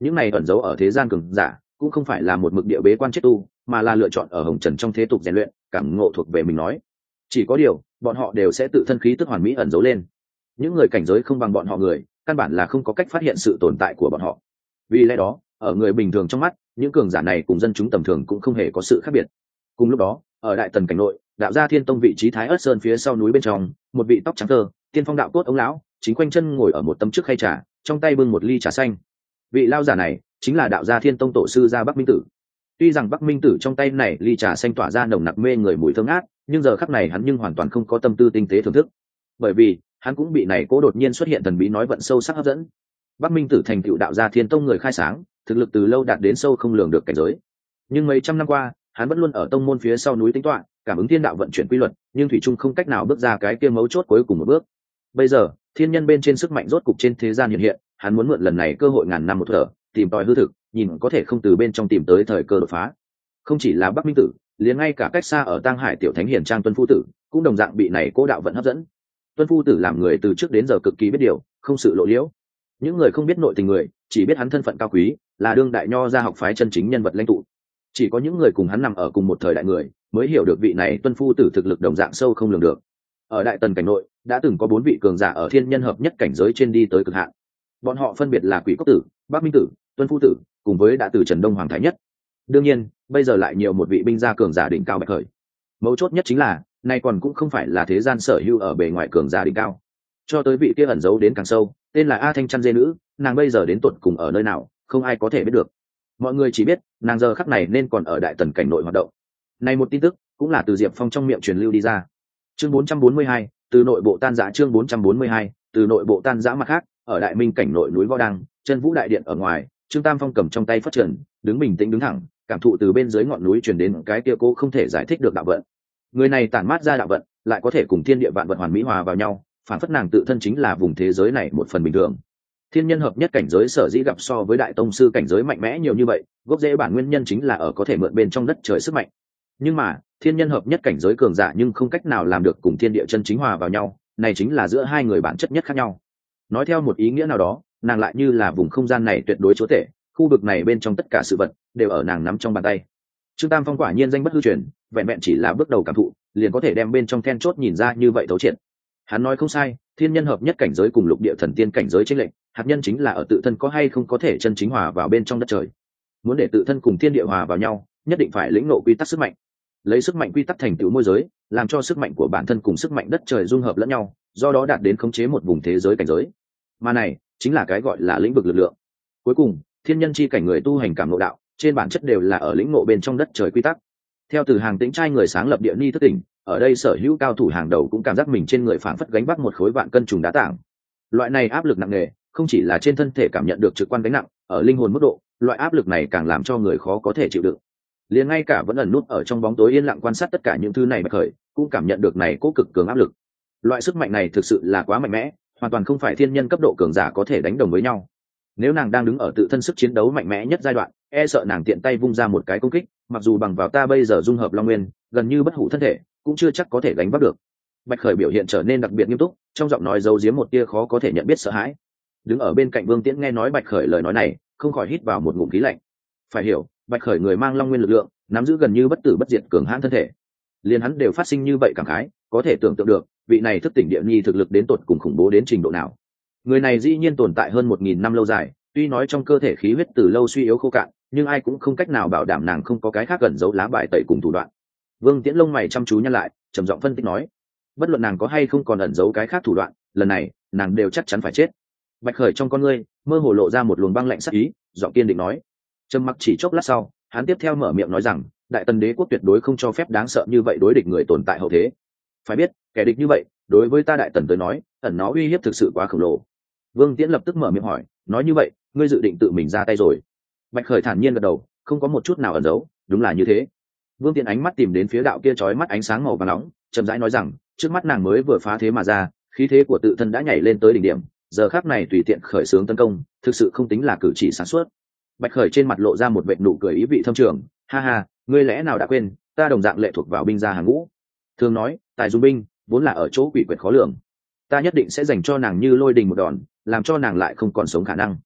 những này ẩn giấu ở thế gian cường giả cũng không phải là một mực địa bế quan chết tu, mà là lựa chọn ở hồng trần trong thế tục rèn luyện, cảm ngộ thuộc về mình nói. Chỉ có điều bọn họ đều sẽ tự thân khí tức hoàn mỹ ẩn giấu lên. Những người cảnh giới không bằng bọn họ người, căn bản là không có cách phát hiện sự tồn tại của bọn họ. Vì lẽ đó ở người bình thường trong mắt, những cường giả này cùng dân chúng tầm thường cũng không hề có sự khác biệt. Cùng lúc đó ở đại tần cảnh nội, đạo gia thiên tông vị trí thái ất sơn phía sau núi bên trong, một vị tóc trắng tơ tiên phong đạo cốt ông lão chính quanh chân ngồi ở một tấm trước khay trà, trong tay bưng một ly trà xanh. Vị lao giả này chính là đạo gia thiên tông tổ sư gia Bắc Minh Tử. Tuy rằng Bắc Minh Tử trong tay này ly trà xanh tỏa ra nồng nặc mê người mùi thơm ngát, nhưng giờ khắc này hắn nhưng hoàn toàn không có tâm tư tinh tế thưởng thức, bởi vì hắn cũng bị này cố đột nhiên xuất hiện thần bí nói vận sâu sắc hấp dẫn. Bắc Minh Tử thành tựu đạo gia thiên tông người khai sáng, thực lực từ lâu đạt đến sâu không lường được cảnh giới. Nhưng mấy trăm năm qua, hắn vẫn luôn ở tông môn phía sau núi tính toán, cảm ứng thiên đạo vận chuyển quy luật, nhưng thủy chung không cách nào bước ra cái kia mấu chốt cuối cùng một bước. Bây giờ, thiên nhân bên trên sức mạnh rốt cục trên thế gian hiện hiện, hắn muốn mượn lần này cơ hội ngàn năm một thở, tìm tòi hư thực, nhìn có thể không từ bên trong tìm tới thời cơ đột phá. Không chỉ là Bắc Minh Tử, liền ngay cả cách xa ở Tang Hải tiểu thánh hiển trang Tuân Phu Tử, cũng đồng dạng bị này cố đạo vận hấp dẫn. Tuân Phu Tử làm người từ trước đến giờ cực kỳ biết điều, không sự lộ liễu. Những người không biết nội tình người, chỉ biết hắn thân phận cao quý, là đương đại nho gia học phái chân chính nhân vật lãnh tụ. Chỉ có những người cùng hắn nằm ở cùng một thời đại người, mới hiểu được vị này Tuân Phu Tử thực lực đồng dạng sâu không lường được. Ở đại tần cảnh nội, đã từng có bốn vị cường giả ở thiên nhân hợp nhất cảnh giới trên đi tới cực hạn. Bọn họ phân biệt là Quỷ Cốc Tử, Bắc Minh Tử, Tuân Phu Tử, cùng với đã từ Trần Đông Hoàng Thái Nhất. Đương nhiên, bây giờ lại nhiều một vị binh gia cường giả đỉnh cao bạch khởi. Mấu chốt nhất chính là, nay còn cũng không phải là thế gian sở hữu ở bề ngoài cường giả đỉnh cao. Cho tới vị kia ẩn giấu đến càng sâu, tên là A Thanh Chăn Dê nữ, nàng bây giờ đến tuột cùng ở nơi nào, không ai có thể biết được. Mọi người chỉ biết, nàng giờ khắc này nên còn ở đại tần cảnh nội hoạt động. Này một tin tức, cũng là từ Diệp Phong trong miệng truyền lưu đi ra. Chương bốn trăm bốn mươi hai, từ nội bộ tan rã. Chương bốn trăm bốn mươi hai, từ nội bộ tan rã. Mặt khác, ở đại minh cảnh nội núi Võ Đăng, chân Vũ đại điện ở ngoài, Trương Tam Phong cầm trong tay phất trần, đứng bình tĩnh đứng thẳng, cảm thụ từ bên dưới ngọn núi truyền đến cái kia cô không thể giải thích được đạo vận. Người này tản mát ra đạo vận, lại có thể cùng thiên địa vạn vật hoàn mỹ hòa vào nhau, phản phất nàng tự thân chính là vùng thế giới này một phần bình thường. Thiên nhân hợp nhất cảnh giới sở dĩ gặp so với đại tông sư cảnh giới mạnh mẽ nhiều như vậy, gốc rễ bản nguyên nhân chính là ở có thể mượn bên trong đất trời sức mạnh. Nhưng mà, thiên nhân hợp nhất cảnh giới cường giả nhưng không cách nào làm được cùng thiên địa chân chính hòa vào nhau, này chính là giữa hai người bản chất nhất khác nhau. Nói theo một ý nghĩa nào đó, nàng lại như là vùng không gian này tuyệt đối chúa tể, khu vực này bên trong tất cả sự vật đều ở nàng nắm trong bàn tay. Trương Tam Phong quả nhiên danh bất hư truyền, vẹn vẹn chỉ là bước đầu cảm thụ, liền có thể đem bên trong then chốt nhìn ra như vậy thấu triệt. Hắn nói không sai, thiên nhân hợp nhất cảnh giới cùng lục địa thần tiên cảnh giới chênh lệch, hạt nhân chính là ở tự thân có hay không có thể chân chính hòa vào bên trong đất trời. Muốn để tự thân cùng thiên địa hòa vào nhau, nhất định phải lĩnh ngộ quy tắc sức mạnh. Lấy sức mạnh quy tắc thành tựu môi giới, làm cho sức mạnh của bản thân cùng sức mạnh đất trời dung hợp lẫn nhau, do đó đạt đến khống chế một vùng thế giới cảnh giới. Mà này chính là cái gọi là lĩnh vực lực lượng. Cuối cùng, thiên nhân chi cảnh người tu hành cảm ngộ đạo, trên bản chất đều là ở lĩnh ngộ bên trong đất trời quy tắc. Theo từ hàng tĩnh trai người sáng lập địa ni thức tỉnh, ở đây sở hữu cao thủ hàng đầu cũng cảm giác mình trên người phảng phất gánh vác một khối vạn cân trùng đá tảng. Loại này áp lực nặng nề, không chỉ là trên thân thể cảm nhận được trực quan gánh nặng, ở linh hồn mức độ, loại áp lực này càng làm cho người khó có thể chịu đựng. Liền ngay cả vẫn ẩn nút ở trong bóng tối yên lặng quan sát tất cả những thứ này bạch khởi, cũng cảm nhận được này cố cực cường áp lực. Loại sức mạnh này thực sự là quá mạnh mẽ, hoàn toàn không phải thiên nhân cấp độ cường giả có thể đánh đồng với nhau. Nếu nàng đang đứng ở tự thân sức chiến đấu mạnh mẽ nhất giai đoạn, e sợ nàng tiện tay vung ra một cái công kích, mặc dù bằng vào ta bây giờ dung hợp long nguyên, gần như bất hủ thân thể, cũng chưa chắc có thể đánh bắt được. Bạch khởi biểu hiện trở nên đặc biệt nghiêm túc, trong giọng nói giấu giếm một tia khó có thể nhận biết sợ hãi. Đứng ở bên cạnh Vương Tiễn nghe nói bạch khởi lời nói này, không khỏi hít vào một ngụm khí lạnh. Phải hiểu, bạch khởi người mang long nguyên lực lượng, nắm giữ gần như bất tử bất diệt cường hãn thân thể, liền hắn đều phát sinh như vậy cảm khái, có thể tưởng tượng được vị này thức tỉnh địa nhi thực lực đến tột cùng khủng bố đến trình độ nào. Người này dĩ nhiên tồn tại hơn một nghìn năm lâu dài, tuy nói trong cơ thể khí huyết từ lâu suy yếu khô cạn, nhưng ai cũng không cách nào bảo đảm nàng không có cái khác gần giấu lá bài tẩy cùng thủ đoạn. Vương Tiễn lông mày chăm chú nhăn lại, trầm giọng phân tích nói, bất luận nàng có hay không còn ẩn giấu cái khác thủ đoạn, lần này nàng đều chắc chắn phải chết. Bạch khởi trong con ngươi mơ hồ lộ ra một luồng băng lạnh sắc ý, giọng kiên định nói. Trầm mặc chỉ chốc lát sau, hắn tiếp theo mở miệng nói rằng, đại tần đế quốc tuyệt đối không cho phép đáng sợ như vậy đối địch người tồn tại hậu thế. Phải biết, kẻ địch như vậy đối với ta đại tần tới nói, ẩn nó uy hiếp thực sự quá khổng lồ. Vương Tiễn lập tức mở miệng hỏi, nói như vậy ngươi dự định tự mình ra tay rồi? Bạch khởi thản nhiên gật đầu, không có một chút nào ẩn giấu, đúng là như thế. Vương Tiễn ánh mắt tìm đến phía đạo kia chói mắt ánh sáng màu vàng nóng, chậm rãi nói rằng, trước mắt nàng mới vừa phá thế mà ra, khí thế của tự thân đã nhảy lên tới đỉnh điểm, giờ khắc này tùy tiện khởi xướng tấn công, thực sự không tính là cử chỉ sáng suốt. Bạch khởi trên mặt lộ ra một vệt nụ cười ý vị thâm trường, ha ha, ngươi lẽ nào đã quên, ta đồng dạng lệ thuộc vào binh gia hàng ngũ. Thường nói, tài dung binh vốn là ở chỗ quỷ quyệt khó lường, ta nhất định sẽ dành cho nàng như lôi đình một đòn, làm cho nàng lại không còn sống khả năng.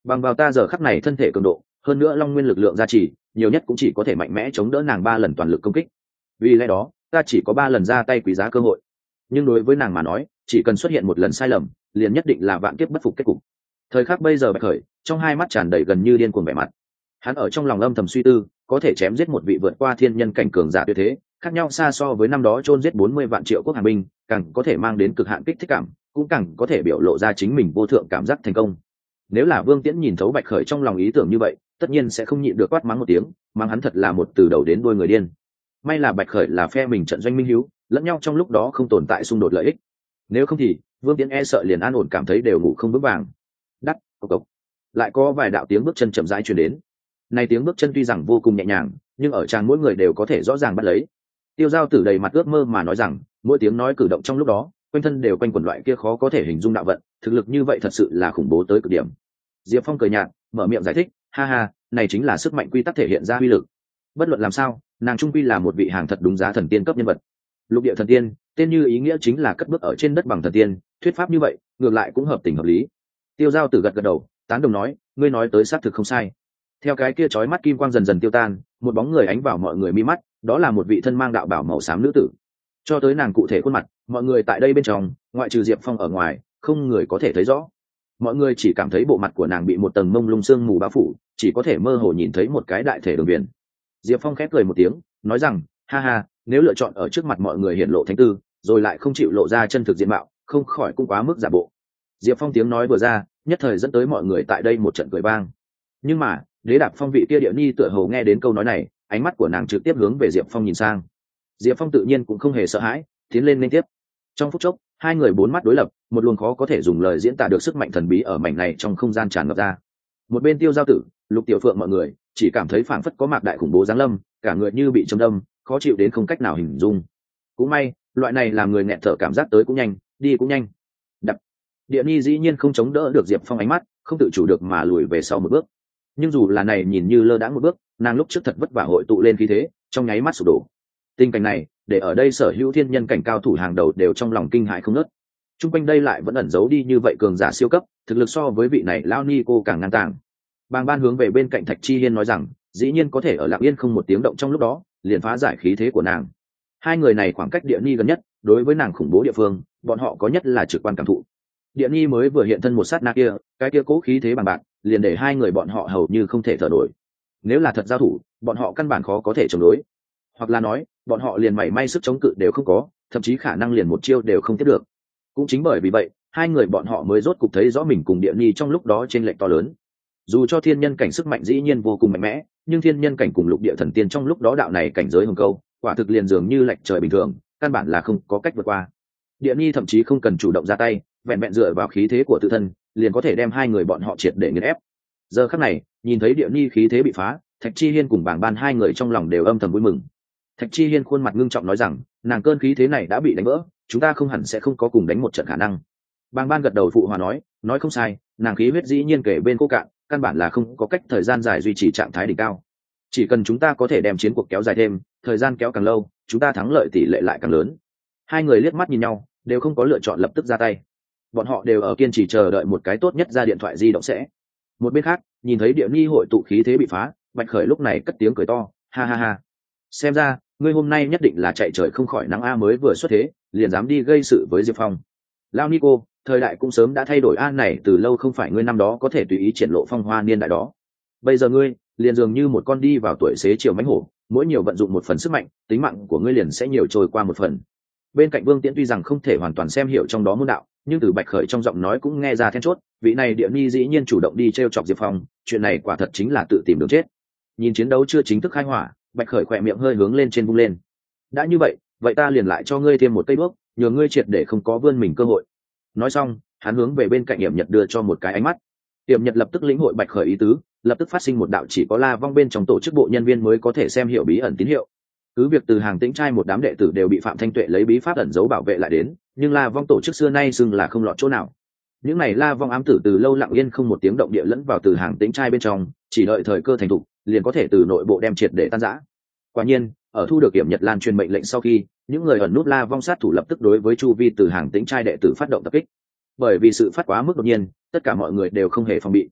bằng vào ta giờ khắc này thân thể cường độ, hơn nữa long nguyên lực lượng gia trì, nhiều nhất cũng chỉ có thể mạnh mẽ chống đỡ nàng ba lần toàn lực công kích. Vì lẽ đó ta chỉ có ba lần ra tay quý giá cơ hội, nhưng đối với nàng mà nói, chỉ cần xuất hiện một lần sai lầm, liền nhất định là vạn kiếp bất phục kết cục. Thời khắc bây giờ Bạch Khởi trong hai mắt tràn đầy gần như điên cuồng vẻ mặt, hắn ở trong lòng âm thầm suy tư, có thể chém giết một vị vượt qua thiên nhân cảnh cường giả tuyệt thế, khác nhau xa so với năm đó chôn giết bốn mươi vạn triệu quốc hàng binh, càng có thể mang đến cực hạn kích thích cảm, cũng càng có thể biểu lộ ra chính mình vô thượng cảm giác thành công. Nếu là Vương Tiễn nhìn thấu Bạch Khởi trong lòng ý tưởng như vậy, tất nhiên sẽ không nhịn được quát mắng một tiếng, mắng hắn thật là một từ đầu đến đuôi người điên. May là Bạch Khởi là phe mình trận doanh minh hiếu, lẫn nhau trong lúc đó không tồn tại xung đột lợi ích. Nếu không thì Vương Tiễn e sợ liền an ổn cảm thấy đều ngủ không vững vàng. Đắt, cộc cộc. Lại có vài đạo tiếng bước chân chậm rãi truyền đến. Này tiếng bước chân tuy rằng vô cùng nhẹ nhàng, nhưng ở tràng mỗi người đều có thể rõ ràng bắt lấy. Tiêu Giao Tử đầy mặt ước mơ mà nói rằng, mỗi tiếng nói cử động trong lúc đó, quanh thân đều quanh quẩn loại kia khó có thể hình dung đạo vận, thực lực như vậy thật sự là khủng bố tới cực điểm. Diệp Phong cười nhạt, mở miệng giải thích, ha ha, này chính là sức mạnh quy tắc thể hiện ra uy lực. Bất luận làm sao, nàng trung quy là một vị hàng thật đúng giá thần tiên cấp nhân vật. Lục địa thần tiên, tên như ý nghĩa chính là cất bước ở trên đất bằng thần tiên, thuyết pháp như vậy, ngược lại cũng hợp tình hợp lý. Tiêu Giao Tử gật gật đầu, tán đồng nói, ngươi nói tới xác thực không sai. Theo cái kia chói mắt kim quang dần dần tiêu tan, một bóng người ánh vào mọi người mi mắt, đó là một vị thân mang đạo bảo màu xám nữ tử. Cho tới nàng cụ thể khuôn mặt, mọi người tại đây bên trong, ngoại trừ Diệp Phong ở ngoài, không người có thể thấy rõ. Mọi người chỉ cảm thấy bộ mặt của nàng bị một tầng mông lung sương mù bao phủ, chỉ có thể mơ hồ nhìn thấy một cái đại thể đường viền. Diệp Phong khép cười một tiếng, nói rằng, ha ha, nếu lựa chọn ở trước mặt mọi người hiển lộ thánh tư, rồi lại không chịu lộ ra chân thực diện mạo, không khỏi cũng quá mức giả bộ. Diệp Phong tiếng nói vừa ra, nhất thời dẫn tới mọi người tại đây một trận cười vang. Nhưng mà, Đế Đạp Phong vị kia địa ni tựa hồ nghe đến câu nói này, ánh mắt của nàng trực tiếp hướng về Diệp Phong nhìn sang. Diệp Phong tự nhiên cũng không hề sợ hãi, tiến lên liên tiếp. Trong phút chốc, hai người bốn mắt đối lập, một luồng khó có thể dùng lời diễn tả được sức mạnh thần bí ở mảnh này trong không gian tràn ngập ra. Một bên Tiêu Giao Tử, Lục Tiểu Phượng mọi người chỉ cảm thấy phảng phất có mạc đại khủng bố giáng lâm, cả người như bị châm đâm, khó chịu đến không cách nào hình dung. Cũng may, loại này làm người nghẹt thở cảm giác tới cũng nhanh, đi cũng nhanh. Đập. Địa Nhi dĩ nhiên không chống đỡ được Diệp Phong ánh mắt, không tự chủ được mà lùi về sau một bước. Nhưng dù là này nhìn như lơ đãng một bước, nàng lúc trước thật vất vả hội tụ lên khí thế, trong nháy mắt sụp đổ. Tình cảnh này, để ở đây sở hữu thiên nhân cảnh cao thủ hàng đầu đều trong lòng kinh hãi không ngớt. Trung quanh đây lại vẫn ẩn giấu đi như vậy cường giả siêu cấp, thực lực so với vị này Lao Ni cô càng ngang tàng. Bàng Ban hướng về bên cạnh Thạch Chi Hiên nói rằng, dĩ nhiên có thể ở lặng yên không một tiếng động trong lúc đó, liền phá giải khí thế của nàng. Hai người này khoảng cách Địa Ni gần nhất, đối với nàng khủng bố địa phương, bọn họ có nhất là trực quan cảm thụ. Địa Ni mới vừa hiện thân một sát na kia, cái kia cố khí thế bằng bạc, liền để hai người bọn họ hầu như không thể thở nổi. Nếu là thật giao thủ, bọn họ căn bản khó có thể chống đối, hoặc là nói, bọn họ liền mảy may sức chống cự đều không có, thậm chí khả năng liền một chiêu đều không tiếp được. Cũng chính bởi vì vậy, hai người bọn họ mới rốt cục thấy rõ mình cùng Địa Ni trong lúc đó trên lệch to lớn. Dù cho thiên nhân cảnh sức mạnh dĩ nhiên vô cùng mạnh mẽ, nhưng thiên nhân cảnh cùng lục địa thần tiên trong lúc đó đạo này cảnh giới hồng câu, quả thực liền dường như lệch trời bình thường, căn bản là không có cách vượt qua. Địa Ni thậm chí không cần chủ động ra tay, vẹn vẹn dựa vào khí thế của tự thân, liền có thể đem hai người bọn họ triệt để nghiền ép. Giờ khắc này, nhìn thấy Địa Ni khí thế bị phá, Thạch Chi Hiên cùng Bàng Ban hai người trong lòng đều âm thầm vui mừng. Thạch Chi Hiên khuôn mặt ngưng trọng nói rằng, nàng cơn khí thế này đã bị đánh vỡ, chúng ta không hẳn sẽ không có cùng đánh một trận khả năng. Bàng Ban gật đầu phụ hòa nói, nói không sai, nàng khí huyết dĩ nhiên kể bên cô cạn, căn bản là không có cách thời gian dài duy trì trạng thái đỉnh cao. Chỉ cần chúng ta có thể đem chiến cuộc kéo dài thêm, thời gian kéo càng lâu, chúng ta thắng lợi tỷ lệ lại càng lớn. Hai người liếc mắt nhìn nhau, đều không có lựa chọn lập tức ra tay. Bọn họ đều ở kiên trì chờ đợi một cái tốt nhất ra điện thoại di động sẽ. Một bên khác, nhìn thấy Địa Ni hội tụ khí thế bị phá, Bạch Khởi lúc này cất tiếng cười to, ha ha ha. Xem ra, ngươi hôm nay nhất định là chạy trời không khỏi nắng a mới vừa xuất thế, liền dám đi gây sự với Diệp Phong. Lao Nico, thời đại cũng sớm đã thay đổi a này từ lâu không phải ngươi năm đó có thể tùy ý triển lộ phong hoa niên đại đó. Bây giờ ngươi, liền dường như một con đi vào tuổi xế chiều mãnh hổ, mỗi nhiều vận dụng một phần sức mạnh, tính mạng của ngươi liền sẽ nhiều trôi qua một phần. Bên cạnh Vương Tiễn tuy rằng không thể hoàn toàn xem hiểu trong đó môn đạo, nhưng từ Bạch Khởi trong giọng nói cũng nghe ra then chốt, vị này Địa Ni dĩ nhiên chủ động đi trêu chọc Diệp Phong, chuyện này quả thật chính là tự tìm đường chết. Nhìn chiến đấu chưa chính thức khai hỏa, Bạch Khởi khỏe miệng hơi hướng lên trên vung lên. Đã như vậy, vậy ta liền lại cho ngươi thêm một cây bước, nhờ ngươi triệt để không có vươn mình cơ hội. Nói xong, hắn hướng về bên cạnh Hiểm Nhật đưa cho một cái ánh mắt. Hiểm Nhật lập tức lĩnh hội Bạch Khởi ý tứ, lập tức phát sinh một đạo chỉ có La Vong bên trong tổ chức bộ nhân viên mới có thể xem hiểu bí ẩn tín hiệu. Cứ việc từ Hàng Tĩnh trai một đám đệ tử đều bị Phạm Thanh Tuệ lấy bí pháp ẩn giấu bảo vệ lại đến, nhưng La Vong tổ chức xưa nay xưng là không lọt chỗ nào. Những này La Vong ám tử từ lâu lặng yên không một tiếng động địa lẫn vào từ Hàng Tĩnh trai bên trong, chỉ đợi thời cơ thành thục, liền có thể từ nội bộ đem triệt để tan rã. Quả nhiên, ở thu được Hiểm Nhật lan truyền mệnh lệnh sau khi, những người ẩn nút La Vong sát thủ lập tức đối với chu vi từ Hàng Tĩnh trai đệ tử phát động tập kích. Bởi vì sự phát quá mức đột nhiên, tất cả mọi người đều không hề phòng bị.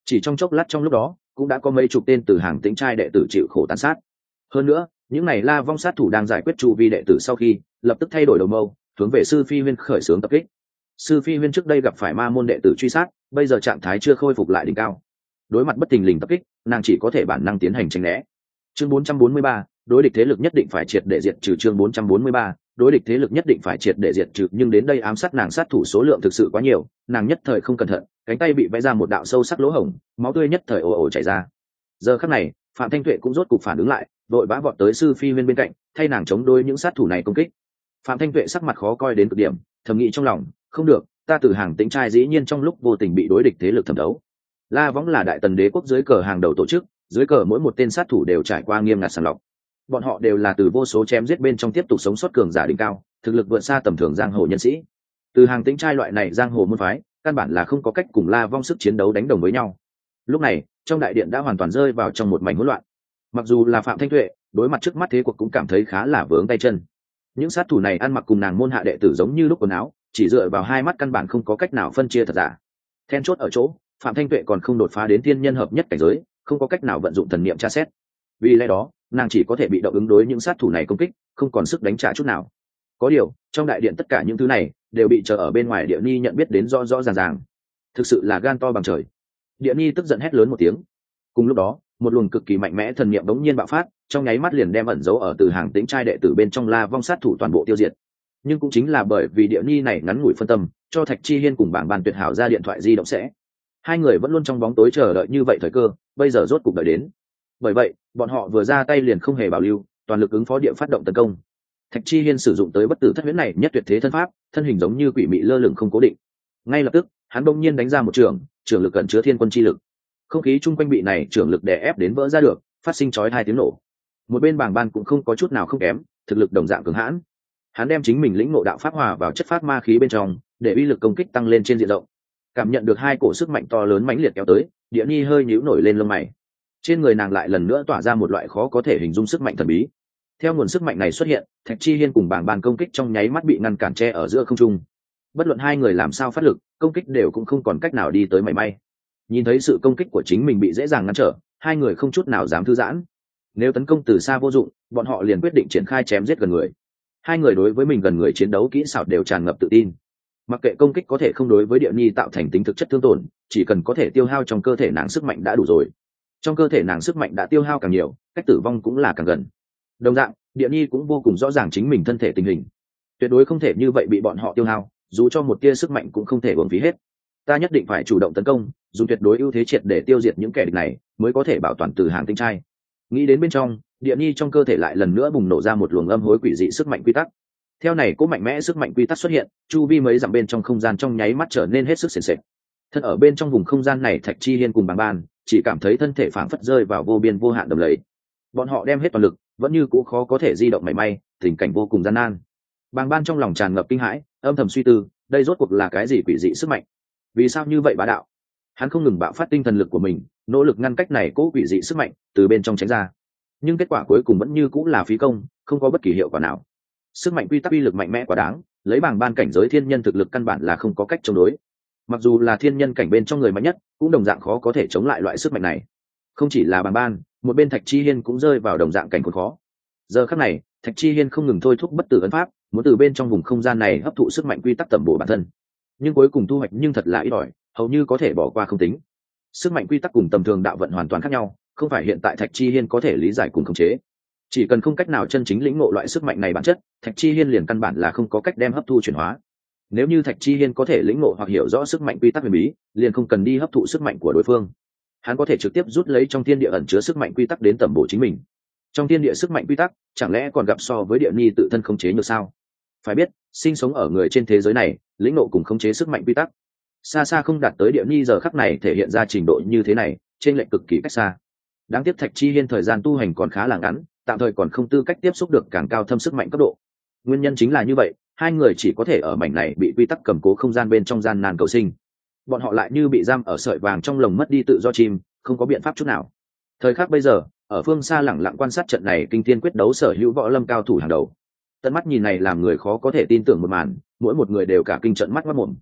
chỉ trong chốc lát trong lúc đó cũng đã có mấy chục tên từ hàng tĩnh trai đệ tử chịu khổ tàn sát. Hơn nữa những này La Vong sát thủ đang giải quyết chu vi đệ tử sau khi lập tức thay đổi đầu mâu, hướng về sư phi huyên khởi xướng tập kích. Sư phi huyên trước đây gặp phải ma môn đệ tử truy sát, bây giờ trạng thái chưa khôi phục lại đỉnh cao, đối mặt bất thình lình tập kích, nàng chỉ có thể bản năng tiến hành tránh né. Chương bốn trăm bốn mươi ba, đối địch thế lực nhất định phải triệt để diệt trừ. Chương bốn trăm bốn mươi ba, đối địch thế lực nhất định phải triệt để diệt trừ. Nhưng đến đây ám sát nàng sát thủ số lượng thực sự quá nhiều, nàng nhất thời không cẩn thận, cánh tay bị vẽ ra một đạo sâu sắc lỗ hổng, máu tươi nhất thời ồ ồ chảy ra. Giờ khắc này, Phạm Thanh Tuệ cũng rốt cục phản ứng lại, vội vã vọt tới sư phi huyên bên cạnh, thay nàng chống đối những sát thủ này công kích. Phạm Thanh Tuệ sắc mặt khó coi đến cực điểm, thầm nghĩ trong lòng, không được, ta từ hàng tĩnh trai dĩ nhiên trong lúc vô tình bị đối địch thế lực thẩm thấu. La Võng là đại tần đế quốc dưới cờ hàng đầu tổ chức, dưới cờ mỗi một tên sát thủ đều trải qua nghiêm ngặt sàng lọc. Bọn họ đều là từ vô số chém giết bên trong tiếp tục sống sót cường giả đỉnh cao, thực lực vượt xa tầm thường giang hồ nhân sĩ. Từ hàng tĩnh trai loại này giang hồ môn phái, căn bản là không có cách cùng La Vong sức chiến đấu đánh đồng với nhau. Lúc này, trong đại điện đã hoàn toàn rơi vào trong một mảnh hỗn loạn. Mặc dù là Phạm Thanh Tuệ, đối mặt trước mắt thế cuộc cũng cảm thấy khá là vướng tay chân. Những sát thủ này ăn mặc cùng nàng môn hạ đệ tử giống như lúc quần áo, chỉ dựa vào hai mắt căn bản không có cách nào phân chia thật giả. Then chốt ở chỗ, Phạm Thanh Tuệ còn không đột phá đến thiên nhân hợp nhất cảnh giới, không có cách nào vận dụng thần niệm tra xét. Vì lẽ đó, nàng chỉ có thể bị động ứng đối những sát thủ này công kích, không còn sức đánh trả chút nào. Có điều, trong đại điện tất cả những thứ này đều bị chờ ở bên ngoài Địa Ni nhận biết đến rõ rõ ràng ràng. Thực sự là gan to bằng trời. Địa Ni tức giận hét lớn một tiếng. Cùng lúc đó, một luồng cực kỳ mạnh mẽ thần niệm bỗng nhiên bạo phát, trong nháy mắt liền đem ẩn giấu ở từ hàng tĩnh trai đệ tử bên trong La Vong sát thủ toàn bộ tiêu diệt. Nhưng cũng chính là bởi vì Địa Ni này ngắn ngủi phân tâm, cho Thạch Chi Hiên cùng bảng bàn tuyệt hảo ra điện thoại di động sẽ. Hai người vẫn luôn trong bóng tối chờ đợi như vậy thời cơ, bây giờ rốt cục đợi đến. Bởi vậy, bọn họ vừa ra tay liền không hề bảo lưu, toàn lực ứng phó địa phát động tấn công. Thạch Chi Hiên sử dụng tới bất tử thất huyễn này nhất tuyệt thế thân pháp, thân hình giống như quỷ mị lơ lửng không cố định. Ngay lập tức, hắn bỗng nhiên đánh ra một trường, trường lực cẩn chứa thiên quân chi lực. Không khí chung quanh bị này trường lực đè ép đến vỡ ra được, phát sinh chói hai tiếng nổ. Một bên bảng ban cũng không có chút nào không kém, thực lực đồng dạng cường hãn. Hắn đem chính mình lĩnh ngộ đạo pháp hòa vào chất phát ma khí bên trong, để uy lực công kích tăng lên trên diện rộng. Cảm nhận được hai cổ sức mạnh to lớn mãnh liệt kéo tới, Địa Ni hơi nhíu nổi lên lông mày. Trên người nàng lại lần nữa tỏa ra một loại khó có thể hình dung sức mạnh thần bí. Theo nguồn sức mạnh này xuất hiện, Thạch Chi Hiên cùng bảng bàn công kích trong nháy mắt bị ngăn cản che ở giữa không trung. Bất luận hai người làm sao phát lực, công kích đều cũng không còn cách nào đi tới mảy may. Nhìn thấy sự công kích của chính mình bị dễ dàng ngăn trở, hai người không chút nào dám thư giãn. Nếu tấn công từ xa vô dụng, bọn họ liền quyết định triển khai chém giết gần người. Hai người đối với mình gần người chiến đấu kỹ xảo đều tràn ngập tự tin. Mặc kệ công kích có thể không đối với Địa Ni tạo thành tính thực chất thương tổn, chỉ cần có thể tiêu hao trong cơ thể nàng sức mạnh đã đủ rồi. Trong cơ thể nàng sức mạnh đã tiêu hao càng nhiều, cách tử vong cũng là càng gần. Đồng dạng, Địa Ni cũng vô cùng rõ ràng chính mình thân thể tình hình, tuyệt đối không thể như vậy bị bọn họ tiêu hao, dù cho một tia sức mạnh cũng không thể uổng phí hết. Ta nhất định phải chủ động tấn công, dùng tuyệt đối ưu thế triệt để tiêu diệt những kẻ địch này, mới có thể bảo toàn từ hàng tinh trai. Nghĩ đến bên trong, Địa Ni trong cơ thể lại lần nữa bùng nổ ra một luồng âm hối quỷ dị sức mạnh quy tắc. Theo này cỗ mạnh mẽ sức mạnh quy tắc xuất hiện, chu vi mấy dặm bên trong không gian trong nháy mắt trở nên hết sức xiển xệ. Thân ở bên trong vùng không gian này Thạch Chi Hiên cùng bàng ban chỉ cảm thấy thân thể phảng phất rơi vào vô biên vô hạn đầm lầy. Bọn họ đem hết toàn lực, vẫn như cũ khó có thể di động mảy may, tình cảnh vô cùng gian nan. Bàng ban trong lòng tràn ngập kinh hãi, âm thầm suy tư, đây rốt cuộc là cái gì quỷ dị sức mạnh? Vì sao như vậy bá đạo? Hắn không ngừng bạo phát tinh thần lực của mình, nỗ lực ngăn cách này cỗ quỷ dị sức mạnh từ bên trong tránh ra. Nhưng kết quả cuối cùng vẫn như cũ là phí công, không có bất kỳ hiệu quả nào. Sức mạnh quy tắc uy lực mạnh mẽ quá đáng, lấy bảng ban cảnh giới thiên nhân thực lực căn bản là không có cách chống đối. Mặc dù là thiên nhân cảnh bên trong người mạnh nhất, cũng đồng dạng khó có thể chống lại loại sức mạnh này. Không chỉ là bảng ban, một bên Thạch Chi Hiên cũng rơi vào đồng dạng cảnh khốn khó. Giờ khắc này, Thạch Chi Hiên không ngừng thôi thúc bất tử ấn pháp, muốn từ bên trong vùng không gian này hấp thụ sức mạnh quy tắc tẩm bổ bản thân. Nhưng cuối cùng thu hoạch nhưng thật là ít ỏi, hầu như có thể bỏ qua không tính. Sức mạnh quy tắc cùng tầm thường đạo vận hoàn toàn khác nhau, không phải hiện tại Thạch Chi Hiên có thể lý giải cùng khống chế. Chỉ cần không cách nào chân chính lĩnh ngộ loại sức mạnh này bản chất, Thạch Chi Hiên liền căn bản là không có cách đem hấp thu chuyển hóa. Nếu như Thạch Chi Hiên có thể lĩnh ngộ hoặc hiểu rõ sức mạnh quy tắc huyền bí, liền không cần đi hấp thụ sức mạnh của đối phương. Hắn có thể trực tiếp rút lấy trong thiên địa ẩn chứa sức mạnh quy tắc đến tẩm bổ chính mình. Trong thiên địa sức mạnh quy tắc, chẳng lẽ còn gặp so với Địa Ni tự thân khống chế như sao? Phải biết, sinh sống ở người trên thế giới này, lĩnh ngộ cùng khống chế sức mạnh quy tắc, xa xa không đạt tới Địa Ni giờ khắc này thể hiện ra trình độ như thế này, trên lệch cực kỳ cách xa. Đáng tiếc Thạch Chi Hiên thời gian tu hành còn khá là ngắn, tạm thời còn không tư cách tiếp xúc được càng cao thâm sức mạnh cấp độ. Nguyên nhân chính là như vậy, hai người chỉ có thể ở mảnh này bị quy tắc cầm cố không gian bên trong gian nan cầu sinh. Bọn họ lại như bị giam ở sợi vàng trong lồng mất đi tự do chim, không có biện pháp chút nào. Thời khắc bây giờ, ở phương xa lẳng lặng quan sát trận này kinh thiên quyết đấu sở hữu võ lâm cao thủ hàng đầu. Tận mắt nhìn này làm người khó có thể tin tưởng một màn, mỗi một người đều cả kinh trận mắt mắt mồm.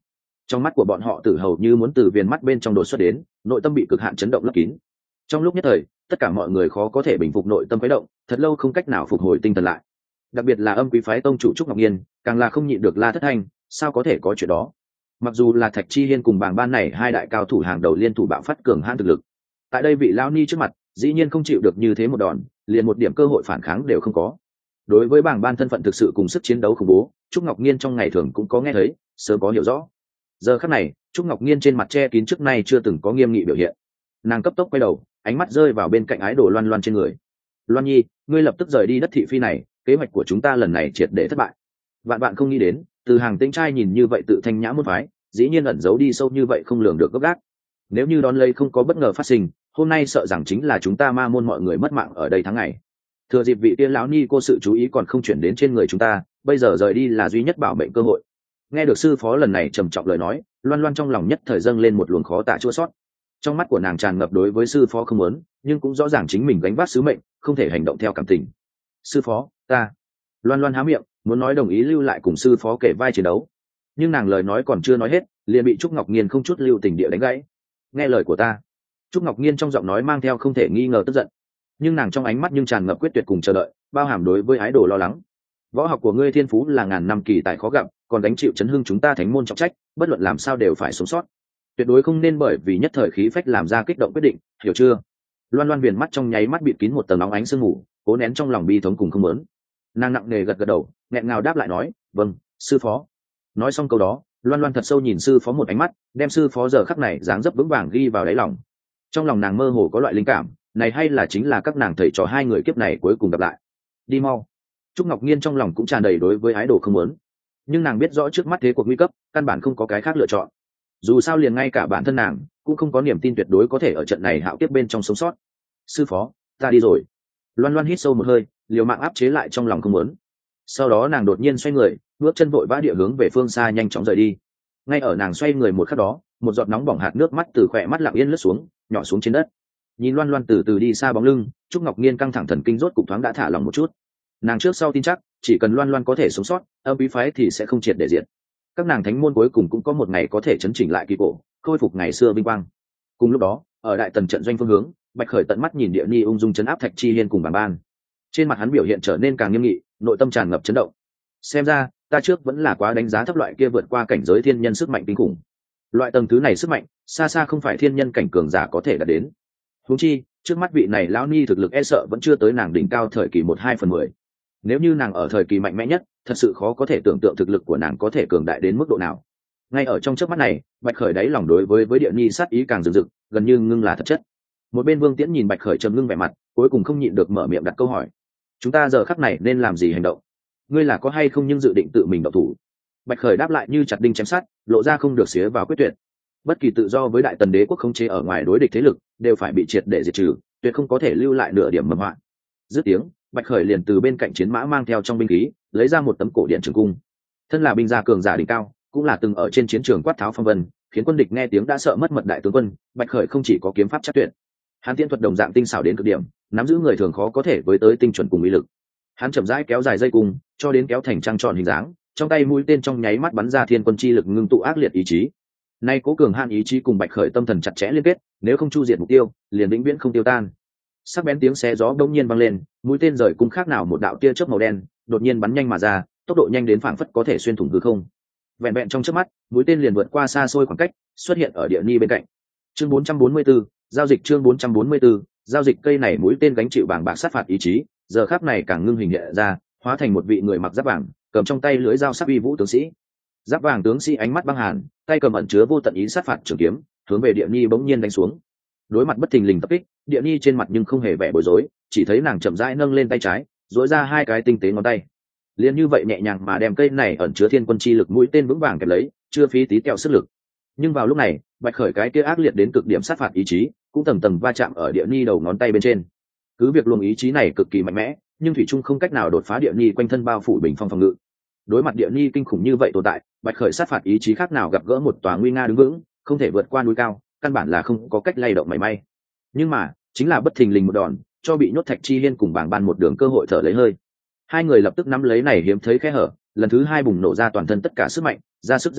Trong mắt của bọn họ tử hầu như muốn từ viền mắt bên trong đột xuất đến, nội tâm bị cực hạn chấn động lấp kín. Trong lúc nhất thời, tất cả mọi người khó có thể bình phục nội tâm khuấy động, thật lâu không cách nào phục hồi tinh thần lại. Đặc biệt là Âm Quý phái tông chủ Trúc Ngọc Nhiên, càng là không nhịn được la thất thanh, sao có thể có chuyện đó? Mặc dù là Thạch Chi Hiên cùng Bàng Ban này hai đại cao thủ hàng đầu liên thủ bạo phát cường hãn thực lực, tại đây vị lão ni trước mặt, dĩ nhiên không chịu được như thế một đòn, liền một điểm cơ hội phản kháng đều không có. Đối với Bàng Ban thân phận thực sự cùng sức chiến đấu khủng bố, Trúc Ngọc Nhiên trong ngày thường cũng có nghe thấy, sớm có hiểu rõ. Giờ khắc này, Trúc Ngọc Nhiên trên mặt che kín trước nay chưa từng có nghiêm nghị biểu hiện. Nàng cấp tốc quay đầu, ánh mắt rơi vào bên cạnh ái đồ Loan Loan trên người. Loan Nhi, ngươi lập tức rời đi đất thị phi này, kế hoạch của chúng ta lần này triệt để thất bại. Vạn bạn không nghĩ đến, từ hàng Tĩnh trai nhìn như vậy tự thanh nhã môn phái, dĩ nhiên ẩn giấu đi sâu như vậy không lường được gấp gáp. Nếu như đón lấy không có bất ngờ phát sinh, hôm nay sợ rằng chính là chúng ta ma môn mọi người mất mạng ở đây tháng ngày. Thừa dịp vị tiên lão ni cô sự chú ý còn không chuyển đến trên người chúng ta, bây giờ rời đi là duy nhất bảo mệnh cơ hội. Nghe được sư phó lần này trầm trọng lời nói, Loan Loan trong lòng nhất thời dâng lên một luồng khó tả chua sót. Trong mắt của nàng tràn ngập đối với sư phó không muốn, nhưng cũng rõ ràng chính mình gánh vác sứ mệnh, không thể hành động theo cảm tình. Sư phó, ta. Loan Loan há miệng, muốn nói đồng ý lưu lại cùng sư phó kể vai chiến đấu, nhưng nàng lời nói còn chưa nói hết, liền bị Trúc Ngọc Nhiên không chút lưu tình địa đánh gãy. Nghe lời của ta. Trúc Ngọc Nhiên trong giọng nói mang theo không thể nghi ngờ tức giận, nhưng nàng trong ánh mắt nhưng tràn ngập quyết tuyệt cùng chờ đợi, bao hàm đối với ái đồ lo lắng. Võ học của ngươi thiên phú là ngàn năm kỳ tài khó gặp, còn đánh chịu chấn hưng chúng ta thánh môn trọng trách, bất luận làm sao đều phải sống sót. Tuyệt đối không nên bởi vì nhất thời khí phách làm ra kích động quyết định, hiểu chưa? Loan Loan viền mắt trong nháy mắt bịt kín một tầng nóng ánh sương mù, cố nén trong lòng bi thống cùng không muốn. Nàng nặng nề gật gật đầu, nghẹn ngào đáp lại nói, vâng, sư phó. Nói xong câu đó, Loan Loan thật sâu nhìn sư phó một ánh mắt, đem sư phó giờ khắc này dáng dấp vững vàng ghi vào đáy lòng. Trong lòng nàng mơ hồ có loại linh cảm, này hay là chính là các nàng thầy trò hai người kiếp này cuối cùng gặp lại. Đi mau. Trúc Ngọc Nhiên trong lòng cũng tràn đầy đối với ái đồ không muốn, nhưng nàng biết rõ trước mắt thế cuộc nguy cấp, căn bản không có cái khác lựa chọn. Dù sao liền ngay cả bản thân nàng cũng không có niềm tin tuyệt đối có thể ở trận này hạo kiếp bên trong sống sót. Sư phó, ta đi rồi. Loan Loan hít sâu một hơi, liều mạng áp chế lại trong lòng không muốn. Sau đó nàng đột nhiên xoay người, bước chân vội vã địa hướng về phương xa nhanh chóng rời đi. Ngay ở nàng xoay người một khắc đó, một giọt nóng bỏng hạt nước mắt từ khỏe mắt lặng yên lướt xuống, nhỏ xuống trên đất. Nhìn Loan Loan từ từ đi xa bóng lưng, Trúc Ngọc Nhiên căng thẳng thần kinh rốt cục thoáng đã thả lòng một chút. Nàng trước sau tin chắc, chỉ cần Loan Loan có thể sống sót, Âm Quý phái thì sẽ không triệt để diệt. Các nàng thánh môn cuối cùng cũng có một ngày có thể chấn chỉnh lại kỳ cổ, khôi phục ngày xưa vinh quang. Cùng lúc đó, ở đại tần trận doanh phương hướng, Bạch Khởi tận mắt nhìn Địa Ni ung dung chấn áp Thạch Chi Hiên cùng Bàng Ban. Trên mặt hắn biểu hiện trở nên càng nghiêm nghị, nội tâm tràn ngập chấn động. Xem ra, ta trước vẫn là quá đánh giá thấp loại kia vượt qua cảnh giới thiên nhân sức mạnh kinh khủng. Loại tầng thứ này sức mạnh, xa xa không phải thiên nhân cảnh cường giả có thể đạt đến. Huống chi, trước mắt vị này lão ni thực lực e sợ vẫn chưa tới nàng đỉnh cao thời kỳ một hai phần mười. Nếu như nàng ở thời kỳ mạnh mẽ nhất, thật sự khó có thể tưởng tượng thực lực của nàng có thể cường đại đến mức độ nào. Ngay ở trong chớp mắt này, Bạch Khởi đáy lòng đối với với Địa Ni sát ý càng rực rực, gần như ngưng là thật chất. Một bên Vương Tiễn nhìn Bạch Khởi trầm ngưng vẻ mặt, cuối cùng không nhịn được mở miệng đặt câu hỏi: chúng ta giờ khắc này nên làm gì hành động? Ngươi là có hay không nhưng dự định tự mình động thủ? Bạch Khởi đáp lại như chặt đinh chém sắt, lộ ra không được xía vào quyết tuyệt. Bất kỳ tự do với đại tần đế quốc khống chế ở ngoài đối địch thế lực đều phải bị triệt để diệt trừ, tuyệt không có thể lưu lại nửa điểm mầm họa. Dứt tiếng, Bạch Khởi liền từ bên cạnh chiến mã mang theo trong binh khí, lấy ra một tấm cổ điện trường cung. Thân là binh gia cường giả đỉnh cao, cũng là từng ở trên chiến trường quát tháo phong vân, khiến quân địch nghe tiếng đã sợ mất mật đại tướng quân. Bạch Khởi không chỉ có kiếm pháp chắc tuyệt, hắn tiễn thuật đồng dạng tinh xảo đến cực điểm, nắm giữ người thường khó có thể với tới tinh chuẩn cùng uy lực. Hắn chậm rãi kéo dài dây cung, cho đến kéo thành trăng tròn hình dáng, trong tay mũi tên trong nháy mắt bắn ra thiên quân chi lực ngưng tụ ác liệt ý chí. Nay cố cường hạn ý chí cùng Bạch Khởi tâm thần chặt chẽ liên kết, nếu không chu diệt mục tiêu, liền vĩnh viễn không tiêu tan. Sắc bén tiếng xé gió đông nhiên vang lên, mũi tên rời cung khác nào một đạo tia chớp màu đen, đột nhiên bắn nhanh mà ra, tốc độ nhanh đến phảng phất có thể xuyên thủng hư không. Vẹn vẹn trong chớp mắt, mũi tên liền vượt qua xa xôi khoảng cách, xuất hiện ở Địa Ni bên cạnh. Chương bốn trăm bốn mươi tư, giao dịch chương bốn trăm bốn mươi tư, giao dịch. Cây này mũi tên gánh chịu bảng bạc sát phạt ý chí, giờ khắc này càng ngưng hình hiện ra, hóa thành một vị người mặc giáp vàng, cầm trong tay lưỡi dao sắc uy vũ tướng sĩ. Giáp vàng tướng sĩ ánh mắt băng hàn, tay cầm ẩn chứa vô tận ý sát phạt trường kiếm, hướng về Địa Ni bỗng nhiên đánh xuống. Đối mặt bất thình lình tập kích, Địa Ni trên mặt nhưng không hề vẻ bối rối, chỉ thấy nàng chậm rãi nâng lên tay trái, duỗi ra hai cái tinh tế ngón tay, liền như vậy nhẹ nhàng mà đem cây này ẩn chứa thiên quân chi lực mũi tên vững vàng kẹp lấy, chưa phí tí tẹo sức lực. Nhưng vào lúc này, Bạch Khởi cái kia ác liệt đến cực điểm sát phạt ý chí, cũng tầng tầng va chạm ở Địa Ni đầu ngón tay bên trên. Cứ việc luồng ý chí này cực kỳ mạnh mẽ, nhưng thủy trung không cách nào đột phá Địa Ni quanh thân bao phủ bình phong phòng ngự. Đối mặt Địa Ni kinh khủng như vậy tồn tại, Bạch Khởi sát phạt ý chí khác nào gặp gỡ một tòa nguy nga đứng vững, không thể vượt qua núi cao, căn bản là không có cách lay động mảy may. Nhưng mà, chính là bất thình lình một đòn, cho bị nhốt Thạch Chi Hiên cùng Bàng Ban một đường cơ hội thở lấy hơi. Hai người lập tức nắm lấy này hiếm thấy khe hở, lần thứ hai bùng nổ ra toàn thân tất cả sức mạnh, ra sức dãy rủa,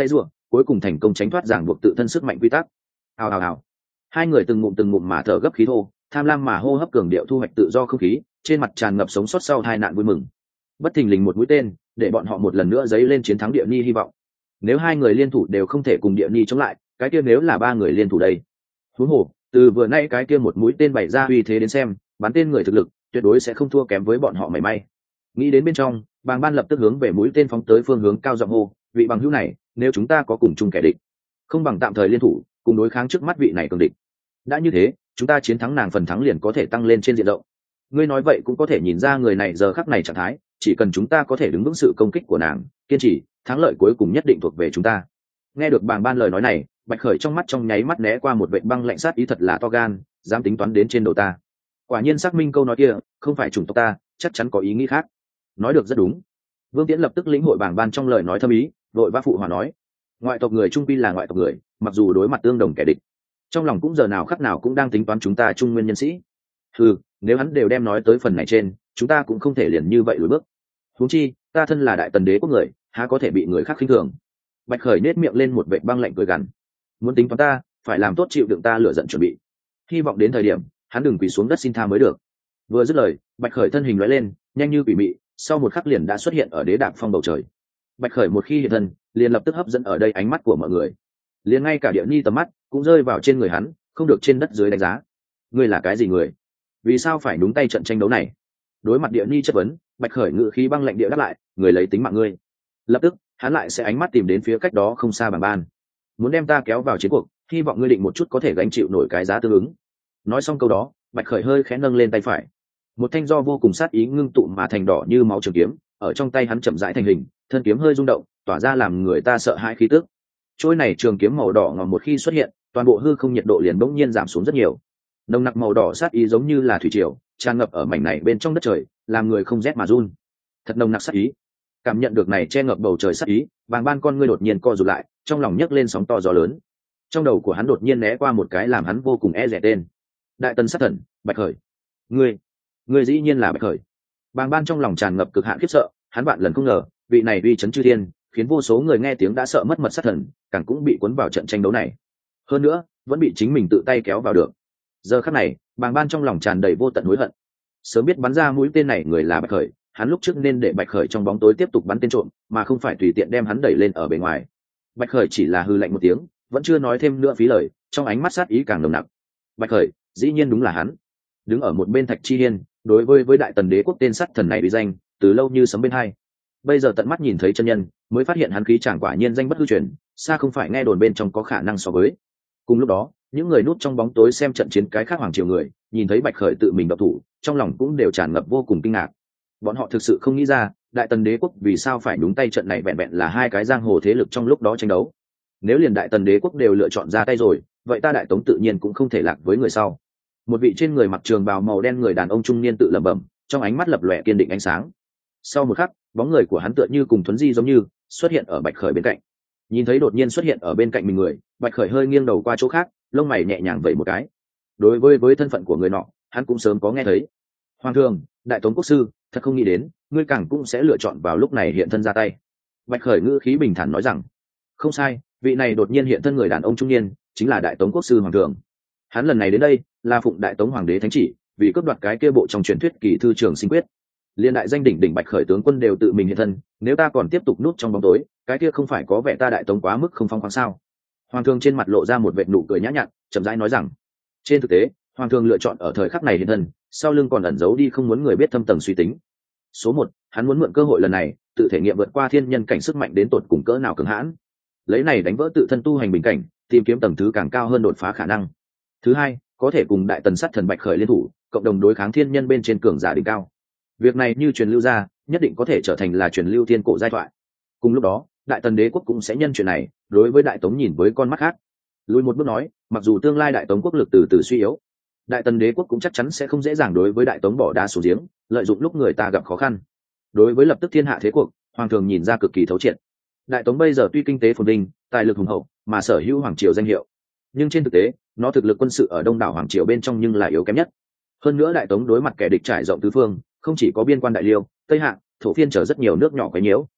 cuối cùng thành công tránh thoát ràng buộc tự thân sức mạnh quy tắc. Hào hào hào, hai người từng ngụm từng ngụm mà thở gấp khí thô, tham lam mà hô hấp cường điệu thu hoạch tự do không khí, trên mặt tràn ngập sống sót sau hai nạn vui mừng. Bất thình lình một mũi tên để bọn họ một lần nữa dấy lên chiến thắng địa ni hy vọng. Nếu hai người liên thủ đều không thể cùng địa ni chống lại, cái kia nếu là ba người liên thủ đây? Huống hồ, từ vừa nay cái kia một mũi tên bày ra uy thế đến xem, bắn tên người thực lực tuyệt đối sẽ không thua kém với bọn họ mảy may. Nghĩ đến bên trong, Bàng Ban lập tức hướng về mũi tên phóng tới phương hướng cao giọng hô, vị bằng hữu này, nếu chúng ta có cùng chung kẻ địch, không bằng tạm thời liên thủ, cùng đối kháng trước mắt vị này cường địch. Đã như thế, chúng ta chiến thắng nàng phần thắng liền có thể tăng lên trên diện rộng. Ngươi nói vậy cũng có thể nhìn ra người này giờ khắc này trạng thái, chỉ cần chúng ta có thể đứng vững sự công kích của nàng, kiên trì, thắng lợi cuối cùng nhất định thuộc về chúng ta. Nghe được Bàng Ban lời nói này, Bạch Khởi trong mắt trong nháy mắt né qua một vệt băng lạnh sát ý, thật là to gan, dám tính toán đến trên đầu ta. Quả nhiên xác minh câu nói kia, không phải chủng tộc ta, chắc chắn có ý nghĩ khác. Nói được rất đúng. Vương Tiễn lập tức lĩnh hội Bàng Ban trong lời nói thâm ý, đội vã phụ hòa nói: ngoại tộc người trung quy là ngoại tộc người, mặc dù đối mặt tương đồng kẻ địch, trong lòng cũng giờ nào khắc nào cũng đang tính toán chúng ta trung nguyên nhân sĩ. Ừ, nếu hắn đều đem nói tới phần này trên, chúng ta cũng không thể liền như vậy lùi bước. Huống chi, ta thân là đại tần đế quốc người, há có thể bị người khác khinh thường. Bạch Khởi nết miệng lên một vệt băng lạnh cười gằn: muốn tính toán ta, phải làm tốt chịu đựng ta lựa giận chuẩn bị. Hy vọng đến thời điểm, hắn đừng quỳ xuống đất xin tha mới được. Vừa dứt lời, Bạch Khởi thân hình lóe lên, nhanh như quỷ mị, sau một khắc liền đã xuất hiện ở đế đạp phong bầu trời. Bạch Khởi một khi hiện thân, liền lập tức hấp dẫn ở đây ánh mắt của mọi người, liền ngay cả địa ni tầm mắt cũng rơi vào trên người hắn, không được trên đất dưới đánh giá. Ngươi là cái gì người? Vì sao phải đúng tay trận tranh đấu này? Đối mặt địa ni chất vấn, Bạch Khởi ngự khí băng lạnh địa đáp lại: người lấy tính mạng ngươi. Lập tức, hắn lại sẽ ánh mắt tìm đến phía cách đó không xa Bàng Ban, muốn đem ta kéo vào chiến cuộc, hy vọng ngươi định một chút có thể gánh chịu nổi cái giá tương ứng. Nói xong câu đó, Bạch Khởi hơi khẽ nâng lên tay phải, một thanh do vô cùng sát ý ngưng tụ mà thành đỏ như máu trường kiếm ở trong tay hắn chậm rãi thành hình, thân kiếm hơi rung động, tỏa ra làm người ta sợ hãi khí tức. Trôi này trường kiếm màu đỏ ngòm một khi xuất hiện, toàn bộ hư không nhiệt độ liền bỗng nhiên giảm xuống rất nhiều. Nồng nặc màu đỏ sát ý giống như là thủy triều tràn ngập ở mảnh này bên trong đất trời, làm người không rét mà run. Thật nồng nặc sát ý. Cảm nhận được này che ngập bầu trời sát ý, Bàng Ban con ngươi đột nhiên co rụt lại, trong lòng nhấc lên sóng to gió lớn. Trong đầu của hắn đột nhiên né qua một cái làm hắn vô cùng e dè tên: Đại Tần sát thần Bạch Khởi. Ngươi, ngươi dĩ nhiên là Bạch Khởi. Bàng Ban trong lòng tràn ngập cực hạn khiếp sợ, hắn vạn lần không ngờ, vị này uy chấn chư thiên, khiến vô số người nghe tiếng đã sợ mất mật sát thần, càng cũng bị cuốn vào trận tranh đấu này. Hơn nữa, vẫn bị chính mình tự tay kéo vào được. Giờ khắc này, Bàng Ban trong lòng tràn đầy vô tận hối hận. Sớm biết bắn ra mũi tên này người là Bạch Khởi, hắn lúc trước nên để Bạch Khởi trong bóng tối tiếp tục bắn tên trộm, mà không phải tùy tiện đem hắn đẩy lên ở bề ngoài. Bạch Khởi chỉ là hư lạnh một tiếng, vẫn chưa nói thêm nữa phí lời, trong ánh mắt sát ý càng nồng nặc. Bạch Khởi, dĩ nhiên đúng là hắn. Đứng ở một bên Thạch Chi Hiên, đối với với đại tần đế quốc tên sát thần này uy danh, từ lâu như sấm bên hai. Bây giờ tận mắt nhìn thấy chân nhân, mới phát hiện hắn khí chẳng quả nhiên danh bất hư truyền, xa không phải nghe đồn bên trong có khả năng so với. Cùng lúc đó, những người núp trong bóng tối xem trận chiến cái khác hoàng triều người, nhìn thấy Bạch Khởi tự mình độc thủ, trong lòng cũng đều tràn ngập vô cùng kinh ngạc. Bọn họ thực sự không nghĩ ra, đại tần đế quốc vì sao phải đúng tay trận này vẹn vẹn là hai cái giang hồ thế lực trong lúc đó tranh đấu. Nếu liền đại tần đế quốc đều lựa chọn ra tay rồi, vậy ta đại tống tự nhiên cũng không thể lạc với người sau. Một vị trên người mặc trường bào màu đen người đàn ông trung niên tự lẩm bẩm, trong ánh mắt lập lòe kiên định ánh sáng. Sau một khắc, bóng người của hắn tựa như cùng thuấn di giống như xuất hiện ở Bạch Khởi bên cạnh. Nhìn thấy đột nhiên xuất hiện ở bên cạnh mình người, Bạch Khởi hơi nghiêng đầu qua chỗ khác, lông mày nhẹ nhàng vẩy một cái. Đối với với thân phận của người nọ, hắn cũng sớm có nghe thấy. Hoàng thượng, đại tống quốc sư, thật không nghĩ đến, ngươi càng cũng sẽ lựa chọn vào lúc này hiện thân ra tay. Bạch Khởi ngữ khí bình thản nói rằng, không sai, vị này đột nhiên hiện thân người đàn ông trung niên, chính là đại tống quốc sư hoàng thượng. Hắn lần này đến đây, là phụng đại tống hoàng đế thánh chỉ, vì cướp đoạt cái kia bộ trong truyền thuyết kỳ thư trường sinh quyết. Liên đại danh đỉnh đỉnh Bạch Khởi tướng quân đều tự mình hiện thân, nếu ta còn tiếp tục núp trong bóng tối, cái kia không phải có vẻ ta đại tống quá mức không phong khoáng sao? Hoàng thượng trên mặt lộ ra một vệt nụ cười nhã nhặn, chậm rãi nói rằng, trên thực tế, hoàng thượng lựa chọn ở thời khắc này hiện thân, sau lưng còn ẩn giấu đi không muốn người biết thâm tầng suy tính. Số một, hắn muốn mượn cơ hội lần này, tự thể nghiệm vượt qua thiên nhân cảnh sức mạnh đến tột cùng cỡ nào cường hãn, lấy này đánh vỡ tự thân tu hành bình cảnh, tìm kiếm tầng thứ càng cao hơn đột phá khả năng. Thứ hai, có thể cùng đại tần sát thần Bạch Khởi liên thủ, cộng đồng đối kháng thiên nhân bên trên cường giả đỉnh cao. Việc này như truyền lưu ra, nhất định có thể trở thành là truyền lưu thiên cổ giai thoại. Cùng lúc đó, đại tần đế quốc cũng sẽ nhân chuyện này, đối với đại tống nhìn với con mắt khác. Lùi một bước nói, mặc dù tương lai đại tống quốc lực từ từ suy yếu, đại tần đế quốc cũng chắc chắn sẽ không dễ dàng đối với đại tống bỏ đá xuống giếng, lợi dụng lúc người ta gặp khó khăn. Đối với lập tức thiên hạ thế cuộc, hoàng thường nhìn ra cực kỳ thấu triệt. Đại tống bây giờ tuy kinh tế phồn vinh, tài lực hùng hậu, mà sở hữu hoàng triều danh hiệu, nhưng trên thực tế, nó thực lực quân sự ở đông đảo hoàng triều bên trong nhưng là yếu kém nhất. Hơn nữa đại tống đối mặt kẻ địch trải rộng tứ phương, không chỉ có biên quan đại liêu, tây hạ, thổ phiên chở rất nhiều nước nhỏ quấy nhiễu,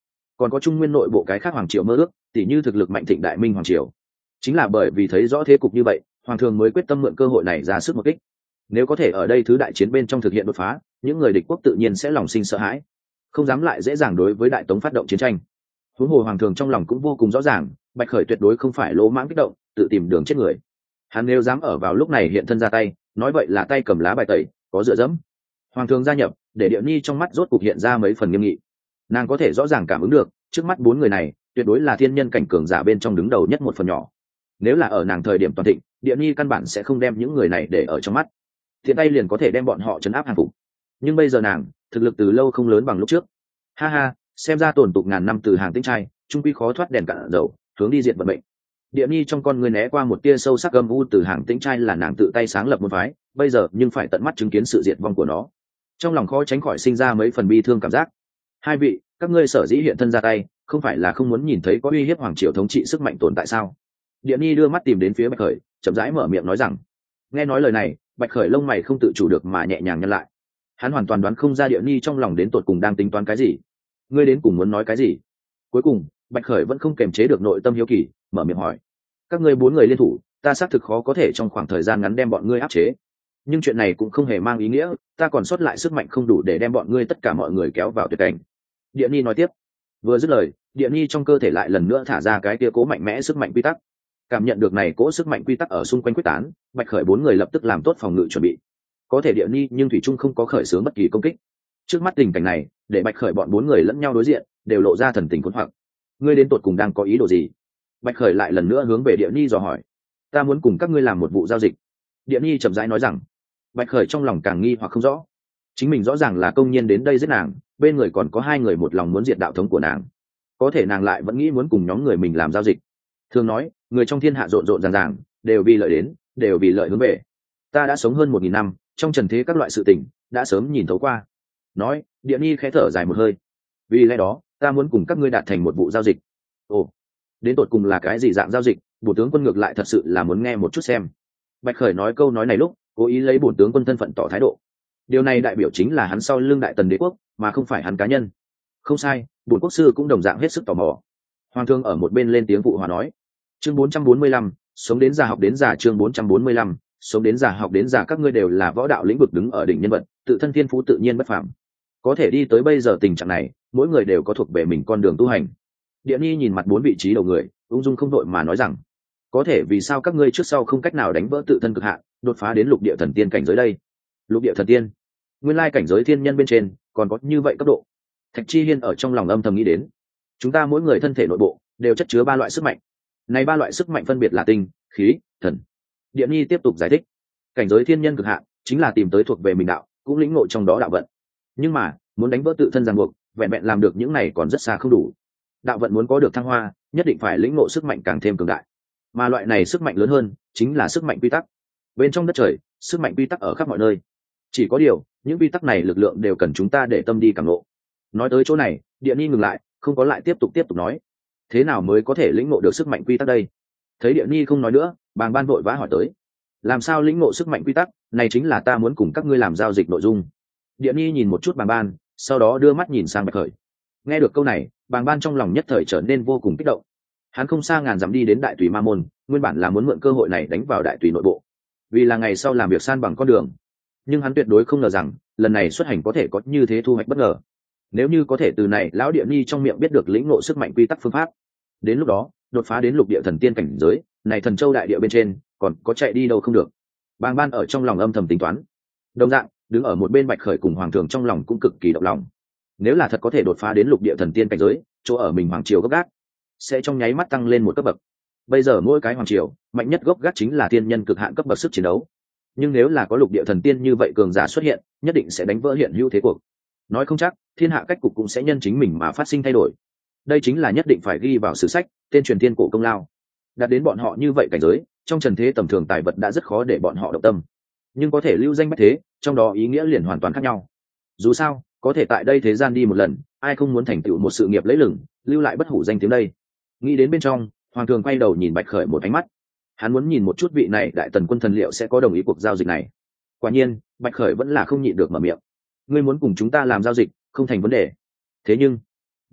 còn có trung nguyên nội bộ cái khác hoàng triều mơ ước, tỉ như thực lực mạnh thịnh đại minh hoàng triều. Chính là bởi vì thấy rõ thế cục như vậy, hoàng thường mới quyết tâm mượn cơ hội này ra sức một kích. Nếu có thể ở đây thứ đại chiến bên trong thực hiện đột phá, những người địch quốc tự nhiên sẽ lòng sinh sợ hãi, không dám lại dễ dàng đối với đại tống phát động chiến tranh. Huống hồ hoàng thường trong lòng cũng vô cùng rõ ràng, Bạch Khởi tuyệt đối không phải lỗ mãng kích động tự tìm đường chết người. Hắn nếu dám ở vào lúc này hiện thân ra tay, nói vậy là tay cầm lá bài tẩy, có dựa dẫm. Hoàng thường gia nhập, để Điệu Nhi trong mắt rốt cục hiện ra mấy phần nghiêm nghị. Nàng có thể rõ ràng cảm ứng được, trước mắt bốn người này tuyệt đối là thiên nhân cảnh cường giả bên trong đứng đầu nhất một phần nhỏ. Nếu là ở nàng thời điểm toàn thịnh, Điệu Nhi căn bản sẽ không đem những người này để ở trong mắt, thiện tay liền có thể đem bọn họ trấn áp hàng phục. Nhưng bây giờ nàng thực lực từ lâu không lớn bằng lúc trước. Ha ha, xem ra tồn tục ngàn năm từ hàng tinh trai, trung quy khó thoát đèn cạn dầu, hướng đi diện vận mệnh. Địa Nhi trong con người né qua một tia sâu sắc âm u, từ hàng tĩnh trai là nàng tự tay sáng lập môn phái, bây giờ nhưng phải tận mắt chứng kiến sự diệt vong của nó, trong lòng khó tránh khỏi sinh ra mấy phần bi thương cảm giác. Hai vị, các ngươi sở dĩ hiện thân ra tay, không phải là không muốn nhìn thấy có uy hiếp hoàng triều thống trị sức mạnh tồn tại sao? Địa Nhi đưa mắt tìm đến phía Bạch Khởi, chậm rãi mở miệng nói rằng. Nghe nói lời này, Bạch Khởi lông mày không tự chủ được mà nhẹ nhàng nhăn lại. Hắn hoàn toàn đoán không ra Địa Nhi trong lòng đến tột cùng đang tính toán cái gì. Ngươi đến cùng muốn nói cái gì? Cuối cùng Bạch Khởi vẫn không kềm chế được nội tâm hiếu kỳ, mở miệng hỏi. Các ngươi bốn người liên thủ, ta xác thực khó có thể trong khoảng thời gian ngắn đem bọn ngươi áp chế, nhưng chuyện này cũng không hề mang ý nghĩa ta còn sót lại sức mạnh không đủ để đem bọn ngươi tất cả mọi người kéo vào tuyệt cảnh. Địa Nhi nói tiếp. Vừa dứt lời, Địa Nhi trong cơ thể lại lần nữa thả ra cái kia cố mạnh mẽ sức mạnh quy tắc. Cảm nhận được này cố sức mạnh quy tắc ở xung quanh quyết tán, Bạch Khởi bốn người lập tức làm tốt phòng ngự chuẩn bị. Có thể Địa Nhi nhưng thủy trung không có khởi xướng bất kỳ công kích. Trước mắt tình cảnh này, để Bạch Khởi bọn bốn người lẫn nhau đối diện, đều lộ ra thần tình cuốn hoặc. Ngươi đến tột cùng đang có ý đồ gì? Bạch Khởi lại lần nữa hướng về Địa Nhi dò hỏi. Ta muốn cùng các ngươi làm một vụ giao dịch. Địa Nhi chậm rãi nói rằng. Bạch Khởi trong lòng càng nghi hoặc không rõ. Chính mình rõ ràng là công nhân đến đây giết nàng, bên người còn có hai người một lòng muốn diệt đạo thống của nàng, có thể nàng lại vẫn nghĩ muốn cùng nhóm người mình làm giao dịch. Thường nói, người trong thiên hạ rộn rộn ràng ràng, đều vì lợi đến, đều vì lợi hướng về. Ta đã sống hơn một nghìn năm, trong trần thế các loại sự tình đã sớm nhìn thấu qua. Nói, Địa Nhi khẽ thở dài một hơi. Vì lẽ đó, ta muốn cùng các ngươi đạt thành một vụ giao dịch. Ồ, đến tột cùng là cái gì dạng giao dịch? Bổ tướng quân ngược lại thật sự là muốn nghe một chút xem. Bạch Khởi nói câu nói này lúc, cố ý lấy bổn tướng quân thân phận tỏ thái độ. Điều này đại biểu chính là hắn sau lưng đại tần đế quốc, mà không phải hắn cá nhân. Không sai, bổn quốc sư cũng đồng dạng hết sức tò mò. Hoàng thương ở một bên lên tiếng phụ hòa nói. Chương bốn trăm bốn mươi lăm, sống đến già học đến già. Chương bốn trăm bốn mươi lăm, sống đến già học đến già. Các ngươi đều là võ đạo lĩnh vực đứng ở đỉnh nhân vật, tự thân thiên phú tự nhiên bất phàm. Có thể đi tới bây giờ tình trạng này, mỗi người đều có thuộc về mình con đường tu hành. Địa Nhi nhìn mặt bốn vị trí đầu người, ung dung không đội mà nói rằng, có thể vì sao các ngươi trước sau không cách nào đánh vỡ tự thân cực hạn, đột phá đến lục địa thần tiên cảnh giới đây? Lục địa thần tiên, nguyên lai cảnh giới thiên nhân bên trên còn có như vậy cấp độ. Thạch Chi Hiên ở trong lòng âm thầm nghĩ đến. Chúng ta mỗi người thân thể nội bộ đều chất chứa ba loại sức mạnh, này ba loại sức mạnh phân biệt là tinh, khí, thần. Địa Nhi tiếp tục giải thích, cảnh giới thiên nhân cực hạn chính là tìm tới thuộc về mình đạo, cũng lĩnh ngộ trong đó đạo vận. Nhưng mà muốn đánh vỡ tự thân ràng buộc, vẹn vẹn làm được những này còn rất xa không đủ. Đạo vận muốn có được thăng hoa, nhất định phải lĩnh ngộ sức mạnh càng thêm cường đại, mà loại này sức mạnh lớn hơn chính là sức mạnh quy tắc. Bên trong đất trời, sức mạnh quy tắc ở khắp mọi nơi. Chỉ có điều, những quy tắc này lực lượng đều cần chúng ta để tâm đi cảm ngộ. Nói tới chỗ này, Địa Nhi ngừng lại, không có lại tiếp tục tiếp tục nói. Thế nào mới có thể lĩnh ngộ được sức mạnh quy tắc đây? Thấy Địa Nhi không nói nữa, Bàng Ban vội vã hỏi tới. Làm sao lĩnh ngộ sức mạnh quy tắc? Này chính là ta muốn cùng các ngươi làm giao dịch nội dung. Địa Nhi nhìn một chút Bàng Ban, sau đó đưa mắt nhìn sang Bạch Khởi. Nghe được câu này, Bàng Ban trong lòng nhất thời trở nên vô cùng kích động. Hắn không xa ngàn dặm đi đến Đại Tùy Ma Môn, nguyên bản là muốn mượn cơ hội này đánh vào Đại Tùy nội bộ, vì là ngày sau làm việc san bằng con đường. Nhưng hắn tuyệt đối không ngờ rằng lần này xuất hành có thể có như thế thu hoạch bất ngờ. Nếu như có thể từ này lão Địa Nhi trong miệng biết được lĩnh ngộ sức mạnh quy tắc phương pháp, đến lúc đó đột phá đến lục địa thần tiên cảnh giới, này Thần Châu đại địa bên trên còn có chạy đi đâu không được. Bàng Ban ở trong lòng âm thầm tính toán. Đồng dạng, đứng ở một bên Bạch Khởi cùng Hoàng Thường trong lòng cũng cực kỳ động lòng. Nếu là thật có thể đột phá đến lục địa thần tiên cảnh giới, chỗ ở mình hoàng triều gốc gác sẽ trong nháy mắt tăng lên một cấp bậc. Bây giờ mỗi cái hoàng triều mạnh nhất gốc gác chính là tiên nhân cực hạn cấp bậc sức chiến đấu, nhưng nếu là có lục địa thần tiên như vậy cường giả xuất hiện, nhất định sẽ đánh vỡ hiện hữu thế cuộc. Nói không chắc thiên hạ cách cục cũng sẽ nhân chính mình mà phát sinh thay đổi. Đây chính là nhất định phải ghi vào sử sách, tên truyền thiên cổ công lao. Đạt đến bọn họ như vậy cảnh giới, trong trần thế tầm thường tài vật đã rất khó để bọn họ động tâm, nhưng có thể lưu danh bách thế, trong đó ý nghĩa liền hoàn toàn khác nhau. Dù sao, có thể tại đây thế gian đi một lần, ai không muốn thành tựu một sự nghiệp lẫy lừng, lưu lại bất hủ danh tiếng đây. Nghĩ đến bên trong, Hoàng Thường quay đầu nhìn Bạch Khởi một ánh mắt. Hắn muốn nhìn một chút vị này đại tần quân thần liệu sẽ có đồng ý cuộc giao dịch này. Quả nhiên, Bạch Khởi vẫn là không nhịn được mở miệng. Ngươi muốn cùng chúng ta làm giao dịch, không thành vấn đề. Thế nhưng, ngươi,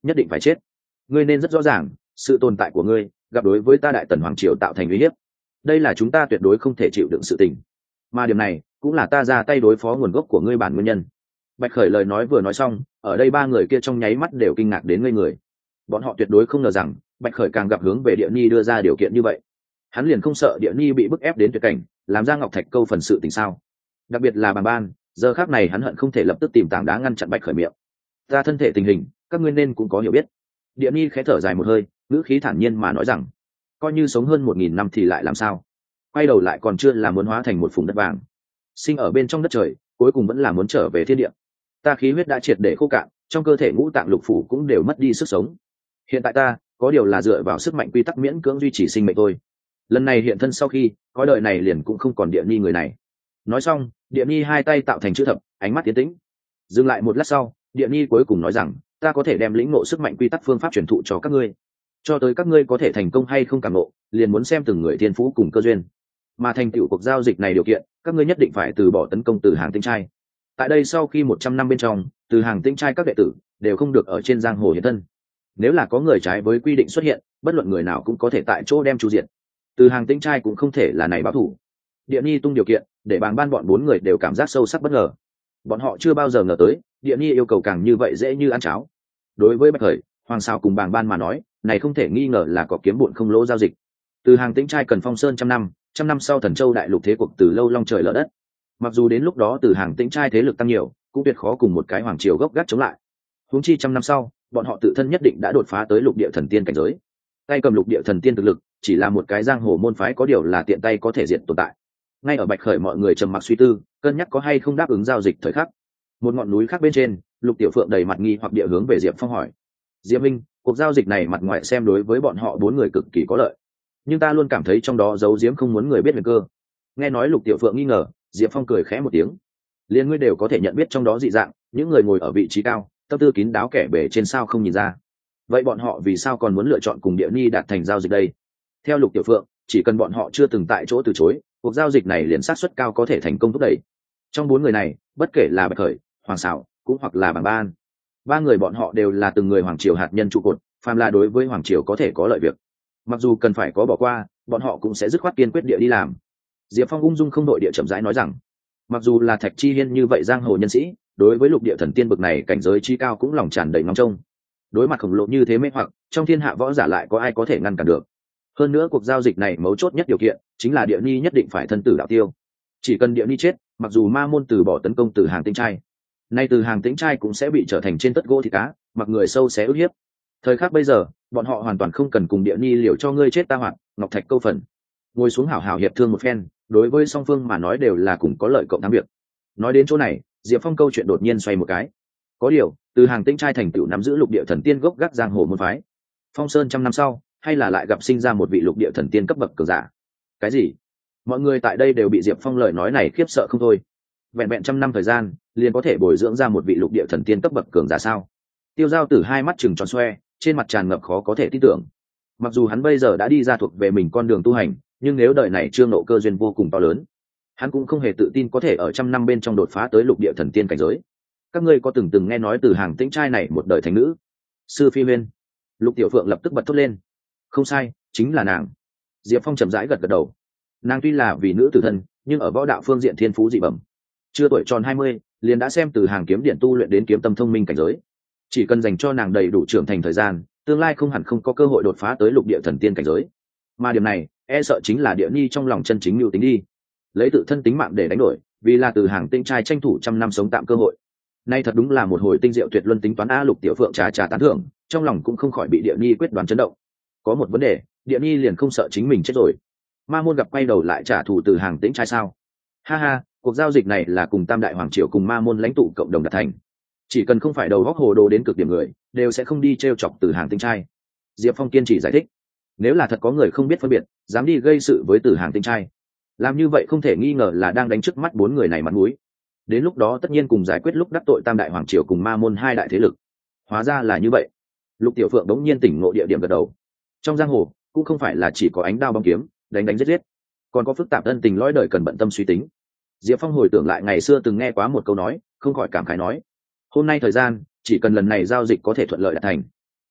nhất định phải chết. Ngươi nên rất rõ ràng sự tồn tại của ngươi gặp đối với ta đại tần hoàng triều tạo thành uy hiếp, đây là chúng ta tuyệt đối không thể chịu đựng sự tình, mà điểm này cũng là ta ra tay đối phó nguồn gốc của ngươi bản nguyên nhân. Bạch Khởi lời nói vừa nói xong, ở đây ba người kia trong nháy mắt đều kinh ngạc đến ngây người. Bọn họ tuyệt đối không ngờ rằng Bạch Khởi càng gặp hướng về Địa Nhi đưa ra điều kiện như vậy. Hắn liền không sợ Địa Nhi bị bức ép đến tuyệt cảnh, làm ra Ngọc Thạch câu phần sự tình sao? Đặc biệt là Bàng Ban, giờ khắc này hắn hận không thể lập tức tìm tảng đá ngăn chặn Bạch Khởi miệng. Ta thân thể tình hình, các ngươi nên cũng có hiểu biết. Địa Nhi khẽ thở dài một hơi, ngữ khí thản nhiên mà nói rằng, coi như sống hơn một nghìn năm thì lại làm sao? Quay đầu lại còn chưa là muốn hóa thành một vùng đất vàng, sinh ở bên trong đất trời, cuối cùng vẫn là muốn trở về thiên địa. Ta khí huyết đã triệt để khô cạn, trong cơ thể ngũ tạng lục phủ cũng đều mất đi sức sống. Hiện tại ta có điều là dựa vào sức mạnh quy tắc miễn cưỡng duy trì sinh mệnh thôi. Lần này hiện thân sau khi có đời này liền cũng không còn Địa Nhi người này. Nói xong, Địa Nhi hai tay tạo thành chữ thập, ánh mắt tiến tĩnh. Dừng lại một lát sau, Địa Nhi cuối cùng nói rằng, ta có thể đem lĩnh ngộ sức mạnh quy tắc phương pháp truyền thụ cho các ngươi. Cho tới các ngươi có thể thành công hay không cảm ngộ, liền muốn xem từng người thiên phú cùng cơ duyên. Mà thành tựu cuộc giao dịch này điều kiện, các ngươi nhất định phải từ bỏ tấn công Từ Hàng Tinh Trai. Tại đây sau khi một trăm năm bên trong, Từ Hàng Tinh Trai các đệ tử đều không được ở trên giang hồ hiện thân. Nếu là có người trái với quy định xuất hiện, bất luận người nào cũng có thể tại chỗ đem chu diệt. Từ Hàng Tinh Trai cũng không thể là này báo thủ. Địa Nhi tung điều kiện, để Bàng Ban bọn bốn người đều cảm giác sâu sắc bất ngờ. Bọn họ chưa bao giờ ngờ tới, Địa Nhi yêu cầu càng như vậy dễ như ăn cháo. Đối với Bạch Khởi, Hoàng Sào cùng Bàng Ban mà nói, này không thể nghi ngờ là có kiếm bụn không lỗ giao dịch. Từ Hàng Tinh Trai cần phong sơn trăm năm, trăm năm sau Thần Châu đại lục thế cuộc từ lâu long trời lở đất. Mặc dù đến lúc đó Từ Hàng Tinh Trai thế lực tăng nhiều, cũng tuyệt khó cùng một cái hoàng triều gốc gác chống lại. Huống chi trăm năm sau, bọn họ tự thân nhất định đã đột phá tới lục địa thần tiên cảnh giới. Tay cầm lục địa thần tiên thực lực, chỉ là một cái giang hồ môn phái có điều là tiện tay có thể diệt tồn tại. Ngay ở Bạch Khởi mọi người trầm mặc suy tư, cân nhắc có hay không đáp ứng giao dịch thời khắc. Một ngọn núi khác bên trên, Lục Tiểu Phượng đầy mặt nghi hoặc địa hướng về Diệp Phong hỏi: Diệp Minh, cuộc giao dịch này mặt ngoài xem đối với bọn họ bốn người cực kỳ có lợi, nhưng ta luôn cảm thấy trong đó giấu giếm không muốn người biết về cơ. Nghe nói Lục Tiểu Phượng nghi ngờ, Diệp Phong cười khẽ một tiếng: liên ngươi đều có thể nhận biết trong đó dị dạng, những người ngồi ở vị trí cao, tâm tư kín đáo kẻ bề trên sao không nhìn ra. Vậy bọn họ vì sao còn muốn lựa chọn cùng Địa Nhi đạt thành giao dịch đây? Theo Lục Tiểu Phượng, chỉ cần bọn họ chưa từng tại chỗ từ chối, cuộc giao dịch này liền xác suất cao có thể thành công thúc đẩy. Trong bốn người này, bất kể là Bạch Khởi, Hoàng Sảo, cũng hoặc là Bàng Ban, ba người bọn họ đều là từng người hoàng triều hạt nhân trụ cột, phàm là đối với hoàng triều có thể có lợi việc, mặc dù cần phải có bỏ qua, bọn họ cũng sẽ dứt khoát kiên quyết địa đi làm. Diệp Phong ung dung không đội địa chậm rãi nói rằng, mặc dù là Thạch Chi Hiên như vậy giang hồ nhân sĩ, đối với lục địa thần tiên bực này cảnh giới chi cao cũng lòng tràn đầy ngóng trông. Đối mặt khổng lồ như thế mê hoặc, trong thiên hạ võ giả lại có ai có thể ngăn cản được? Hơn nữa cuộc giao dịch này mấu chốt nhất điều kiện chính là Địa Nhi nhất định phải thân tử đạo tiêu. Chỉ cần Địa Nhi chết, mặc dù ma môn từ bỏ tấn công Từ Hàng Tinh Trai, nay Từ Hàng Tinh Trai cũng sẽ bị trở thành trên tất gỗ thịt cá, mặc người sâu xé ức hiếp. Thời khắc bây giờ, bọn họ hoàn toàn không cần cùng Địa Nhi liều cho ngươi chết ta hoạt, ngọc thạch câu phần. Ngồi xuống hảo hảo hiệp thương một phen, đối với song phương mà nói đều là cùng có lợi cộng thắng việc. Nói đến chỗ này, Diệp Phong câu chuyện đột nhiên xoay một cái. Có điều, Từ Hàng Tinh Trai thành tựu nắm giữ lục địa thần tiên gốc gác giang hồ môn phái. Phong Sơn trăm năm sau, hay là lại gặp sinh ra một vị lục địa thần tiên cấp bậc cường giả? Cái gì? Mọi người tại đây đều bị Diệp Phong lời nói này khiếp sợ không thôi. Vẹn vẹn trăm năm thời gian, liền có thể bồi dưỡng ra một vị lục địa thần tiên cấp bậc cường giả sao? Tiêu Giao Tử hai mắt trừng tròn xoe, trên mặt tràn ngập khó có thể tin tưởng. Mặc dù hắn bây giờ đã đi ra thuộc về mình con đường tu hành, nhưng nếu đời này chưa nộ cơ duyên vô cùng to lớn, hắn cũng không hề tự tin có thể ở trăm năm bên trong đột phá tới lục địa thần tiên cảnh giới. Các ngươi có từng từng nghe nói Từ Hàng Tinh Trai này một đời thành nữ? Sư Phi Huyên. Lục Tiểu Phượng lập tức bật thốt lên. Không sai, chính là nàng. Diệp Phong chậm rãi gật gật đầu. Nàng tuy là vì nữ tử thân, nhưng ở võ đạo phương diện thiên phú dị bẩm. Chưa tuổi tròn hai mươi, liền đã xem Từ Hàng kiếm điện tu luyện đến kiếm tâm thông minh cảnh giới. Chỉ cần dành cho nàng đầy đủ trưởng thành thời gian, tương lai không hẳn không có cơ hội đột phá tới lục địa thần tiên cảnh giới. Mà điểm này, e sợ chính là Địa Nhi trong lòng chân chính mưu tính đi, lấy tự thân tính mạng để đánh đổi, vì là Từ Hàng Tinh Trai tranh thủ trăm năm sống tạm cơ hội. Nay thật đúng là một hồi tinh diệu tuyệt luân tính toán a. Lục Tiểu Phượng trà trà tán thưởng, trong lòng cũng không khỏi bị Địa Nhi quyết đoán chấn động. Có một vấn đề, Địa Nhi liền không sợ chính mình chết rồi. Ma môn gặp quay đầu lại trả thù Từ Hàng Tinh Trai sao? Ha ha, cuộc giao dịch này là cùng Tam Đại Hoàng Triều cùng Ma môn lãnh tụ cộng đồng đạt thành. Chỉ cần không phải đầu góc hồ đồ đến cực điểm người, đều sẽ không đi trêu chọc Từ Hàng Tinh Trai. Diệp Phong kiên trì giải thích, nếu là thật có người không biết phân biệt, dám đi gây sự với Từ Hàng Tinh Trai, làm như vậy không thể nghi ngờ là đang đánh trước mắt bốn người này mặt mũi. Đến lúc đó tất nhiên cùng giải quyết lúc đắc tội Tam Đại Hoàng Triều cùng Ma môn hai đại thế lực. Hóa ra là như vậy. Lục Tiểu Phượng đống nhiên tỉnh ngộ địa điểm gật đầu. Trong giang hồ cũng không phải là chỉ có ánh đao bóng kiếm, đánh đánh giết giết, còn có phức tạp ân tình lõi đời cần bận tâm suy tính. Diệp Phong hồi tưởng lại ngày xưa từng nghe quá một câu nói, không khỏi cảm khái nói: hôm nay thời gian, chỉ cần lần này giao dịch có thể thuận lợi đạt thành,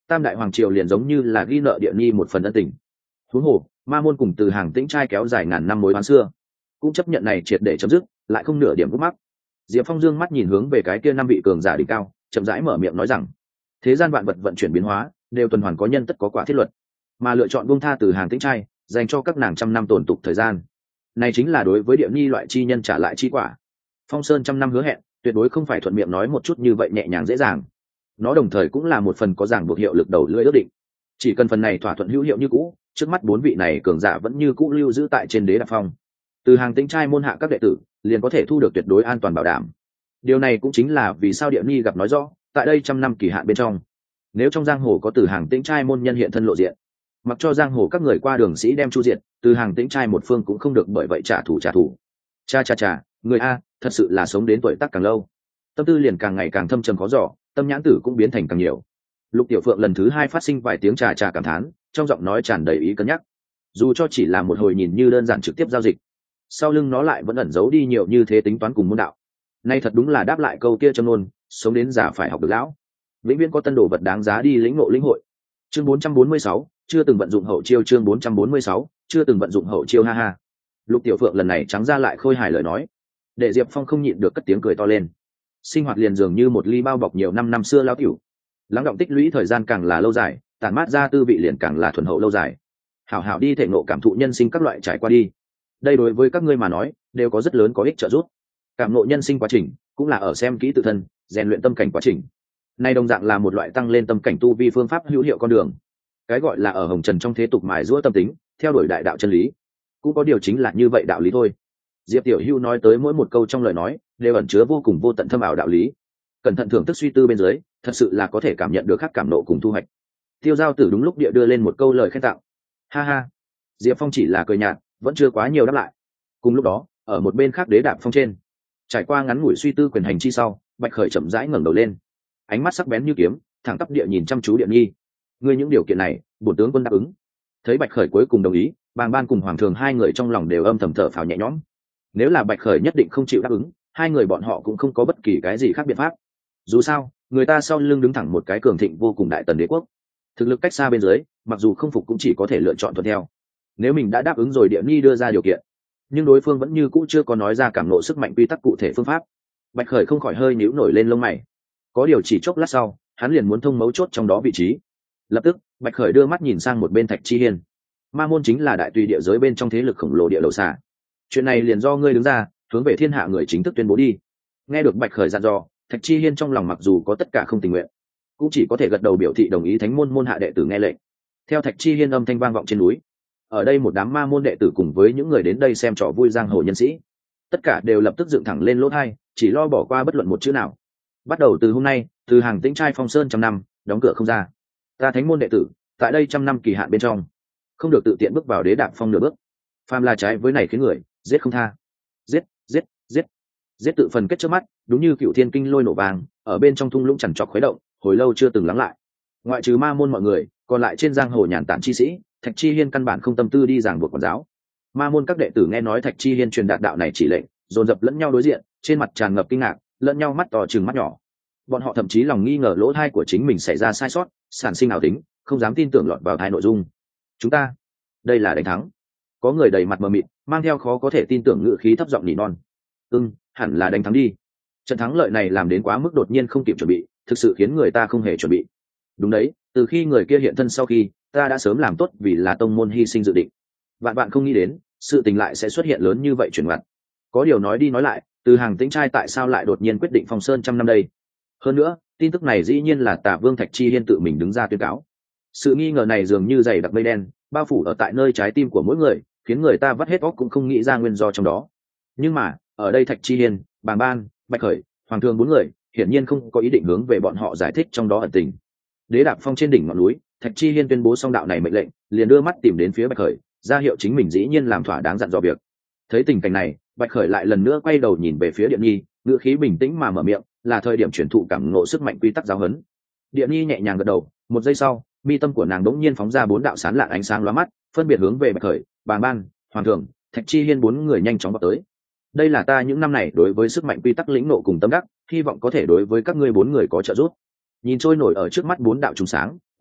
tam đại hoàng triều liền giống như là ghi nợ địa nhi một phần ân tình. Huống hồ ma môn cùng từ hàng tĩnh trai kéo dài ngàn năm mối oán xưa, cũng chấp nhận này triệt để chấm dứt, lại không nửa điểm khúc mắc. Diệp Phong dương mắt nhìn hướng về cái kia năm vị cường giả đỉnh cao, chậm rãi mở miệng nói rằng, thế gian vạn vật vận chuyển biến hóa, đều tuần hoàn có nhân tất có quả thiết luật, mà lựa chọn buông tha từ hàng tĩnh trai, dành cho các nàng trăm năm tồn tục thời gian, này chính là đối với địa nhi loại chi nhân trả lại chi quả. Phong Sơn trăm năm hứa hẹn, tuyệt đối không phải thuận miệng nói một chút như vậy nhẹ nhàng dễ dàng. Nó đồng thời cũng là một phần có ràng buộc hiệu lực đầu lưỡi ước định. Chỉ cần phần này thỏa thuận hữu hiệu như cũ, trước mắt bốn vị này cường giả vẫn như cũ lưu giữ tại trên đế đạp phong. Từ hàng tĩnh trai môn hạ các đệ tử liền có thể thu được tuyệt đối an toàn bảo đảm. Điều này cũng chính là vì sao địa nhi gặp nói rõ, tại đây trăm năm kỳ hạn bên trong, nếu trong giang hồ có từ hàng tĩnh trai môn nhân hiện thân lộ diện, mặc cho giang hồ các người qua đường sĩ đem chu diện, từ hàng tĩnh trai một phương cũng không được bởi vậy trả thù trả thù. Cha cha cha, người a, thật sự là sống đến tuổi tác càng lâu, tâm tư liền càng ngày càng thâm trầm khó dò, tâm nhãn tử cũng biến thành càng nhiều. Lục Tiểu Phượng lần thứ hai phát sinh vài tiếng trà trà cảm thán, trong giọng nói tràn đầy ý cân nhắc. Dù cho chỉ là một hồi nhìn như đơn giản trực tiếp giao dịch, sau lưng nó lại vẫn ẩn giấu đi nhiều như thế tính toán cùng môn đạo. Nay thật đúng là đáp lại câu kia châm ngôn, sống đến già phải học được lão. Vĩnh viễn có tân đồ vật đáng giá đi lĩnh ngộ lĩnh hội. Chương bốn trăm bốn mươi sáu, chưa từng vận dụng hậu chiêu. Chương bốn trăm bốn mươi sáu, chưa từng vận dụng hậu chiêu, ha ha. Lục Tiểu Phượng lần này trắng ra lại khôi hài lời nói, để Diệp Phong không nhịn được cất tiếng cười to lên. Sinh hoạt liền dường như một ly bao bọc nhiều năm năm xưa lao tiểu, lắng động tích lũy thời gian càng là lâu dài, tản mát ra tư vị liền càng là thuần hậu lâu dài. Hảo hảo đi thể ngộ cảm thụ nhân sinh các loại trải qua đi. Đây đối với các ngươi mà nói đều có rất lớn có ích trợ giúp. Cảm ngộ nhân sinh quá trình cũng là ở xem kỹ tự thân, rèn luyện tâm cảnh quá trình. Nay đồng dạng là một loại tăng lên tâm cảnh tu vi phương pháp hữu hiệu con đường. Cái gọi là ở hồng trần trong thế tục mài giũa tâm tính, theo đuổi đại đạo chân lý, cũng có điều chính là như vậy đạo lý thôi. Diệp Tiểu Hưu nói tới mỗi một câu trong lời nói đều ẩn chứa vô cùng vô tận thâm ảo đạo lý. Cẩn thận thưởng thức suy tư bên dưới, thật sự là có thể cảm nhận được khắc cảm nộ cùng thu hoạch. Tiêu Giao Tử đúng lúc địa đưa lên một câu lời khen tặng. Ha ha. Diệp Phong chỉ là cười nhạt, vẫn chưa quá nhiều đáp lại. Cùng lúc đó, ở một bên khác đế đạp phong trên, trải qua ngắn ngủi suy tư quyền hành chi sau, Bạch Khởi chậm rãi ngẩng đầu lên, ánh mắt sắc bén như kiếm, thẳng tắp địa nhìn chăm chú Điện Nhi. Ngươi những điều kiện này, bổn tướng quân đáp ứng. Thấy Bạch Khởi cuối cùng đồng ý, Bàng Ban cùng Hoàng Thường hai người trong lòng đều âm thầm thở phào nhẹ nhõm. Nếu là Bạch Khởi nhất định không chịu đáp ứng, hai người bọn họ cũng không có bất kỳ cái gì khác biện pháp. Dù sao, người ta sau lưng đứng thẳng một cái cường thịnh vô cùng đại tần đế quốc, thực lực cách xa bên dưới, mặc dù không phục cũng chỉ có thể lựa chọn thuận theo. Nếu mình đã đáp ứng rồi, Điện Nhi đưa ra điều kiện, nhưng đối phương vẫn như cũ chưa có nói ra cảm ngộ sức mạnh quy tắc cụ thể phương pháp. Bạch Khởi không khỏi hơi nhíu nổi lên lông mày. Có điều chỉ chốc lát sau, hắn liền muốn thông mấu chốt trong đó vị trí. Lập tức, Bạch Khởi đưa mắt nhìn sang một bên Thạch Chi Hiên. Ma môn chính là đại tùy địa giới bên trong thế lực khổng lồ địa đầu xà. Chuyện này liền do ngươi đứng ra, hướng về thiên hạ người chính thức tuyên bố đi. Nghe được Bạch Khởi dặn dò, Thạch Chi Hiên trong lòng mặc dù có tất cả không tình nguyện, cũng chỉ có thể gật đầu biểu thị đồng ý. Thánh môn môn hạ đệ tử nghe lệnh. Theo Thạch Chi Hiên âm thanh vang vọng trên núi, ở đây một đám ma môn đệ tử cùng với những người đến đây xem trò vui giang hồ nhân sĩ, tất cả đều lập tức dựng thẳng lên lỗ tai, chỉ lo bỏ qua bất luận một chữ nào. Bắt đầu từ hôm nay, từ hàng tĩnh trai Phong Sơn trăm năm đóng cửa không ra. Ta Thánh môn đệ tử tại đây trăm năm kỳ hạn bên trong, không được tự tiện bước vào đế đạp phong nửa bước. Phàm là trái với này khiến người giết không tha. Giết, giết, giết. Giết tự phần kết trước mắt, đúng như cựu thiên kinh lôi nổ vàng, ở bên trong thung lũng chằn trọc khuấy động, hồi lâu chưa từng lắng lại. Ngoại trừ ma môn mọi người, còn lại trên giang hồ nhàn tản chi sĩ, Thạch Chi Hiên căn bản không tâm tư đi giảng buộc quản giáo. Ma môn các đệ tử nghe nói Thạch Chi Hiên truyền đạt đạo này chỉ lệnh, dồn dập lẫn nhau đối diện, trên mặt tràn ngập kinh ngạc, lẫn nhau mắt to trừng mắt nhỏ. Bọn họ thậm chí lòng nghi ngờ lỗ tai của chính mình xảy ra sai sót, sản sinh ảo tính, không dám tin tưởng lọt vào tai nội dung. Chúng ta, đây là đánh thắng. Có người đầy mặt mờ mịt, mang theo khó có thể tin tưởng ngữ khí thấp giọng nỉ non. Ừm, hẳn là đánh thắng đi. Trận thắng lợi này làm đến quá mức đột nhiên không kịp chuẩn bị, thực sự khiến người ta không hề chuẩn bị. Đúng đấy, từ khi người kia hiện thân sau khi, ta đã sớm làm tốt vì là tông môn hy sinh dự định. Vạn bạn không nghĩ đến, sự tình lại sẽ xuất hiện lớn như vậy chuyển ngoặt. Có điều nói đi nói lại, từ hàng tĩnh trai tại sao lại đột nhiên quyết định Phong Sơn trăm năm đây? Hơn nữa, tin tức này dĩ nhiên là Tả Vương Thạch Chi Hiên tự mình đứng ra tuyên cáo. Sự nghi ngờ này dường như dày đặc mây đen, bao phủ ở tại nơi trái tim của mỗi người, khiến người ta vắt hết óc cũng không nghĩ ra nguyên do trong đó. Nhưng mà, ở đây Thạch Chi Hiên, Bàng Ban, Bạch Khởi, Hoàng Thường bốn người, hiển nhiên không có ý định hướng về bọn họ giải thích trong đó ẩn tình. Đế đạp phong trên đỉnh ngọn núi, Thạch Chi Hiên tuyên bố xong đạo này mệnh lệnh, liền đưa mắt tìm đến phía Bạch Khởi, ra hiệu chính mình dĩ nhiên làm thỏa đáng dặn dò việc. Thấy tình cảnh này, Bạch Khởi lại lần nữa quay đầu nhìn về phía Điện Nhi, ngữ khí bình tĩnh mà mở miệng, là thời điểm truyền thụ cảm ngộ sức mạnh quy tắc giáo huấn. Điện Nhi nhẹ nhàng gật đầu, một giây sau, mi tâm của nàng đống nhiên phóng ra bốn đạo sáng lạn ánh sáng lóa mắt, phân biệt hướng về Bạch Khởi, Bàng Ban, Hoàng Thường, Thạch Chi Hiên bốn người nhanh chóng vào tới. Đây là ta những năm này đối với sức mạnh quy tắc lĩnh ngộ cùng tâm đắc, hy vọng có thể đối với các ngươi bốn người có trợ giúp. Nhìn trôi nổi ở trước mắt bốn đạo trùng sáng,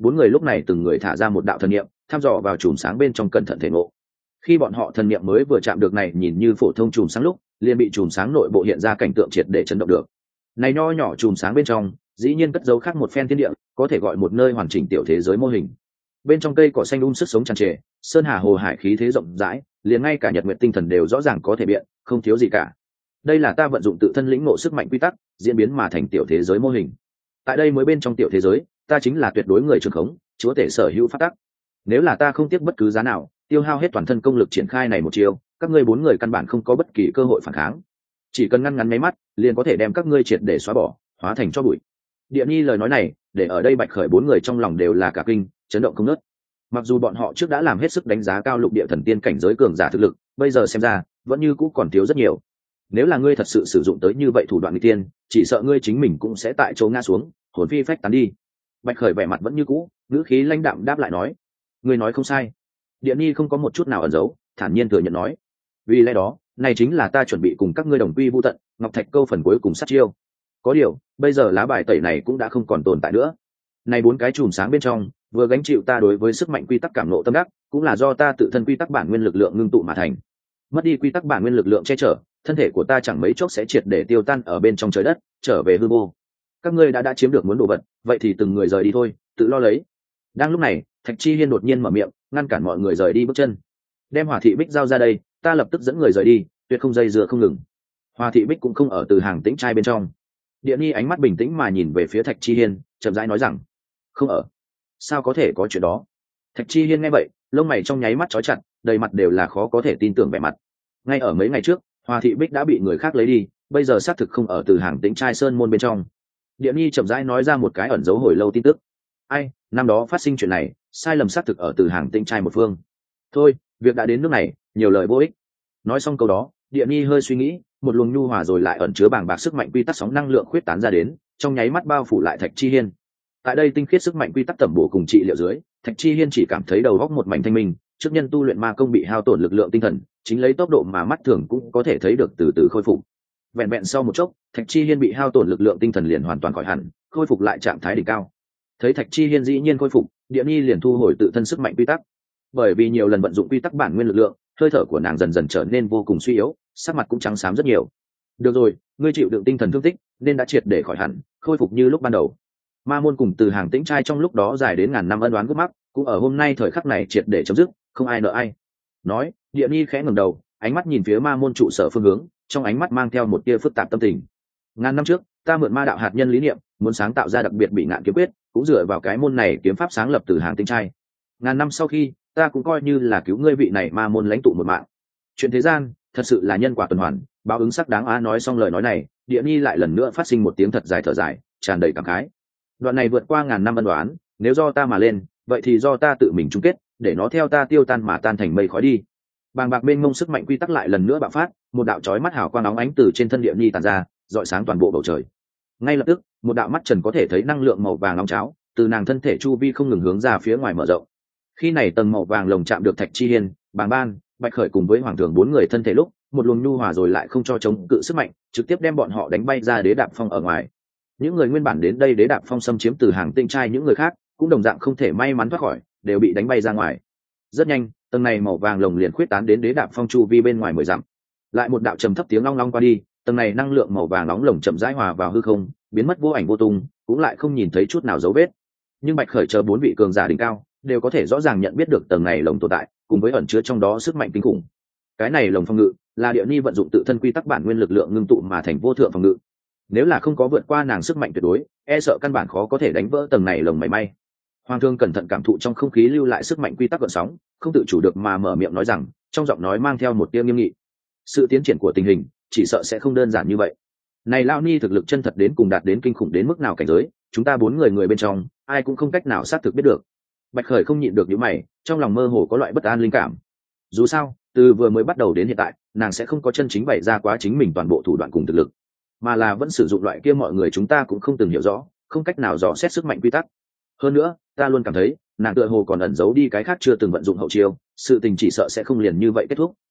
bốn người lúc này từng người thả ra một đạo thần niệm thăm dò vào chùm sáng bên trong cẩn thận thể ngộ. Khi bọn họ thần niệm mới vừa chạm được này nhìn như phổ thông chùm sáng lúc, liền bị chùm sáng nội bộ hiện ra cảnh tượng triệt để chấn động được. Này nho nhỏ chùm sáng bên trong dĩ nhiên cất giấu khác một phen thiên địa, có thể gọi một nơi hoàn chỉnh tiểu thế giới mô hình. Bên trong cây cỏ xanh um sức sống tràn trề, sơn hà hồ hải khí thế rộng rãi, liền ngay cả nhật nguyệt tinh thần đều rõ ràng có thể biện, không thiếu gì cả. Đây là ta vận dụng tự thân lĩnh ngộ sức mạnh quy tắc, diễn biến mà thành tiểu thế giới mô hình. Tại đây mới bên trong tiểu thế giới, ta chính là tuyệt đối người trường khống, chúa tể sở hữu pháp tắc. Nếu là ta không tiếc bất cứ giá nào, tiêu hao hết toàn thân công lực triển khai này một chiều, các ngươi bốn người căn bản không có bất kỳ cơ hội phản kháng. Chỉ cần ngăn ngắn mấy mắt, liền có thể đem các ngươi triệt để xóa bỏ, hóa thành cho bụi. Địa Nhi lời nói này, để ở đây Bạch Khởi bốn người trong lòng đều là cả kinh, chấn động không ngớt. Mặc dù bọn họ trước đã làm hết sức đánh giá cao lục địa thần tiên cảnh giới cường giả thực lực, bây giờ xem ra vẫn như cũ còn thiếu rất nhiều. Nếu là ngươi thật sự sử dụng tới như vậy thủ đoạn nguy tiên, chỉ sợ ngươi chính mình cũng sẽ tại chỗ ngã xuống, hồn phi phách tán đi. Bạch Khởi vẻ mặt vẫn như cũ, ngữ khí lãnh đạm đáp lại nói: ngươi nói không sai. Địa Nhi không có một chút nào ẩn giấu, thản nhiên thừa nhận nói: vì lẽ đó, này chính là ta chuẩn bị cùng các ngươi đồng quy vu tận, ngọc thạch câu phần cuối cùng sát chiêu. Có điều, bây giờ lá bài tẩy này cũng đã không còn tồn tại nữa. Này bốn cái chùm sáng bên trong, vừa gánh chịu ta đối với sức mạnh quy tắc cảm ngộ tâm đắc, cũng là do ta tự thân quy tắc bản nguyên lực lượng ngưng tụ mà thành. Mất đi quy tắc bản nguyên lực lượng che chở, thân thể của ta chẳng mấy chốc sẽ triệt để tiêu tan ở bên trong trời đất, trở về hư vô. Các ngươi đã đã chiếm được muốn đồ vật, vậy thì từng người rời đi thôi, tự lo lấy. Đang lúc này, Thạch Chi Hiên đột nhiên mở miệng, ngăn cản mọi người rời đi bước chân. Đem Hỏa Thị Bích giao ra đây, ta lập tức dẫn người rời đi, tuyệt không dây dưa không ngừng. Hỏa Thị Bích cũng không ở từ hàng tĩnh trai bên trong. Địa Nhi ánh mắt bình tĩnh mà nhìn về phía Thạch Chi Hiên, chậm rãi nói rằng: không ở. Sao có thể có chuyện đó? Thạch Chi Hiên nghe vậy, lông mày trong nháy mắt chói chặt, đầy mặt đều là khó có thể tin tưởng vẻ mặt. Ngay ở mấy ngày trước, Hoa Thị Bích đã bị người khác lấy đi, bây giờ xác thực không ở từ hàng tĩnh trai sơn môn bên trong. Địa Nhi chậm rãi nói ra một cái ẩn giấu hồi lâu tin tức. Ai, năm đó phát sinh chuyện này, sai lầm xác thực ở từ hàng tĩnh trai một phương. Thôi, việc đã đến nước này, nhiều lời vô ích. Nói xong câu đó, Địa Nhi hơi suy nghĩ, một luồng nhu hòa rồi lại ẩn chứa bàng bạc sức mạnh quy tắc sóng năng lượng khuyết tán ra đến, trong nháy mắt bao phủ lại Thạch Chi Hiên. Tại đây tinh khiết sức mạnh quy tắc tẩm bổ cùng trị liệu dưới, Thạch Chi Hiên chỉ cảm thấy đầu óc một mảnh thanh minh, trước nhân tu luyện ma công bị hao tổn lực lượng tinh thần, chính lấy tốc độ mà mắt thường cũng có thể thấy được từ từ khôi phục. Vẹn vẹn sau một chốc, Thạch Chi Hiên bị hao tổn lực lượng tinh thần liền hoàn toàn khỏi hẳn, khôi phục lại trạng thái đỉnh cao. Thấy Thạch Chi Hiên dĩ nhiên khôi phục, Địa Nhi liền thu hồi tự thân sức mạnh quy tắc. Bởi vì nhiều lần vận dụng quy tắc bản nguyên lực lượng, hơi thở của nàng dần dần trở nên vô cùng suy yếu, sắc mặt cũng trắng xám rất nhiều. Được rồi, ngươi chịu đựng tinh thần thương tích, nên đã triệt để khỏi hẳn, khôi phục như lúc ban đầu. Ma môn cùng từ hàng tĩnh trai trong lúc đó dài đến ngàn năm ân oán gút mắc, cũng ở hôm nay thời khắc này triệt để chấm dứt, không ai nợ ai. Nói, Địa Nhi khẽ ngẩng đầu, ánh mắt nhìn phía ma môn trụ sở phương hướng, trong ánh mắt mang theo một tia phức tạp tâm tình. Ngàn năm trước, ta mượn ma đạo hạt nhân lý niệm, muốn sáng tạo ra đặc biệt bị ngạn kiếm quyết, cũng dựa vào cái môn này kiếm pháp sáng lập từ hàng tĩnh trai. Ngàn năm sau khi, ta cũng coi như là cứu ngươi vị này ma môn lãnh tụ một mạng. Chuyện thế gian, thật sự là nhân quả tuần hoàn, báo ứng sắc đáng. Á nói xong lời nói này, Địa Nhi lại lần nữa phát sinh một tiếng thật dài thở dài, tràn đầy cảm khái. Đoạn này vượt qua ngàn năm ân đoán, nếu do ta mà lên, vậy thì do ta tự mình chung kết, để nó theo ta tiêu tan mà tan thành mây khói đi. Bàng bạc mênh mông sức mạnh quy tắc lại lần nữa bạo phát, một đạo chói mắt hào quang óng ánh từ trên thân Địa Nhi tàn ra, rọi sáng toàn bộ bầu trời. Ngay lập tức, một đạo mắt trần có thể thấy năng lượng màu vàng nóng cháo từ nàng thân thể chu vi không ngừng hướng ra phía ngoài mở rộng. Khi này tầng màu vàng lồng chạm được Thạch Chi Hiên, Bàng Ban, Bạch Khởi cùng với Hoàng Thường bốn người thân thể lúc, một luồng nhu hòa rồi lại không cho chống cự sức mạnh, trực tiếp đem bọn họ đánh bay ra Đế Đạp Phong ở ngoài. Những người nguyên bản đến đây Đế Đạp Phong xâm chiếm từ hàng tinh trai những người khác, cũng đồng dạng không thể may mắn thoát khỏi, đều bị đánh bay ra ngoài. Rất nhanh, tầng này màu vàng lồng liền khuyết tán đến Đế Đạp Phong chu vi bên ngoài mười dặm. Lại một đạo trầm thấp tiếng long long qua đi, tầng này năng lượng màu vàng nóng lồng chậm rãi hòa vào hư không, biến mất vô ảnh vô tung, cũng lại không nhìn thấy chút nào dấu vết. Nhưng Bạch Khởi chờ bốn vị cường giả đỉnh cao, đều có thể rõ ràng nhận biết được tầng này lồng tồn tại, cùng với ẩn chứa trong đó sức mạnh kinh khủng. Cái này lồng phòng ngự là Địa Nhi vận dụng tự thân quy tắc bản nguyên lực lượng ngưng tụ mà thành vô thượng phòng ngự. Nếu là không có vượt qua nàng sức mạnh tuyệt đối, e sợ căn bản khó có thể đánh vỡ tầng này lồng mảy may. Hoàng Thương cẩn thận cảm thụ trong không khí lưu lại sức mạnh quy tắc gợn sóng, không tự chủ được mà mở miệng nói rằng, trong giọng nói mang theo một tia nghiêm nghị. Sự tiến triển của tình hình chỉ sợ sẽ không đơn giản như vậy. Này Lão Ni thực lực chân thật đến cùng đạt đến kinh khủng đến mức nào cảnh giới, chúng ta bốn người người bên trong, ai cũng không cách nào xác thực biết được. Bạch Khởi không nhịn được nhíu mày, trong lòng mơ hồ có loại bất an linh cảm. Dù sao, từ vừa mới bắt đầu đến hiện tại, nàng sẽ không có chân chính bày ra quá chính mình toàn bộ thủ đoạn cùng thực lực, mà là vẫn sử dụng loại kia mọi người chúng ta cũng không từng hiểu rõ, không cách nào dò xét sức mạnh quy tắc. Hơn nữa, ta luôn cảm thấy, nàng tựa hồ còn ẩn giấu đi cái khác chưa từng vận dụng hậu chiêu, sự tình chỉ sợ sẽ không liền như vậy kết thúc.